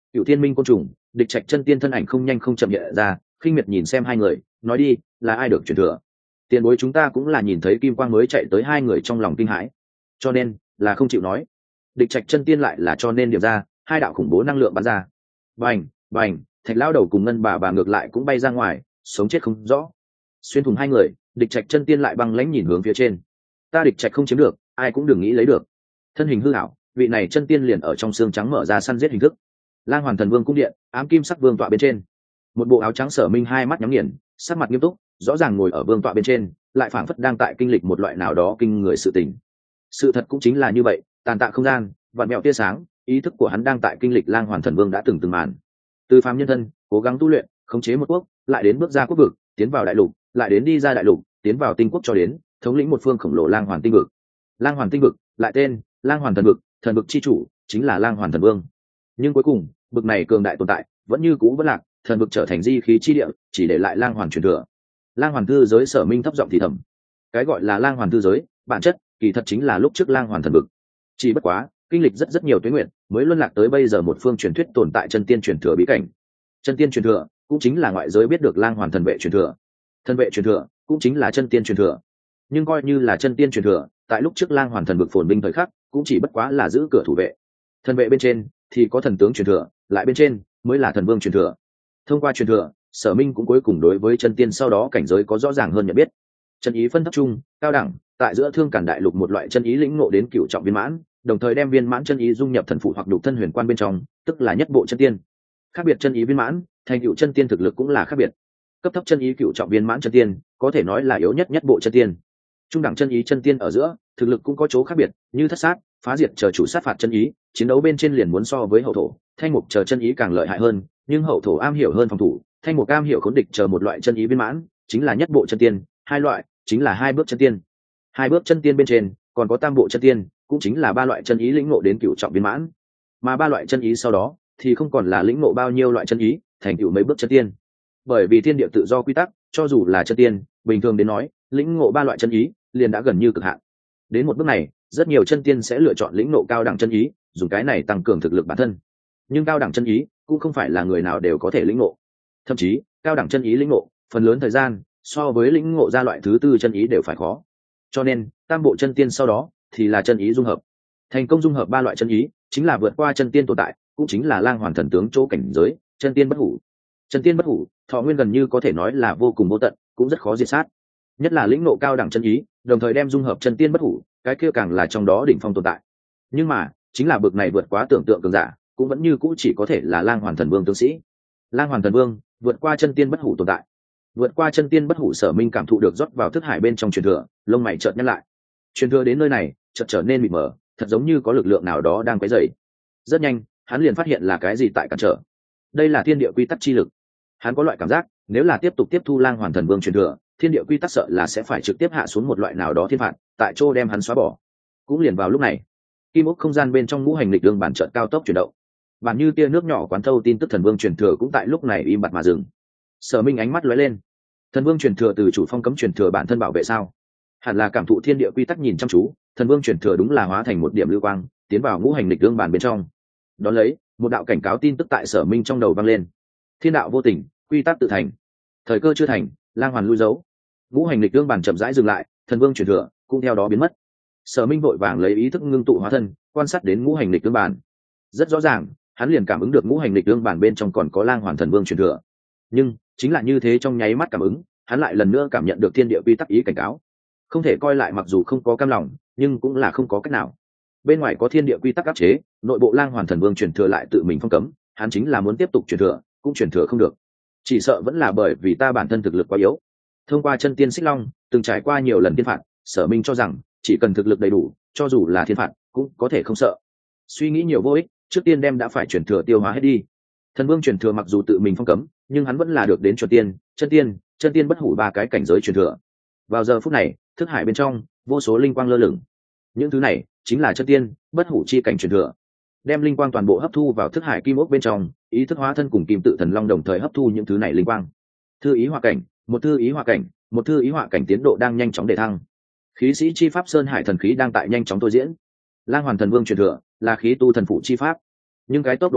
S1: Cựu Thiên Minh côn trùng, Địch Trạch chân tiên thân ảnh không nhanh không chậm nhẹ ra, khinh miệt nhìn xem hai người, nói đi, là ai được truyền thừa? Tiền bối chúng ta cũng là nhìn thấy kim quang mới chạy tới hai người trong lòng kinh hãi, cho nên là không chịu nói. Địch Trạch chân tiên lại là cho nên điểm ra, hai đạo khủng bố năng lượng bắn ra. Bành, bành, Thạch lão đầu cùng Ngân bà ngược lại cũng bay ra ngoài, sống chết không rõ. Xuyên thủng hai người, Địch Trạch chân tiên lại băng lãnh nhìn hướng phía trên. Ta Địch Trạch không chiếm được, ai cũng đừng nghĩ lấy được. Thân hình hư ảo, vị này chân tiên liền ở trong xương trắng mở ra săn giết hình thức. Lang Hoàn Thần Vương cung điện, ám kim sắc vương tọa bên trên. Một bộ áo trắng Sở Minh hai mắt nhắm nghiền, sắc mặt nghiêm túc, rõ ràng ngồi ở vương tọa bên trên, lại phảng phất đang tại kinh lịch một loại nào đó kinh người sự tình. Sự thật cũng chính là như vậy, tàn tạ không gian, vạn mèo tia sáng, ý thức của hắn đang tại kinh lịch Lang Hoàn Thần Vương đã từng màn. Từ phàm nhân thân, cố gắng tu luyện, khống chế một quốc, lại đến bước ra quốc vực, tiến vào đại lục, lại đến đi ra đại lục, tiến vào tinh quốc cho đến thống lĩnh một phương khổng lồ Lang Hoàn tinh vực. Lang Hoàn tinh vực, lại tên Lang Hoàn thần vực, thần vực chi chủ chính là Lang Hoàn Thần Vương. Nhưng cuối cùng, vực này cường đại tồn tại, vẫn như cũ vẫn lạc, thần vực trở thành di khí chi địa, chỉ để lại Lang Hoàn truyền thừa. Lang Hoàn thư giới Sở Minh thấp giọng thì thầm. Cái gọi là Lang Hoàn thư giới, bản chất kỳ thật chính là lúc trước Lang Hoàn thần vực. Chỉ bất quá, kinh lịch rất nhiều tuế nguyện, mới luân lạc tới bây giờ một phương truyền thuyết tồn tại chân tiên truyền thừa bí cảnh. Chân tiên truyền thừa cũng chính là ngoại giới biết được Lang Hoàn thần vệ truyền thừa. Thần vệ truyền thừa cũng chính là chân tiên truyền thừa. Nhưng coi như là chân tiên truyền thừa, tại lúc trước Lang Hoàn thần vực phồn binh thời khắc, cũng chỉ bất quá là giữ cửa thủ vệ. Thần vệ bên trên thì có thần tướng truyền thừa, lại bên trên mới là thần vương truyền thừa. Thông qua truyền thừa, Sở Minh cũng cuối cùng đối với chân tiên sau đó cảnh giới có rõ ràng hơn nhận biết. Chân ý phân thấp trung, cao đẳng, tại giữa Thương Càn đại lục một loại chân ý lĩnh ngộ đến cửu trọng viên mãn, đồng thời đem viên mãn chân ý dung nhập thần phụ hoặc đục thân huyền quan bên trong, tức là nhất bộ chân tiên. Khác biệt chân ý viên mãn, thành cựu chân tiên thực lực cũng là khác biệt. Cấp thấp chân ý cửu trọng viên mãn chân tiên, có thể nói là yếu nhất nhất bộ chân tiên. Trung đẳng chân ý chân tiên ở giữa, thực lực cũng có chỗ khác biệt, như thất sát, phá diệt chờ chủ sát phạt chân ý, chiến đấu bên trên liền muốn so với hậu thổ, thanh mục chờ chân ý càng lợi hại hơn, nhưng hậu thổ am hiểu hơn phòng thủ, thanh mục am hiểu khốn địch chờ một loại chân ý viên mãn, chính là nhất bộ chân tiên, hai loại chính là hai bước chân tiên. Hai bước chân tiên bên trên còn có tam bộ chân tiên, cũng chính là ba loại chân ý lĩnh ngộ đến cửu trọng viên mãn. Mà ba loại chân ý sau đó thì không còn là lĩnh ngộ bao nhiêu loại chân ý, thành tựu mấy bước chân tiên. Bởi vì thiên địa tự do quy tắc, cho dù là chân tiên, bình thường đến nói, lĩnh ngộ ba loại chân ý liền đã gần như cực hạn. Đến một bước này, rất nhiều chân tiên sẽ lựa chọn lĩnh ngộ cao đẳng chân ý, dùng cái này tăng cường thực lực bản thân. Nhưng cao đẳng chân ý cũng không phải là người nào đều có thể lĩnh ngộ. Thậm chí, cao đẳng chân ý lĩnh ngộ, phần lớn thời gian so với lĩnh ngộ ra loại thứ tư chân ý đều phải khó. Cho nên, tam bộ chân tiên sau đó thì là chân ý dung hợp. Thành công dung hợp ba loại chân ý, chính là vượt qua chân tiên tồn tại, cũng chính là Lang Hoàn thần tướng chỗ cảnh giới, chân tiên bất hủ. Chân tiên bất hủ, thọ nguyên gần như có thể nói là vô cùng vô tận, cũng rất khó diệt sát. Nhất là lĩnh ngộ cao đẳng chân ý, đồng thời đem dung hợp chân tiên bất hủ, cái kia càng là trong đó đỉnh phong tồn tại. Nhưng mà, chính là bậc này vượt quá tưởng tượng cường giả, cũng vẫn như cũ chỉ có thể là Lang Hoàn thần vương tướng sĩ. Lang Hoàn thần vương vượt qua chân tiên bất hủ tồn tại. Vượt qua chân tiên bất hủ, Sở Minh cảm thụ được rót vào thức hải bên trong truyền thừa, lông mày chợt nhăn lại. Truyền thừa đến nơi này, chợt trở nên mịt mờ, thật giống như có lực lượng nào đó đang quấy rầy. Rất nhanh, hắn liền phát hiện là cái gì tại cản trở. Đây là thiên địa quy tắc chi lực. Hắn có loại cảm giác, nếu là tiếp tục tiếp thu Lang Hoàn thần vương truyền thừa, thiên địa quy tắc sợ là sẽ phải trực tiếp hạ xuống một loại nào đó thiên phạt, tại chỗ đem hắn xóa bỏ. Cũng liền vào lúc này, kim ốc không gian bên trong ngũ hành lịch đương bản trận cao tốc chuyển động, bản như tia nước nhỏ quán thâu tin tức thần vương truyền thừa cũng tại lúc này im bặt mà dừng. Sở Minh ánh mắt lóe lên, thần vương truyền thừa từ chủ phong cấm truyền thừa bản thân bảo vệ sao? Hẳn là cảm thụ thiên địa quy tắc nhìn chăm chú, thần vương truyền thừa đúng là hóa thành một điểm lưu quang, tiến vào ngũ hành lịch đương bản bên trong. Đón lấy, một đạo cảnh cáo tin tức tại Sở Minh trong đầu vang lên: thiên đạo vô tình, quy tắc tự thành, thời cơ chưa thành, Lang Hoàn lui dấu. Ngũ hành lịch đương bản chậm rãi dừng lại, thần vương truyền thừa cũng theo đó biến mất. Sở Minh vội vàng lấy ý thức ngưng tụ hóa thân, quan sát đến ngũ hành lịch đương bản. Rất rõ ràng, hắn liền cảm ứng được ngũ hành lịch đương bản bên trong còn có Lang Hoàn thần vương truyền thừa. Nhưng chính là như thế, trong nháy mắt cảm ứng, hắn lại lần nữa cảm nhận được thiên địa quy tắc ý cảnh cáo. Không thể coi lại, mặc dù không có cam lòng, nhưng cũng là không có cách nào. Bên ngoài có thiên địa quy tắc áp chế, nội bộ Lang Hoàn thần vương truyền thừa lại tự mình phong cấm, hắn chính là muốn tiếp tục truyền thừa, cũng truyền thừa không được. Chỉ sợ vẫn là bởi vì ta bản thân thực lực quá yếu. Thông qua chân tiên xích long, từng trải qua nhiều lần thiên phạt, Sở Minh cho rằng chỉ cần thực lực đầy đủ, cho dù là thiên phạt cũng có thể không sợ. Suy nghĩ nhiều vô ích, trước tiên đem đã phải truyền thừa tiêu hóa hết đi. Thần vương truyền thừa mặc dù tự mình phong cấm, nhưng hắn vẫn là được đến chuẩn tiên, chân tiên bất hủ ba cái cảnh giới truyền thừa. Vào giờ phút này, thức hải bên trong vô số linh quang lơ lửng. Những thứ này chính là chân tiên bất hủ chi cảnh truyền thừa. Đem linh quang toàn bộ hấp thu vào thức hải kim ốc bên trong, ý thức hóa thân cùng kim tự thần long đồng thời hấp thu những thứ này linh quang. Thư ý hỏa cảnh, một thư ý hỏa cảnh, một thư ý hỏa cảnh tiến độ đang nhanh chóng đề thăng. Khí sĩ chi pháp sơn hải thần khí đang tại nhanh chóng tôi diễn. Lang Hoàn thần vương truyền thừa là khí tu thần phụ chi pháp, nhưng cái tốc độ này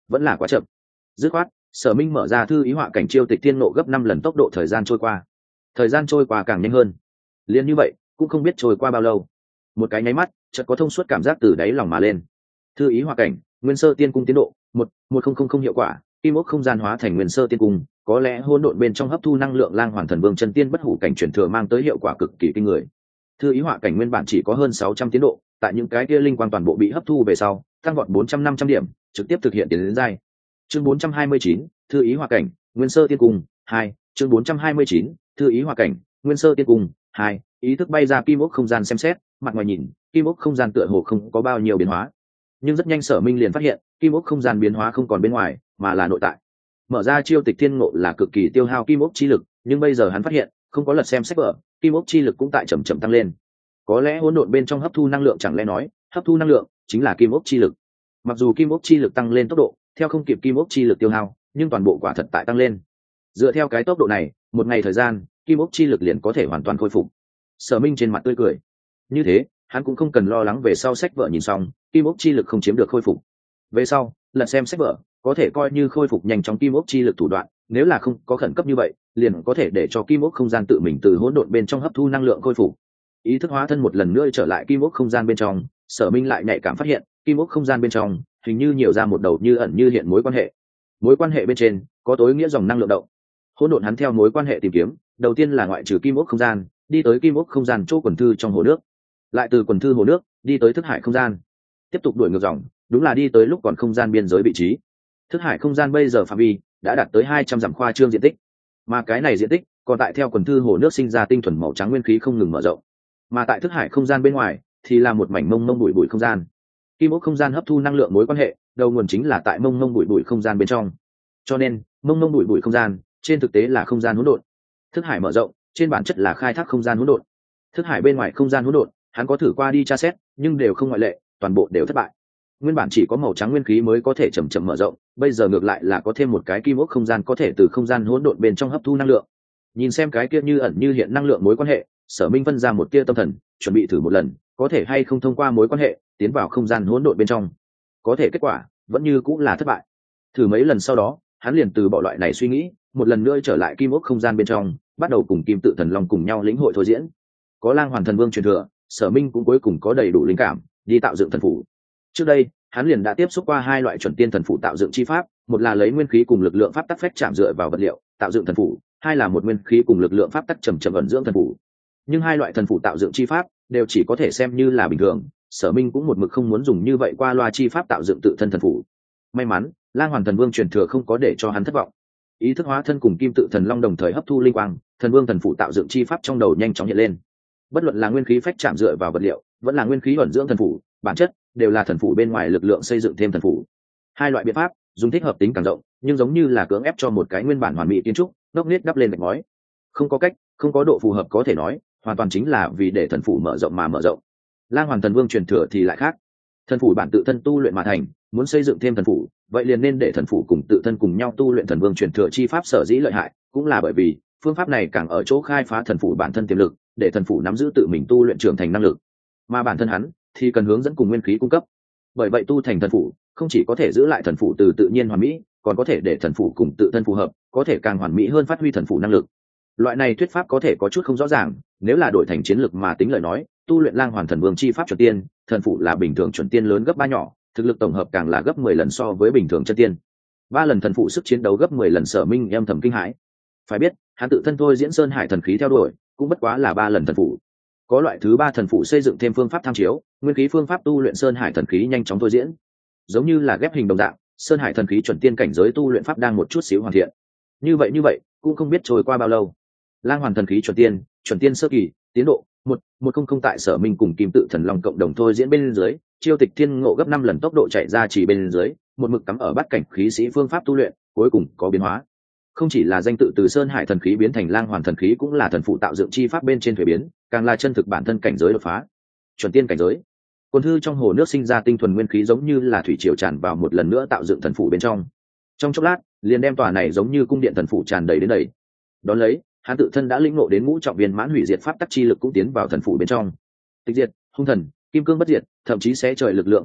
S1: vẫn là quá chậm. Dứt khoát, Sở Minh mở ra thư ý họa cảnh chiêu tịch thiên nộ gấp 5 lần tốc độ thời gian trôi qua càng nhanh hơn. Liên như vậy cũng không biết trôi qua bao lâu, một cái nháy mắt chợt có thông suốt cảm giác từ đáy lòng mà lên. Thư ý họa cảnh nguyên sơ tiên cung tiến độ 11000 hiệu quả, kim ốc không gian hóa thành nguyên sơ tiên cung, có lẽ hỗn độn bên trong hấp thu năng lượng lang hoàn thần vương chân tiên bất hủ cảnh chuyển thừa mang tới hiệu quả cực kỳ kinh người. Thư ý họa cảnh nguyên bản chỉ có hơn 600 tiến độ, tại những cái kia linh quang toàn bộ bị hấp thu về sau, tăng vọt 400-500 điểm, trực tiếp thực hiện tiến đến giai. Chương 429, thư ý họa cảnh, nguyên sơ tiên cung 2, chương 429, thư ý họa cảnh, nguyên sơ tiên cung 2, ý thức bay ra kim ốc không gian xem xét, mặt ngoài nhìn, kim ốc không gian tựa hồ không có bao nhiêu biến hóa. Nhưng rất nhanh Sở Minh liền phát hiện, kim ốc không gian biến hóa không còn bên ngoài, mà là nội tại. Mở ra chiêu tịch thiên ngộ là cực kỳ tiêu hao kim ốc chi lực, nhưng bây giờ hắn phát hiện, không có lật xem sách vở, kim ốc chi lực cũng tại chậm chậm tăng lên. Có lẽ hỗn độn bên trong hấp thu năng lượng chẳng lẽ nói, hấp thu năng lượng chính là kim ốc chi lực. Mặc dù kim ốc chi lực tăng lên tốc độ, theo không kịp kim ốc chi lực tiêu hao, nhưng toàn bộ quả thật tại tăng lên. Dựa theo cái tốc độ này, một ngày thời gian, kim ốc chi lực liền có thể hoàn toàn khôi phục. Sở Minh trên mặt tươi cười. Như thế, hắn cũng không cần lo lắng về sau sách vở nhìn xong, kim ốc chi lực không chiếm được khôi phục. Về sau, lật xem sách vở, có thể coi như khôi phục nhanh chóng kim ốc chi lực thủ đoạn, nếu là không có khẩn cấp như vậy, liền có thể để cho kim ốc không gian tự mình từ hỗn độn bên trong hấp thu năng lượng khôi phục. Ý thức hóa thân một lần nữa trở lại kim ốc không gian bên trong, Sở Minh lại nhạy cảm phát hiện, kim ốc không gian bên trong hình như nhiều ra một đầu như ẩn như hiện mối quan hệ. Mối quan hệ bên trên có tối nghĩa dòng năng lượng động. Hỗn độn hắn theo mối quan hệ tìm kiếm, đầu tiên là ngoại trừ kim ốc không gian, đi tới kim ốc không gian chỗ quần thư trong hồ nước, lại từ quần thư hồ nước đi tới thức hải không gian, tiếp tục đuổi ngược dòng, đúng là đi tới lúc còn không gian biên giới vị trí. Thức hải không gian bây giờ phạm vi đã đạt tới 200 dặm khoa trương diện tích, mà cái này diện tích còn tại theo quần thư hồ nước sinh ra tinh thuần màu trắng nguyên khí không ngừng mở rộng. Mà tại thức hải không gian bên ngoài thì là một mảnh mông mông bụi bụi không gian. Kim ốc không gian hấp thu năng lượng mối quan hệ, đầu nguồn chính là tại mông mông bụi bụi không gian bên trong. Cho nên, mông mông bụi bụi không gian, trên thực tế là không gian hỗn độn. Thức hải mở rộng, trên bản chất là khai thác không gian hỗn độn. Thức hải bên ngoài không gian hỗn độn, hắn có thử qua đi tra xét, nhưng đều không ngoại lệ, toàn bộ đều thất bại. Nguyên bản chỉ có màu trắng nguyên khí mới có thể chậm chậm mở rộng, bây giờ ngược lại là có thêm một cái kim ốc không gian có thể từ không gian hỗn độn bên trong hấp thu năng lượng. Nhìn xem cái kia như ẩn như hiện năng lượng mối quan hệ, Sở Minh phân ra một tia tâm thần, chuẩn bị thử một lần, có thể hay không thông qua mối quan hệ tiến vào không gian hỗn độn bên trong. Có thể kết quả vẫn như cũng là thất bại. Thử mấy lần sau đó, hắn liền từ bỏ loại này suy nghĩ, một lần nữa trở lại kim ốc không gian bên trong, bắt đầu cùng Kim Tự Thần Long cùng nhau lĩnh hội thôi diễn. Có Lang Hoàn Thần Vương truyền thừa, Sở Minh cũng cuối cùng có đầy đủ linh cảm đi tạo dựng thần phủ. Trước đây, hắn liền đã tiếp xúc qua hai loại chuẩn tiên thần phủ tạo dựng chi pháp, một là lấy nguyên khí cùng lực lượng pháp tắc phách chạm dựa vào vật liệu tạo dựng thần phủ, hai là một nguyên khí cùng lực lượng pháp tắc chậm chậm ẩn dưỡng thần phủ. Nhưng hai loại thần phủ tạo dựng chi pháp đều chỉ có thể xem như là bình thường, Sở Minh cũng một mực không muốn dùng như vậy qua loa chi pháp tạo dựng tự thân thần phủ. May mắn, Lang Hoàn Thần Vương truyền thừa không có để cho hắn thất vọng. Ý thức hóa thân cùng Kim Tự Thần Long đồng thời hấp thu linh quang, Thần Vương thần phủ tạo dựng chi pháp trong đầu nhanh chóng hiện lên. Bất luận là nguyên khí phách chạm dựa vào vật liệu, vẫn là nguyên khí ẩn dưỡng thần phủ, bản chất đều là thần phủ bên ngoài lực lượng xây dựng thêm thần phủ. Hai loại biện pháp dùng thích hợp tính càng rộng, nhưng giống như là cưỡng ép cho một cái nguyên bản hoàn mỹ kiến trúc ngóc nết đắp lên gạch ngói. Không có cách, không có độ phù hợp có thể nói, hoàn toàn chính là vì để thần phủ mở rộng mà mở rộng. Lang Hoàn Thần Vương truyền thừa thì lại khác. Thần phủ bản tự thân tu luyện mà thành, muốn xây dựng thêm thần phủ, vậy liền nên để thần phủ cùng tự thân cùng nhau tu luyện. Thần Vương truyền thừa chi pháp sở dĩ lợi hại, cũng là bởi vì phương pháp này càng ở chỗ khai phá thần phủ bản thân tiềm lực, để thần phủ nắm giữ tự mình tu luyện trưởng thành năng lực, mà bản thân hắn thì cần hướng dẫn cùng nguyên khí cung cấp. Bởi vậy tu thành thần phủ không chỉ có thể giữ lại thần phủ từ tự nhiên hoàn mỹ, còn có thể để thần phủ cùng tự thân phù hợp, có thể càng hoàn mỹ hơn phát huy thần phủ năng lực. Loại này thuyết pháp có thể có chút không rõ ràng, nếu là đổi thành chiến lược mà tính lời nói, tu luyện Lang Hoàn Thần Vương chi pháp chuẩn tiên, thần phủ là bình thường chuẩn tiên lớn gấp 3 nhỏ, thực lực tổng hợp càng là gấp 10 lần so với bình thường chân tiên. 3 lần thần phụ sức chiến đấu gấp 10 lần. Sở Minh âm thầm kinh hãi. Phải biết, hắn tự thân thôi diễn sơn hải thần khí theo đuổi, cũng bất quá là 3 lần thần phụ. Có loại thứ 3 thần phụ xây dựng thêm phương pháp tham chiếu, nguyên khí phương pháp tu luyện sơn hải thần khí nhanh chóng thôi diễn. Giống như là ghép hình đồng dạng, sơn hải thần khí chuẩn tiên cảnh giới tu luyện pháp đang một chút xíu hoàn thiện. Như vậy, cũng không biết trôi qua bao lâu. Lang Hoàn thần khí chuẩn tiên sơ kỳ, tiến độ 110 tại Sở Minh cùng Kim Tự Thần Long cộng đồng thôi diễn bên dưới, chiêu tịch thiên ngộ gấp 5 lần tốc độ chạy ra chỉ bên dưới, một mực cắm ở bát cảnh khí sĩ phương pháp tu luyện, cuối cùng có biến hóa. Không chỉ là danh tự từ sơn hải thần khí biến thành Lang Hoàn thần khí, cũng là thần phụ tạo dựng chi pháp bên trên thuế biến, càng là chân thực bản thân cảnh giới đột phá. Chuẩn tiên cảnh giới. Quân thư trong hồ nước sinh ra tinh thuần nguyên khí giống như là thủy triều tràn vào một lần nữa tạo dựng thần phụ bên trong. Trong chốc lát, liền đem tòa này giống như cung điện thần phụ tràn đầy đến đầy. Đón lấy, hắn tự thân đã lĩnh ngộ đến ngũ trọng viên mãn hủy diệt pháp tắc chi lực cũng tiến vào thần phụ bên trong. Tịch diệt, hung thần, kim cương bất diệt, thậm chí sẽ trời lực lượng pháp tắc,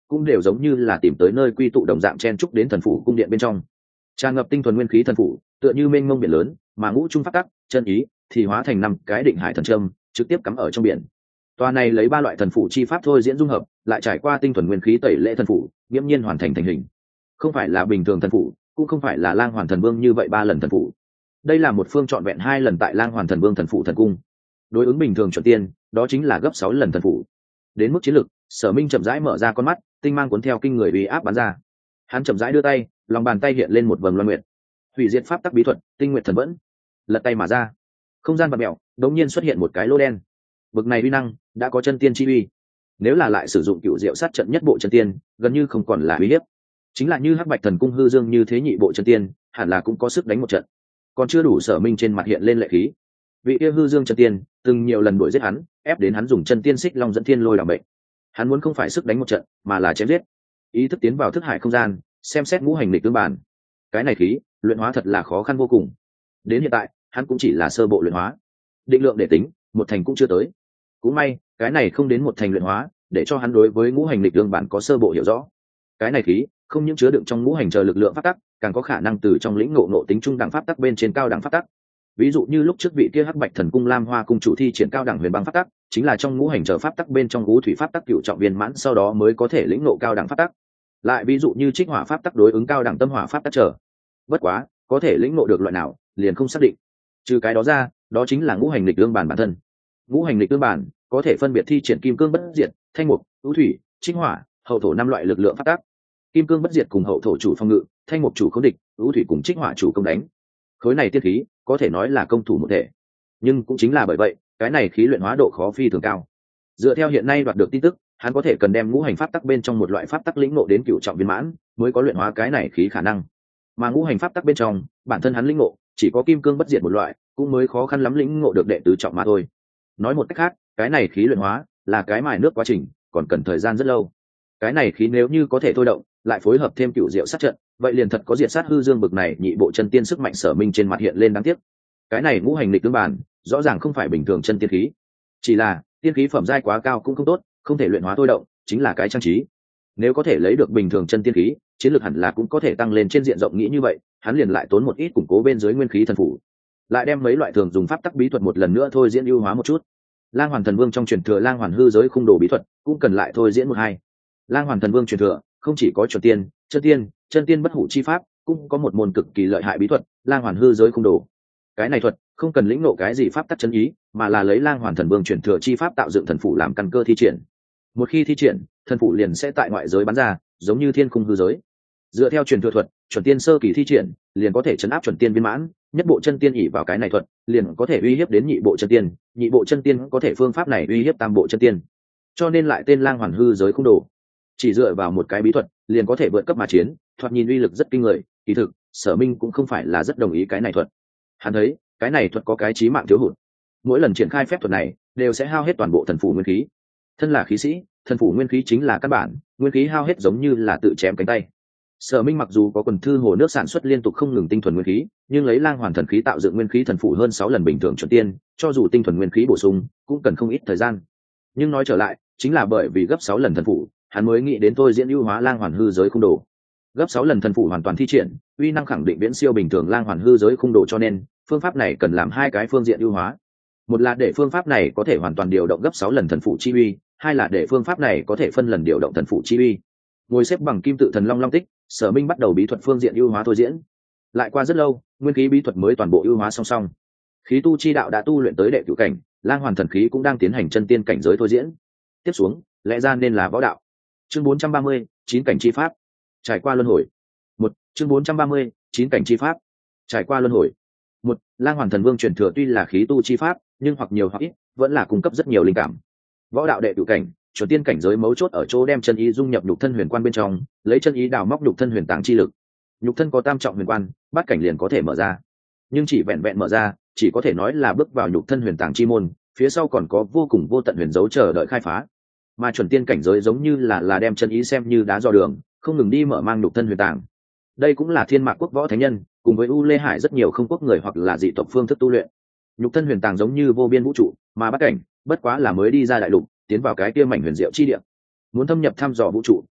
S1: cũng đều giống như là tìm tới nơi quy tụ đồng dạng chen trúc đến thần phủ cung điện bên trong. Tràn ngập tinh thuần nguyên khí thần phủ tựa như mênh mông biển lớn, mà ngũ trung pháp tắc chân ý thì hóa thành 5 cái định hải thần châm trực tiếp cắm ở trong biển. Tòa này lấy 3 loại thần phủ chi pháp thôi diễn dung hợp, lại trải qua tinh thuần nguyên khí tẩy lễ thần phủ, nghiêm nhiên hoàn thành thành hình. Không phải là bình thường thần phủ, cũng không phải là Lang Hoàn Thần Vương như vậy 3 lần thần phủ. Đây là một phương trọn vẹn 2 lần tại Lang Hoàn Thần Vương thần phủ thần cung. Đối ứng bình thường chuẩn tiên, đó chính là gấp 6 lần thần phủ. Đến mức chiến lực, Sở Minh chậm rãi mở ra con mắt, tinh mang cuốn theo kinh người uy áp bắn ra. Hắn chậm rãi đưa tay, lòng bàn tay hiện lên một vầng loan nguyệt. Hủy diệt pháp tắc bí thuật, Tinh Nguyệt Thần Vẫn. Lật tay mà ra, không gian vặn mèo, đột nhiên xuất hiện một cái lỗ đen. Bực này uy năng đã có chân tiên chi uy. Nếu là lại sử dụng cựu diệu sát trận nhất bộ chân tiên, gần như không còn là uy hiếp. Chính là như Hắc Bạch Thần Cung hư dương như thế nhị bộ chân tiên, hẳn là cũng có sức đánh một trận. Còn chưa đủ, Sở Minh trên mặt hiện lên lệ khí. Vị kia hư dương chân tiên từng nhiều lần đuổi giết hắn, ép đến hắn dùng chân tiên xích long dẫn thiên lôi làm bệnh. Hắn muốn không phải sức đánh một trận, mà là chém giết. Ý thức tiến vào thức hải không gian, xem xét ngũ hành lịch tương bản. Cái này khí luyện hóa thật là khó khăn vô cùng. Đến hiện tại, hắn cũng chỉ là sơ bộ luyện hóa, định lượng để tính, 1 thành cũng chưa tới. Cũng may, cái này không đến 1 thành luyện hóa, để cho hắn đối với ngũ hành lịch tương bản có sơ bộ hiểu rõ. Cái này khí không những chứa đựng trong ngũ hành chờ lực lượng pháp tắc, càng có khả năng từ trong lĩnh ngộ tính trung đẳng pháp tắc bên trên cao đẳng pháp tắc. Ví dụ như lúc trước vị kia Hắc Bạch Thần Cung Lam Hoa cung chủ thi triển cao đẳng huyền băng pháp tắc, chính là trong ngũ hành chờ pháp tắc bên trong ngũ thủy pháp tắc cửu trọng viên mãn, sau đó mới có thể lĩnh ngộ cao đẳng pháp tắc. Lại ví dụ như Trích Hỏa pháp tắc đối ứng cao đẳng tâm hỏa pháp tắc trở. Bất quá, có thể lĩnh ngộ được loại nào, liền không xác định. Trừ cái đó ra, đó chính là ngũ hành lịch tương bản bản thân. Ngũ hành lịch tương bản có thể phân biệt thi triển kim cương bất diệt, thanh mục, ưu thủy, Trích Hỏa, hậu thổ 5 loại lực lượng pháp tắc. Kim cương bất diệt cùng hậu thổ chủ phòng ngự, thanh mục chủ khống địch, ưu thủy cùng Trích Hỏa chủ công đánh. Khối này tiên khí có thể nói là công thủ một thể. Nhưng cũng chính là bởi vậy, cái này khí luyện hóa độ khó phi thường cao. Dựa theo hiện nay đoạt được tin tức, hắn có thể cần đem ngũ hành pháp tắc bên trong một loại pháp tắc lĩnh ngộ đến cửu trọng viên mãn, mới có luyện hóa cái này khí khả năng. Mà ngũ hành pháp tắc bên trong, bản thân hắn lĩnh ngộ chỉ có kim cương bất diệt một loại, cũng mới khó khăn lắm lĩnh ngộ được đệ tứ trọng mà thôi. Nói một cách khác, cái này khí luyện hóa là cái mài nước quá trình, còn cần thời gian rất lâu. Cái này khí nếu như có thể thôi động, lại phối hợp thêm cửu diệu sát trận, vậy liền thật có diệt sát hư dương bực này nhị bộ chân tiên sức mạnh. Sở Minh trên mặt hiện lên đáng tiếc. Cái này ngũ hành lịch tương bản, rõ ràng không phải bình thường chân tiên khí, chỉ là tiên khí phẩm giai quá cao cũng không tốt, không thể luyện hóa thôi động, chính là cái trang trí. Nếu có thể lấy được bình thường chân tiên khí, chiến lược hẳn là cũng có thể tăng lên trên diện rộng. Nghĩ như vậy, hắn liền lại tốn một ít củng cố bên dưới nguyên khí thần phủ, lại đem mấy loại thường dùng pháp tắc bí thuật một lần nữa thôi diễn ưu hóa một chút. Lang Hoàn Thần Vương trong truyền thừa Lang Hoàn hư giới khung đồ bí thuật cũng cần lại thôi diễn 1-2. Lang Hoàn Thần Vương truyền thừa không chỉ có chuẩn tiên, chân tiên bất hủ chi pháp, cũng có một môn cực kỳ lợi hại bí thuật, Lang Hoàn hư giới khung đồ. Cái này thuật không cần lĩnh ngộ cái gì pháp tắc chân ý, mà là lấy Lang Hoàn Thần Vương truyền thừa chi pháp tạo dựng thần phủ làm căn cơ thi triển. Một khi thi triển, thần phủ liền sẽ tại ngoại giới bắn ra, giống như thiên khung hư giới. Dựa theo truyền thừa thuật, chuẩn tiên sơ kỳ thi triển, liền có thể chấn áp chuẩn tiên viên mãn, nhất bộ chân tiên ỷ vào cái này thuật, liền có thể uy hiếp đến nhị bộ chân tiên, nhị bộ chân tiên có thể phương pháp này uy hiếp tam bộ chân tiên. Cho nên lại tên Lang Hoàn hư giới khung đồ. Chỉ dựa vào một cái bí thuật, liền có thể vượt cấp mà chiến, thoạt nhìn uy lực rất kinh người. Kỳ thực, Sở Minh cũng không phải là rất đồng ý cái này thuật. Hắn thấy, cái này thuật có cái chí mạng thiếu hụt. Mỗi lần triển khai phép thuật này, đều sẽ hao hết toàn bộ thần phủ nguyên khí. Thân là khí sĩ, thần phủ nguyên khí chính là căn bản, nguyên khí hao hết giống như là tự chém cánh tay. Sở Minh mặc dù có quần thư hồ nước sản xuất liên tục không ngừng tinh thuần nguyên khí, nhưng lấy Lang Hoàn thần khí tạo dựng nguyên khí thần phủ hơn 6 lần bình thường chuẩn tiên, cho dù tinh thuần nguyên khí bổ sung, cũng cần không ít thời gian. Nhưng nói trở lại, chính là bởi vì gấp 6 lần thần phủ, hắn mới nghĩ đến thôi diễn ưu hóa Lang Hoàn hư giới khung đồ. Gấp 6 lần thần phủ hoàn toàn thi triển, uy năng khẳng định viễn siêu bình thường Lang Hoàn hư giới khung đồ, cho nên phương pháp này cần làm 2 cái phương diện ưu hóa. Một là để phương pháp này có thể hoàn toàn điều động gấp 6 lần thần phủ chi uy, hai là để phương pháp này có thể phân lần điều động thần phủ chi uy. Ngồi xếp bằng kim tự thần long long tích, Sở Minh bắt đầu bí thuật phương diện ưu hóa thôi diễn. Lại qua rất lâu, nguyên khí bí thuật mới toàn bộ ưu hóa song song. Khí tu chi đạo đã tu luyện tới đệ cửu cảnh, Lang Hoàn thần khí cũng đang tiến hành chân tiên cảnh giới thôi diễn. Tiếp xuống, lẽ ra nên là võ đạo. Chương 430, 9 cảnh chi pháp. Trải qua luân hồi. Chương 430, 9 cảnh chi pháp. Trải qua luân hồi. Lang Hoàn thần vương truyền thừa tuy là khí tu chi pháp, nhưng hoặc nhiều hoặc ít vẫn là cung cấp rất nhiều linh cảm. Võ đạo đệ cửu cảnh, chuẩn tiên cảnh giới mấu chốt ở chỗ đem chân ý dung nhập nhục thân huyền quan bên trong, lấy chân ý đào móc nhục thân huyền tàng chi lực. Nhục thân có tam trọng huyền quan, bát cảnh liền có thể mở ra. Nhưng chỉ vẹn vẹn mở ra, chỉ có thể nói là bước vào nhục thân huyền tàng chi môn, phía sau còn có vô cùng vô tận huyền dấu chờ đợi khai phá. Mà chuẩn tiên cảnh giới giống như là đem chân ý xem như đá dò đường, không ngừng đi mở mang nhục thân huyền tàng. Đây cũng là Thiên Mạc quốc võ thánh nhân cùng với U Lê Hải rất nhiều không quốc người hoặc là dị tộc phương thức tu luyện. Nhục thân huyền tàng giống như vô biên vũ trụ, mà bát cảnh bất quá là mới đi ra đại lục, tiến vào cái kia mảnh huyền diệu chi địa. Muốn thâm nhập thăm dò vũ trụ,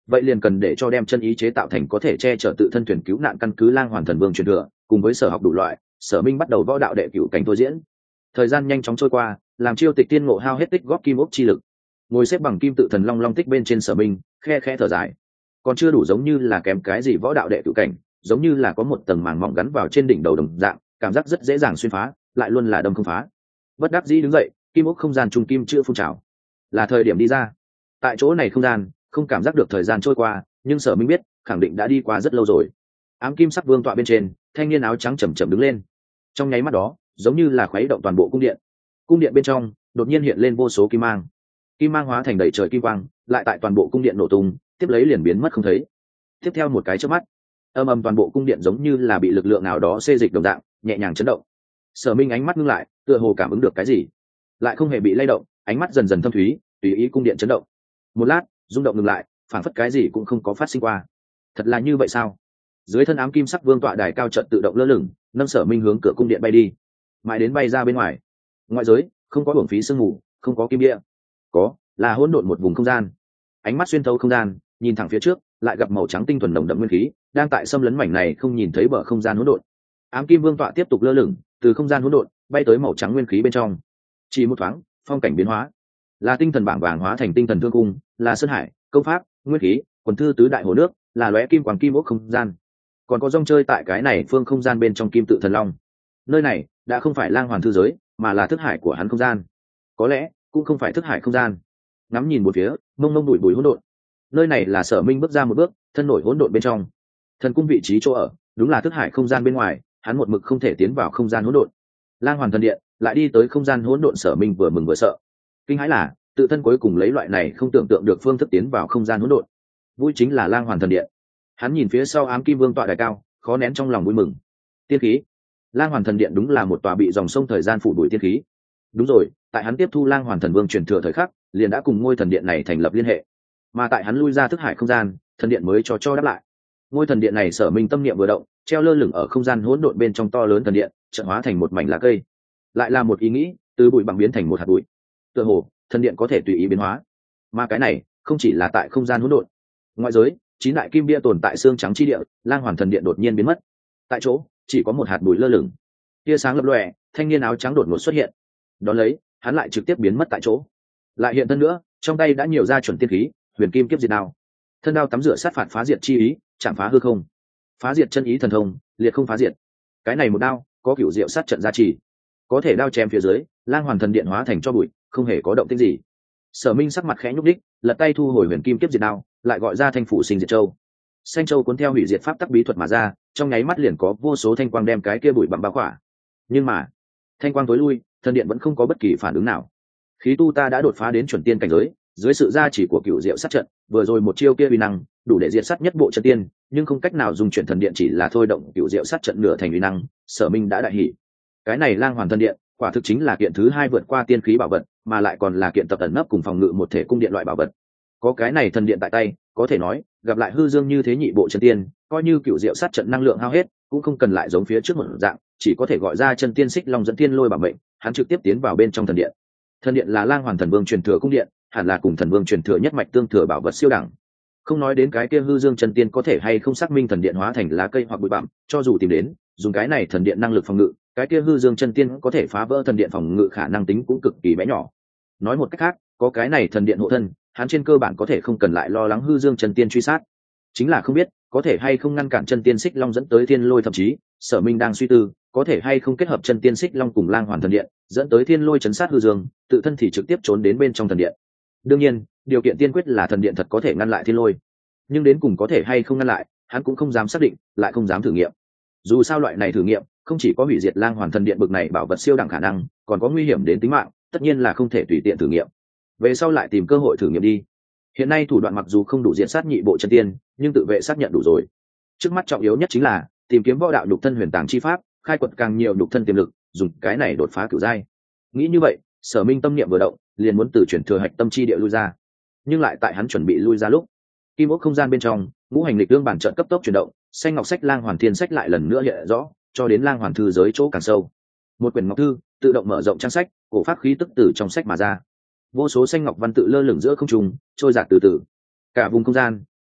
S1: vậy liền cần để cho đem chân ý chế tạo thành có thể che chở tự thân thuyền cứu nạn căn cứ Lang Hoàn Thần Vương truyền thừa, cùng với sở học đủ loại, Sở Minh bắt đầu võ đạo đệ cửu cảnh thôi diễn. Thời gian nhanh chóng trôi qua, làm Chiêu Tịch Tiên ngộ hao hết tích góp kim ốc chi lực. Ngồi xếp bằng kim tự thần long long tích bên trên Sở Minh, khe khẽ thở dài. Còn chưa đủ, giống như là kém cái gì võ đạo đệ cửu cảnh, giống như là có một tầng màng mỏng gắn vào trên đỉnh đầu đồng dạng, cảm giác rất dễ dàng xuyên phá, lại luôn là đâm không phá. Bất đắc dĩ đứng dậy, kim ốc không gian trung kim chưa phun trào. Là thời điểm đi ra. Tại chỗ này không gian, không cảm giác được thời gian trôi qua, nhưng Sở Minh biết, khẳng định đã đi qua rất lâu rồi. Ám kim sắc vương tọa bên trên, thanh niên áo trắng chậm chậm đứng lên. Trong nháy mắt đó, giống như là khuấy động toàn bộ cung điện. Cung điện bên trong đột nhiên hiện lên vô số kim mang. Kim mang hóa thành đầy trời kim quang, lại tại toàn bộ cung điện nổ tung, tiếp lấy liền biến mất không thấy. Tiếp theo một cái chớp mắt, âm ầm toàn bộ cung điện giống như là bị lực lượng nào đó xê dịch đồng dạng, nhẹ nhàng chấn động. Sở Minh ánh mắt ngưng lại, tựa hồ cảm ứng được cái gì, lại không hề bị lay động, ánh mắt dần dần thâm thúy, tùy ý cung điện chấn động. Một lát, rung động ngừng lại, phản phất cái gì cũng không có phát sinh qua. Thật là như vậy sao? Dưới thân ám kim sắc vương tọa đài cao trận tự động lơ lửng, nâng Sở Minh hướng cửa cung điện bay đi, mãi đến bay ra bên ngoài. Ngoại giới không có hưởng phí sương mù, không có kim địa, có là hỗn độn một vùng không gian. Ánh mắt xuyên thấu không gian, nhìn thẳng phía trước, lại gặp màu trắng tinh thuần nồng đậm nguyên khí đang tại xâm lấn mảnh này không nhìn thấy bờ không gian hỗn độn. Ám kim vương tọa tiếp tục lơ lửng, từ không gian hỗn độn bay tới màu trắng nguyên khí bên trong. Chỉ một thoáng, phong cảnh biến hóa, là tinh thần bảng vàng hóa thành tinh thần thương cung, là sơn hải công pháp nguyên khí quần thư tứ đại hồ nước, là lóe kim quang kim ốc không gian, còn có rong chơi tại cái này phương không gian bên trong kim tự thần long. Nơi này đã không phải Lang Hoàn thư giới, mà là thức hải của hắn không gian. Có lẽ cũng không phải thức hải không gian. Ngắm nhìn một phía, mông mông bụi bụi hỗn độn. Nơi này là Sở Minh bước ra một bước, thân nổi hỗn độn bên trong. Thần cung vị trí chỗ ở, đúng là thức hải không gian bên ngoài, hắn một mực không thể tiến vào không gian hỗn độn. Lang Hoàn thần điện lại đi tới không gian hỗn độn, Sở Minh vừa mừng vừa sợ. Kinh hãi là, tự thân cuối cùng lấy loại này không tưởng tượng được phương thức tiến vào không gian hỗn độn. Vui chính là Lang Hoàn thần điện. Hắn nhìn phía sau ám kim vương tọa đài cao, khó nén trong lòng vui mừng. Tiên khí. Lang Hoàn thần điện đúng là một tòa bị dòng sông thời gian phủ đuổi tiên khí. Đúng rồi, tại hắn tiếp thu Lang Hoàn thần vương truyền thừa thời khắc, liền đã cùng ngôi thần điện này thành lập liên hệ. Mà tại hắn lui ra thức hải không gian, thần điện mới cho đáp lại. Ngôi thần điện này Sở Minh tâm niệm vừa động, treo lơ lửng ở không gian hỗn độn bên trong to lớn thần điện, chợt hóa thành một mảnh lá cây. Lại là một ý nghĩ, từ bụi bằng biến thành một hạt bụi. Tựa hồ, thần điện có thể tùy ý biến hóa. Mà cái này, không chỉ là tại không gian hỗn độn. Ngoại giới, 9 đại kim bia tồn tại xương trắng chi địa, Lang Hoàn thần điện đột nhiên biến mất. Tại chỗ, chỉ có một hạt bụi lơ lửng. Tia sáng lập lòe, thanh niên áo trắng đột ngột xuất hiện. Đón lấy, hắn lại trực tiếp biến mất tại chỗ. Lại hiện thân nữa, trong tay đã nhiều ra chuẩn tiên khí, huyền kim kiếp diệt đao. Thân đao tắm rửa sát phạt phá diệt chi ý, chạm phá hư không. Phá diệt chân ý thần thông, liệt không phá diệt. Cái này một đao, có cửu diệu sát trận gia trì, có thể đao chém phía dưới, Lang Hoàn thần điện hóa thành cho bụi, không hề có động tĩnh gì. Sở Minh sắc mặt khẽ nhúc đích, lật tay thu hồi huyền kim kiếp diệt đao, lại gọi ra thanh phủ sinh diệt châu. Xanh châu cuốn theo hủy diệt pháp tắc bí thuật mà ra, trong nháy mắt liền có vô số thanh quang đem cái kia bụi bặm bao khỏa. Nhưng mà, thanh quang tối lui, thần điện vẫn không có bất kỳ phản ứng nào. Khí tu ta đã đột phá đến chuẩn tiên cảnh giới, dưới sự gia chỉ của cửu diệu sát trận, vừa rồi một chiêu kia uy năng, đủ để diệt sát nhất bộ chân tiên, nhưng không cách nào dùng chuyển thần điện chỉ là thôi động cửu diệu sát trận nửa thành uy năng. Sở Minh đã đại hỉ. Cái này Lang Hoàn thần điện, quả thực chính là kiện thứ hai vượt qua tiên khí bảo vật, mà lại còn là kiện tập ẩn nấp cùng phòng ngự một thể cung điện loại bảo vật. Có cái này thần điện tại tay, có thể nói, gặp lại hư dương như thế nhị bộ chân tiên, coi như cửu diệu sát trận năng lượng hao hết, cũng không cần lại giống phía trước một dạng, chỉ có thể gọi ra chân tiên xích long dẫn tiên lôi bảo mệnh, hắn trực tiếp tiến vào bên trong thần điện. Thần điện là Lang Hoàn thần vương truyền thừa cung điện, hẳn là cùng thần vương truyền thừa nhất mạch tương thừa bảo vật siêu đẳng. Không nói đến cái kia hư dương chân tiên có thể hay không xác minh thần điện hóa thành lá cây hoặc bụi bặm, cho dù tìm đến, dùng cái này thần điện năng lực phòng ngự, cái kia hư dương chân tiên có thể phá vỡ thần điện phòng ngự khả năng tính cũng cực kỳ bé nhỏ. Nói một cách khác, có cái này thần điện hộ thân, hắn trên cơ bản có thể không cần lại lo lắng hư dương chân tiên truy sát. Chính là không biết có thể hay không ngăn cản chân tiên xích long dẫn tới thiên lôi, thậm chí Sở Minh đang suy tư có thể hay không kết hợp chân tiên xích long cùng Lang Hoàn thần điện, dẫn tới thiên lôi chấn sát hư dương, tự thân thì trực tiếp trốn đến bên trong thần điện. Đương nhiên, điều kiện tiên quyết là thần điện thật có thể ngăn lại thiên lôi, nhưng đến cùng có thể hay không ngăn lại, hắn cũng không dám xác định, lại không dám thử nghiệm. Dù sao loại này thử nghiệm không chỉ có hủy diệt Lang Hoàn thần điện bực này bảo vật siêu đẳng khả năng, còn có nguy hiểm đến tính mạng, tất nhiên là không thể tùy tiện thử nghiệm. Về sau lại tìm cơ hội thử nghiệm đi. Hiện nay thủ đoạn mặc dù không đủ diện sát nhị bộ chân tiên, nhưng tự vệ xác nhận đủ rồi. Trước mắt trọng yếu nhất chính là tìm kiếm võ đạo nhục thân huyền tàng chi pháp, khai quật càng nhiều nhục thân tiềm lực, dùng cái này đột phá cửu giai. Nghĩ như vậy, Sở Minh tâm niệm vừa động, liền muốn từ chuyển thừa hạch tâm chi địa lui ra. Nhưng lại tại hắn chuẩn bị lui ra lúc, kim ốc không gian bên trong, ngũ hành lịch đương bản trận cấp tốc chuyển động, xanh ngọc sách Lang Hoàn thiên sách lại lần nữa hiện rõ, cho đến Lang Hoàn thư giới chỗ càng sâu. Một quyển ngọc thư tự động mở rộng trang sách, cổ pháp khí tức từ trong sách mà ra. Vô số xanh ngọc văn tự lơ lửng giữa không trung, trôi dạt từ từ. Cả vùng không gian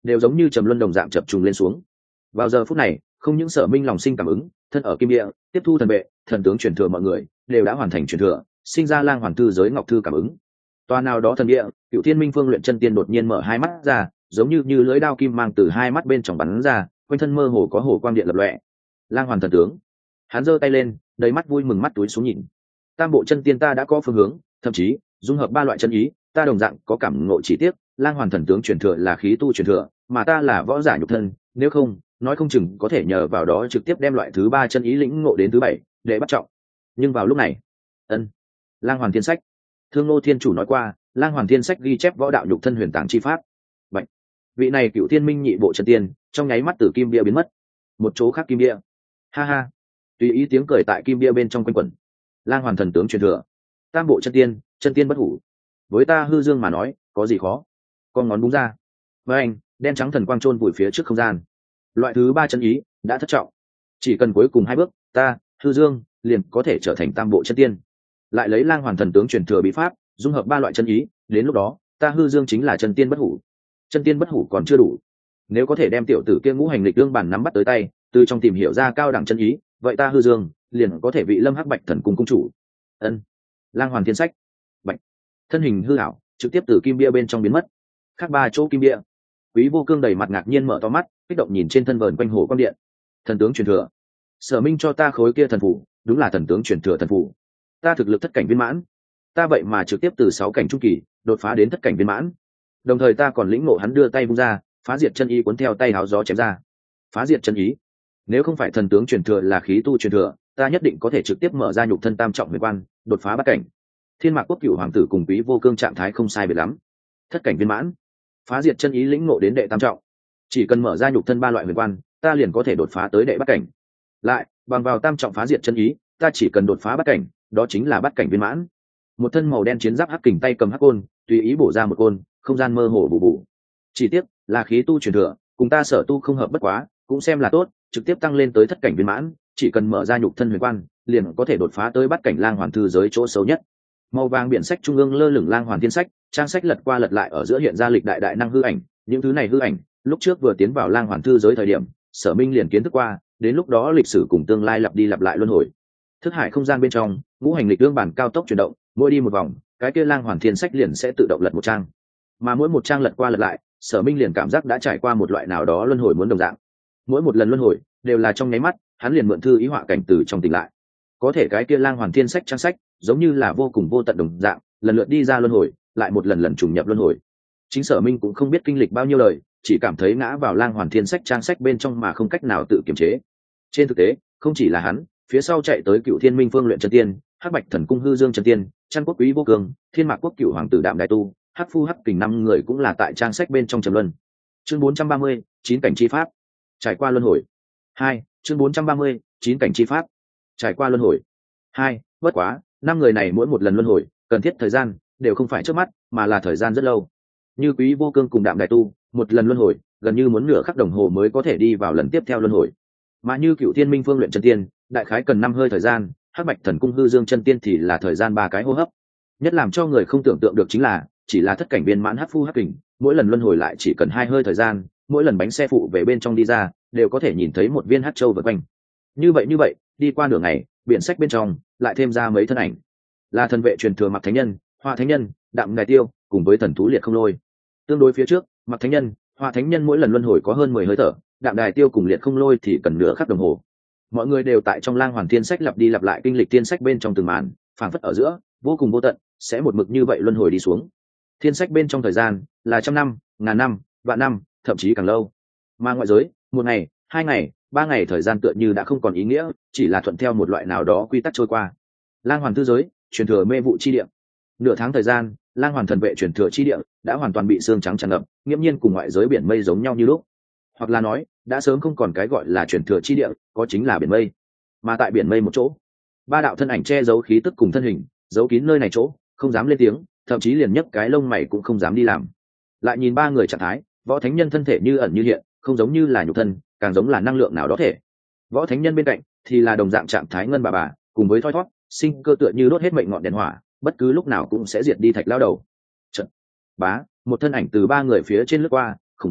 S1: đều giống như trầm luân đồng dạng chập trùng lên xuống. Vào giờ phút này, không những Sở Minh lòng sinh cảm ứng, thân ở kim địa, tiếp thu thần vệ, thần tướng truyền thừa mọi người đều đã hoàn thành truyền thừa, sinh ra lang hoàn thư giới ngọc thư cảm ứng. Toa nào đó thần địa, Cựu Thiên Minh Phương luyện chân tiên đột nhiên mở hai mắt ra, giống như lưỡi đao kim mang từ hai mắt bên trong bắn ra, quanh thân mơ hồ có hồ quang điện lập lòe. Lang hoàn thần tướng, hắn giơ tay lên, đầy mắt vui mừng mắt túi xuống nhìn. Tam bộ chân tiên ta đã có phương hướng, thậm chí dung hợp ba loại chân ý, ta đồng dạng có cảm ngộ chỉ tiếc, lang hoàn thần tướng truyền thừa là khí tu truyền thừa, mà ta là võ giả nhục thân, nếu không, nói không chừng có thể nhờ vào đó trực tiếp đem loại thứ ba chân ý lĩnh ngộ đến thứ bảy, để bắt trọng. Nhưng vào lúc này, lang hoàn thiên sách, Thương Ngô Thiên Chủ nói qua, lang hoàn thiên sách ghi chép võ đạo nhục thân huyền tàng chi pháp. Vậy, vị này Cựu Thiên Minh nhị bộ chân tiên, trong nháy mắt từ kim bia biến mất. Một chỗ khác kim bia, ha ha, tùy ý tiếng cười tại kim bia bên trong quanh quẩn. Lang hoàn thần tướng truyền thừa, tam bộ chân tiên bất hủ. Với ta hư dương mà nói, có gì khó? Con ngón búng ra, với anh, đen trắng thần quang trôn vùi phía trước không gian. Loại thứ ba chân ý đã thất trọng, chỉ cần cuối cùng hai bước, ta hư dương liền có thể trở thành tam bộ chân tiên. Lại lấy lang hoàn thần tướng truyền thừa bí pháp, dung hợp ba loại chân ý, đến lúc đó ta hư dương chính là chân tiên bất hủ. Chân tiên bất hủ còn chưa đủ, nếu có thể đem tiểu tử kia ngũ hành lịch đương bản nắm bắt tới tay, từ trong tìm hiểu ra cao đẳng chân ý, vậy ta hư dương liền có thể vị lâm hắc bạch thần cung cung chủ. Lang hoàn thiên sách, bạch, thân hình hư ảo trực tiếp từ kim bia bên trong biến mất. Khác ba chỗ kim bia, Quý Vô Cương đầy mặt ngạc nhiên mở to mắt, kích động nhìn trên thân vờn quanh hồ quang điện. Thần tướng truyền thừa, Sở Minh cho ta khối kia thần phủ, đúng là thần tướng truyền thừa thần phủ. Ta thực lực thất cảnh viên mãn, ta vậy mà trực tiếp từ 6 cảnh trung kỳ đột phá đến thất cảnh viên mãn. Đồng thời ta còn lĩnh ngộ hắn đưa tay vung ra, phá diệt chân ý cuốn theo tay háo gió chém ra. Phá diệt chân ý, nếu không phải thần tướng truyền thừa là khí tu truyền thừa, ta nhất định có thể trực tiếp mở ra nhục thân tam trọng huyền quan, đột phá bát cảnh. Thiên Mạc Quốc Cửu hoàng tử cùng Quý Vô Cương trạng thái không sai biệt lắm. Thất cảnh viên mãn, phá diệt chân ý lĩnh ngộ đến đệ tam trọng, chỉ cần mở ra nhục thân ba loại huyền quan, ta liền có thể đột phá tới đệ bát cảnh. Lại bằng vào tam trọng phá diệt chân ý, ta chỉ cần đột phá bát cảnh, đó chính là bát cảnh viên mãn. Một thân màu đen chiến giáp hắc kình tay cầm hắc côn, tùy ý bổ ra một côn, không gian mơ hồ bù bù. Chỉ tiếc là khí tu truyền thừa, cùng ta sở tu không hợp bất quá, cũng xem là tốt, trực tiếp tăng lên tới thất cảnh viên mãn, chỉ cần mở ra nhục thân huyền quan, liền có thể đột phá tới bát cảnh lang hoàn thư giới chỗ xấu nhất. Màu vàng biển sách trung ương lơ lửng lang hoàn thiên sách, trang sách lật qua lật lại ở giữa hiện ra lịch đại đại năng hư ảnh, những thứ này hư ảnh, lúc trước vừa tiến vào lang hoàn thư giới thời điểm, Sở Minh liền kiến thức qua, đến lúc đó lịch sử cùng tương lai lặp đi lặp lại luân hồi. Thức hải không gian bên trong, ngũ hành lịch đương bản cao tốc chuyển động, mỗi đi một vòng, cái kia lang hoàn thiên sách liền sẽ tự động lật một trang. Mà mỗi một trang lật qua lật lại, Sở Minh liền cảm giác đã trải qua một loại nào đó luân hồi muốn đồng dạng. Mỗi một lần luân hồi đều là trong nháy mắt, hắn liền mượn thư ý họa cảnh từ trong tỉnh lại. Có thể cái kia lang hoàn thiên sách trang sách, giống như là vô cùng vô tận đồng dạng, lần lượt đi ra luân hồi, lại một lần lần trùng nhập luân hồi. Chính Sở Minh cũng không biết kinh lịch bao nhiêu lời, chỉ cảm thấy ngã vào lang hoàn thiên sách trang sách bên trong mà không cách nào tự kiềm chế. Trên thực tế, không chỉ là hắn, phía sau chạy tới Cựu Thiên Minh Phương luyện chân tiên, Hắc Bạch Thần Cung hư dương chân tiên, Chân Quốc Quý Vô Cương, Thiên Mạc Quốc Cựu hoàng tử Đạm Đại Tu, Hắc Phu Hắc Kình 5 người cũng là tại trang sách bên trong trầm luân. Chương 430, 9 cảnh chi pháp. Trải qua luân hồi. 2, chương 430, 9 cảnh chi pháp. Trải qua luân hồi. 2, bất quá, 5 người này mỗi một lần luân hồi, cần thiết thời gian đều không phải trước mắt, mà là thời gian rất lâu. Như Quý Vô Cương cùng Đạm Đại Tu, một lần luân hồi, gần như muốn nửa khắc đồng hồ mới có thể đi vào lần tiếp theo luân hồi. Mà như Cựu Thiên Minh Phương luyện chân tiên, đại khái cần 5 hơi thời gian, Hắc Bạch Thần Cung hư dương chân tiên thì là thời gian 3 cái hô hấp. Nhất làm cho người không tưởng tượng được chính là, chỉ là thất cảnh viên mãn Hắc Phu Hắc Kình, mỗi lần luân hồi lại chỉ cần 2 hơi thời gian, mỗi lần bánh xe phụ về bên trong đi ra, đều có thể nhìn thấy một viên hắc châu vượt quanh. Như vậy, đi qua nửa ngày, biển sách bên trong lại thêm ra mấy thân ảnh, là thần vệ truyền thừa Mặc Thánh Nhân, Hoa Thánh Nhân, Đạm Đài Tiêu, cùng với thần thú liệt không lôi. Tương đối phía trước, Mặc Thánh Nhân, Hoa Thánh Nhân mỗi lần luân hồi có hơn 10 hơi thở, Đạm Đài Tiêu cùng liệt không lôi thì cần nửa khắc đồng hồ. Mọi người đều tại trong lang hoàn thiên sách lặp đi lặp lại kinh lịch thiên sách bên trong từng màn, phảng phất ở giữa vô cùng vô tận, sẽ một mực như vậy luân hồi đi xuống. Thiên sách bên trong thời gian là trăm năm, ngàn năm, vạn năm, thậm chí càng lâu. Mà ngoại giới, một ngày, 2 ngày, 3 ngày thời gian tựa như đã không còn ý nghĩa, chỉ là thuận theo một loại nào đó quy tắc trôi qua. Lang hoàn thư giới, truyền thừa mê vụ chi địa. Nửa tháng thời gian, lang hoàn thần vệ truyền thừa chi địa đã hoàn toàn bị xương trắng tràn ngập, nghiễm nhiên cùng ngoại giới biển mây giống nhau như lúc. Hoặc là nói, đã sớm không còn cái gọi là truyền thừa chi địa, có chính là biển mây. Mà tại biển mây một chỗ, 3 đạo thân ảnh che giấu khí tức cùng thân hình, giấu kín nơi này chỗ, không dám lên tiếng, thậm chí liền nhấc cái lông mày cũng không dám đi làm. Lại nhìn 3 người trạng thái, Võ Thánh Nhân thân thể như ẩn như hiện, không giống như là nhục thân, càng giống là năng lượng nào đó thể. Võ Thánh Nhân bên cạnh thì là đồng dạng trạng thái ngân bà, cùng với thoi thoát, sinh cơ tựa như đốt hết mệnh ngọn đèn hỏa, bất cứ lúc nào cũng sẽ diệt đi thạch lao đầu. Trận. Bá, một thân ảnh từ 3 người phía trên lướt qua, khủng bố,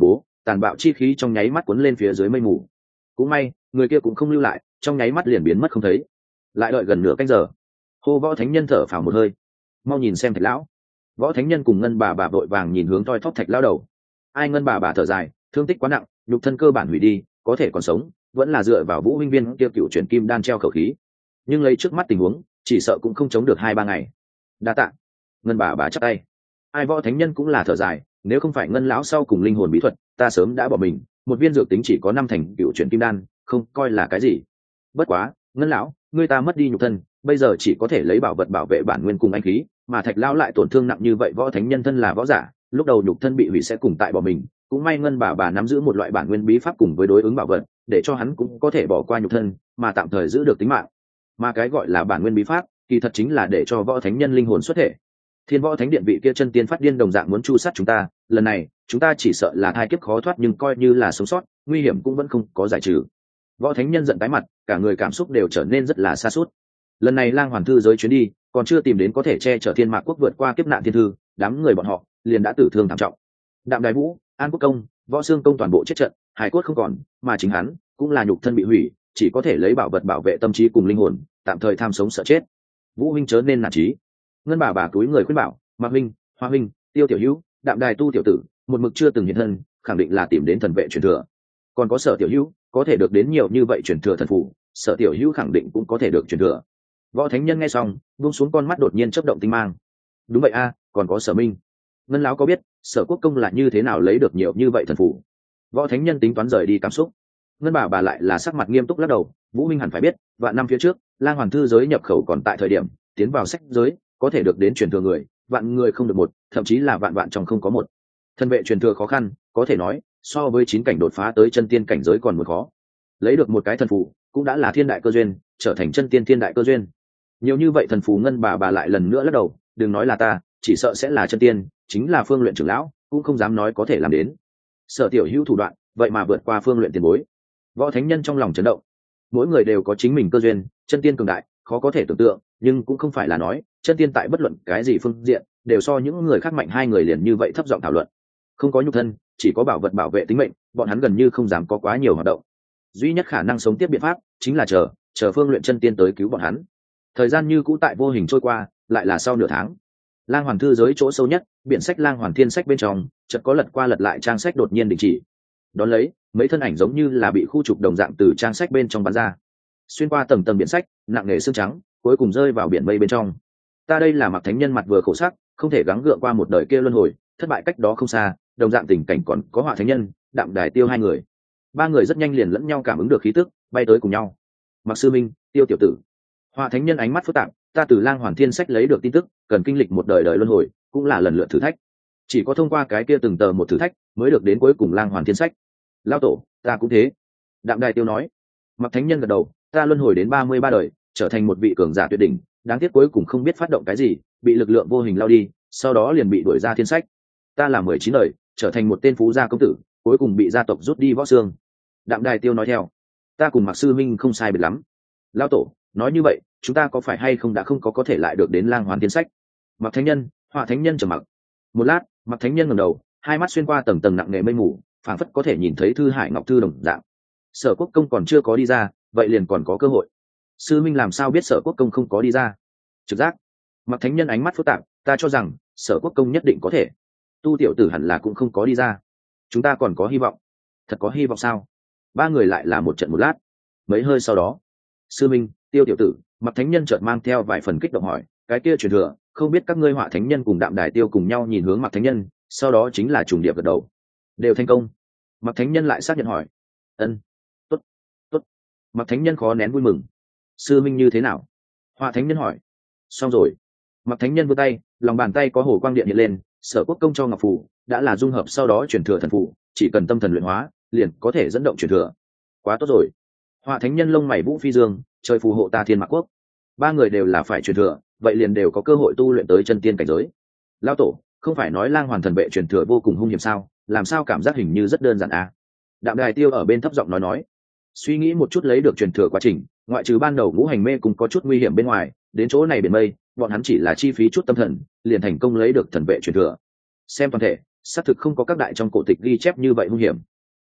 S1: tàn bạo chi khí trong nháy mắt cuốn lên phía dưới mây mù. Cũng may người kia cũng không lưu lại, trong nháy mắt liền biến mất không thấy. Lại đợi gần nửa canh giờ, hô Võ Thánh Nhân thở phào một hơi, mau nhìn xem Thạch lão. Võ Thánh Nhân cùng Ngân bà vội vàng nhìn hướng toi thóp Thạch lão đầu. Ai Ngân bà thở dài, thương tích quá nặng, nhục thân cơ bản hủy đi, có thể còn sống vẫn là dựa vào Vũ huynh viên kia cựu chuyển kim đan treo khẩu khí, nhưng lấy trước mắt tình huống chỉ sợ cũng không chống được 2-3 ngày. Đa tạ. Ngân bà chắp tay. Ai Võ Thánh Nhân cũng là thở dài, nếu không phải Ngân lão sau cùng linh hồn bí thuật, ta sớm đã bỏ mình, một viên dược tính chỉ có 5 thành cựu chuyển kim đan, không coi là cái gì. Bất quá, Ngân lão, ngươi ta mất đi nhục thân, bây giờ chỉ có thể lấy bảo vật bảo vệ bản nguyên cùng anh khí, mà Thạch lão lại tổn thương nặng như vậy, Võ Thánh Nhân thân là võ giả, lúc đầu nhục thân bị hủy sẽ cùng tại bỏ mình, cũng may Ngân bà nắm giữ một loại bản nguyên bí pháp cùng với đối ứng bảo vật, để cho hắn cũng có thể bỏ qua nhục thân, mà tạm thời giữ được tính mạng. Mà cái gọi là bản nguyên bí pháp, kỳ thật chính là để cho Võ Thánh Nhân linh hồn xuất thể. Thiên Võ Thánh Điện vị kia chân tiên phát điên đồng dạng muốn chu sát chúng ta, lần này chúng ta chỉ sợ là thai kiếp khó thoát, nhưng coi như là sống sót, nguy hiểm cũng vẫn không có giải trừ. Võ Thánh Nhân giận tái mặt, cả người cảm xúc đều trở nên rất là sa sút. Lần này Lang Hoàn Thư giới chuyến đi, còn chưa tìm đến có thể che chở Thiên Mạc Quốc vượt qua kiếp nạn thiên thư, đám người bọn họ liền đã tử thương thảm trọng. Đạm Đài Vũ, An Quốc Công, Võ Xương Công toàn bộ chết trận, hải cốt không còn, mà chính hắn cũng là nhục thân bị hủy, chỉ có thể lấy bảo vật bảo vệ tâm trí cùng linh hồn, tạm thời tham sống sợ chết. Vũ huynh chớ nên nản chí. Ngân bà túi người khuyên bảo, Mạc huynh, Hoa huynh, Tiêu tiểu hữu, Đạm Đài tu tiểu tử, một mực chưa từng hiện thân, khẳng định là tìm đến thần vệ truyền thừa. Còn có Sở tiểu hữu, có thể được đến nhiều như vậy truyền thừa thần phù, Sở tiểu hữu khẳng định cũng có thể được truyền thừa. Võ Thánh Nhân nghe xong, buông xuống con mắt đột nhiên chớp động tinh mang. Đúng vậy a, còn có Sở Minh. Ngân lão có biết Sở Quốc Công là như thế nào lấy được nhiều như vậy thần phù? Võ Thánh Nhân tính toán rời đi cảm xúc. Ngân bà lại là sắc mặt nghiêm túc lắc đầu, Vũ huynh hẳn phải biết, vạn năm phía trước, Lang Hoàn Thư giới nhập khẩu còn tại thời điểm tiến vào sách giới, có thể được đến truyền thừa người, vạn người không được một, thậm chí là vạn trong không có một. Thân vệ truyền thừa khó khăn, có thể nói so với 9 cảnh đột phá tới chân tiên cảnh giới còn muốn khó. Lấy được một cái thần phù cũng đã là thiên đại cơ duyên, trở thành chân tiên thiên đại cơ duyên. Nhiều như vậy thần phù, Ngân bà lại lần nữa lắc đầu, đừng nói là ta, chỉ sợ sẽ là chân tiên, chính là Phương Luyện trưởng lão cũng không dám nói có thể làm đến. Sở tiểu hữu thủ đoạn vậy mà vượt qua Phương Luyện tiền bối. Võ Thánh Nhân trong lòng chấn động. Mỗi người đều có chính mình cơ duyên, chân tiên cường đại khó có thể tưởng tượng, nhưng cũng không phải là nói chân tiên tại bất luận cái gì phương diện đều so những người khác mạnh. Hai người liền như vậy thấp giọng thảo luận. Không có nhục thân, chỉ có bảo vật bảo vệ tính mệnh, bọn hắn gần như không dám có quá nhiều hoạt động. Duy nhất khả năng sống tiếp biện pháp chính là chờ Phương Luyện chân tiên tới cứu bọn hắn. Thời gian như cũ tại vô hình trôi qua, lại là sau nửa tháng. Lang Hoàn Thư giới chỗ sâu nhất, biển sách Lang Hoàn Thiên sách bên trong, chợt có lật qua lật lại trang sách đột nhiên đình chỉ. Đón lấy, mấy thân ảnh giống như là bị khu trục đồng dạng từ trang sách bên trong bắn ra, xuyên qua tầng tầng biển sách, nặng nề xương trắng, cuối cùng rơi vào biển mây bên trong. Ta đây là Mạc Thánh Nhân mặt vừa khổ sắc, không thể gắng gượng qua một đời kia luân hồi, thất bại cách đó không xa, đồng dạng tình cảnh còn có Họa Thánh Nhân, Đạm Đài Tiêu hai người. Ba người rất nhanh liền lẫn nhau cảm ứng được khí tức, bay tới cùng nhau. Mạc sư minh, Tiêu tiểu tử. Họa Thánh Nhân ánh mắt phức tạp, ta từ Lang Hoàn Thiên sách lấy được tin tức, cần kinh lịch một đời đời luân hồi, cũng là lần lượt thử thách. Chỉ có thông qua cái kia từng tờ một thử thách, mới được đến cuối cùng Lang Hoàn Thiên sách. Lão tổ, ta cũng thế. Đạm Đài Tiêu nói. Mạc Thánh Nhân gật đầu, ta luân hồi đến 33 đời, trở thành một vị cường giả tuyệt đỉnh, đáng tiếc cuối cùng không biết phát động cái gì, bị lực lượng vô hình lao đi, sau đó liền bị đuổi ra thiên sách. Ta là 19 đời, trở thành một tên phú gia công tử, cuối cùng bị gia tộc rút đi võ xương. Đạm Đài Tiêu nói theo. Ta cùng Mạc sư minh không sai biệt lắm. Lão tổ, nói như vậy, chúng ta có phải hay không đã không có thể lại được đến Lang Hoàn Thiên sách? Mạc Thánh Nhân, Họa Thánh Nhân trầm mặc. Một lát, Mạc Thánh Nhân ngẩng đầu, hai mắt xuyên qua tầng tầng nặng nề mây mù, phảng phất có thể nhìn thấy Thư Hải Ngọc Thư đồng dạng. Sở Quốc Công còn chưa có đi ra, vậy liền còn có cơ hội. Sư minh làm sao biết Sở Quốc Công không có đi ra? Trực giác. Mạc Thánh Nhân ánh mắt phức tạp, ta cho rằng Sở Quốc Công nhất định có thể. Tu tiểu tử hẳn là cũng không có đi ra. Chúng ta còn có hy vọng. Thật có hy vọng sao? Ba người lại là một trận một lát. Mấy hơi sau đó, sư minh, Tiêu tiểu tử, Mạc Thánh Nhân chợt mang theo vài phần kích động hỏi, cái kia truyền thừa, không biết các ngươi Họa Thánh Nhân cùng Đạm Đài Tiêu cùng nhau nhìn hướng Mạc Thánh Nhân, sau đó chính là trùng điệp gật đầu. Đều thành công. Mạc Thánh Nhân lại xác nhận hỏi. Ân. Tốt. Tốt. Mạc Thánh Nhân khó nén vui mừng. Sư minh như thế nào? Họa Thánh Nhân hỏi. Xong rồi. Mạc Thánh Nhân vươn tay, lòng bàn tay có hồ quang điện hiện lên, Sở Quốc Công cho ngọc phù đã là dung hợp sau đó truyền thừa thần phù, chỉ cần tâm thần luyện hóa, liền có thể dẫn động truyền thừa. Quá tốt rồi. Họa Thánh Nhân lông mày vũ phi dương, trời phù hộ ta Thiên Mạc Quốc. Ba người đều là phải truyền thừa, vậy liền đều có cơ hội tu luyện tới chân tiên cảnh giới. Lão tổ, không phải nói Lang Hoàn thần vệ truyền thừa vô cùng hung hiểm sao, làm sao cảm giác hình như rất đơn giản à? Đạm Đài Tiêu ở bên thấp giọng nói. Suy nghĩ một chút lấy được truyền thừa quá trình, ngoại trừ ban đầu ngũ hành mê cũng có chút nguy hiểm bên ngoài, đến chỗ này biển mây, bọn hắn chỉ là chi phí chút tâm thần, liền thành công lấy được thần vệ truyền thừa. Xem toàn thể, xác thực không có các đại trong cổ tịch ghi chép như vậy hung hiểm,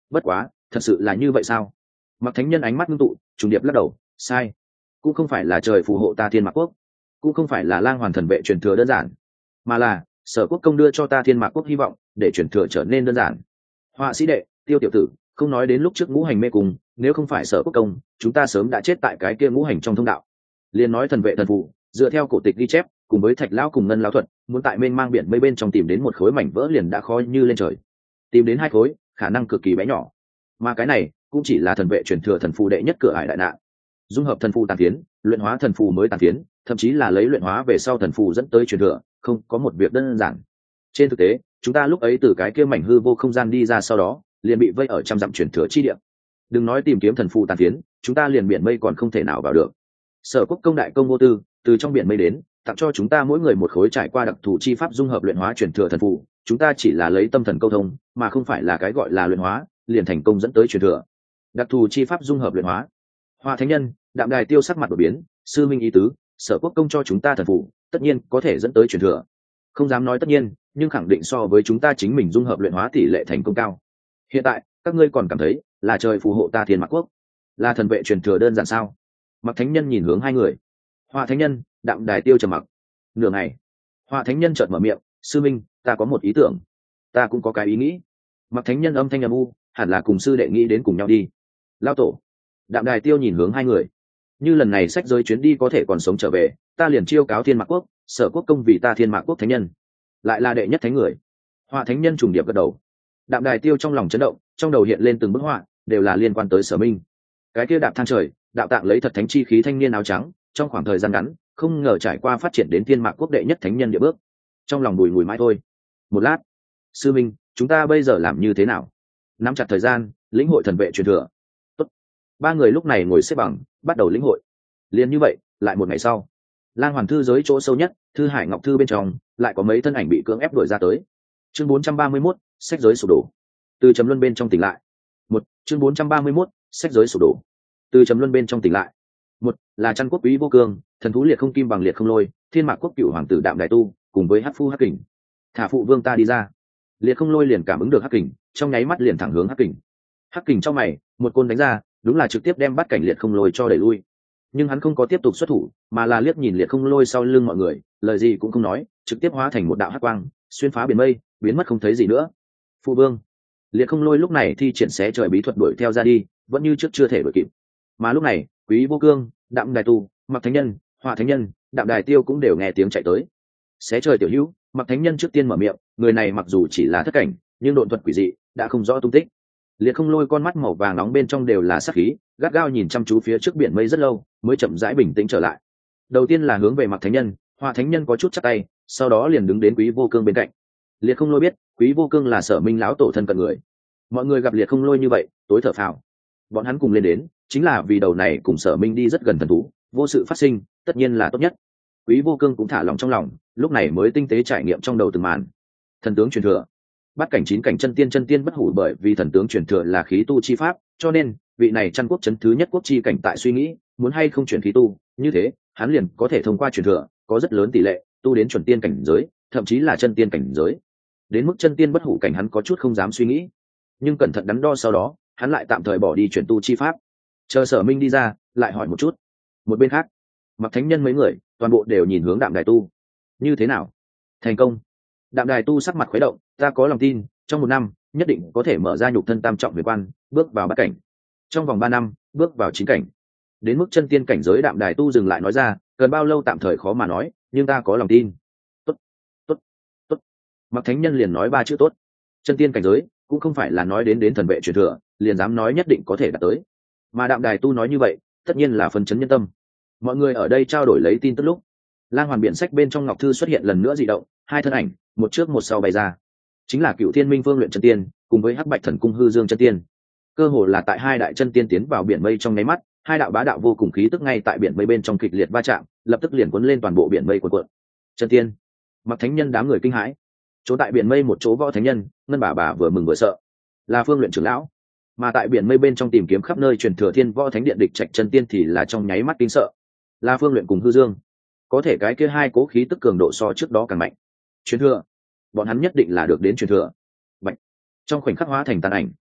S1: Bất quá, thật sự là như vậy sao? Mặc thánh nhân ánh mắt ngưng tụ, trùng điệp lắc đầu, sai. Cũng không phải là trời phù hộ ta thiên mạc quốc, cũng không phải là lang hoàn thần vệ truyền thừa đơn giản, mà là sở quốc công đưa cho ta thiên mạc quốc hy vọng để truyền thừa trở nên đơn giản. Họa sĩ đệ, Tiêu tiểu tử, không nói đến lúc trước ngũ hành mê cùng, nếu không phải sở quốc công, chúng ta sớm đã chết tại cái kia ngũ hành trong thông đạo. Liên nói thần vệ thần phù, dựa theo cổ tịch ghi chép, cùng với thạch lão cùng ngân lão thuật, muốn tại mênh mang biển mây bên trong tìm đến một khối mảnh vỡ liền đã khó như lên trời. Tìm đến hai khối, khả năng cực kỳ bé nhỏ. Mà cái này cũng chỉ là thần vệ truyền thừa thần phù đệ nhất cửa ải đại nạn. Dung hợp thần phù tàn phiến, luyện hóa thần phù mới tàn phiến, thậm chí là lấy luyện hóa về sau thần phù dẫn tới truyền thừa, không có một việc đơn giản. Trên thực tế, chúng ta lúc ấy từ cái kia mảnh hư vô không gian đi ra sau đó, liền bị vây ở trăm dặm truyền thừa chi địa. Đừng nói tìm kiếm thần phù tàn phiến, chúng ta liền biển mây còn không thể nào vào được. Sở quốc công đại công vô tư, từ trong biển mây đến, tặng cho chúng ta mỗi người một khối trải qua đặc thù chi pháp dung hợp luyện hóa truyền thừa thần phù, chúng ta chỉ là lấy tâm thần câu thông, mà không phải là cái gọi là luyện hóa, liền thành công dẫn tới truyền thừa. Đặc thù chi pháp dung hợp luyện hóa. Hoa thánh nhân, Đạm Đài Tiêu sắc mặt đổi biến, sư minh ý tứ, sở quốc công cho chúng ta thần phù, tất nhiên có thể dẫn tới truyền thừa. Không dám nói tất nhiên, nhưng khẳng định so với chúng ta chính mình dung hợp luyện hóa tỷ lệ thành công cao. Hiện tại, các ngươi còn cảm thấy là trời phù hộ ta thiên mạc quốc, là thần vệ truyền thừa đơn giản sao? Mặc thánh nhân nhìn hướng hai người. Hoa thánh nhân, Đạm Đài Tiêu trầm mặc. Nửa ngày, Hoa thánh nhân chợt mở miệng, sư minh, ta có một ý tưởng. Ta cũng có cái ý nghĩ. Mặc thánh nhân âm thanh âm u, hẳn là cùng sư đệ nghĩ đến cùng nhau đi. Lao tổ. Đạm Đài Tiêu nhìn hướng hai người. Như lần này sách giới chuyến đi có thể còn sống trở về, ta liền chiêu cáo thiên mạc quốc, sở quốc công vì ta thiên mạc quốc thánh nhân, lại là đệ nhất thánh người. Họa thánh nhân trùng điệp gật đầu. Đạm Đài Tiêu trong lòng chấn động, trong đầu hiện lên từng bức họa, đều là liên quan tới Sở Minh. Cái kia đạp thang trời, đạo tạng lấy thật thánh chi khí thanh niên áo trắng, trong khoảng thời gian ngắn, không ngờ trải qua phát triển đến thiên mạc quốc đệ nhất thánh nhân địa bước. Trong lòng bùi ngùi mãi thôi. Một lát, sư minh, chúng ta bây giờ làm như thế nào? Nắm chặt thời gian, lĩnh hội thần vệ truyền thừa. Tốt. Ba người lúc này ngồi xếp bằng, bắt đầu lĩnh hội. Liền như vậy, lại một ngày sau, Lang Hoàn thư giới chỗ sâu nhất, Thư Hải Ngọc thư bên trong, lại có mấy thân ảnh bị cưỡng ép đuổi ra tới. Chương 431, sách giới sụp đổ. Từ trầm luân bên trong tỉnh lại. Một, chương 431, sách giới sụp đổ. Từ trầm luân bên trong tỉnh lại. Một, là Trăn Quốc Quý Vô Cương, thần thú liệt không kim bằng liệt không lôi, Thiên Mạc Quốc cửu hoàng tử Đạm Đài Tu, cùng với Hắc Phu Hắc Kình. Thả phụ vương ta đi ra. Liệt không lôi liền cảm ứng được Hắc Kình, trong nháy mắt liền thẳng hướng Hắc Kình. Hắc Kình trong mày, một côn đánh ra, đúng là trực tiếp đem bắt cảnh liệt không lôi cho đẩy lui. Nhưng hắn không có tiếp tục xuất thủ, mà là liếc nhìn liệt không lôi sau lưng mọi người, lời gì cũng không nói, trực tiếp hóa thành một đạo hắc quang, xuyên phá biển mây, biến mất không thấy gì nữa. Phụ vương. Liệt không lôi lúc này thi triển xé trời bí thuật đuổi theo ra đi, vẫn như trước chưa thể đuổi kịp. Mà lúc này, Quý Vô Cương, Đạm Đài Tu, Mặc Thánh Nhân, Họa Thánh Nhân, Đạm Đài Tiêu cũng đều nghe tiếng chạy tới. Xé trời tiểu hữu, Mặc Thánh Nhân trước tiên mở miệng, người này mặc dù chỉ là thất cảnh, nhưng độn thuật quỷ dị, đã không rõ tung tích. Liệt không lôi con mắt màu vàng nóng bên trong đều là sát khí, gắt gao nhìn chăm chú phía trước biển mây rất lâu, mới chậm rãi bình tĩnh trở lại. Đầu tiên là hướng về Mặc Thánh Nhân, Họa Thánh Nhân có chút chắp tay, sau đó liền đứng đến Quý Vô Cương bên cạnh. Liệt không lôi biết, Quý Vô Cương là Sở Minh lão tổ thân cận người. Mọi người gặp Liệt không lôi như vậy, tối thở phào. Bọn hắn cùng lên đến, chính là vì đầu này cùng Sở Minh đi rất gần thần thú, vô sự phát sinh, tất nhiên là tốt nhất. Quý Vô Cương cũng thả lòng trong lòng, lúc này mới tinh tế trải nghiệm trong đầu từng màn. Thần tướng truyền thừa, bắt cảnh chín cảnh chân tiên bất hủ, bởi vì thần tướng truyền thừa là khí tu chi pháp, cho nên vị này Trăn Quốc chấn thứ nhất quốc chi cảnh tại suy nghĩ muốn hay không chuyển khí tu, như thế hắn liền có thể thông qua truyền thừa có rất lớn tỷ lệ tu đến chuẩn tiên cảnh giới, thậm chí là chân tiên cảnh giới. Đến mức chân tiên bất hủ cảnh hắn có chút không dám suy nghĩ, nhưng cẩn thận đắn đo sau đó hắn lại tạm thời bỏ đi chuyển tu chi pháp, chờ Sở Minh đi ra lại hỏi một chút. Một bên khác, Mặc Thánh Nhân mấy người toàn bộ đều nhìn hướng Đạm Đài Tu. Như thế nào? Thành công. Đạm Đài Tu sắc mặt khuấy động, ta có lòng tin trong 1 năm nhất định có thể mở ra nhục thân tam trọng huyền quan, bước vào bát cảnh, trong vòng 3 năm bước vào 9 cảnh. Đến mức chân tiên cảnh giới Đạm Đài Tu dừng lại nói ra, cần bao lâu tạm thời khó mà nói, nhưng ta có lòng tin. Tốt, tốt, tốt. Mặc Thánh Nhân liền nói 3 chữ tốt. Chân tiên cảnh giới cũng không phải là nói đến thần vệ truyền thừa liền dám nói nhất định có thể đạt tới, mà Đạm Đài Tu nói như vậy tất nhiên là phấn chấn nhân tâm. Mọi người ở đây trao đổi lấy tin tức lúc, Lang Hoàn biển sách bên trong ngọc thư xuất hiện lần nữa dị động, hai thân ảnh một trước một sau bày ra, chính là Cựu Thiên Minh Phương luyện chân tiên cùng với Hắc Bạch Thần Cung Hư Dương chân tiên. Cơ hồ là tại hai đại chân tiên tiến vào biển mây trong nháy mắt, hai đạo bá đạo vô cùng khí tức ngay tại biển mây bên trong kịch liệt va chạm, lập tức liền cuốn lên toàn bộ biển mây cuộn cuộn. Chân tiên. Mặc Thánh Nhân đám người kinh hãi. Chỗ tại biển mây một chỗ Võ Thánh Nhân, Ngân bà vừa mừng vừa sợ, là Phương luyện trưởng lão. Mà tại biển mây bên trong tìm kiếm khắp nơi truyền thừa Thiên Võ Thánh Điện địch trạch chân tiên thì là trong nháy mắt kinh sợ, là Phương luyện cùng Hư Dương. Có thể cái kia hai cố khí tức cường độ so trước đó càng mạnh. Truyền thừa, bọn hắn nhất định là được đến truyền thừa. Bạch. Trong khoảnh khắc hóa thành tàn ảnh,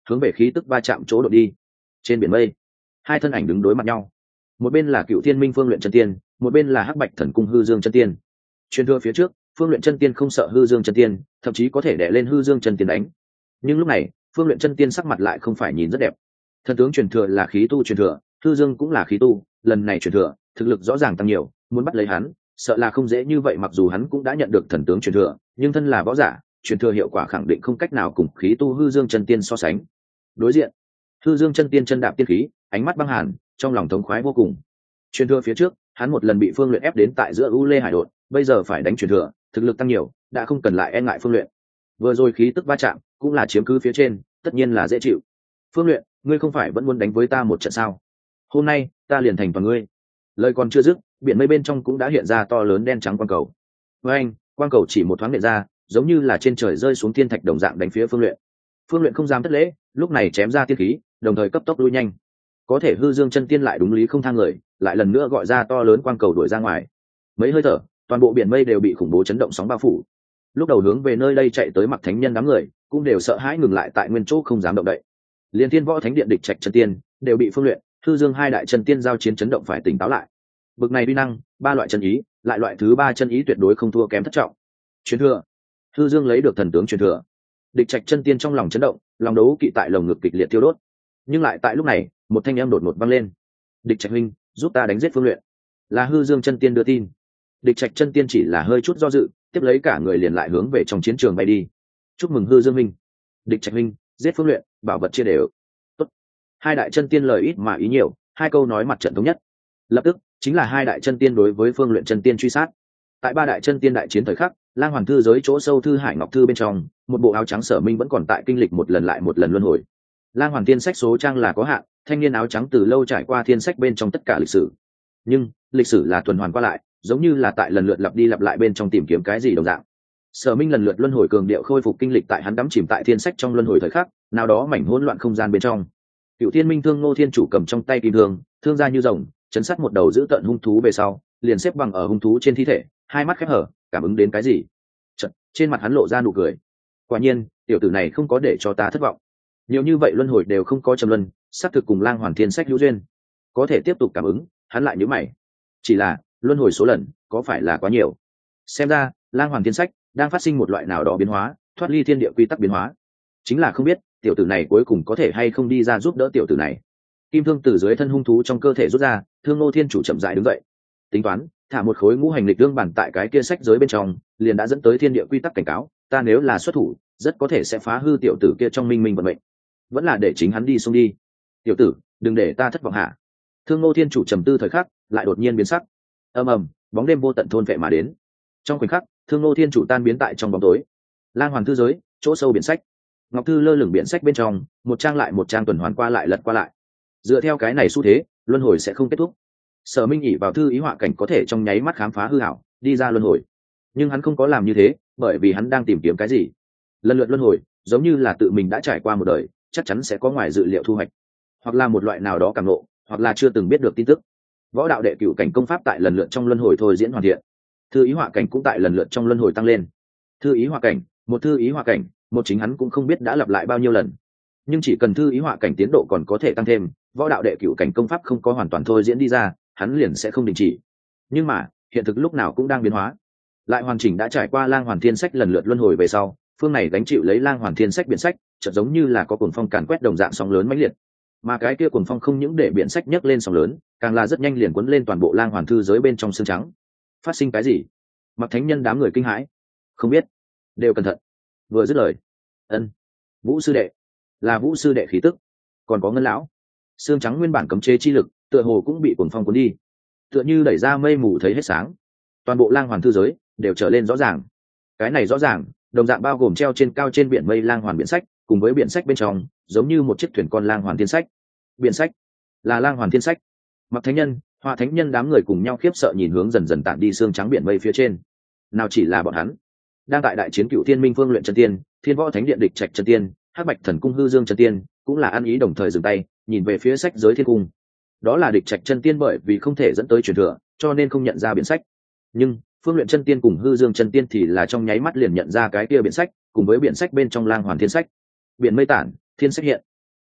S1: hướng về khí tức va chạm chỗ đội đi. Trên biển mây, hai thân ảnh đứng đối mặt nhau, một bên là Cựu Thiên Minh Phương Luyện chân tiên, một bên là Hắc Bạch Thần Cung Hư Dương chân tiên. Truyền thừa phía trước, Phương Luyện chân tiên không sợ Hư Dương chân tiên, thậm chí có thể đè lên Hư Dương chân tiên đánh. Nhưng lúc này, Phương Luyện chân tiên sắc mặt lại không phải nhìn rất đẹp. Thần tướng truyền thừa là khí tu truyền thừa, Hư Dương cũng là khí tu, lần này truyền thừa, thực lực rõ ràng tăng nhiều, muốn bắt lấy hắn, sợ là không dễ như vậy. Mặc dù hắn cũng đã nhận được thần tướng truyền thừa, nhưng thân là võ giả, truyền thừa hiệu quả khẳng định không cách nào cùng khí tu Hư Dương chân tiên so sánh. Đối diện, Hư Dương chân tiên chân đạp tiên khí, ánh mắt băng hàn, trong lòng thống khoái vô cùng. Truyền thừa phía trước, hắn một lần bị Phương Luyện ép đến tại giữa U Lê Hải đột, bây giờ phải đánh truyền thừa, thực lực tăng nhiều, đã không cần lại e ngại Phương Luyện. Vừa rồi khí tức va chạm, cũng là chiếm cứ phía trên, tất nhiên là dễ chịu. Phương Luyện, ngươi không phải vẫn muốn đánh với ta một trận sao? Hôm nay, ta liền thành toàn ngươi. Lời còn chưa dứt, biển mây bên trong cũng đã hiện ra to lớn đen trắng quang cầu. Với anh, quang cầu chỉ một thoáng hiện ra, giống như là trên trời rơi xuống thiên thạch đồng dạng đánh phía Phương Luyện. Phương Luyện không dám thất lễ, lúc này chém ra tiên khí, đồng thời cấp tốc lui nhanh. Có thể Hư Dương chân tiên lại đúng lý không thang người, lại lần nữa gọi ra to lớn quang cầu đuổi ra ngoài. Mấy hơi thở, toàn bộ biển mây đều bị khủng bố chấn động sóng bao phủ. Lúc đầu hướng về nơi đây chạy tới Mặc Thánh Nhân đám người, cũng đều sợ hãi ngừng lại tại nguyên chỗ không dám động đậy. Liên Thiên Võ Thánh Điện địch trạch chân tiên đều bị Phương Luyện, Hư Dương hai đại chân tiên giao chiến chấn động phải tỉnh táo lại. Bực này uy năng, ba loại chân ý, lại loại thứ ba chân ý tuyệt đối không thua kém thất trọng. Truyền thừa, Hư Dương lấy được thần tướng truyền thừa. Địch trạch chân tiên trong lòng chấn động, lòng đấu kỵ tại lồng ngực kịch liệt tiêu đốt. Nhưng lại tại lúc này, một thanh âm đột ngột vang lên. Địch trạch huynh, giúp ta đánh giết Phương Luyện. Là Hư Dương chân tiên đưa tin. Địch trạch chân tiên chỉ là hơi chút do dự, tiếp lấy cả người liền lại hướng về trong chiến trường bay đi. Chúc mừng Hư Dương huynh. Địch trạch huynh, giết Phương Luyện, bảo vật chia đều. Tốt. Hai đại chân tiên lời ít mà ý nhiều, hai câu nói mặt trận thống nhất. Lập tức chính là hai đại chân tiên đối với Phương Luyện chân tiên truy sát. Tại ba đại chân tiên đại chiến thời khắc, Lang Hoàn thư giới chỗ sâu thư Hải Ngọc thư bên trong, một bộ áo trắng Sở Minh vẫn còn tại kinh lịch một lần lại một lần luân hồi. Lang Hoàn tiên sách số trang là có hạn, thanh niên áo trắng từ lâu trải qua thiên sách bên trong tất cả lịch sử. Nhưng lịch sử là tuần hoàn qua lại, giống như là tại lần lượt lặp đi lặp lại bên trong tìm kiếm cái gì đồng dạng. Sở Minh lần lượt luân hồi cường điệu khôi phục kinh lịch tại hắn đắm chìm tại thiên sách trong luân hồi thời khắc, nào đó mảnh hỗn loạn không gian bên trong. Cựu Thiên Minh Thương Ngô Thiên Chủ cầm trong tay kim thương, thương ra như rồng, chấn sát một đầu giữ tận hung thú về sau, liền xếp bằng ở hung thú trên thi thể, hai mắt khép hở, cảm ứng đến cái gì. Chợt, trên mặt hắn lộ ra nụ cười. Quả nhiên, tiểu tử này không có để cho ta thất vọng. Nhiều như vậy luân hồi đều không có trầm luân, xác thực cùng Lang Hoàn thiên sách hữu duyên. Có thể tiếp tục cảm ứng, hắn lại nhíu mày. Chỉ là, luân hồi số lần có phải là quá nhiều? Xem ra, Lang Hoàn thiên sách đang phát sinh một loại nào đó biến hóa, thoát ly thiên địa quy tắc biến hóa. Chính là không biết, tiểu tử này cuối cùng có thể hay không đi ra giúp đỡ tiểu tử này. Kim thương từ dưới thân hung thú trong cơ thể rút ra, Thương Ngô Thiên Chủ chậm rãi đứng dậy. Tính toán, thả một khối ngũ hành lịch đương bản tại cái kia sách giới bên trong, liền đã dẫn tới thiên địa quy tắc cảnh cáo, ta nếu là xuất thủ, rất có thể sẽ phá hư tiểu tử kia trong minh minh vận mệnh. Vẫn là để chính hắn đi xông đi. Tiểu tử, đừng để ta thất vọng hạ. Thương Ngô Thiên Chủ trầm tư thời khắc, lại đột nhiên biến sắc. Ầm ầm, bóng đêm vô tận thôn vệ mà đến. Trong khoảnh khắc, Thương Ngô Thiên Chủ tan biến tại trong bóng tối. Lang Hoàn thư giới, chỗ sâu biển sách. Ngọc thư lơ lửng biển sách bên trong, một trang lại một trang tuần hoàn qua lại lật qua lại. Dựa theo cái này xu thế, luân hồi sẽ không kết thúc. Sở Minh ỷ vào thư ý họa cảnh có thể trong nháy mắt khám phá hư hảo, đi ra luân hồi. Nhưng hắn không có làm như thế, bởi vì hắn đang tìm kiếm cái gì. Lần lượt luân hồi, giống như là tự mình đã trải qua một đời, chắc chắn sẽ có ngoài dự liệu thu hoạch, hoặc là một loại nào đó cảm ngộ, hoặc là chưa từng biết được tin tức. Võ đạo đệ cửu cảnh công pháp tại lần lượt trong luân hồi thôi diễn hoàn thiện, thư ý họa cảnh cũng tại lần lượt trong luân hồi tăng lên. Thư ý họa cảnh, một thư ý họa cảnh, một chính hắn cũng không biết đã lặp lại bao nhiêu lần. Nhưng chỉ cần thư ý họa cảnh tiến độ còn có thể tăng thêm, võ đạo đệ cửu cảnh công pháp không có hoàn toàn thôi diễn đi ra, hắn liền sẽ không đình chỉ. Nhưng mà hiện thực lúc nào cũng đang biến hóa. Lại hoàn chỉnh đã trải qua Lang Hoàn thiên sách lần lượt luân hồi về sau, phương này gánh chịu lấy Lang Hoàn thiên sách biển sách, chợt giống như là có cuồng phong càn quét đồng dạng sóng lớn mãnh liệt. Mà cái kia cuồng phong không những để biển sách nhấc lên sóng lớn, càng là rất nhanh liền cuốn lên toàn bộ Lang Hoàn thư giới bên trong xương trắng. Phát sinh cái gì? Mặc Thánh Nhân đám người kinh hãi. Không biết, đều cẩn thận. Vừa dứt lời, ân, Vũ sư đệ, là Vũ sư đệ khí tức. Còn có Ngân lão, xương trắng nguyên bản cấm chế chi lực, tựa hồ cũng bị cuồng phong cuốn đi, tựa như đẩy ra mây mù thấy hết sáng. Toàn bộ Lang Hoàn thư giới đều trở lên rõ ràng. Cái này rõ ràng, đồng dạng bao gồm treo trên cao trên biển mây Lang Hoàn biển sách, cùng với biển sách bên trong, giống như một chiếc thuyền con Lang Hoàn thiên sách. Biển sách là Lang Hoàn thiên sách. Mặc Thánh Nhân, Hoa Thánh Nhân đám người cùng nhau khiếp sợ nhìn hướng dần dần tản đi xương trắng biển mây phía trên. Nào chỉ là bọn hắn, đang tại đại chiến Cựu Thiên Minh Phương Luyện chân tiên, Thiên Võ Thánh Điện địch trạch chân tiên, Hắc Bạch Thần Cung Hư Dương chân tiên, cũng là ăn ý đồng thời dừng tay, nhìn về phía sách giới thiên cung. Đó là địch trạch chân tiên bởi vì không thể dẫn tới truyền thừa, cho nên không nhận ra biển sách. Nhưng Phương Luyện chân tiên cùng Hư Dương chân tiên thì là trong nháy mắt liền nhận ra cái kia biển sách, cùng với biển sách bên trong Lang Hoàn thiên sách. Biển mây tản, thiên sách hiện.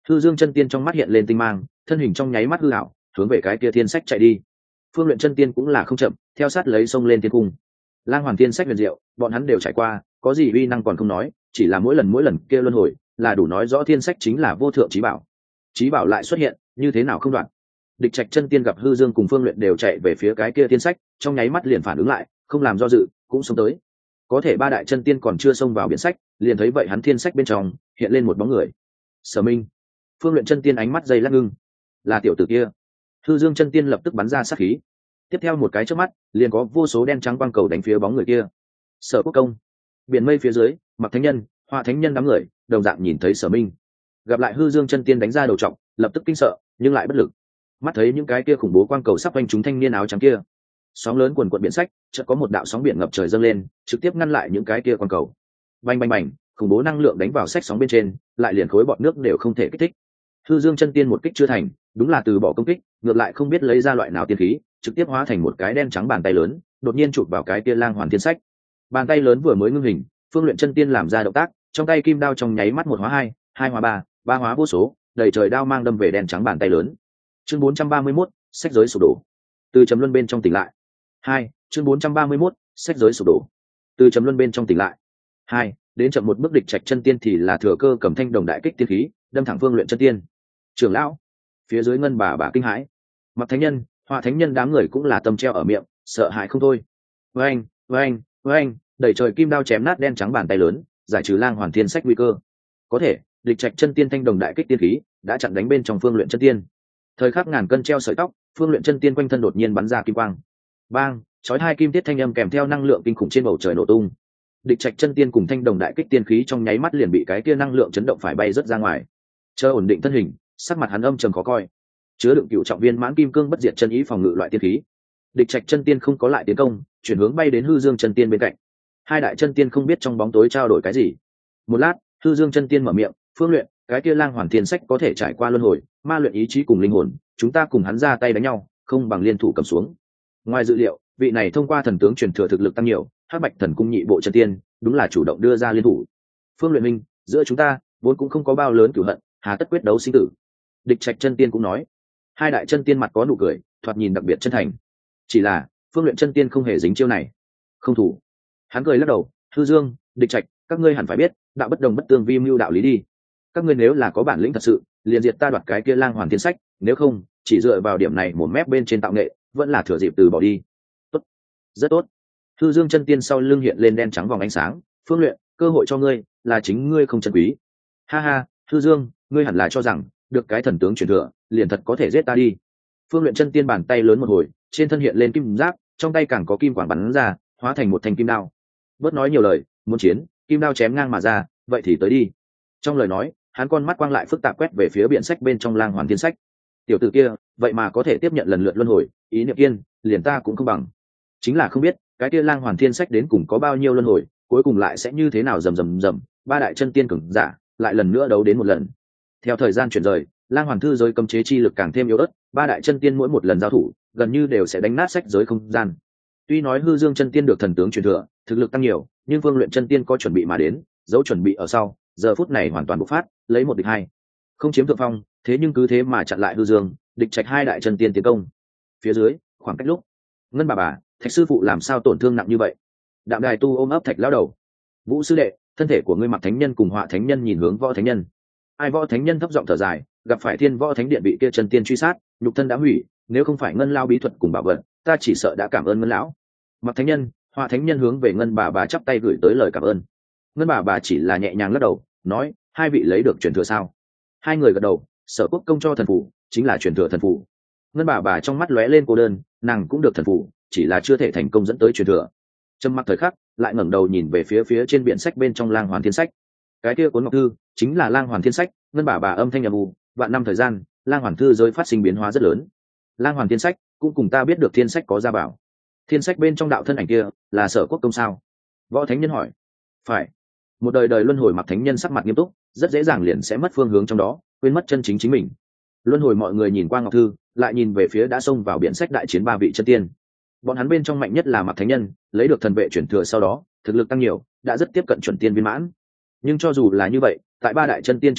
S1: Hư Dương chân tiên trong mắt hiện lên tinh mang, thân hình trong nháy mắt hư ảo, hướng về cái kia thiên sách chạy đi. Phương Luyện chân tiên cũng là không chậm, theo sát lấy xông lên thiên cung. Lang Hoàn Thiên sách huyền diệu, bọn hắn đều trải qua, có gì uy năng còn không nói, chỉ là mỗi lần kia luân hồi, là đủ nói rõ thiên sách chính là vô thượng chí bảo. Chí bảo lại xuất hiện, như thế nào không đoạn. Địch Trạch chân tiên gặp Hư Dương cùng Phương Luyện đều chạy về phía cái kia thiên sách, trong nháy mắt liền phản ứng lại, không làm do dự, cũng xông tới. Có thể ba đại chân tiên còn chưa xông vào biển sách, liền thấy vậy hắn thiên sách bên trong hiện lên một bóng người. Sở Minh. Phương Luyện chân tiên ánh mắt dây lắc ngưng, là tiểu tử kia. Hư Dương chân tiên lập tức bắn ra sát khí, tiếp theo một cái chớp mắt liền có vô số đen trắng quang cầu đánh phía bóng người kia. Sở Quốc Công. Biển mây phía dưới, Mặc Thánh Nhân, Hoa Thánh Nhân đám người đồng dạng nhìn thấy Sở Minh, gặp lại Hư Dương chân tiên đánh ra đầu trọng, lập tức kinh sợ nhưng lại bất lực. Mắt thấy những cái kia khủng bố quang cầu sắp quanh chúng thanh niên áo trắng kia, sóng lớn cuồn cuộn biển sách, chợt có một đạo sóng biển ngập trời dâng lên, trực tiếp ngăn lại những cái kia quang cầu. Bành bành bành, khủng bố năng lượng đánh vào sách sóng bên trên, lại liền khối bọt nước đều không thể kích thích. Hư Dương chân tiên một kích chưa thành, đúng là từ bỏ công kích, ngược lại không biết lấy ra loại nào tiên khí, trực tiếp hóa thành một cái đen trắng bàn tay lớn, đột nhiên chụp vào cái kia Lang Hoàn Thiên sách. Bàn tay lớn vừa mới ngưng hình, Phương Luyện chân tiên làm ra động tác, trong tay kim đao trong nháy mắt một hóa hai, hai hóa ba, ba hóa vô số, đầy trời đao mang đâm về đen trắng bàn tay lớn. Chương 431, sách giới sụp đổ. Từ trầm luân bên trong tỉnh lại. 2, chương 431, sách giới sụp đổ. Từ trầm luân bên trong tỉnh lại. 2, đến chậm một bước Địch Trạch chân tiên thì là thừa cơ cầm thanh đồng đại kích tiên khí, đâm thẳng Phương Luyện chân tiên. Trưởng lão, phía dưới ngân bà kinh hãi. Mặc Thánh Nhân, Hoa Thánh Nhân đám người cũng là tâm treo ở miệng, sợ hãi không thôi. Oeng, oeng, oeng, đẩy trời kim đao chém nát đen trắng bàn tay lớn, giải trừ Lang Hoàn Thiên sách nguy cơ. Có thể, Địch Trạch chân tiên thanh đồng đại kích tiên khí đã chặn đánh bên trong Phương Luyện chân tiên. Thời khắc ngàn cân treo sợi tóc, Phương Luyện chân tiên quanh thân đột nhiên bắn ra kim quang. Bang, chói hai kim tiết thanh âm kèm theo năng lượng kinh khủng trên bầu trời nổ tung. Địch Trạch chân tiên cùng thanh đồng đại kích tiên khí trong nháy mắt liền bị cái kia năng lượng chấn động phải bay rất ra ngoài. Chờ ổn định thân hình, sắc mặt hắn âm trầm khó coi. Chứa đựng cựu trọng viên mãn kim cương bất diệt chân ý phòng ngự loại tiên khí. Địch Trạch chân tiên không có lại tiến công, chuyển hướng bay đến Hư Dương chân tiên bên cạnh. Hai đại chân tiên không biết trong bóng tối trao đổi cái gì. Một lát, Hư Dương chân tiên mở miệng, "Phương Luyện, cái kia Lang Hoàn Thiên sách có thể trải qua luân hồi, ma luyện ý chí cùng linh hồn, chúng ta cùng hắn ra tay đánh nhau, không bằng liên thủ cầm xuống." Ngoài dự liệu, vị này thông qua thần tướng truyền thừa thực lực tăng nhiều, Hắc Bạch Thần Cung nhị bộ chân tiên, đúng là chủ động đưa ra liên thủ. "Phương Luyện minh, giữa chúng ta vốn cũng không có bao lớn cửu hận, hà tất quyết đấu sinh tử?" Địch Trạch chân tiên cũng nói. Hai đại chân tiên mặt có nụ cười, thoạt nhìn đặc biệt chân thành. Chỉ là Phương Luyện chân tiên không hề dính chiêu này, không thủ. Hắn cười lắc đầu, "Hư Dương, Địch Trạch, các ngươi hẳn phải biết, đạo bất đồng bất tương vi mưu đạo lý đi. Các ngươi nếu là có bản lĩnh thật sự, liền diệt ta đoạt cái kia Lang Hoàn Thiên sách, nếu không, chỉ dựa vào điểm này một mép bên trên tạo nghệ, vẫn là thừa dịp từ bỏ đi." Tốt, rất tốt. Hư Dương chân tiên sau lưng hiện lên đen trắng vòng ánh sáng, "Phương Luyện, cơ hội cho ngươi, là chính ngươi không trân quý." Ha ha, Hư Dương, ngươi hẳn là cho rằng được cái thần tướng truyền thừa, liền thật có thể giết ta đi. Phương Luyện chân tiên bàn tay lớn một hồi, trên thân hiện lên kim giáp, trong tay càng có kim quang bắn ra, hóa thành một thanh kim đao. Bớt nói nhiều lời, muốn chiến, kim đao chém ngang mà ra, vậy thì tới đi. Trong lời nói, hắn con mắt quang lại phức tạp quét về phía biển sách bên trong Lang Hoàn Thiên sách. Tiểu tử kia, vậy mà có thể tiếp nhận lần lượt luân hồi, ý niệm kiên, liền ta cũng không bằng. Chính là không biết, cái kia Lang Hoàn Thiên sách đến cùng có bao nhiêu luân hồi, cuối cùng lại sẽ như thế nào rầm, ba đại chân tiên cường giả, lại lần nữa đấu đến một lần. Theo thời gian chuyển rời, Lang Hoàn thư giới cấm chế chi lực càng thêm yếu ớt, ba đại chân tiên mỗi một lần giao thủ, gần như đều sẽ đánh nát sách giới không gian. Tuy nói Hư Dương chân tiên được thần tướng truyền thừa, thực lực tăng nhiều, nhưng Vương Luyện chân tiên có chuẩn bị mà đến, dấu chuẩn bị ở sau, giờ phút này hoàn toàn bộc phát, lấy một địch hai, không chiếm thượng phong, thế nhưng cứ thế mà chặn lại Hư Dương, Địch Trạch hai đại chân tiên tiến công. Phía dưới, khoảng cách lúc, Ngân bà, Thạch sư phụ làm sao tổn thương nặng như vậy? Đạm Đài tu ôm ấp Thạch lão đầu. Vũ sư đệ, thân thể của ngươi Mặc Thánh Nhân cùng Họa Thánh Nhân nhìn hướng Võ Thánh Nhân. Ai Võ Thánh Nhân thấp giọng thở dài, gặp phải Thiên Võ Thánh Điện bị kia chân tiên truy sát, nhục thân đã hủy, nếu không phải Ngân lao bí thuật cùng bảo vật, ta chỉ sợ đã cảm ơn Ngân lão. Mặc Thánh Nhân, Họa Thánh Nhân hướng về Ngân bà chắp tay gửi tới lời cảm ơn. Ngân bà chỉ là nhẹ nhàng lắc đầu, nói, hai vị lấy được truyền thừa sao? Hai người gật đầu, Sở Quốc công cho thần phủ, chính là truyền thừa thần phủ. Ngân bà trong mắt lóe lên cô đơn, nàng cũng được thần phủ, chỉ là chưa thể thành công dẫn tới truyền thừa. Trầm mặc thời khắc, lại ngẩng đầu nhìn về phía trên biển sách bên trong Lang Hoàn Thiên sách. Cái kia cuốn ngọc thư chính là Lang Hoàn Thiên sách. Ngân bà âm thanh ầm ầm, vạn năm thời gian, Lang Hoàn thư giới phát sinh biến hóa rất lớn. Lang Hoàn Thiên sách cũng cùng ta biết được thiên sách có gia bảo. Thiên sách bên trong đạo thân ảnh kia là Sở Quốc công sao? Võ Thánh Nhân hỏi. Phải. Một đời đời luân hồi Mặc Thánh Nhân sắc mặt nghiêm túc, rất dễ dàng liền sẽ mất phương hướng trong đó, quên mất chân chính chính mình. Luân hồi mọi người nhìn qua ngọc thư, lại nhìn về phía đã xông vào biển sách đại chiến ba vị chân tiên. Bọn hắn bên trong mạnh nhất là Mặc Thánh Nhân, lấy được thần vệ chuyển thừa sau đó, thực lực tăng nhiều, đã rất tiếp cận chuẩn tiên viên mãn. Nhưng cho dù là như vậy, tại ba đại chân tiên trước mặt,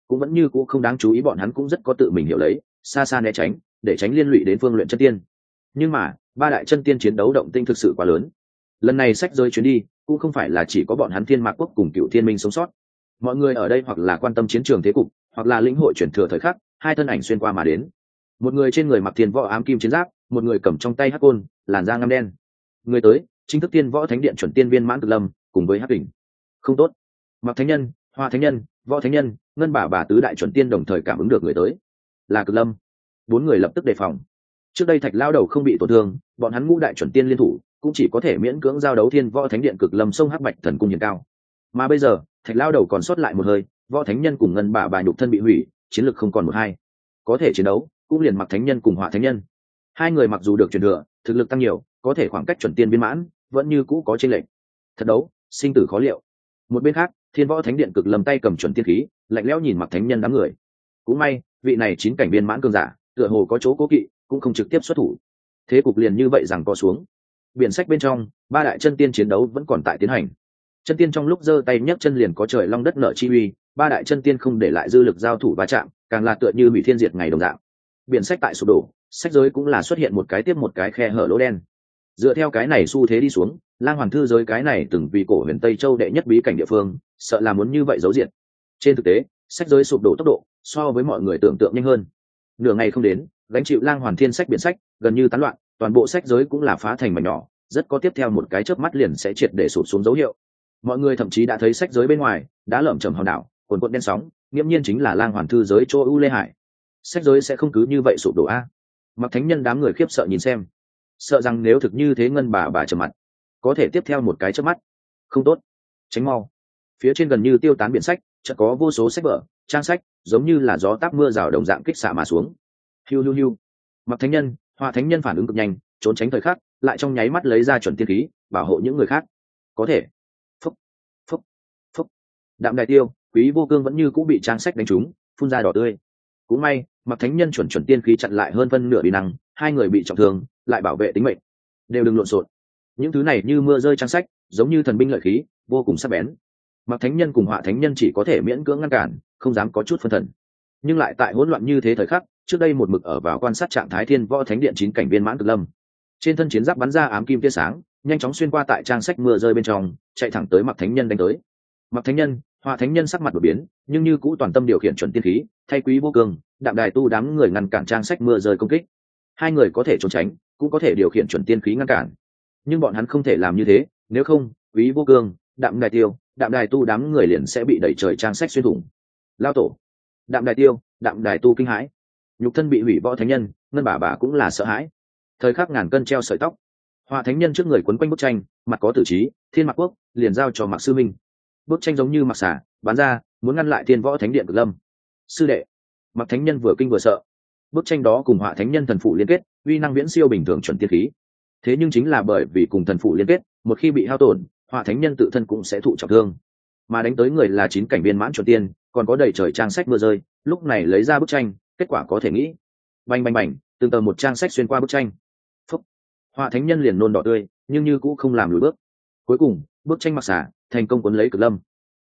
S1: cũng vẫn như cũ không đáng chú ý, bọn hắn cũng rất có tự mình hiểu lấy, xa xa né tránh để tránh liên lụy đến phương luyện chân tiên. Nhưng mà ba đại chân tiên chiến đấu động tinh thực sự quá lớn, lần này sách giới chuyến đi cũng không phải là chỉ có bọn hắn Thiên Mạc Quốc cùng Cựu Thiên Minh sống sót. Mọi người ở đây hoặc là quan tâm chiến trường thế cục, hoặc là lĩnh hội chuyển thừa thời khắc, hai thân ảnh xuyên qua mà đến. Một người trên người mặc thiên võ ám kim chiến giáp, một người cầm trong tay hắc côn, làn da ngăm đen. Người tới chính thức Tiên Võ Thánh Điện chuẩn tiên viên mãn cực lâm cùng với hắc đỉnh. Không tốt. Mặc Thánh Nhân, Hoa Thánh Nhân, Võ Thánh Nhân, Ngân bà tứ đại chuẩn tiên đồng thời cảm ứng được người tới là cực lâm. Bốn người lập tức đề phòng. Trước đây Thạch lao đầu không bị tổn thương, bọn hắn ngũ đại chuẩn tiên liên thủ cũng chỉ có thể miễn cưỡng giao đấu Thiên Võ Thánh Điện cực lâm sông hắc bạch thần cung hiền cao. Mà bây giờ Thạch lao đầu còn sót lại một hơi, Võ Thánh Nhân cùng Ngân bà nhục thân bị hủy, chiến lực không còn một hai, có thể chiến đấu cũng liền Mặc Thánh Nhân cùng Hỏa Thánh Nhân. Hai người mặc dù được truyền thừa, thực lực tăng nhiều, có thể khoảng cách chuẩn tiên viên mãn vẫn như cũ có chênh lệch. Thật đấu sinh tử khó liệu. Một bên khác, Thiên Võ Thánh Điện cực lâm tay cầm chuẩn tiên khí, lạnh lẽo nhìn Mặc Thánh Nhân đám người. Cũng may vị này chín cảnh viên mãn cường giả tựa hồ có chỗ cố kỵ, cũng không trực tiếp xuất thủ. Thế cục liền như vậy rằng co xuống. Biển sách bên trong, ba đại chân tiên chiến đấu vẫn còn tại tiến hành. Chân tiên trong lúc giơ tay nhấc chân liền có trời long đất nở chi uy, ba đại chân tiên không để lại dư lực giao thủ va chạm, càng là tựa như hủy thiên diệt ngày đồng dạng. Biển sách tại sụp đổ, sách giới cũng là xuất hiện một cái tiếp một cái khe hở lỗ đen. Dựa theo cái này xu thế đi xuống, Lang Hoàn Thư giới cái này từng vì cổ huyền Tây Châu đệ nhất bí cảnh địa phương, sợ là muốn như vậy giấu diệt. Trên thực tế, sách giới sụp đổ tốc độ so với mọi người tưởng tượng nhanh hơn. Nửa ngày không đến, gánh chịu Lang Hoàn Thiên sách biển sách gần như tán loạn, toàn bộ sách giới cũng là phá thành mảnh nhỏ, rất có tiếp theo một cái chớp mắt liền sẽ triệt để sụp xuống dấu hiệu. Mọi người thậm chí đã thấy sách giới bên ngoài đã lởm chởm hòn đảo, cuồn cuộn đen sóng, nghiễm nhiên chính là Lang Hoàn Thư giới chỗ U Lê Hải. Sách giới sẽ không cứ như vậy sụp đổ a? Mặc Thánh Nhân đám người khiếp sợ nhìn xem, sợ rằng nếu thực như thế Ngân bà trầm mặt, có thể tiếp theo một cái chớp mắt. Không tốt, tránh mau. Phía trên gần như tiêu tán biển sách, chợt có vô số sách vở, trang sách giống như là gió táp mưa rào đồng dạng kích xạ mà xuống. Hiu hiu hiu. Mặc Thánh Nhân, Hoa Thánh Nhân phản ứng cực nhanh, trốn tránh thời khắc, lại trong nháy mắt lấy ra chuẩn tiên khí, bảo hộ những người khác. Có thể. Phúc, phúc, phúc. Đạm Đài Tiêu, Quý Vô Cương vẫn như cũng bị trang sách đánh trúng, phun ra đỏ tươi. Cũng may, Mặc Thánh Nhân chuẩn tiên khí chặn lại hơn phân nửa uy năng, hai người bị trọng thương, lại bảo vệ tính mệnh. Đều đừng lộn xộn. Những thứ này như mưa rơi trang sách, giống như thần binh lợi khí, vô cùng sắc bén. Mặc Thánh Nhân cùng Họa Thánh Nhân chỉ có thể miễn cưỡng ngăn cản, không dám có chút phân thần. Nhưng lại tại hỗn loạn như thế thời khắc, trước đây một mực ở vào quan sát trạng thái Thiên Võ Thánh Điện chín cảnh viên mãn cực lâm, trên thân chiến giáp bắn ra ám kim tia sáng, nhanh chóng xuyên qua tại trang sách mưa rơi bên trong, chạy thẳng tới Mặc Thánh Nhân đánh tới. Mặc Thánh Nhân, Họa Thánh Nhân sắc mặt đổi biến, nhưng như cũ toàn tâm điều khiển chuẩn tiên khí, thay Quý Vô Cương, Đạm Đài Tu đám người ngăn cản trang sách mưa rơi công kích. Hai người có thể trốn tránh, cũng có thể điều khiển chuẩn tiên khí ngăn cản, nhưng bọn hắn không thể làm như thế, nếu không, Quý Vô Cương, Đạm Đài Tiêu, Đạm Đài Tu đám người liền sẽ bị đẩy trời trang sách xuyên thủng. Lao tổ. Đạm Đài Tiêu, Đạm Đài Tu kinh hãi, nhục thân bị hủy. Võ Thánh Nhân, Ngân bà cũng là sợ hãi. Thời khắc ngàn cân treo sợi tóc, Họa Thánh Nhân trước người quấn quanh bức tranh, mặt có tử trí, Thiên Mạc Quốc liền giao cho Mạc sư minh. Bức tranh giống như mặc xả bắn ra, muốn ngăn lại Thiên Võ Thánh Điện cực lâm. Sư đệ. Mạc Thánh Nhân vừa kinh vừa sợ. Bức tranh đó cùng Họa Thánh Nhân thần phụ liên kết, uy năng viễn siêu bình thường chuẩn tiên khí. Thế nhưng chính là bởi vì cùng thần phụ liên kết, một khi bị hao tổn, Họa Thánh Nhân tự thân cũng sẽ thụ trọng thương. Mà đánh tới người là chín cảnh viên mãn chuẩn tiên, còn có đầy trời trang sách mưa rơi, lúc này lấy ra bức tranh, kết quả có thể nghĩ. Bành bành bành, từng tờ một trang sách xuyên qua bức tranh. Phúc. Họa Thánh Nhân liền nôn đỏ tươi, nhưng như cũng không làm lùi bước. Cuối cùng, bức tranh mặc xả thành công cuốn lấy cực lâm.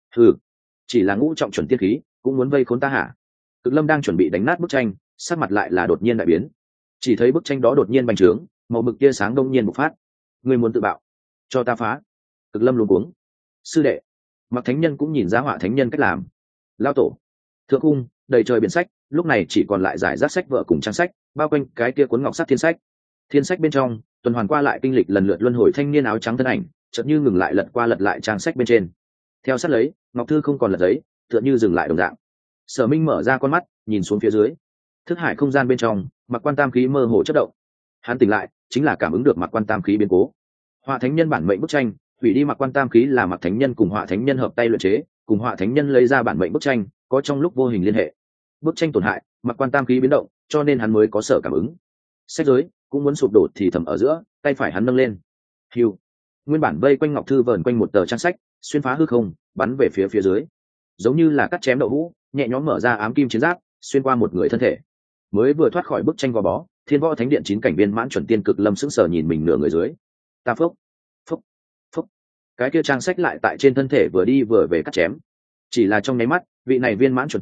S1: Chỉ là ngũ trọng chuẩn tiên khí, cũng muốn vây khốn ta hả? Cực lâm đang chuẩn bị đánh nát bức tranh, sắc mặt lại là đột nhiên đại biến. Chỉ thấy bức tranh đó đột nhiên bành trướng, màu mực tia sáng đông nhiên bộc phát. Ngươi muốn tự bạo, cho ta phá. Cực lâm luống cuống. Sư đệ. Mặc Thánh Nhân cũng nhìn ra Họa Thánh Nhân cách làm. Lao tổ. Thượng cung đầy trời biển sách, lúc này chỉ còn lại giải rác sách vở cùng trang sách, bao quanh cái kia cuốn ngọc sắt thiên sách. Thiên sách bên trong, tuần hoàn qua lại kinh lịch lần lượt luân hồi thanh niên áo trắng thân ảnh, chợt như ngừng lại lật qua lật lại trang sách bên trên. Theo sát lấy, ngọc thư không còn lật giấy, tựa như dừng lại đồng dạng. Sở Minh mở ra con mắt, nhìn xuống phía dưới. Thức hải không gian bên trong, Mặc Quan Tam khí mơ hồ chớp động. Hắn tỉnh lại, chính là cảm ứng được Mặc Quan Tam khí biến cố. Họa Thánh Nhân bản mệnh bức tranh, hủy đi Mặc Quan Tam khí là Mặc Thánh Nhân cùng Họa Thánh Nhân hợp tay luyện chế, cùng Họa Thánh Nhân lấy ra bản mệnh bức tranh, có trong lúc vô hình liên hệ. Bức tranh tổn hại, Mặc Quan Tam khí biến động, cho nên hắn mới có sở cảm ứng. Sách giới cũng muốn sụp đổ thì thầm ở giữa, tay phải hắn nâng lên. Hiu. Nguyên bản vây quanh ngọc thư vờn quanh một tờ trang sách, xuyên phá hư không, bắn về phía dưới. Giống như là cắt chém đậu hũ, nhẹ nhõm mở ra ám kim chiến giáp, xuyên qua một người thân thể. Mới vừa thoát khỏi bức tranh gò bó, Thiên Võ Thánh Điện chín cảnh viên mãn chuẩn tiên cực lâm sững sờ nhìn mình nửa người dưới. Ta phốc, phốc, phốc. Cái kia trang sách lại tại trên thân thể vừa đi vừa về cắt chém. Chỉ là trong nháy mắt, vị này viên mãn chuẩn tiên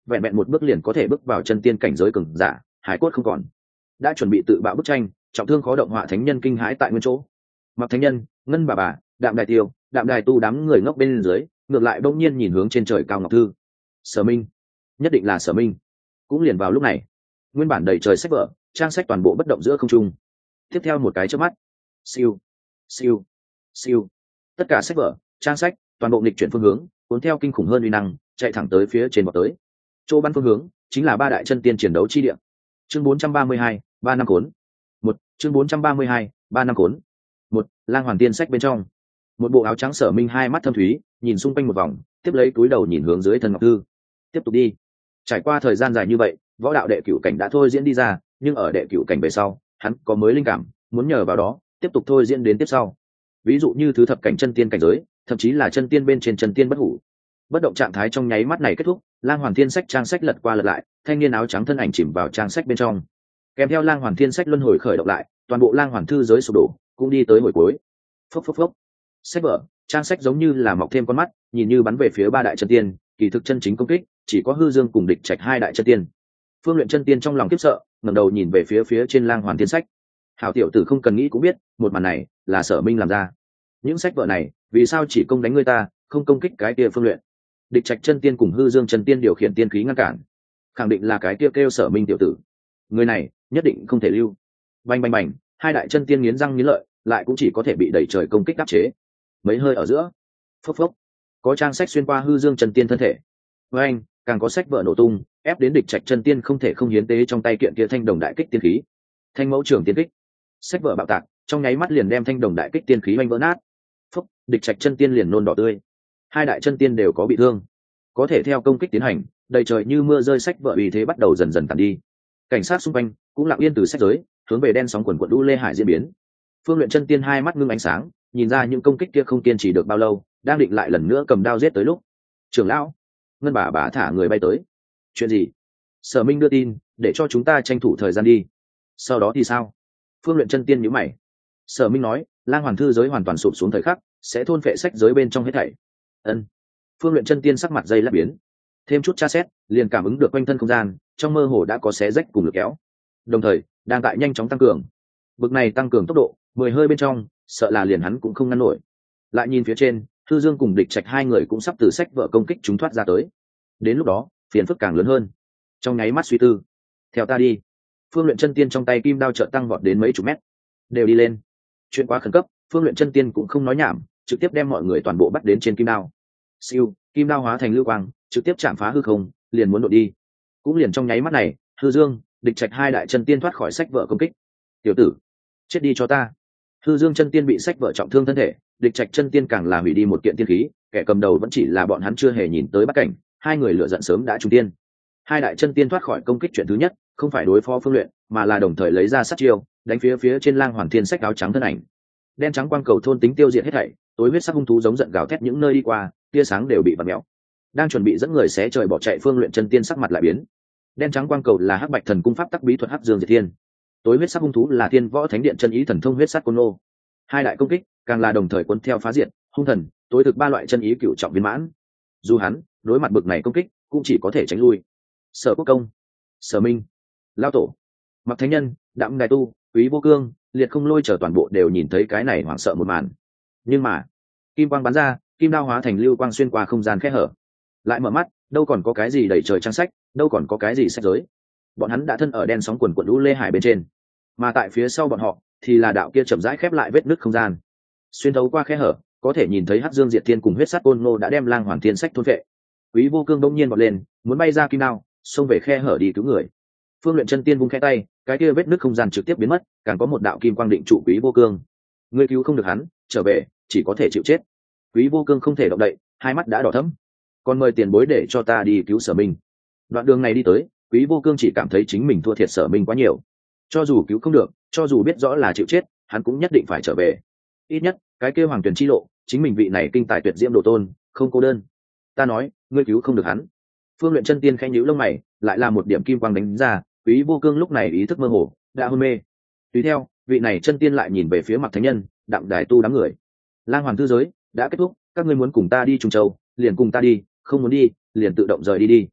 S1: vẹn vẹn một bước liền có thể bước vào chân tiên cảnh giới cường giả, hải cốt không còn, đã chuẩn bị tự bạo bức tranh, trọng thương khó động họa thánh nhân kinh hãi tại nguyên chỗ. Mặc thánh nhân, ngân bà, đạm đài tiêu, đạm đài tu đám người ngốc bên dưới, ngược lại bỗng nhiên nhìn hướng trên trời cao ngọc thư. Sở Minh, nhất định là Sở Minh. Cũng liền vào lúc này, nguyên bản đầy trời sách vở, trang sách toàn bộ bất động giữa không trung. Tiếp theo một cái chớp mắt, siêu, siêu, siêu, tất cả sách vở, trang sách toàn bộ nghịch chuyển phương hướng, cuốn theo kinh khủng hơn uy năng, chạy thẳng tới phía trên vọt tới. Chỗ bắn phương hướng chính là ba đại chân tiên chiến đấu chi địa. Chương 432, 3 năm cuốn. Chương 432, 3 năm cuốn. Lang Hoàn Tiên sách bên trong, một bộ áo trắng Sở Minh hai mắt thâm thúy, nhìn xung quanh một vòng, tiếp lấy túi đầu nhìn hướng dưới thân ngọc thư. Tiếp tục đi. Trải qua thời gian dài như vậy, võ đạo đệ cửu cảnh đã thôi diễn đi ra, nhưng ở đệ cửu cảnh về sau, hắn có mới linh cảm, muốn nhờ vào đó, tiếp tục thôi diễn đến tiếp sau. Ví dụ như thứ thập cảnh chân tiên cảnh giới, thậm chí là chân tiên bên trên chân tiên bất hủ. Bất động trạng thái trong nháy mắt này kết thúc, Lang Hoàn Tiên sách trang sách lật qua lật lại, thanh niên áo trắng thân ảnh chìm vào trang sách bên trong. Kèm theo Lang Hoàn Tiên sách luân hồi khởi động lại, toàn bộ Lang Hoàn thư giới sụp đổ, cũng đi tới hồi cuối. Phốc phốc phốc. Sách vở, trang sách giống như là mọc thêm con mắt, nhìn như bắn về phía ba đại chân tiên, kỳ thực chân chính công kích chỉ có Hư Dương cùng Địch Trạch hai đại chân tiên. Phương Luyện chân tiên trong lòng khiếp sợ, ngẩng đầu nhìn về phía trên Lang Hoàn Tiên sách. Hảo tiểu tử không cần nghĩ cũng biết, một màn này là Sở Minh làm ra. Những sách vở này, vì sao chỉ công đánh người ta, không công kích cái kia Phương Luyện? Địch Trạch chân tiên cùng Hư Dương chân tiên điều khiển tiên khí ngăn cản, khẳng định là cái kia kêu Sở Minh tiểu tử. Người này nhất định không thể lưu. Bành bành bành, hai đại chân tiên nghiến răng nghiến lợi, lại cũng chỉ có thể bị đẩy trời công kích áp chế. Mấy hơi ở giữa, phốc phốc, có trang sách xuyên qua Hư Dương chân tiên thân thể. Với anh, càng có sách vở nổ tung, ép đến Địch Trạch chân tiên không thể không hiến tế trong tay kiện kia thanh đồng đại kích tiên khí. Thanh mẫu trường tiên kích, sách vở bạo tạc, trong nháy mắt liền đem thanh đồng đại kích tiên khí oanh vỡ nát. Phốc, Địch Trạch chân tiên liền nôn đỏ tươi. Hai đại chân tiên đều có bị thương, có thể theo công kích tiến hành, đầy trời như mưa rơi sách vở uy thế bắt đầu dần dần tàn đi. Cảnh sát xung quanh cũng lặng yên từ sách giới hướng về đen sóng quần quận đu lê hải diễn biến. Phương Luyện chân tiên hai mắt ngưng ánh sáng, nhìn ra những công kích kia không kiên trì được bao lâu, đang định lại lần nữa cầm đao giết tới lúc, trưởng lão, ngân bà thả người bay tới. Chuyện gì? Sở Minh đưa tin, để cho chúng ta tranh thủ thời gian đi. Sau đó thì sao? Phương Luyện chân tiên nhíu mày. Sở Minh nói, Lang Hoàn thư giới hoàn toàn sụp xuống thời khắc, sẽ thôn phệ sách giới bên trong hết thảy. Ân. Phương Luyện chân tiên sắc mặt dây lát biến, thêm chút tra xét, liền cảm ứng được quanh thân không gian trong mơ hồ đã có xé rách cùng lực kéo, đồng thời đang tại nhanh chóng tăng cường. Bực này tăng cường tốc độ, 10 hơi bên trong, sợ là liền hắn cũng không ngăn nổi. Lại nhìn phía trên, Hư Dương cùng Địch Trạch hai người cũng sắp từ sách vở công kích chúng thoát ra tới. Đến lúc đó, phiền phức càng lớn hơn. Trong nháy mắt suy tư, theo ta đi. Phương Luyện chân tiên trong tay kim đao chợt tăng vọt đến mấy chục mét, đều đi lên. Chuyện quá khẩn cấp, Phương Luyện chân tiên cũng không nói nhảm, trực tiếp đem mọi người toàn bộ bắt đến trên kim đao. Siêu, kim đao hóa thành lưu quang, trực tiếp chạm phá hư không, liền muốn đột đi. Cũng liền trong nháy mắt này, Hư Dương, Địch Trạch hai đại chân tiên thoát khỏi sách vở công kích. Tiểu tử, chết đi cho ta. Hư Dương chân tiên bị sách vở trọng thương thân thể, Địch Trạch chân tiên càng là hủy đi một kiện tiên khí, kẻ cầm đầu vẫn chỉ là bọn hắn chưa hề nhìn tới Bắc Cảnh, hai người lựa giận sớm đã trung tiên. Hai đại chân tiên thoát khỏi công kích chuyện thứ nhất, không phải đối phó Phương Luyện, mà là đồng thời lấy ra sát chiêu, đánh phía trên Lang Hoàn Thiên sách áo trắng thân ảnh. Đen trắng quang cầu thôn tính tiêu diệt hết thảy, tối huyết sắc hung thú giống giận gào thét những nơi đi qua, tia sáng đều bị vặn mèo. Đang chuẩn bị dẫn người xé trời bỏ chạy Phương Luyện chân tiên sắc mặt lại biến. Đen trắng quang cầu là Hắc Bạch Thần cung pháp tắc bí thuật Hắc Dương Diệt Thiên. Tối huyết sắc hung thú là Thiên Võ Thánh Điện chân ý thần thông huyết sắc côn lô. Hai đại công kích càng là đồng thời cuốn theo phá diệt, hung thần, tối thực ba loại chân ý cửu trọng viên mãn. Dù hắn đối mặt bực này công kích, cũng chỉ có thể tránh lui. Sở Quốc Công, Sở Minh, Lao Tổ, Mặc Thánh Nhân, Đạm Đài Tu, Quý Vô Cương, Liệt Không Lôi chờ toàn bộ đều nhìn thấy cái này hoảng sợ một màn. Nhưng mà, kim quang bắn ra, kim đao hóa thành lưu quang xuyên qua không gian khe hở. Lại mở mắt, đâu còn có cái gì đầy trời trang sách, đâu còn có cái gì sách giới. Bọn hắn đã thân ở đen sóng quần quần lũ lê hải bên trên, mà tại phía sau bọn họ thì là đạo kia chậm rãi khép lại vết nứt không gian. Xuyên thấu qua khe hở, có thể nhìn thấy Hắc Dương Diệt Thiên cùng huyết sát côn ngô đã đem Lang Hoàn Thiên sách thôn phệ. Quý Vô Cương đông nhiên vọt lên, muốn bay ra kim đao, xông về khe hở đi cứu người. Phương Luyện chân tiên vung khẽ tay, cái kia vết nứt không gian trực tiếp biến mất, càng có một đạo kim quang định trụ Quý Vô Cương. Ngươi cứu không được hắn, trở về chỉ có thể chịu chết. Quý Vô Cương không thể động đậy, hai mắt đã đỏ thẫm. Còn mời tiền bối để cho ta đi cứu Sở Minh. Đoạn đường này đi tới, Quý Vô Cương chỉ cảm thấy chính mình thua thiệt Sở Minh quá nhiều. Cho dù cứu không được, cho dù biết rõ là chịu chết, hắn cũng nhất định phải trở về. Ít nhất, cái kia Hoàng Tuyển chi lộ, chính mình vị này kinh tài tuyệt diễm đồ tôn, không cô đơn. Ta nói, ngươi cứu không được hắn. Phương Luyện chân tiên khẽ nhíu lông mày, lại là một điểm kim quang đánh ra, Quý Vô Cương lúc này ý thức mơ hồ, đã hôn mê. Tùy theo, vị này chân tiên lại nhìn về phía Mặc Thánh Nhân, Đạm Đài Tu đám người. Lang Hoàn thư giới đã kết thúc, các ngươi muốn cùng ta đi Trung Châu, liền cùng ta đi, không muốn đi, liền tự động rời đi đi.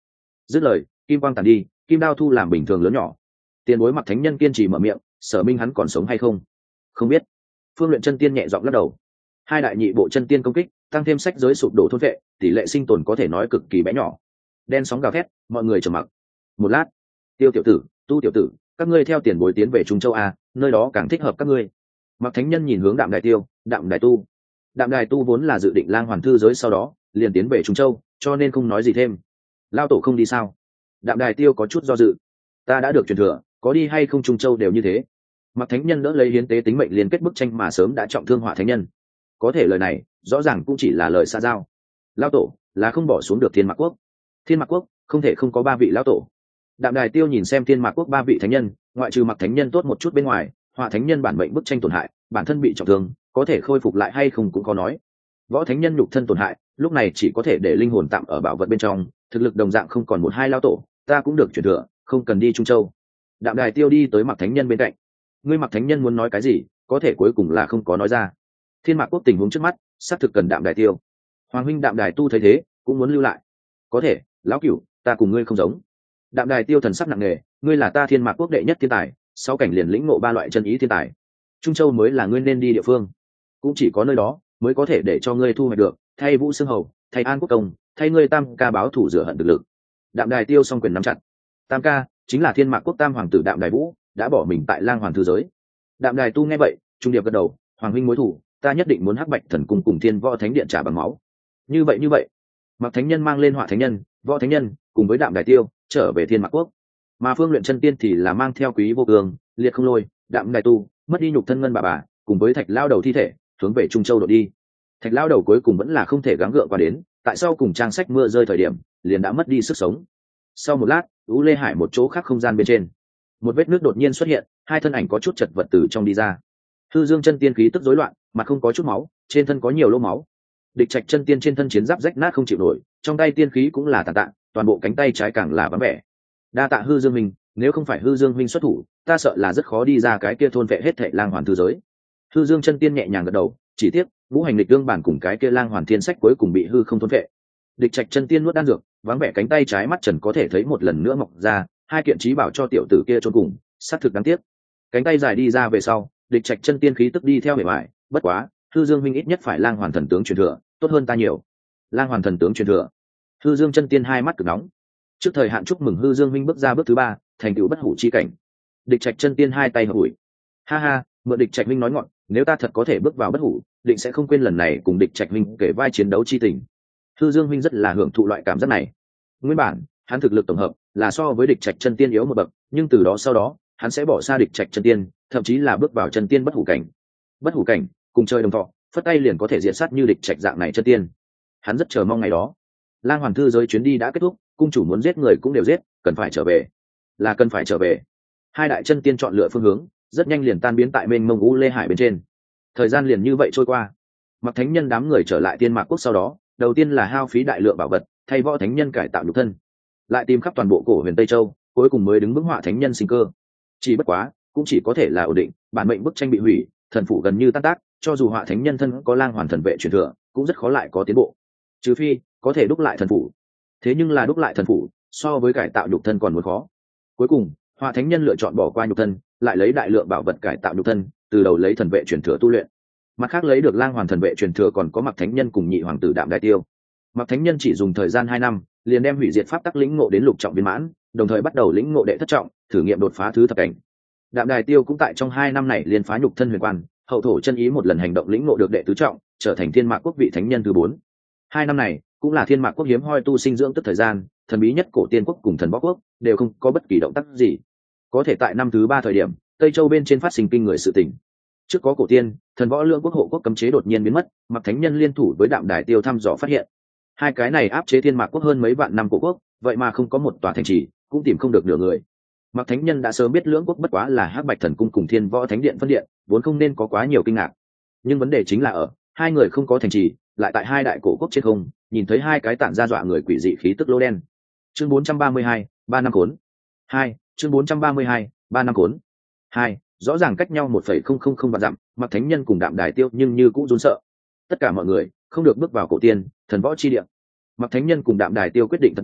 S1: Dứt lời, kim quang tàn đi, kim đao thu làm bình thường lớn nhỏ. Tiền bối Mặc Thánh Nhân kiên trì mở miệng, Sở Minh hắn còn sống hay không? Không biết. Phương Luyện chân tiên nhẹ giọng lắc đầu. Hai đại nhị bộ chân tiên công kích, tăng thêm sách giới sụp đổ thôn vệ, tỷ lệ sinh tồn có thể nói cực kỳ bé nhỏ. Đen sóng gào thét, mọi người trầm mặc. Một lát, Tiêu tiểu tử, Tu tiểu tử, các ngươi theo tiền bối tiến về Trung Châu a, nơi đó càng thích hợp các ngươi. Mặc Thánh Nhân nhìn hướng Đạm Đài Tiêu, Đạm Đài Tu. Đạm Đài Tu vốn là dự định lang hoàn thư giới sau đó liền tiến về Trung Châu, cho nên không nói gì thêm. Lao tổ không đi sao? Đạm Đài Tiêu có chút do dự. Ta đã được truyền thừa, có đi hay không Trung Châu đều như thế. Mặc Thánh Nhân đỡ lấy hiến tế tính mệnh liên kết bức tranh mà sớm đã trọng thương Hỏa Thánh Nhân. Có thể lời này rõ ràng cũng chỉ là lời xa giao. Lao tổ là không bỏ xuống được Thiên Mạc Quốc. Thiên Mạc Quốc không thể không có ba vị lão tổ. Đạm Đài Tiêu nhìn xem Thiên Mạc Quốc ba vị thánh nhân, ngoại trừ Mặc Thánh Nhân tốt một chút bên ngoài, Hỏa Thánh Nhân bản mệnh bức tranh tổn hại, bản thân bị trọng thương, có thể khôi phục lại hay không cũng khó nói. Võ Thánh Nhân nhục thân tổn hại, lúc này chỉ có thể để linh hồn tạm ở bảo vật bên trong, thực lực đồng dạng không còn một hai lão tổ, ta cũng được truyền thừa, không cần đi Trung Châu. Đạm Đài Tiêu đi tới Mặc Thánh Nhân bên cạnh. Ngươi Mặc Thánh Nhân muốn nói cái gì, có thể cuối cùng là không có nói ra. Thiên Mạc Quốc tình huống trước mắt, xác thực cần Đạm Đài Tiêu. Hoàng huynh Đạm Đài Tu thấy thế, cũng muốn lưu lại. Có thể, lão cửu, ta cùng ngươi không giống. Đạm Đài Tiêu thần sắc nặng nề, ngươi là ta Thiên Mạc Quốc đệ nhất thiên tài, sau cảnh liền lĩnh ngộ ba loại chân ý thiên tài. Trung Châu mới là ngươi nên đi địa phương, cũng chỉ có nơi đó mới có thể để cho ngươi thu hoạch được thay Vũ Xương Hầu, thay An Quốc Công, thay ngươi Tam Ca báo thủ rửa hận thực lực. Đạm Đài Tiêu song quyền nắm chặt. Tam Ca chính là Thiên Mạc Quốc Tam hoàng tử Đạm Đài Vũ, đã bỏ mình tại Lang Hoàn Thư giới. Đạm Đài Tu nghe vậy, trung điệp gật đầu, hoàng huynh mối thủ, ta nhất định muốn Hắc Bạch Thần Cung cùng Thiên Võ Thánh Điện trả bằng máu. Như vậy, Mặc Thánh Nhân mang lên Hỏa Thánh Nhân, Võ Thánh Nhân cùng với Đạm Đài Tiêu trở về Thiên Mạc Quốc, mà Phương Luyện chân tiên thì là mang theo Quý Vô Cường, Liệt Không Lôi, Đạm Đài Tu mất đi nhục thân ngân bà cùng với Thạch Lao Đầu thi thể hướng về Trung Châu đội đi. Thạch Lao Đầu cuối cùng vẫn là không thể gắng gượng qua đến, tại sao cùng trang sách mưa rơi thời điểm liền đã mất đi sức sống. Sau một lát, U Lê Hải một chỗ khác không gian bên trên, một vết nước đột nhiên xuất hiện, hai thân ảnh có chút chật vật từ trong đi ra. Hư Dương chân tiên khí tức rối loạn, mặt không có chút máu, trên thân có nhiều lỗ máu. Địch Trạch chân tiên trên thân chiến giáp rách nát không chịu nổi, trong tay tiên khí cũng là tàn tạ, toàn bộ cánh tay trái càng là vắng vẻ. Đa tạ Hư Dương minh, nếu không phải Hư Dương minh xuất thủ, ta sợ là rất khó đi ra cái kia thôn vệ hết thệ Lang Hoàn Thư giới. Hư Dương chân tiên nhẹ nhàng gật đầu, chỉ tiếc ngũ hành lịch đương bản cùng cái kia Lang Hoàn Thiên sách cuối cùng bị hư không thôn vệ. Địch Trạch chân tiên nuốt đan dược, vắng vẻ cánh tay trái mắt trần có thể thấy một lần nữa mọc ra, hai kiện trí bảo cho tiểu tử kia chôn cùng, sát thực đáng tiếc. Cánh tay dài đi ra về sau, Địch Trạch chân tiên khí tức đi theo bề ngoài, bất quá, Hư Dương minh ít nhất phải Lang Hoàn thần tướng truyền thừa, tốt hơn ta nhiều. Lang Hoàn thần tướng truyền thừa. Hư Dương chân tiên hai mắt cực nóng. Trước thời hạn chúc mừng Hư Dương minh bước ra bước thứ ba, thành tựu bất hủ chi cảnh. Địch Trạch chân tiên hai tay hợp ủi. Ha ha, mượn Địch Trạch minh nói ngọn, nếu ta thật có thể bước vào bất hủ, định sẽ không quên lần này cùng Địch Trạch minh kể vai chiến đấu chi tình. Hư Dương minh rất là hưởng thụ loại cảm giác này. Nguyên bản, hắn thực lực tổng hợp là so với Địch Trạch chân tiên yếu một bậc, nhưng từ đó sau đó, hắn sẽ bỏ xa Địch Trạch chân tiên, thậm chí là bước vào chân tiên bất hủ cảnh. Bất hủ cảnh, cùng chơi đồng thọ, phất tay liền có thể diệt sát như Địch Trạch dạng này chân tiên. Hắn rất chờ mong ngày đó. Lang Hoàn Thư giới chuyến đi đã kết thúc, cung chủ muốn giết người cũng đều giết, cần phải trở về. Là cần phải trở về. Hai đại chân tiên chọn lựa phương hướng, rất nhanh liền tan biến tại mênh mông U Lê Hải bên trên. Thời gian liền như vậy trôi qua. Mặc Thánh Nhân đám người trở lại Thiên Mạc Quốc sau đó, đầu tiên là hao phí đại lượng bảo vật, thay Võ Thánh Nhân cải tạo nhục thân, lại tìm khắp toàn bộ cổ huyền Tây Châu, cuối cùng mới đứng vững Hỏa Thánh Nhân sinh cơ. Chỉ bất quá, cũng chỉ có thể là ổn định, bản mệnh bức tranh bị hủy, thần phủ gần như tan tác, cho dù Hỏa Thánh Nhân thân có Lang Hoàn thần vệ truyền thừa, cũng rất khó lại có tiến bộ. Trừ phi có thể đúc lại thần phủ. Thế nhưng là đúc lại thần phủ, so với cải tạo nhục thân còn muốn khó. Cuối cùng, Hỏa Thánh Nhân lựa chọn bỏ qua nhục thân, lại lấy đại lượng bảo vật cải tạo nhục thân, từ đầu lấy thần vệ truyền thừa tu luyện. Mặt khác lấy được Lang Hoàn thần vệ truyền thừa còn có Mặc Thánh Nhân cùng nhị hoàng tử Đạm Đài Tiêu. Mặc Thánh Nhân chỉ dùng thời gian 2 năm, liền đem hủy diệt pháp tắc lĩnh ngộ đến lục trọng viên mãn, đồng thời bắt đầu lĩnh ngộ đệ thất trọng, thử nghiệm đột phá thứ thập cảnh. Đạm Đài Tiêu cũng tại trong 2 năm này liên phá nhục thân huyền quan, hậu thổ chân ý một lần hành động lĩnh ngộ được đệ tứ trọng, trở thành Thiên Mạc Quốc vị thánh nhân thứ 4. 2 năm này cũng là Thiên Mạc Quốc hiếm hoi tu sinh dưỡng tức thời gian, thần bí nhất cổ tiên quốc cùng thần võ quốc đều không có bất kỳ động tác gì. Có thể tại năm thứ 3 thời điểm, Tây Châu bên trên phát sinh kinh người sự tình. Trước có cổ tiên, thần võ lưỡng quốc hộ quốc cấm chế đột nhiên biến mất, Mặc Thánh Nhân liên thủ với Đạm Đài Tiêu thăm dò phát hiện, hai cái này áp chế Thiên Mạc Quốc hơn mấy vạn năm cổ quốc, vậy mà không có một tòa thành trì, cũng tìm không được nửa người. Mặc Thánh Nhân đã sớm biết lưỡng quốc bất quá là Hắc Bạch Thần Cung cùng Thiên Võ Thánh Điện phân điện, vốn không nên có quá nhiều kinh ngạc. Nhưng vấn đề chính là ở hai người không có thành trì, lại tại hai đại cổ quốc trên không, nhìn thấy hai cái tản ra dọa người quỷ dị khí tức lô đen. Chương 432, 3 năm khốn. 2, chương 432, 3 năm khốn. 2, rõ ràng cách nhau 1,000 vạn dặm, Mặc Thánh Nhân cùng Đạm Đài Tiêu nhưng như cũng run sợ. Tất cả mọi người không được bước vào cổ tiên, thần võ chi địa. Mặc Thánh Nhân cùng Đạm Đài Tiêu quyết định thật nhanh,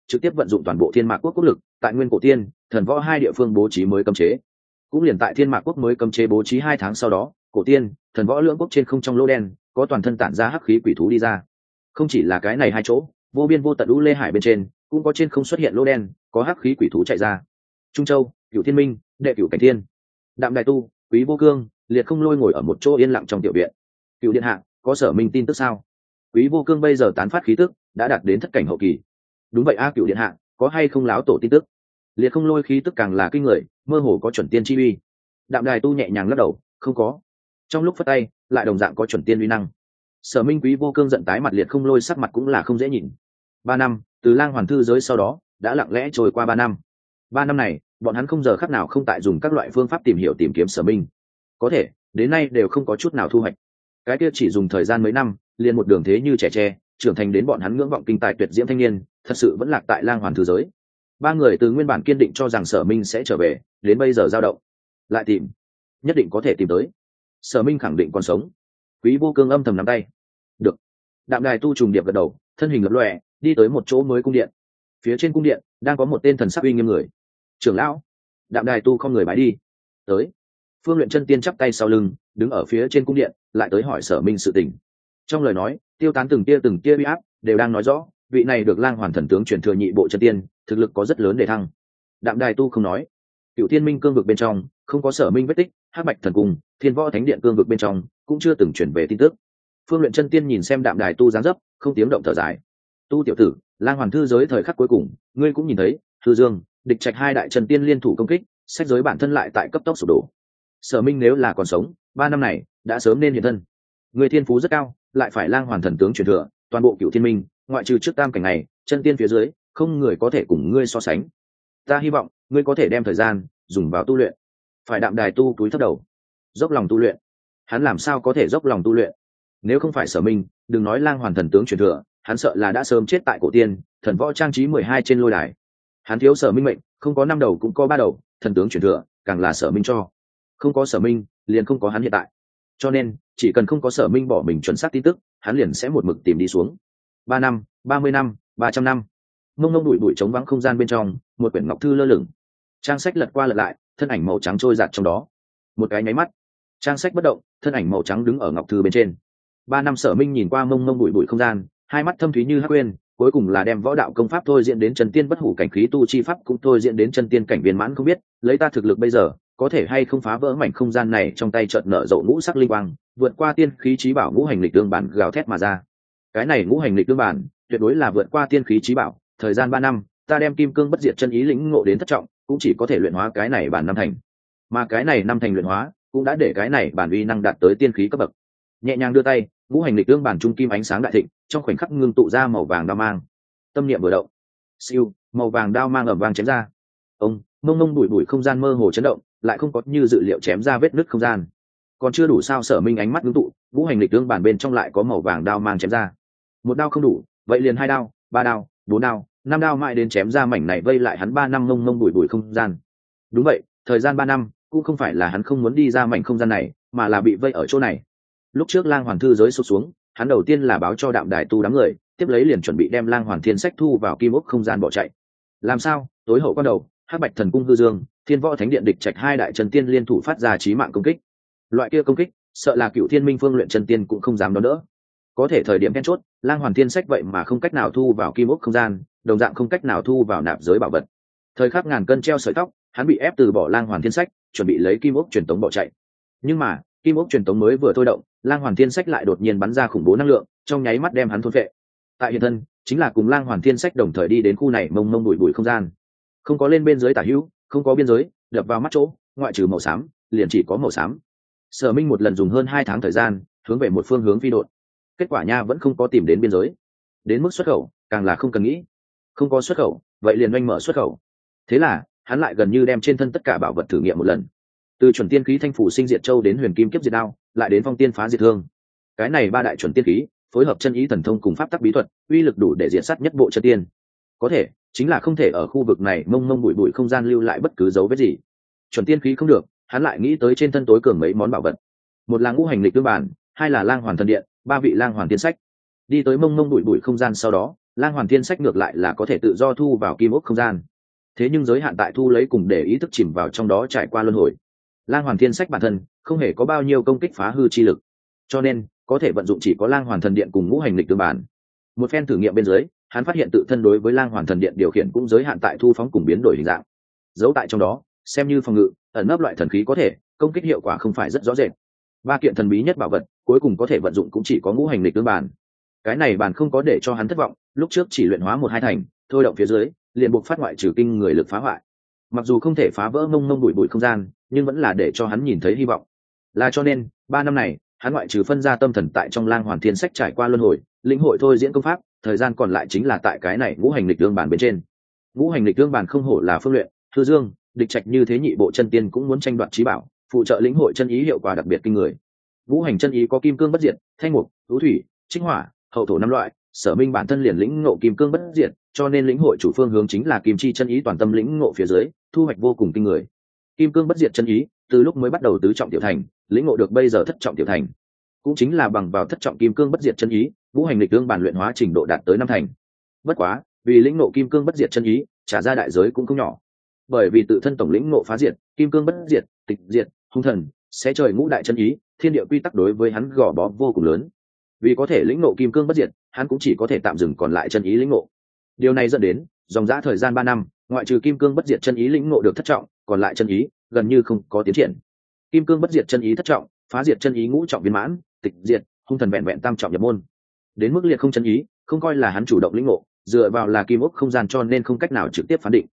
S1: trực tiếp vận dụng toàn bộ thiên mạc quốc quốc lực tại nguyên cổ tiên thần võ hai địa phương bố trí mới cấm chế. Cũng liền tại thiên mạc quốc mới cấm chế bố trí 2 tháng sau đó, cổ tiên thần võ lưỡng quốc trên không trong lô đen có toàn thân tản ra hắc khí quỷ thú đi ra. Không chỉ là cái này 2 chỗ, vô biên vô tận u lê hải bên trên cũng có trên không xuất hiện lô đen, có hắc khí quỷ thú chạy ra. Trung Châu, Cửu Thiên Minh, Đệ Cửu Cảnh Thiên, Đạm Đài Tu, Quý Vô Cương, Liệt Không Lôi ngồi ở một chỗ yên lặng trong tiểu viện. Cửu điện hạ, có Sở Minh tin tức sao? Quý Vô Cương bây giờ tán phát khí tức đã đạt đến thất cảnh hậu kỳ. Đúng vậy a, Cửu điện hạ, có hay không láo tổ tin tức? Liệt Không Lôi khí tức càng là kinh người, mơ hồ có chuẩn tiên chi uy. Đạm Đài Tu nhẹ nhàng lắc đầu, không có. Trong lúc phất tay, lại đồng dạng có chuẩn tiên uy năng. Sở Minh Quý Vô Cương giận tái mặt, Liệt Không Lôi sắc mặt cũng là không dễ nhìn. 3 năm, từ Lang Hoàn Thư giới sau đó, đã lặng lẽ trôi qua 3 năm. 3 năm này, bọn hắn không giờ khắc nào không tại dùng các loại phương pháp tìm hiểu tìm kiếm Sở Minh. Có thể, đến nay đều không có chút nào thu hoạch. Cái kia chỉ dùng thời gian mấy năm, liền một đường thế như trẻ tre, trưởng thành đến bọn hắn ngưỡng vọng kinh tài tuyệt diễm thanh niên, thật sự vẫn lạc tại Lang Hoàn Thư giới. 3 người từ nguyên bản kiên định cho rằng Sở Minh sẽ trở về, đến bây giờ dao động. Lại tìm, nhất định có thể tìm tới. Sở Minh khẳng định còn sống. Quý Vô Cương âm thầm nắm tay. Được. Đạm Đài Tu trùng điệp gật đầu, thân hình lập lòe, đi tới một chỗ mới cung điện. Phía trên cung điện đang có một tên thần sắc uy nghiêm người. Trưởng lão. Đạm Đài Tu không người bái đi. Tới. Phương Luyện Chân Tiên chắp tay sau lưng, đứng ở phía trên cung điện, lại tới hỏi Sở Minh sự tình. Trong lời nói, tiêu tán từng tia uy áp, đều đang nói rõ, vị này được Lang Hoàn thần tướng truyền thừa nhị bộ chân tiên, thực lực có rất lớn để thăng. Đạm Đài Tu không nói. Cửu Thiên Minh cương vực bên trong không có Sở Minh vết tích, Hắc Bạch thần cung, Thiên Võ Thánh điện cương vực bên trong cũng chưa từng chuyển về tin tức. Phương Luyện Chân Tiên nhìn xem Đạm Đài Tu dáng dấp, không tiếng động thở dài. Tu tiểu tử, Lang Hoàn thư giới thời khắc cuối cùng, ngươi cũng nhìn thấy, Thư Dương, Địch Trạch hai đại chân tiên liên thủ công kích, sách giới bản thân lại tại cấp tốc sụp đổ. Sở Minh nếu là còn sống, 3 năm này đã sớm nên hiện thân. Người thiên phú rất cao, lại phải Lang Hoàn thần tướng truyền thừa, toàn bộ Cửu Thiên Minh, ngoại trừ trước tam cảnh này, chân tiên phía dưới, không người có thể cùng ngươi so sánh. Ta hy vọng ngươi có thể đem thời gian dùng vào tu luyện. Phải. Đạm Đài Tu túi thấp đầu, dốc lòng tu luyện. Hắn làm sao có thể dốc lòng tu luyện? Nếu không phải Sở Minh, đừng nói Lang Hoàn thần tướng truyền thừa, hắn sợ là đã sớm chết tại cổ tiên thần võ trang trí 12 trên lôi đài. Hắn thiếu Sở Minh mệnh, không có 5 đầu cũng có 3 đầu, thần tướng truyền thừa càng là Sở Minh cho. Không có Sở Minh, liền không có hắn hiện tại. Cho nên, chỉ cần không có Sở Minh bỏ mình chuẩn xác tin tức, hắn liền sẽ một mực tìm đi xuống. 3 năm, 30 năm, 300 năm. Mông mông bụi bụi trống vắng không gian bên trong, một quyển ngọc thư lơ lửng. Trang sách lật qua lật lại, thân ảnh màu trắng trôi dạt trong đó. Một cái nháy mắt, trang sách bất động, thân ảnh màu trắng đứng ở ngọc thư bên trên. 3 năm Sở Minh nhìn qua mông mông bụi bụi không gian, hai mắt thâm thúy như hắc quên, cuối cùng là đem võ đạo công pháp thôi diễn đến chân tiên bất hủ cảnh, khí tu chi pháp cũng thôi diễn đến chân tiên cảnh viên mãn. Không biết lấy ta thực lực bây giờ, có thể hay không phá vỡ mảnh không gian này. Trong tay chợt nở rộ ngũ sắc linh quang, vượt qua tiên khí chí bảo ngũ hành lịch tương bản gào thét mà ra. Cái này ngũ hành lịch tương bản tuyệt đối là vượt qua tiên khí chí bảo. Thời gian 3 năm, ta đem kim cương bất diệt chân ý lĩnh ngộ đến thất trọng, cũng chỉ có thể luyện hóa cái này bản năm thành. Mà cái này năm thành luyện hóa, cũng đã để cái này bản uy năng đạt tới tiên khí cấp bậc. Nhẹ nhàng đưa tay, ngũ hành lịch tương bản trung kim ánh sáng đại thịnh, trong khoảnh khắc ngưng tụ ra màu vàng đao mang. Tâm niệm vừa động, siêu, màu vàng đao mang ầm vang chém ra. Ông, mông mông bụi bụi không gian mơ hồ chấn động, lại không có như dự liệu chém ra vết nứt không gian. Còn chưa đủ sao? Sở Minh ánh mắt ngưng tụ, ngũ hành lịch tương bản bên trong lại có màu vàng đao mang chém ra. Một đao không đủ, vậy liền 2 đao, 3 đao, 4 đao, 5 đao mãi đến chém ra mảnh này vây lại hắn 3 năm mông mông bụi bụi không gian. Đúng vậy, thời gian 3 năm, cũng không phải là hắn không muốn đi ra mảnh không gian này, mà là bị vây ở chỗ này. Lúc trước Lang Hoàn thư giới sụp xuống, hắn đầu tiên là báo cho Đạm Đài Tu đám người, tiếp lấy liền chuẩn bị đem Lang Hoàn thiên sách thu vào kim ốc không gian bỏ chạy. Làm sao? Tối hậu quan đầu, Hắc Bạch thần cung hư dương, Thiên Võ Thánh điện Địch Trạch hai đại chân tiên liên thủ phát ra chí mạng công kích. Loại kia công kích, sợ là Cửu Thiên Minh Phương Luyện chân tiên cũng không dám đón đỡ. Có thể thời điểm then chốt, Lang Hoàn thiên sách vậy mà không cách nào thu vào kim ốc không gian, đồng dạng không cách nào thu vào nạp giới bảo vật. Thời khắc ngàn cân treo sợi tóc, hắn bị ép từ bỏ Lang Hoàn thiên sách, chuẩn bị lấy kim ốc truyền tống bỏ chạy. Nhưng mà, kim ốc truyền tống mới vừa thôi động, Lang Hoàn thiên sách lại đột nhiên bắn ra khủng bố năng lượng, trong nháy mắt đem hắn thôn phệ. Tại hiện thân, chính là cùng Lang Hoàn thiên sách đồng thời đi đến khu này mông mông bụi bụi không gian. Không có lên bên dưới tả hữu, không có biên giới, đập vào mắt chỗ, ngoại trừ màu xám, liền chỉ có màu xám. Sở Minh một lần dùng hơn 2 tháng thời gian, hướng về một phương hướng phi độn. Kết quả nha vẫn không có tìm đến biên giới. Đến mức xuất khẩu, càng là không cần nghĩ. Không có xuất khẩu, vậy liền oanh mở xuất khẩu. Thế là, hắn lại gần như đem trên thân tất cả bảo vật thử nghiệm một lần. Từ chuẩn tiên khí thanh phủ sinh diệt châu đến huyền kim kiếp diệt đao, lại đến phong tiên phá diệt thương. Cái này 3 đại chuẩn tiên khí, phối hợp chân ý thần thông cùng pháp tắc bí thuật, uy lực đủ để diệt sát nhất bộ chân tiên. Có thể, chính là không thể ở khu vực này mông mông bụi bụi không gian lưu lại bất cứ dấu vết gì. Chuẩn tiên khí không được, hắn lại nghĩ tới trên thân tối cường mấy món bảo vật. Một là ngũ hành lịch tương bản, 2 là Lang Hoàn thần điện, 3 vị Lang Hoàn tiên sách. Đi tới mông mông bụi bụi không gian sau đó, Lang Hoàn Thiên Sách ngược lại là có thể tự do thu vào kim ốc không gian, thế nhưng giới hạn tại thu lấy cùng để ý thức chìm vào trong đó trải qua luân hồi. Lang Hoàn Thiên Sách bản thân không hề có bao nhiêu công kích phá hư chi lực, cho nên có thể vận dụng chỉ có Lang Hoàn Thần Điện cùng ngũ hành lịch tương bản. Một phen thử nghiệm bên dưới, hắn phát hiện tự thân đối với Lang Hoàn Thần Điện điều khiển cũng giới hạn tại thu phóng cùng biến đổi hình dạng, giấu tại trong đó xem như phòng ngự ẩn nấp loại thần khí có thể công kích hiệu quả không phải rất rõ rệt. Ba kiện thần bí nhất bảo vật cuối cùng có thể vận dụng cũng chỉ có ngũ hành lịch tương bản. Cái này bản không có để cho hắn thất vọng, lúc trước chỉ luyện hóa một hai thành, thôi động phía dưới liền buộc phát ngoại trừ kinh người lực phá hoại. Mặc dù không thể phá vỡ mông mông bụi bụi không gian, nhưng vẫn là để cho hắn nhìn thấy hy vọng. Là cho nên 3 năm này hắn ngoại trừ phân ra tâm thần tại trong Lang Hoàn Thiên Sách trải qua luân hồi lĩnh hội thôi diễn công pháp, thời gian còn lại chính là tại cái này ngũ hành lịch tương bản bên trên. Ngũ hành lịch tương bản không hổ là phương luyện thư dương địch trạch như thế nhị bộ chân tiên cũng muốn tranh đoạt trí bảo, phụ trợ lĩnh hội chân ý hiệu quả đặc biệt kinh người. Ngũ hành chân ý có kim cương bất diệt, thanh mục, thú thủy, trích hỏa, hậu thổ 5 loại. Sở Minh bản thân liền lĩnh ngộ kim cương bất diệt, cho nên lĩnh hội chủ phương hướng chính là kim chi chân ý toàn tâm lĩnh ngộ phía dưới, thu hoạch vô cùng kinh người. Kim cương bất diệt chân ý, từ lúc mới bắt đầu tứ trọng tiểu thành, lĩnh ngộ được bây giờ thất trọng tiểu thành, cũng chính là bằng vào thất trọng kim cương bất diệt chân ý, ngũ hành lịch tương bản luyện hóa trình độ đạt tới 5 thành. Bất quá, vì lĩnh ngộ kim cương bất diệt chân ý, trả ra đại giới cũng không nhỏ. Bởi vì tự thân tổng lĩnh ngộ phá diệt, kim cương bất diệt, tịch diệt, hung thần, sẽ trời ngũ đại chân ý, thiên địa quy tắc đối với hắn gò bó vô cùng lớn. Vì có thể lĩnh ngộ kim cương bất diệt, hắn cũng chỉ có thể tạm dừng còn lại chân ý lĩnh ngộ. Điều này dẫn đến dòng dã thời gian 3 năm, ngoại trừ kim cương bất diệt chân ý lĩnh ngộ được thất trọng, còn lại chân ý gần như không có tiến triển. Kim cương bất diệt chân ý thất trọng, phá diệt chân ý ngũ trọng viên mãn, tịch diệt, hung thần vẹn vẹn tam trọng nhập môn. Đến mức liệt không chân ý, không coi là hắn chủ động lĩnh ngộ, dựa vào là kim ốc không gian cho nên không cách nào trực tiếp phán định.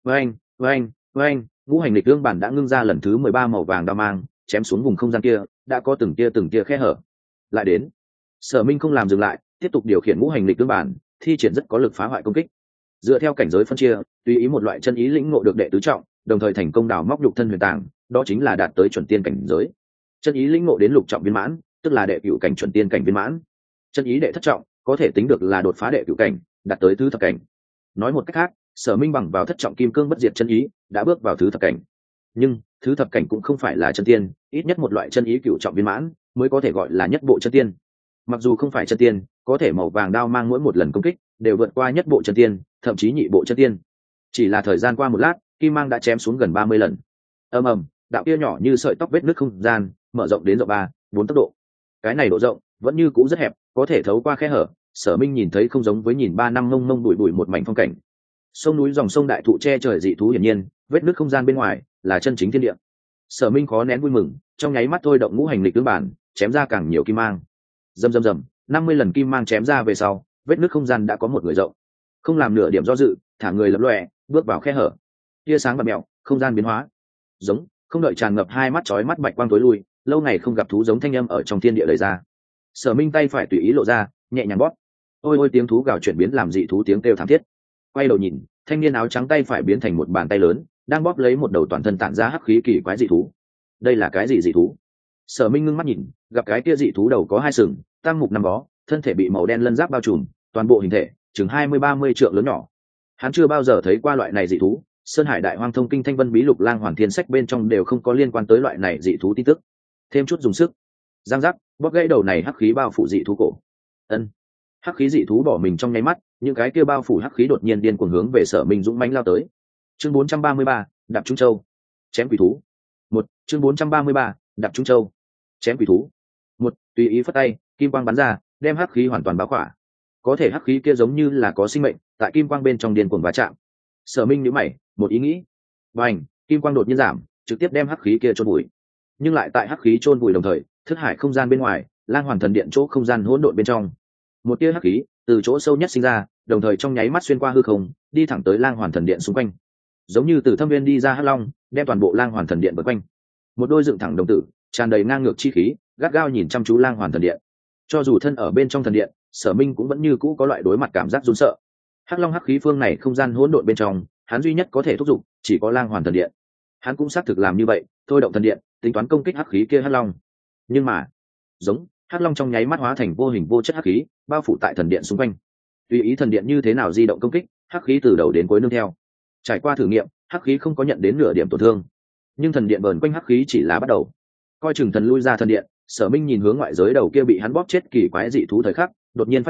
S1: Với anh, ngũ hành lịch tương bản đã ngưng ra lần thứ 13 màu vàng đao mang, chém xuống vùng không gian kia, đã có từng tia khe hở. Lại đến, Sở Minh không làm dừng lại, tiếp tục điều khiển ngũ hành lịch tương bản, thi triển rất có lực phá hoại công kích. Dựa theo cảnh giới phân chia, tùy ý một loại chân ý lĩnh ngộ được đệ tứ trọng, đồng thời thành công đào móc nhục thân huyền tàng, đó chính là đạt tới chuẩn tiên cảnh giới. Chân ý lĩnh ngộ đến lục trọng viên mãn, tức là đệ cửu cảnh chuẩn tiên cảnh viên mãn. Chân ý đệ thất trọng, có thể tính được là đột phá đệ cửu cảnh, đạt tới tứ thập cảnh. Nói một cách khác, Sở Minh bằng vào thất trọng kim cương bất diệt chân ý, đã bước vào thứ thập cảnh. Nhưng thứ thập cảnh cũng không phải là chân tiên, ít nhất một loại chân ý cửu trọng viên mãn mới có thể gọi là nhất bộ chân tiên. Mặc dù không phải chân tiên, có thể màu vàng đao mang mỗi một lần công kích đều vượt qua nhất bộ chân tiên, thậm chí nhị bộ chân tiên. Chỉ là thời gian qua một lát, kim mang đã chém xuống gần 30 lần. Ầm ầm, đạo kia nhỏ như sợi tóc vết nứt không gian, mở rộng đến rộng 3-4 tốc độ. Cái này độ rộng vẫn như cũ rất hẹp, có thể thấu qua khe hở. Sở Minh nhìn thấy không giống với nhìn 3 năm mông mông bụi bụi một mảnh phong cảnh. Sông núi dòng sông đại thụ che trời dị thú hiển nhiên, vết nứt không gian bên ngoài là chân chính thiên địa. Sở Minh khó nén vui mừng, trong nháy mắt thôi động ngũ hành lịch tương bản, chém ra càng nhiều kim mang. Rầm 50 lần kim mang chém ra về sau, vết nứt không gian đã có một người rộng. Không làm nửa điểm do dự, thả người lập lòe, bước vào khe hở. Tia sáng bạt mèo, không gian biến hóa. Giống, không đợi tràn ngập hai mắt chói mắt bạch quang tối lui, lâu ngày không gặp thú giống thanh âm ở trong thiên địa lời ra. Sở Minh tay phải tùy ý lộ ra, nhẹ nhàng bóp. Ôi ôi tiếng thú gào chuyển biến làm dị thú tiếng kêu thảm thiết. Quay đầu nhìn, thanh niên áo trắng tay phải biến thành một bàn tay lớn, đang bóp lấy một đầu toàn thân tản ra hắc khí kỳ quái dị thú. Đây là cái gì dị thú? Sở Minh ngưng mắt nhìn, gặp cái kia dị thú đầu có 2 sừng, tam mục 5 vó, thân thể bị màu đen lân giáp bao trùm, toàn bộ hình thể chừng 20-30 trượng lớn nhỏ. Hắn chưa bao giờ thấy qua loại này dị thú, Sơn Hải Đại Hoang Thông Kinh Thanh Vân Bí Lục Lang Hoàn Thiên Sách bên trong đều không có liên quan tới loại này dị thú tin tức. Thêm chút dùng sức, giang giác, bóp gãy đầu này hắc khí bao phủ dị thú cổ. Ân, hắc khí dị thú bỏ mình trong nháy mắt, những cái kia bao phủ hắc khí đột nhiên điên cuồng hướng về Sở Minh dũng mãnh lao tới. Chương 433, đạp trung châu, chém quỷ thú. Chương 433, đạp trung châu, chém quỷ thú. Tùy ý phất tay, kim quang bắn ra, đem hắc khí hoàn toàn bao khỏa. Có thể hắc khí kia giống như là có sinh mệnh, tại kim quang bên trong điên cuồng va chạm. Sở Minh nhíu mày, một ý nghĩ. Bành, kim quang đột nhiên giảm, trực tiếp đem hắc khí kia chôn vùi. Nhưng lại tại hắc khí chôn vùi đồng thời, thức hải không gian bên ngoài, Lang Hoàn Thần Điện chỗ không gian hỗn độn bên trong, một tia hắc khí từ chỗ sâu nhất sinh ra, đồng thời trong nháy mắt xuyên qua hư không, đi thẳng tới Lang Hoàn Thần Điện xung quanh. Giống như từ thâm viên đi ra hắc long, đem toàn bộ Lang Hoàn Thần Điện vây quanh. Một đôi dựng thẳng đồng tử, tràn đầy ngang ngược chi khí, gắt gao nhìn chăm chú Lang Hoàn Thần Điện. Cho dù thân ở bên trong thần điện, Sở Minh cũng vẫn như cũ có loại đối mặt cảm giác run sợ. Hắc long hắc khí phương này không gian hỗn độn bên trong, hắn duy nhất có thể thúc giục chỉ có Lang Hoàn Thần Điện. Hắn cũng xác thực làm như vậy, thôi động thần điện, tính toán công kích hắc khí kia hắc long. Nhưng mà, giống, hắc long trong nháy mắt hóa thành vô hình vô chất hắc khí, bao phủ tại thần điện xung quanh. Tùy ý thần điện như thế nào di động công kích, hắc khí từ đầu đến cuối nương theo. Trải qua thử nghiệm, hắc khí không có nhận đến nửa điểm tổn thương. Nhưng thần điện vờn quanh hắc khí chỉ là bắt đầu. Coi chừng thần lui ra thần điện, Sở Minh nhìn hướng ngoại giới đầu kia bị hắn bóp chết kỳ quái dị thú thời khắc, đột nhiên phát hiện,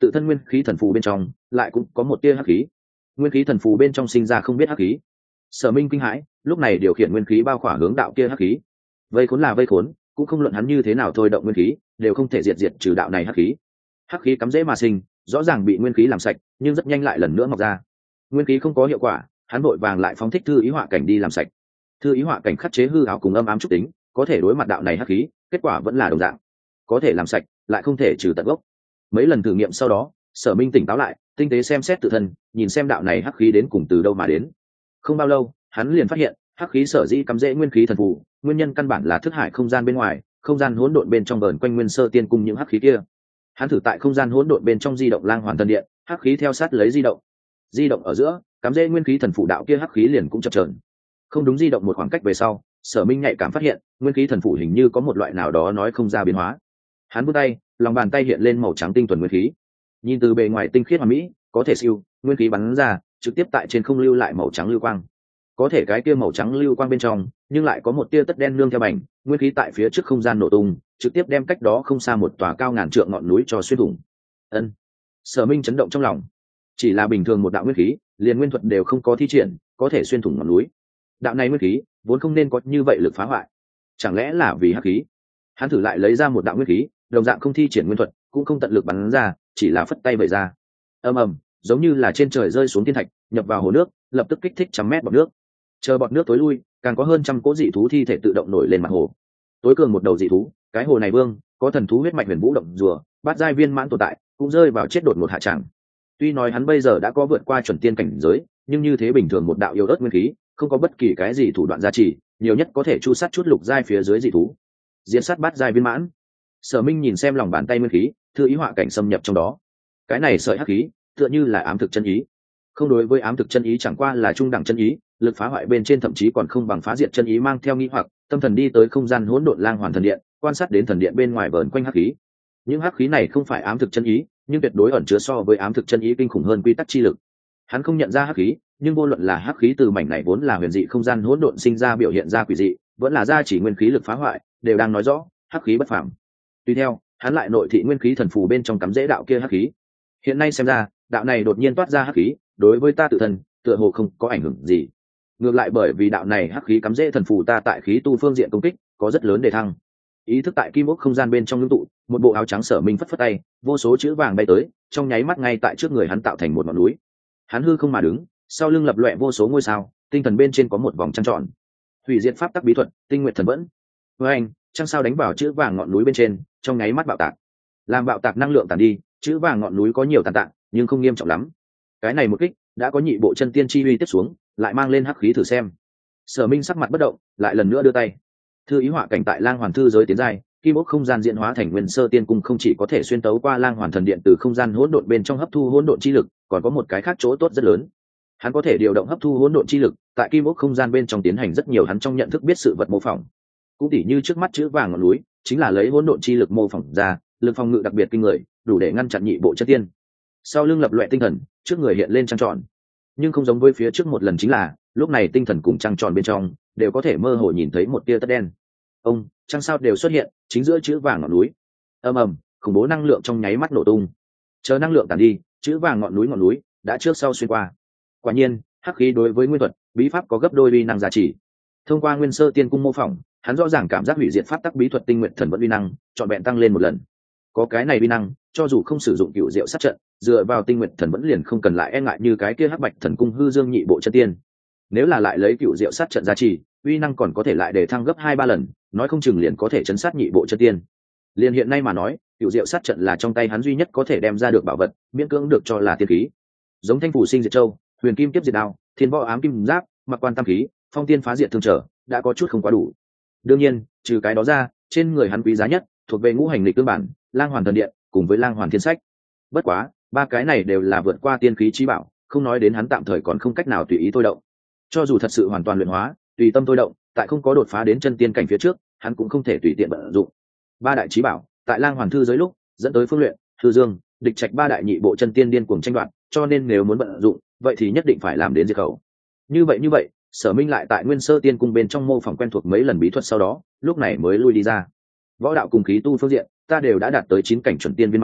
S1: tự thân nguyên khí thần phù bên trong lại cũng có một tia hắc khí. Nguyên khí thần phù bên trong sinh ra không biết hắc khí. Sở Minh kinh hãi, lúc này điều khiển nguyên khí bao khỏa hướng đạo kia hắc khí. Vây khốn là vây khốn, cũng không luận hắn như thế nào thôi động nguyên khí, đều không thể diệt trừ đạo này hắc khí. Hắc khí cắm rễ mà sinh, rõ ràng bị nguyên khí làm sạch, nhưng rất nhanh lại lần nữa mọc ra. Nguyên khí không có hiệu quả, hắn vội vàng lại phóng thích thư ý họa cảnh đi làm sạch. Thư ý họa cảnh khắc chế hư ảo cùng âm ám trúc tính, có thể đối mặt đạo này hắc khí, kết quả vẫn là đồng dạng. Có thể làm sạch, lại không thể trừ tận gốc. Mấy lần thử nghiệm sau đó, Sở Minh tỉnh táo lại, tinh tế xem xét tự thân, nhìn xem đạo này hắc khí đến cùng từ đâu mà đến. Không bao lâu, hắn liền phát hiện, hắc khí sở dĩ cắm rễ nguyên khí thần phù, nguyên nhân căn bản là thức hải không gian bên ngoài, không gian hỗn độn bên trong vờn quanh Nguyên Sơ Tiên Cung những hắc khí kia. Hắn thử tại không gian hỗn độn bên trong di động Lang Hoàn Thần Điện, hắc khí theo sát lấy di động. Di động ở giữa, cắm rễ nguyên khí thần phù đạo kia hắc khí liền cũng chập chờn. Không đúng, di động một khoảng cách về sau, Sở Minh nhạy cảm phát hiện, nguyên khí thần phù hình như có một loại nào đó nói không ra biến hóa. Hắn vươn tay, lòng bàn tay hiện lên màu trắng tinh thuần nguyên khí. Nhìn từ bề ngoài tinh khiết hoàn mỹ, có thể siêu, nguyên khí bắn ra, trực tiếp tại trên không lưu lại màu trắng lưu quang. Có thể cái kia màu trắng lưu quang bên trong, nhưng lại có một tia tất đen nương theo bành, nguyên khí tại phía trước không gian nổ tung, trực tiếp đem cách đó không xa một tòa cao ngàn trượng ngọn núi cho xuyên thủng. Ân. Sở Minh chấn động trong lòng. Chỉ là bình thường một đạo nguyên khí, liền nguyên thuật đều không có thi triển, có thể xuyên thủng ngọn núi. Đạo này nguyên khí, vốn không nên có như vậy lực phá hoại. Chẳng lẽ là vì hắc khí? Hắn thử lại lấy ra một đạo nguyên khí, đồng dạng không thi triển nguyên thuật, cũng không tận lực bắn ra, chỉ là phất tay vẩy ra. Ầm ầm, giống như là trên trời rơi xuống thiên thạch, nhập vào hồ nước, lập tức kích thích trăm mét bọt nước. Chờ bọt nước tối lui, càng có hơn trăm cỗ dị thú thi thể tự động nổi lên mặt hồ. Tối cường một đầu dị thú, cái hồ này vương, có thần thú huyết mạch huyền vũ động rùa, bát giai viên mãn tồn tại, cũng rơi vào chết đột ngột hạ tràng. Tuy nói hắn bây giờ đã có vượt qua chuẩn tiên cảnh giới, nhưng như thế bình thường một đạo yêu ớt nguyên khí, không có bất kỳ cái gì thủ đoạn gia trì, nhiều nhất có thể chu sát chút lục giai phía dưới dị thú. Diễn sát bát giai viên mãn. Sở Minh nhìn xem lòng bàn tay nguyên khí, thư ý họa cảnh xâm nhập trong đó. Cái này sợi hắc khí, tựa như là ám thực chân ý. Không, đối với ám thực chân ý chẳng qua là trung đẳng chân ý, lực phá hoại bên trên thậm chí còn không bằng phá diệt chân ý mang theo nghi hoặc, tâm thần đi tới không gian hỗn độn Lang Hoàn Thần Điện, quan sát đến thần điện bên ngoài vờn quanh hắc khí. Những hắc khí này không phải ám thực chân ý, nhưng tuyệt đối ẩn chứa so với ám thực chân ý kinh khủng hơn quy tắc chi lực. Hắn không nhận ra hắc khí, nhưng vô luận là hắc khí từ mảnh này vốn là huyền dị không gian hỗn độn sinh ra biểu hiện ra quỷ dị, vẫn là ra chỉ nguyên khí lực phá hoại, đều đang nói rõ hắc khí bất phàm. Tuy theo, hắn lại nội thị nguyên khí thần phù bên trong cắm rễ đạo kia hắc khí. Hiện nay xem ra, đạo này đột nhiên toát ra hắc khí, đối với ta tự thân, tựa hồ không có ảnh hưởng gì. Ngược lại bởi vì đạo này hắc khí cắm rễ thần phù ta tại khí tu phương diện công kích có rất lớn đề thăng. Ý thức tại kim ốc không gian bên trong ngưng tụ, một bộ áo trắng Sở Minh phất phất tay, vô số chữ vàng bay tới, trong nháy mắt ngay tại trước người hắn tạo thành một ngọn núi. Hắn hư không mà đứng, sau lưng lập loè vô số ngôi sao, tinh thần bên trên có một vòng trăng tròn. Hủy diệt pháp tắc bí thuật, tinh nguyệt thần vẫn. Với anh, trăng sao đánh vào chữ vàng ngọn núi bên trên, trong nháy mắt bạo tạc. Làm bạo tạc năng lượng tàn đi, chữ vàng ngọn núi có nhiều tàn tạ, nhưng không nghiêm trọng lắm. Cái này một kích, đã có nhị bộ chân tiên chi uy tiếp xuống, lại mang lên hắc khí thử xem. Sở Minh sắc mặt bất động, lại lần nữa đưa tay. Thư ý họa cảnh tại Lang Hoàn thư giới tiến giai, kim ốc không gian diễn hóa thành Nguyên Sơ Tiên Cung không chỉ có thể xuyên tấu qua Lang Hoàn thần điện từ không gian hỗn độn bên trong hấp thu hỗn độn chi lực, còn có một cái khác chỗ tốt rất lớn. Hắn có thể điều động hấp thu hỗn độn chi lực, tại kim ốc không gian bên trong tiến hành rất nhiều hắn trong nhận thức biết sự vật mô phỏng. Cũng tỉ như trước mắt chữ vàng ngọn núi, chính là lấy hỗn độn chi lực mô phỏng ra, lực phòng ngự đặc biệt kinh người, đủ để ngăn chặn nhị bộ chân tiên. Sau lưng lập loè tinh thần, trước người hiện lên trăng tròn. Nhưng không giống với phía trước một lần chính là, lúc này tinh thần cùng trăng tròn bên trong đều có thể mơ hồ nhìn thấy một tia tất đen. Ông, trăng sao đều xuất hiện, chính giữa chữ vàng ngọn núi. Ầm ầm, khủng bố năng lượng trong nháy mắt nổ tung. Chờ năng lượng tàn đi, chữ vàng ngọn núi đã trước sau xuyên qua. Quả nhiên, hắc khí đối với nguyên thuật, bí pháp có gấp đôi uy năng giá trị. Thông qua Nguyên Sơ Tiên Cung mô phỏng, hắn rõ ràng cảm giác hủy diệt pháp tắc bí thuật tinh nguyện thần vẫn uy năng, trọn vẹn tăng lên một lần. Có cái này uy năng, cho dù không sử dụng cựu diệu sát trận, dựa vào tinh nguyện thần vẫn liền không cần lại e ngại như cái kia hắc bạch thần cung hư dương nhị bộ chân tiên. Nếu là lại lấy cựu diệu sát trận giá trị, uy năng còn có thể lại để thăng gấp 2-3 lần, nói không chừng liền có thể chấn sát nhị bộ chân tiên. Liền hiện nay mà nói, cựu diệu sát trận là trong tay hắn duy nhất có thể đem ra được bảo vật, miễn cưỡng được cho là tiên khí. Giống Thanh phủ sinh diệt châu, huyền kim tiếp diệt đao, thiên võ ám kim giáp, mặc quan tam khí, phong tiên phá diệt thương trở, đã có chút không quá đủ. Đương nhiên, trừ cái đó ra, trên người hắn quý giá nhất thuộc về ngũ hành lịch tương bản, Lang Hoàn thần điện cùng với Lang Hoàn thiên sách. Bất quá, ba cái này đều là vượt qua tiên khí chí bảo, không nói đến hắn tạm thời còn không cách nào tùy ý thôi động. Cho dù thật sự hoàn toàn luyện hóa, tùy tâm thôi động, tại không có đột phá đến chân tiên cảnh phía trước, hắn cũng không thể tùy tiện vận dụng. Ba đại chí bảo, tại Lang Hoàn thư giới lúc, dẫn tới Phương Luyện, Thư Dương, Địch Trạch ba đại nhị bộ chân tiên điên cuồng tranh đoạt, cho nên nếu muốn vận dụng, vậy thì nhất định phải làm đến diệt khẩu. Như vậy, Sở Minh lại tại Nguyên Sơ Tiên Cung bên trong mô phỏng quen thuộc mấy lần bí thuật sau đó, lúc này mới lui đi ra. Võ đạo cùng khí tu phương diện, ta đều đã đạt tới 9 cảnh chuẩn tiên viên mãn,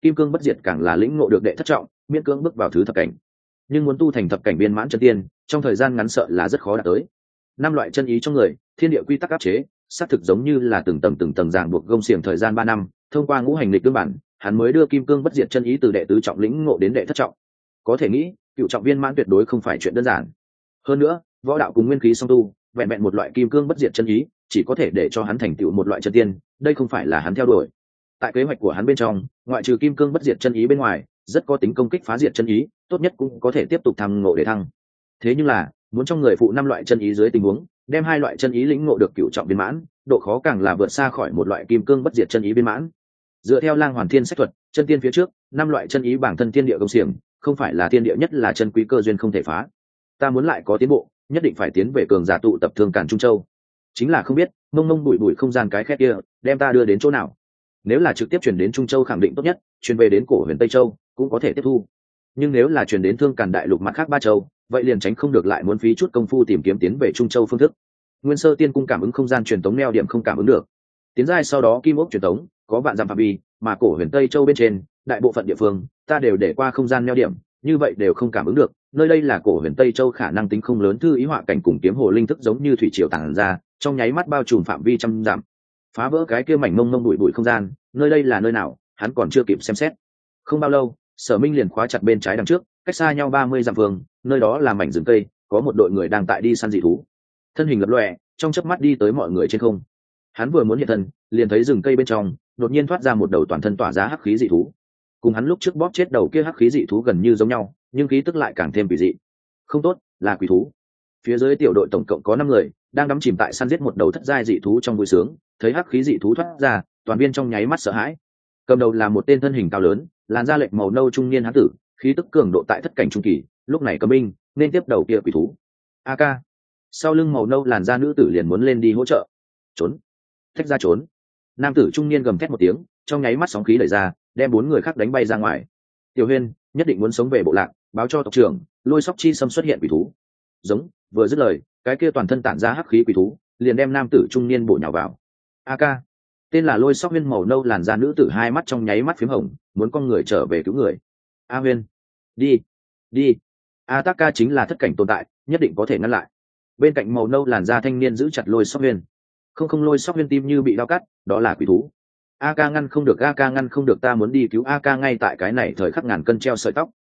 S1: kim cương bất diệt càng là lĩnh ngộ được đệ thất trọng, miễn cưỡng bước vào thứ thập cảnh. Nhưng muốn tu thành thập cảnh viên mãn chân tiên, trong thời gian ngắn sợ là rất khó đạt tới. 5 loại chân ý trong người, thiên địa quy tắc áp chế, xác thực giống như là từng tầng ràng buộc gông xiềng thời gian 3 năm, thông qua ngũ hành lịch tương bản, hắn mới đưa kim cương bất diệt chân ý từ đệ tứ trọng lĩnh ngộ đến đệ thất trọng. Có thể nghĩ, cựu trọng viên mãn tuyệt đối không phải chuyện đơn giản. Hơn nữa, võ đạo cùng nguyên khí song tu, vẹn vẹn một loại kim cương bất diệt chân ý, chỉ có thể để cho hắn thành tựu một loại chân tiên, đây không phải là hắn theo đuổi. Tại kế hoạch của hắn bên trong, ngoại trừ kim cương bất diệt chân ý bên ngoài, rất có tính công kích phá diệt chân ý, tốt nhất cũng có thể tiếp tục thăng ngộ để thăng. Thế nhưng là, muốn trong người phụ 5 loại chân ý dưới tình huống, đem 2 loại chân ý lĩnh ngộ được cựu trọng viên mãn, độ khó càng là vượt xa khỏi một loại kim cương bất diệt chân ý viên mãn. Dựa theo Lang Hoàn Thiên sách thuật, chân tiên phía trước, 5 loại chân ý bản thân thiên địa công xiềng, không phải là thiên địa nhất là chân quý cơ duyên không thể phá. Ta muốn lại có tiến bộ, nhất định phải tiến về cường giả tụ tập Thương Càn Trung Châu. Chính là không biết, mông mông bụi bụi không gian cái khét kia, đem ta đưa đến chỗ nào. Nếu là trực tiếp chuyển đến Trung Châu khẳng định tốt nhất, chuyển về đến cổ huyền Tây Châu cũng có thể tiếp thu. Nhưng nếu là chuyển đến Thương Càn đại lục mặt khác 3 châu, vậy liền tránh không được lại muốn phí chút công phu tìm kiếm tiến về Trung Châu phương thức. Nguyên Sơ Tiên cung cảm ứng không gian truyền tống neo điểm không cảm ứng được. Tiến giai sau đó kim ốc truyền tống có vạn dặm phạm vi, mà cổ huyền Tây Châu bên trên, đại bộ phận địa phương ta đều để qua không gian neo điểm, như vậy đều không cảm ứng được. Nơi đây là cổ huyền Tây Châu, khả năng tính không lớn, thư ý họa cảnh cùng kiếm hồ linh thức giống như thủy triều tàng ra, trong nháy mắt bao trùm phạm vi trăm dặm, phá vỡ cái kia mảnh mông mông bụi bụi không gian. Nơi đây là nơi nào, hắn còn chưa kịp xem xét. Không bao lâu, Sở Minh liền khóa chặt bên trái đằng trước, cách xa nhau 30 dặm phương, nơi đó là mảnh rừng cây, có một đội người đang tại đi săn dị thú. Thân hình lập lòe, trong chớp mắt đi tới mọi người trên không. Hắn vừa muốn hiện thân, liền thấy rừng cây bên trong đột nhiên thoát ra một đầu toàn thân tỏa ra hắc khí dị thú. Cùng hắn lúc trước bóp chết đầu kia hắc khí dị thú gần như giống nhau, nhưng khí tức lại càng thêm kỳ dị. Không tốt, là quỷ thú. Phía dưới tiểu đội tổng cộng có 5 người, đang đắm chìm tại săn giết một đầu thất giai dị thú trong vui sướng, thấy hắc khí dị thú thoát ra, toàn viên trong nháy mắt sợ hãi. Cầm đầu là một tên thân hình cao lớn, làn da lệch màu nâu trung niên hán tử, khí tức cường độ tại thất cảnh trung kỳ, lúc này cầm binh nên tiếp đầu kia quỷ thú. AK. Sau lưng màu nâu làn da nữ tử liền muốn lên đi hỗ trợ. Trốn, thách ra trốn. Nam tử trung niên gầm thét một tiếng, trong nháy mắt sóng khí đẩy ra, đem 4 người khác đánh bay ra ngoài. Tiểu Huyên, nhất định muốn sống về bộ lạc, báo cho tộc trưởng, Lôi Sóc Chi Sâm xuất hiện quỷ thú. Giống, vừa dứt lời, cái kia toàn thân tản ra hắc khí quỷ thú, liền đem nam tử trung niên bổ nhào vào. AK. Tên là Lôi Sóc Huyên màu nâu làn da nữ tử hai mắt trong nháy mắt phím hồng, muốn con người trở về cứu người. A Huyên, đi, đi. Ataka chính là thất cảnh tồn tại, nhất định có thể ngăn lại. Bên cạnh màu nâu làn da thanh niên giữ chặt Lôi Sóc Huyên. Không Lôi Sóc Huyên tim như bị đau cắt, đó là quỷ thú. AK ngăn không được, AK ngăn không được, ta muốn đi cứu AK ngay tại cái này thời khắc ngàn cân treo sợi tóc.